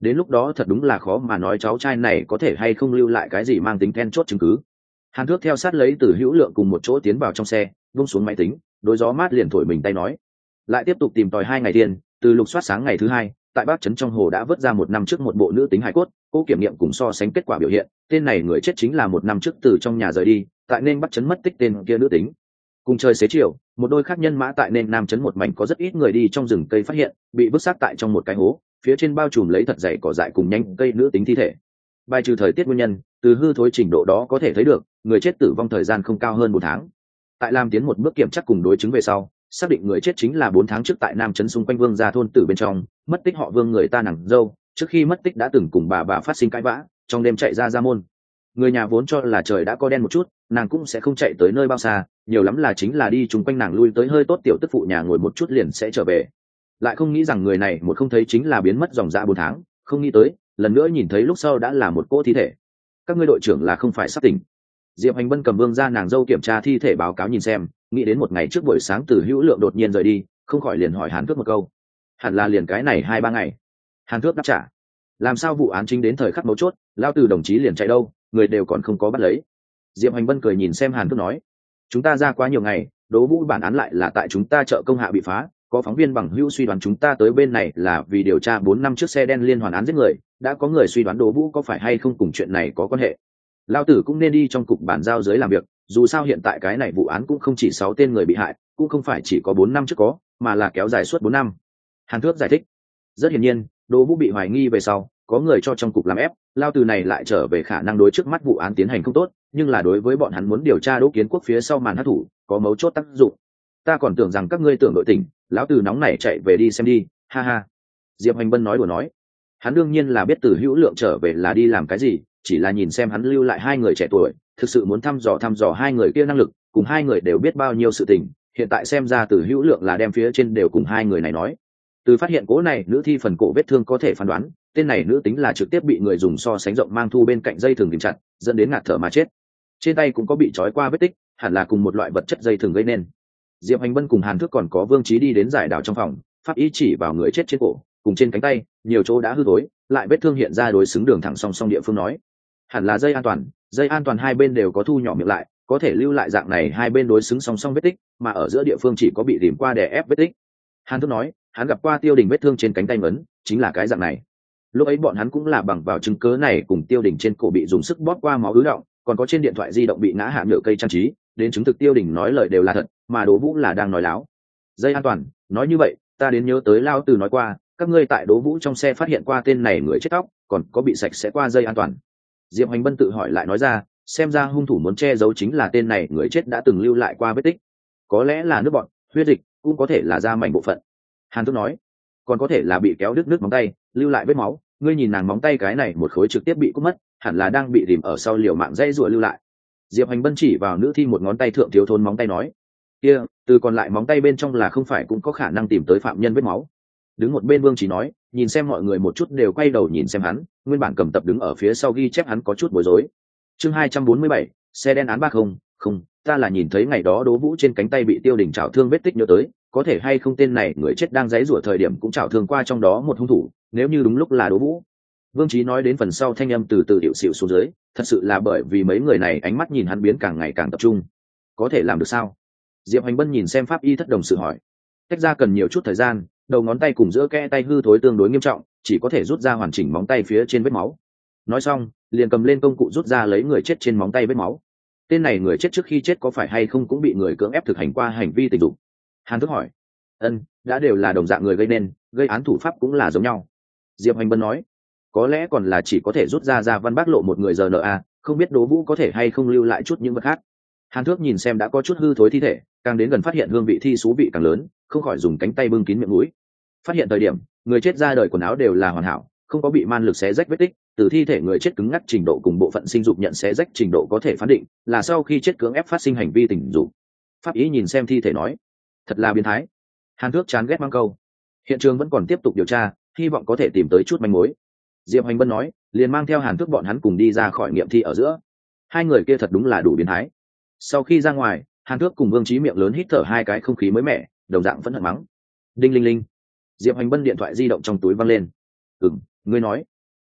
Speaker 1: đến lúc đó thật đúng là khó mà nói cháu trai này có thể hay không lưu lại cái gì mang tính then chốt chứng cứ. Hàn Thước theo sát lấy Từ Hữu Lượng cùng một chỗ tiến vào trong xe, vung xuống máy tính, đối gió mát liền thổi mình tay nói, lại tiếp tục tìm tòi hai ngày tiền, từ lục soát sáng ngày thứ hai, tại Bắc Trấn trong hồ đã vớt ra một năm trước một bộ nữ tính hải cốt, cô kiểm nghiệm cùng so sánh kết quả biểu hiện, tên này người chết chính là một năm trước từ trong nhà rời đi, tại nên Bắc Trấn mất tích tên kia nữ tính. Cùng trời xế chiều, một đôi khác nhân mã tại nên Nam Trấn một mảnh có rất ít người đi trong rừng cây phát hiện, bị vứt xác tại trong một cái hố, phía trên bao trùm lấy thật dày cỏ dại cùng nhanh cây nữ tính thi thể. Bài trừ thời tiết nguyên nhân, từ hư thối trình độ đó có thể thấy được, người chết tử vong thời gian không cao hơn một tháng. Tại làm tiến một bước kiểm tra cùng đối chứng về sau, xác định người chết chính là bốn tháng trước tại Nam Trấn xung quanh Vương gia thôn tử bên trong, mất tích họ Vương người ta nàng dâu, trước khi mất tích đã từng cùng bà bà phát sinh cãi vã, trong đêm chạy ra ra môn. Người nhà vốn cho là trời đã có đen một chút, nàng cũng sẽ không chạy tới nơi bao xa, nhiều lắm là chính là đi chung quanh nàng lui tới hơi tốt tiểu tức phụ nhà ngồi một chút liền sẽ trở về. Lại không nghĩ rằng người này một không thấy chính là biến mất dòng dã bốn tháng, không nghĩ tới, lần nữa nhìn thấy lúc sau đã là một cỗ thi thể. Các ngươi đội trưởng là không phải sắp tỉnh. Diệp Hành Bân cầm Vương gia nàng dâu kiểm tra thi thể báo cáo nhìn xem, nghĩ đến một ngày trước buổi sáng Từ Hữu Lượng đột nhiên rời đi, không khỏi liền hỏi Hàn Thước một câu. Hẳn là liền cái này hai ba ngày. Hàn Thước đáp trả. Làm sao vụ án chính đến thời khắc mấu chốt, lao Từ đồng chí liền chạy đâu, người đều còn không có bắt lấy. Diệp Hành Bân cười nhìn xem Hàn Thước nói, chúng ta ra quá nhiều ngày, Đỗ Vũ bản án lại là tại chúng ta chợ công hạ bị phá, có phóng viên bằng hữu suy đoán chúng ta tới bên này là vì điều tra bốn năm trước xe đen liên hoàn án giết người, đã có người suy đoán Đỗ Vũ có phải hay không cùng chuyện này có quan hệ. Lao Tử cũng nên đi trong cục bản giao giới làm việc, dù sao hiện tại cái này vụ án cũng không chỉ sáu tên người bị hại, cũng không phải chỉ có bốn năm trước có, mà là kéo dài suốt bốn năm. Hàn Thước giải thích. Rất hiển nhiên, Đỗ Vũ bị hoài nghi về sau, có người cho trong cục làm ép, Lao Tử này lại trở về khả năng đối trước mắt vụ án tiến hành không tốt, nhưng là đối với bọn hắn muốn điều tra Đỗ Kiến Quốc phía sau màn hắc thủ, có mấu chốt tác dụng. Ta còn tưởng rằng các ngươi tưởng đội tỉnh, lão Tử nóng này chạy về đi xem đi, ha ha. Diệp Hành Bân nói đùa nói. Hắn đương nhiên là biết Từ Hữu Lượng trở về là đi làm cái gì, chỉ là nhìn xem hắn lưu lại hai người trẻ tuổi, thực sự muốn thăm dò thăm dò hai người kia năng lực, cùng hai người đều biết bao nhiêu sự tình, hiện tại xem ra Từ Hữu Lượng là đem phía trên đều cùng hai người này nói. Từ phát hiện cố này nữ thi phần cổ vết thương có thể phán đoán, tên này nữ tính là trực tiếp bị người dùng so sánh rộng mang thu bên cạnh dây thừng kìm chặt, dẫn đến ngạt thở mà chết. Trên tay cũng có bị trói qua vết tích, hẳn là cùng một loại vật chất dây thừng gây nên. Diệp Hành Bân cùng Hàn Thước còn có Vương Chí đi đến giải đào trong phòng, pháp ý chỉ vào người chết trên cổ, cùng trên cánh tay, nhiều chỗ đã hư thối, lại vết thương hiện ra đối xứng đường thẳng song song địa phương nói. Hẳn là dây an toàn, dây an toàn hai bên đều có thu nhỏ miệng lại, có thể lưu lại dạng này hai bên đối xứng song song vết tích, mà ở giữa địa phương chỉ có bị rìm qua đè ép vết tích. Hàn Thước nói, hắn gặp qua Tiêu Đình vết thương trên cánh tay ngấn, chính là cái dạng này. Lúc ấy bọn hắn cũng là bằng vào chứng cớ này cùng Tiêu Đình trên cổ bị dùng sức bóp qua máu ứ động, còn có trên điện thoại di động bị ngã hạ nhựa cây trang trí, đến chứng thực Tiêu Đình nói lời đều là thật, mà Đỗ Vũ là đang nói láo. Dây an toàn, nói như vậy, ta đến nhớ tới Lao Từ nói qua, các ngươi tại Đỗ Vũ trong xe phát hiện qua tên này người chết tóc, còn có bị sạch sẽ qua dây an toàn. Diệp Hành Bân tự hỏi lại nói ra, xem ra hung thủ muốn che giấu chính là tên này người chết đã từng lưu lại qua vết tích, có lẽ là nước bọt, huyết dịch, cũng có thể là da mảnh bộ phận. Hàn Thước nói, còn có thể là bị kéo đứt nước móng tay, lưu lại vết máu, ngươi nhìn nàng móng tay cái này một khối trực tiếp bị cút mất, hẳn là đang bị rìm ở sau liều mạng dây rùa lưu lại. Diệp Hành Bân chỉ vào nữ thi một ngón tay thượng thiếu thốn móng tay nói, kia, từ còn lại móng tay bên trong là không phải cũng có khả năng tìm tới phạm nhân vết máu. Đứng một bên Vương chỉ nói, nhìn xem mọi người một chút đều quay đầu nhìn xem hắn, nguyên bản cầm tập đứng ở phía sau ghi chép hắn có chút bối rối. Chương hai trăm bốn mươi bảy, xe đen án ba không, không, ta là nhìn thấy ngày đó Đỗ Vũ trên cánh tay bị Tiêu Đình chảo thương vết tích nhớ tới, có thể hay không tên này người chết đang giãy giụa thời điểm cũng chảo thương qua trong đó một hung thủ, nếu như đúng lúc là Đỗ Vũ. Vương Chí nói đến phần sau thanh âm từ từ điệu xịu xuống dưới, thật sự là bởi vì mấy người này ánh mắt nhìn hắn biến càng ngày càng tập trung. Có thể làm được sao? Diệp Hành Bân nhìn xem pháp y thất đồng sự hỏi. Tách ra cần nhiều chút thời gian, đầu ngón tay cùng giữa kẽ tay hư thối tương đối nghiêm trọng, chỉ có thể rút ra hoàn chỉnh móng tay phía trên vết máu. Nói xong, liền cầm lên công cụ rút ra lấy người chết trên móng tay vết máu. Tên này người chết trước khi chết có phải hay không cũng bị người cưỡng ép thực hành qua hành vi tình dục? Hàn Thước hỏi. Ân, đã đều là đồng dạng người gây nên, gây án thủ pháp cũng là giống nhau. Diệp Hành Bân nói. Có lẽ còn là chỉ có thể rút ra ra Văn Bác Lộ một người giờ nợ a, không biết Đỗ Vũ có thể hay không lưu lại chút những vật khác. Hàn Thước nhìn xem đã có chút hư thối thi thể, càng đến gần phát hiện hương vị thi xú vị càng lớn, không khỏi dùng cánh tay bưng kín miệng mũi. Phát hiện thời điểm, người chết ra đời quần áo đều là hoàn hảo, không có bị man lực xé rách vết tích, từ thi thể người chết cứng ngắc trình độ cùng bộ phận sinh dục nhận xé rách trình độ có thể phán định là sau khi chết cưỡng ép phát sinh hành vi tình dục. Pháp ý nhìn xem thi thể nói, thật là biến thái. Hàn Thước chán ghét mang câu. Hiện trường vẫn còn tiếp tục điều tra, hy vọng có thể tìm tới chút manh mối. Diệp Hành Bân nói, liền mang theo Hàn Thước bọn hắn cùng đi ra khỏi nghiệm thi ở giữa. Hai người kia thật đúng là đủ biến thái. Sau khi ra ngoài, Hàn Thước cùng Vương Chí miệng lớn hít thở hai cái không khí mới mẻ, đồng dạng vẫn hận mắng. Đinh linh linh. Diệp Hành Bân điện thoại di động trong túi văng lên. "Ừm, ngươi nói,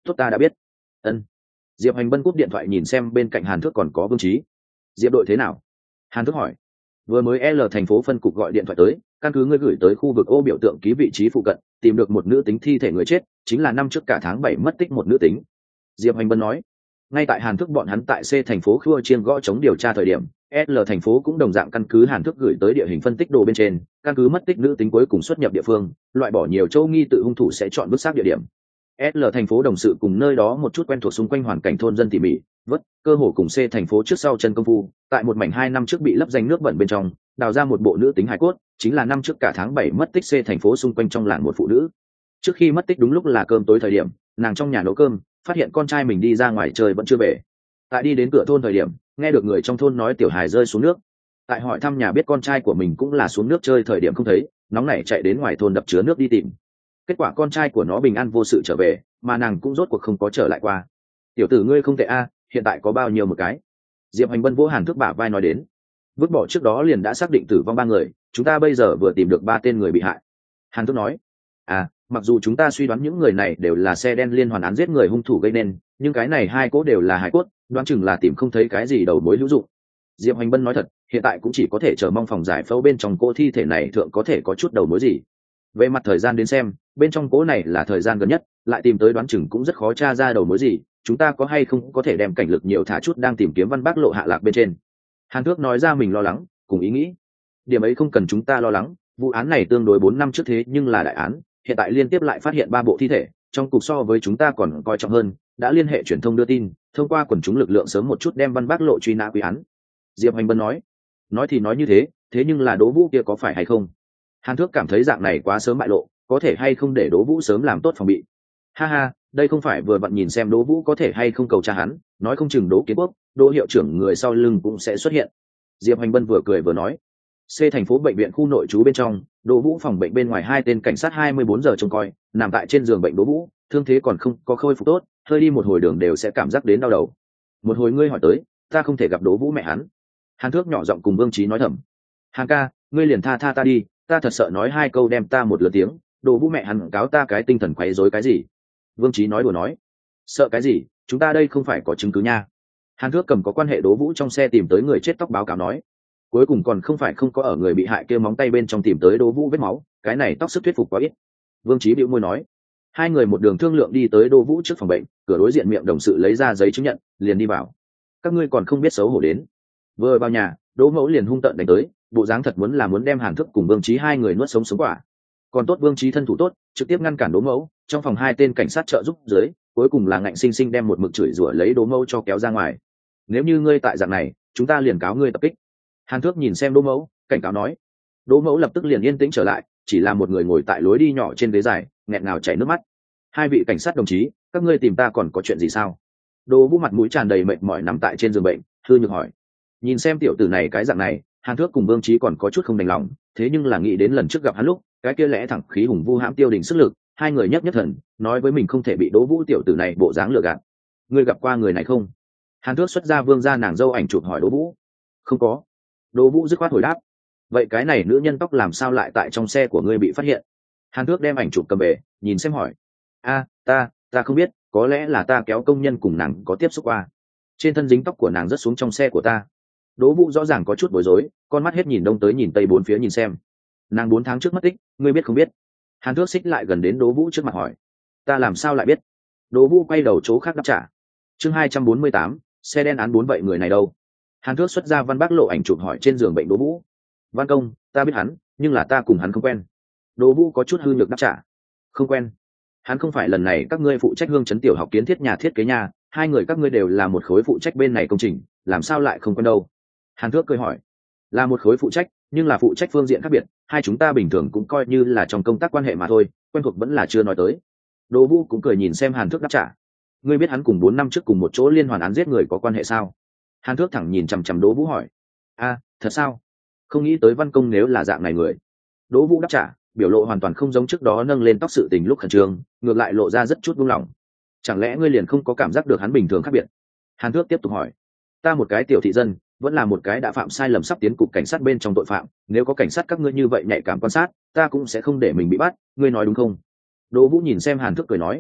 Speaker 1: tốt ta đã biết. Ân. Diệp Hành Bân cúp điện thoại nhìn xem bên cạnh Hàn Thước còn có Vương Trí. Diệp đội thế nào? Hàn Thước hỏi. Vừa mới L thành phố phân cục gọi điện thoại tới, căn cứ ngươi gửi tới khu vực ô biểu tượng ký vị trí phụ cận, tìm được một nữ tính thi thể người chết, chính là năm trước cả tháng bảy mất tích một nữ tính. Diệp Hành Bân nói. Ngay tại Hàn Thước bọn hắn tại C thành phố khua chiên gõ chống điều tra thời điểm, L thành phố cũng đồng dạng căn cứ Hàn Thước gửi tới địa hình phân tích đồ bên trên, căn cứ mất tích nữ tính cuối cùng xuất nhập địa phương, loại bỏ nhiều châu nghi tự hung thủ sẽ chọn bước xác địa điểm. L thành phố đồng sự cùng nơi đó một chút quen thuộc xung quanh hoàn cảnh thôn dân tỉ mỉ, vất cơ hồ cùng C thành phố trước sau chân công phu, tại một mảnh hai năm trước bị lấp danh nước bẩn bên trong, đào ra một bộ nữ tính hài cốt, chính là năm trước cả tháng bảy mất tích C thành phố xung quanh trong làng một phụ nữ. Trước khi mất tích đúng lúc là cơm tối thời điểm, nàng trong nhà nấu cơm, phát hiện con trai mình đi ra ngoài chơi vẫn chưa về. Tại đi đến cửa thôn thời điểm, nghe được người trong thôn nói tiểu hài rơi xuống nước. Tại hỏi thăm nhà biết con trai của mình cũng là xuống nước chơi thời điểm không thấy, nóng nảy chạy đến ngoài thôn đập chứa nước đi tìm. Kết quả con trai của nó bình an vô sự trở về, mà nàng cũng rốt cuộc không có trở lại qua. Tiểu tử ngươi không tệ a, hiện tại có bao nhiêu một cái? Diệp Hành Bân vỗ Hàn Thước bả vai nói đến. Vứt bỏ trước đó liền đã xác định tử vong ba người, chúng ta bây giờ vừa tìm được ba tên người bị hại. Hàn Thước nói. À, mặc dù chúng ta suy đoán những người này đều là xe đen liên hoàn án giết người hung thủ gây nên, nhưng cái này hai cốt đều là hài cốt, đoán chừng là tìm không thấy cái gì đầu mối hữu dụng. Diệp Hành Bân nói thật, hiện tại cũng chỉ có thể chờ mong phòng giải phẫu bên trong cô thi thể này thượng có thể có chút đầu mối gì. Về mặt thời gian đến xem, bên trong cố này là thời gian gần nhất, lại tìm tới đoán chừng cũng rất khó tra ra đầu mối gì, chúng ta có hay không có thể đem cảnh lực nhiều thả chút đang tìm kiếm Văn Bác Lộ hạ lạc bên trên. Hàn Thước nói ra mình lo lắng, cùng ý nghĩ. Điểm ấy không cần chúng ta lo lắng, vụ án này tương đối bốn năm trước thế nhưng là đại án, hiện tại liên tiếp lại phát hiện ba bộ thi thể, trong cục so với chúng ta còn coi trọng hơn, đã liên hệ truyền thông đưa tin, thông qua quần chúng lực lượng sớm một chút đem Văn Bác Lộ truy nã quy án. Diệp Hành Bân nói. Nói thì nói như thế, thế nhưng là Đỗ Vũ kia có phải hay không? Hàn Thước cảm thấy dạng này quá sớm bại lộ, có thể hay không để Đỗ Vũ sớm làm tốt phòng bị. Ha ha, đây không phải vừa vặn nhìn xem Đỗ Vũ có thể hay không cầu tra hắn, nói không chừng Đỗ Kiến Quốc, Đỗ hiệu trưởng người sau lưng cũng sẽ xuất hiện. Diệp Hành Bân vừa cười vừa nói. C thành phố bệnh viện khu nội trú bên trong, Đỗ Vũ phòng bệnh bên ngoài hai tên cảnh sát hai mươi bốn giờ trông coi, nằm tại trên giường bệnh Đỗ Vũ, thương thế còn không có khôi phục tốt, hơi đi một hồi đường đều sẽ cảm giác đến đau đầu. Một hồi ngươi hỏi tới, ta không thể gặp Đỗ Vũ mẹ hắn. Hàn Thước nhỏ giọng cùng Vương Trí nói thầm. Hàn ca, ngươi liền tha tha ta đi, ta thật sợ nói hai câu đem ta một lượt tiếng, Đỗ Vũ mẹ hắn cáo ta cái tinh thần quấy rối cái gì. Vương Trí nói đùa nói. Sợ cái gì, chúng ta đây không phải có chứng cứ nha. Hàn Thước cầm có quan hệ Đỗ Vũ trong xe tìm tới người chết tóc báo cáo nói. Cuối cùng còn không phải không có ở người bị hại kia móng tay bên trong tìm tới Đỗ Vũ vết máu, cái này tóc sức thuyết phục quá ít. Vương Trí bĩu môi nói. Hai người một đường thương lượng đi tới Đỗ Vũ trước phòng bệnh, cửa đối diện miệng đồng sự lấy ra giấy chứng nhận, liền đi vào. Các ngươi còn không biết xấu hổ đến. Vừa vào nhà, Đỗ Mẫu liền hung tợn đánh tới, bộ dáng thật muốn là muốn đem Hàn Thước cùng Vương Trí hai người nuốt sống sống quả. Còn tốt Vương Trí thân thủ tốt, trực tiếp ngăn cản Đỗ Mẫu, trong phòng hai tên cảnh sát trợ giúp dưới, cuối cùng là ngạnh sinh sinh đem một mực chửi rủa lấy Đỗ Mẫu cho kéo ra ngoài. Nếu như ngươi tại dạng này, chúng ta liền cáo ngươi tập kích. Hàn Thước nhìn xem Đỗ Mẫu, cảnh cáo nói. Đỗ Mẫu lập tức liền yên tĩnh trở lại, chỉ là một người ngồi tại lối đi nhỏ trên ghế dài, nghẹn ngào chảy nước mắt. Hai vị cảnh sát đồng chí, các ngươi tìm ta còn có chuyện gì sao? Đỗ Vũ mặt mũi tràn đầy mệt mỏi nằm tại trên giường bệnh, hư nhược hỏi. Nhìn xem tiểu tử này cái dạng này, Hàn Thước cùng Vương Trí còn có chút không đành lòng, thế nhưng là nghĩ đến lần trước gặp hắn lúc, cái kia lẽ thẳng khí hùng vu hãm tiêu đình sức lực, hai người nhất nhất thần, nói với mình không thể bị Đỗ Vũ tiểu tử này bộ dáng lừa gạt. Ngươi gặp qua người này không? Hàn Thước xuất ra Vương gia nàng dâu ảnh chụp hỏi Đỗ Vũ. Không có. Đỗ Vũ dứt khoát hồi đáp. Vậy cái này nữ nhân tóc làm sao lại tại trong xe của ngươi bị phát hiện? Hàn Thước đem ảnh chụp cầm về, nhìn xem hỏi. A, ta, ta không biết, có lẽ là ta kéo công nhân cùng nàng có tiếp xúc qua. Trên thân dính tóc của nàng rớt xuống trong xe của ta. Đỗ Vũ rõ ràng có chút bối rối, con mắt hết nhìn đông tới nhìn tây bốn phía nhìn xem. Nàng bốn tháng trước mất tích, ngươi biết không biết? Hàn Thước xích lại gần đến Đỗ Vũ trước mặt hỏi. Ta làm sao lại biết? Đỗ Vũ quay đầu chỗ khác đáp trả. Chương hai trăm bốn mươi tám, xe đen án bốn vậy người này đâu? Hàn Thước xuất ra Văn Bác Lộ ảnh chụp hỏi trên giường bệnh Đỗ Vũ. Văn công, ta biết hắn, nhưng là ta cùng hắn không quen. Đỗ Vũ có chút hư nhược đáp trả. Không quen? Hắn không phải lần này các ngươi phụ trách Hương Trấn tiểu học kiến thiết nhà thiết kế nhà, hai người các ngươi đều là một khối phụ trách bên này công trình, làm sao lại không quen đâu? Hàn Thước cười hỏi. Là một khối phụ trách, nhưng là phụ trách phương diện khác biệt, hai chúng ta bình thường cũng coi như là trong công tác quan hệ mà thôi, quen thuộc vẫn là chưa nói tới. Đỗ Vũ cũng cười nhìn xem Hàn Thước đáp trả. Ngươi biết hắn cùng bốn năm trước cùng một chỗ liên hoàn án giết người có quan hệ sao? Hàn Thước thẳng nhìn chằm chằm Đỗ Vũ hỏi. A, thật sao? Không nghĩ tới Văn công nếu là dạng này người. Đỗ Vũ đáp trả, biểu lộ hoàn toàn không giống trước đó nâng lên tóc sự tình lúc khẩn trương, ngược lại lộ ra rất chút buông lỏng. Chẳng lẽ ngươi liền không có cảm giác được hắn bình thường khác biệt? Hàn Thước tiếp tục hỏi. Ta một cái tiểu thị dân, vẫn là một cái đã phạm sai lầm sắp tiến cục cảnh sát bên trong tội phạm, nếu có cảnh sát các ngươi như vậy nhạy cảm quan sát, ta cũng sẽ không để mình bị bắt, ngươi nói đúng không? Đỗ Vũ nhìn xem Hàn Thước cười nói.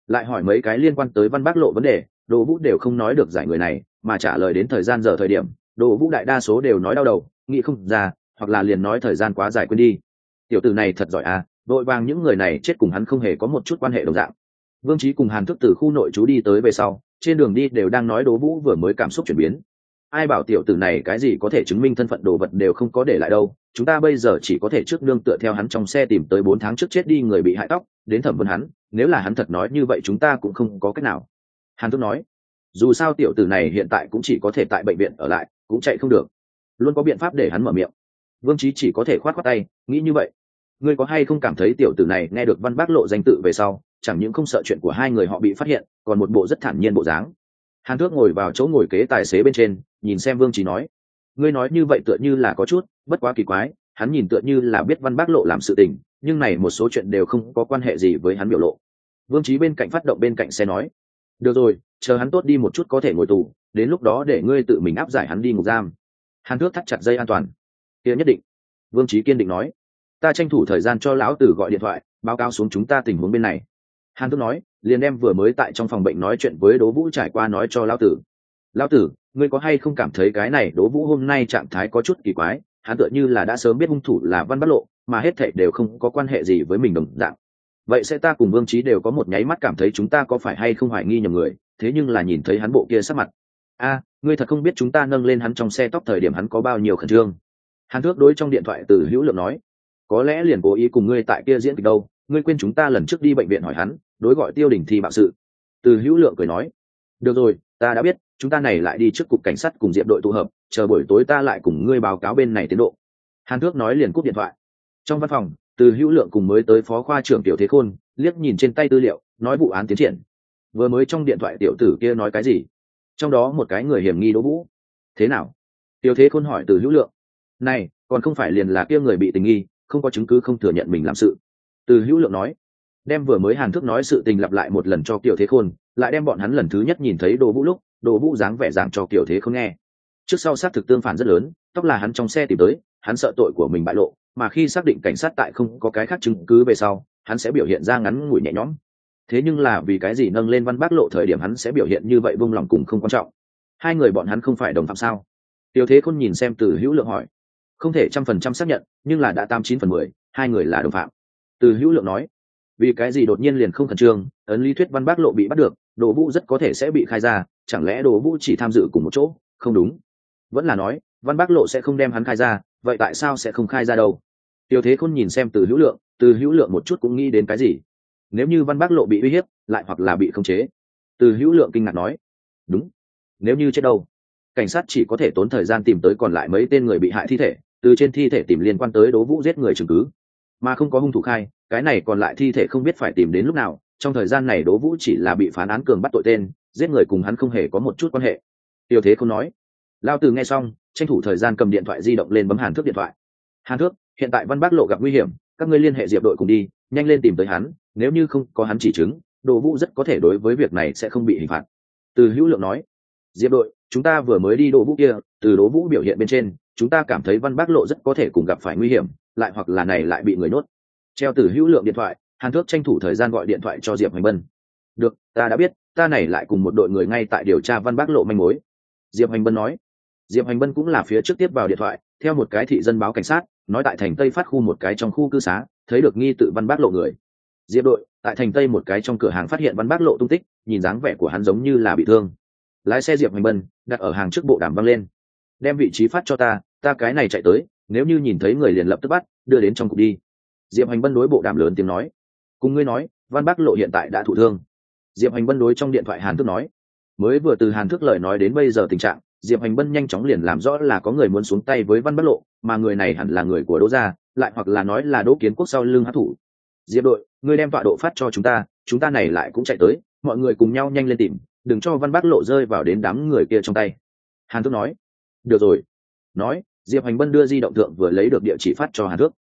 Speaker 1: lại hỏi mấy cái liên quan tới Văn Bác Lộ vấn đề, Đỗ Vũ đều không nói được giải người này, mà trả lời đến thời gian giờ thời điểm, Đỗ Vũ đại đa số đều nói đau đầu, nghĩ không ra, hoặc là liền nói thời gian quá dài quên đi. Tiểu tử này thật giỏi à, vội vàng những người này chết cùng hắn không hề có một chút quan hệ đồng dạng. Vương Chí cùng Hàn Thức từ khu nội trú đi tới về sau, trên đường đi đều đang nói Đỗ Vũ vừa mới cảm xúc chuyển biến. Ai bảo tiểu tử này cái gì có thể chứng minh thân phận đồ vật đều không có để lại đâu, chúng ta bây giờ chỉ có thể trước nương tựa theo hắn trong xe tìm tới bốn tháng trước chết đi người bị hại tóc, đến thẩm vấn hắn, nếu là hắn thật nói như vậy chúng ta cũng không có cách nào. Hàn Thức nói, dù sao tiểu tử này hiện tại cũng chỉ có thể tại bệnh viện ở lại, cũng chạy không được, luôn có biện pháp để hắn mở miệng. Vương Chí chỉ có thể khoát khoát tay, nghĩ như vậy. Ngươi có hay không cảm thấy tiểu tử này nghe được Văn Bác Lộ danh tự về sau, chẳng những không sợ chuyện của hai người họ bị phát hiện, còn một bộ rất thản nhiên bộ dáng. Hàn Thước ngồi vào chỗ ngồi kế tài xế bên trên, nhìn xem Vương Chí nói, ngươi nói như vậy tựa như là có chút, bất quá kỳ quái, hắn nhìn tựa như là biết Văn Bác Lộ làm sự tình, nhưng này một số chuyện đều không có quan hệ gì với hắn biểu lộ. Vương Chí bên cạnh phát động bên cạnh xe nói, được rồi, chờ hắn tốt đi một chút có thể ngồi tù, đến lúc đó để ngươi tự mình áp giải hắn đi ngục giam. Hàn Thước thắt chặt dây an toàn. Kia nhất định. Vương Chí kiên định nói, ta tranh thủ thời gian cho lão tử gọi điện thoại báo cáo xuống chúng ta tình huống bên này. Hàn Thước nói, liền đem vừa mới tại trong phòng bệnh nói chuyện với Đỗ Vũ trải qua nói cho lão tử. Lão tử, ngươi có hay không cảm thấy cái này Đỗ Vũ hôm nay trạng thái có chút kỳ quái, hắn tựa như là đã sớm biết hung thủ là Văn Bác Lộ, mà hết thảy đều không có quan hệ gì với mình đồng dạng. Vậy sẽ ta cùng Vương Chí đều có một nháy mắt cảm thấy chúng ta có phải hay không hoài nghi nhầm người, thế nhưng là nhìn thấy hắn bộ kia sắc mặt. A, ngươi thật không biết chúng ta nâng lên hắn trong xe tóc thời điểm hắn có bao nhiêu khẩn trương. Hàn Thước đối trong điện thoại Từ Hữu Lượng nói, có lẽ liền cố ý cùng ngươi tại kia diễn kịch đâu, ngươi quên chúng ta lần trước đi bệnh viện hỏi hắn, đối gọi Tiêu Đình thi bạo sự. Từ Hữu Lượng cười nói, được rồi, ta đã biết, chúng ta này lại đi trước cục cảnh sát cùng Diệp đội tụ hợp, chờ buổi tối ta lại cùng ngươi báo cáo bên này tiến độ. Hàn Thước nói liền cúp điện thoại. Trong văn phòng, Từ Hữu Lượng cùng mới tới phó khoa trưởng Tiểu Thế Khôn liếc nhìn trên tay tư liệu, nói vụ án tiến triển. Vừa mới trong điện thoại tiểu tử kia nói cái gì? Trong đó một cái người hiểm nghi Đỗ Vũ. Thế nào? Tiểu Thế Khôn hỏi Từ Hữu Lượng. Này, còn không phải liền là kia người bị tình nghi, không có chứng cứ không thừa nhận mình làm sự. Từ Hữu Lượng nói, đem vừa mới Hàn Thước nói sự tình lặp lại một lần cho Tiểu Thế Khôn, lại đem bọn hắn lần thứ nhất nhìn thấy Đỗ Vũ lúc, Đỗ Vũ dáng vẻ dạng cho Tiểu Thế Khôn nghe. Trước sau xác thực tương phản rất lớn, tóc là hắn trong xe tìm tới, hắn sợ tội của mình bại lộ, mà khi xác định cảnh sát tại không có cái khác chứng cứ về sau, hắn sẽ biểu hiện ra ngắn ngủi nhẹ nhõm. Thế nhưng là vì cái gì nâng lên Văn Bác Lộ thời điểm hắn sẽ biểu hiện như vậy vung lòng cùng không quan trọng? Hai người bọn hắn không phải đồng phạm sao? Tiểu Thế Khôn nhìn xem Từ Hữu Lượng hỏi. Không thể trăm phần trăm xác nhận, nhưng là đã tám chín phần mười, hai người là đồng phạm. Từ Hữu Lượng nói, vì cái gì đột nhiên liền không khẩn trương, ấn lý thuyết Văn Bác Lộ bị bắt được, Đỗ Vũ rất có thể sẽ bị khai ra, chẳng lẽ Đỗ Vũ chỉ tham dự cùng một chỗ? Không đúng. Vẫn là nói, Văn Bác Lộ sẽ không đem hắn khai ra, vậy tại sao sẽ không khai ra đâu? Tiểu Thế Khôn nhìn xem Từ Hữu Lượng, Từ Hữu Lượng một chút cũng nghĩ đến cái gì. Nếu như Văn Bác Lộ bị uy hiếp, lại hoặc là bị khống chế. Từ Hữu Lượng kinh ngạc nói, đúng. Nếu như chết đâu? Cảnh sát chỉ có thể tốn thời gian tìm tới còn lại mấy tên người bị hại thi thể, từ trên thi thể tìm liên quan tới Đỗ Vũ giết người chứng cứ, mà không có hung thủ khai, cái này còn lại thi thể không biết phải tìm đến lúc nào. Trong thời gian này Đỗ Vũ chỉ là bị phán án cường bắt tội tên, giết người cùng hắn không hề có một chút quan hệ. Tiêu Thế không nói. Lao Từ nghe xong, tranh thủ thời gian cầm điện thoại di động lên bấm Hàn Thước điện thoại. Hàn Thước, hiện tại Văn Bác Lộ gặp nguy hiểm, các ngươi liên hệ Diệp đội cùng đi, nhanh lên tìm tới hắn, nếu như không có hắn chỉ chứng, Đỗ Vũ rất có thể đối với việc này sẽ không bị hình phạt. Từ Hữu Lượng nói, Diệp đội, chúng ta vừa mới đi Đỗ Vũ kia, từ Đỗ Vũ biểu hiện bên trên, chúng ta cảm thấy Văn Bác Lộ rất có thể cùng gặp phải nguy hiểm, lại hoặc là này lại bị người nuốt. Treo Từ Hữu Lượng điện thoại, Hàn Thước tranh thủ thời gian gọi điện thoại cho Diệp Hoành Bân. Được, ta đã biết, ta này lại cùng một đội người ngay tại điều tra Văn Bác Lộ manh mối. Diệp Hoành Bân nói. Diệp Hoành Bân cũng là phía trước tiếp vào điện thoại, theo một cái thị dân báo cảnh sát, nói tại thành Tây Phát khu một cái trong khu cư xá, thấy được nghi tự Văn Bác Lộ người. Diệp đội, tại thành Tây một cái trong cửa hàng phát hiện Văn Bác Lộ tung tích, nhìn dáng vẻ của hắn giống như là bị thương. Lái xe Diệp Hoành Bân đặt ở hàng trước bộ đàm văng lên, đem vị trí phát cho ta, ta cái này chạy tới, nếu như nhìn thấy người liền lập tức bắt, đưa đến trong cục đi. Diệp Hoành Bân đối bộ đàm lớn tiếng nói, cùng ngươi nói, Văn Bác Lộ hiện tại đã thụ thương. Diệp Hoành Bân đối trong điện thoại Hàn Thước nói, mới vừa từ Hàn Thước lời nói đến bây giờ tình trạng, Diệp Hoành Bân nhanh chóng liền làm rõ là có người muốn xuống tay với Văn Bác Lộ, mà người này hẳn là người của Đỗ gia, lại hoặc là nói là Đỗ Kiến Quốc sau lưng hắc thủ. Diệp đội, ngươi đem tọa độ phát cho chúng ta, chúng ta này lại cũng chạy tới, mọi người cùng nhau nhanh lên tìm, đừng cho Văn Bác Lộ rơi vào đến đám người kia trong tay. Hàn Thước nói, được rồi. Nói, Diệp Hoành Bân đưa di động thượng vừa lấy được địa chỉ phát cho Hàn Thước.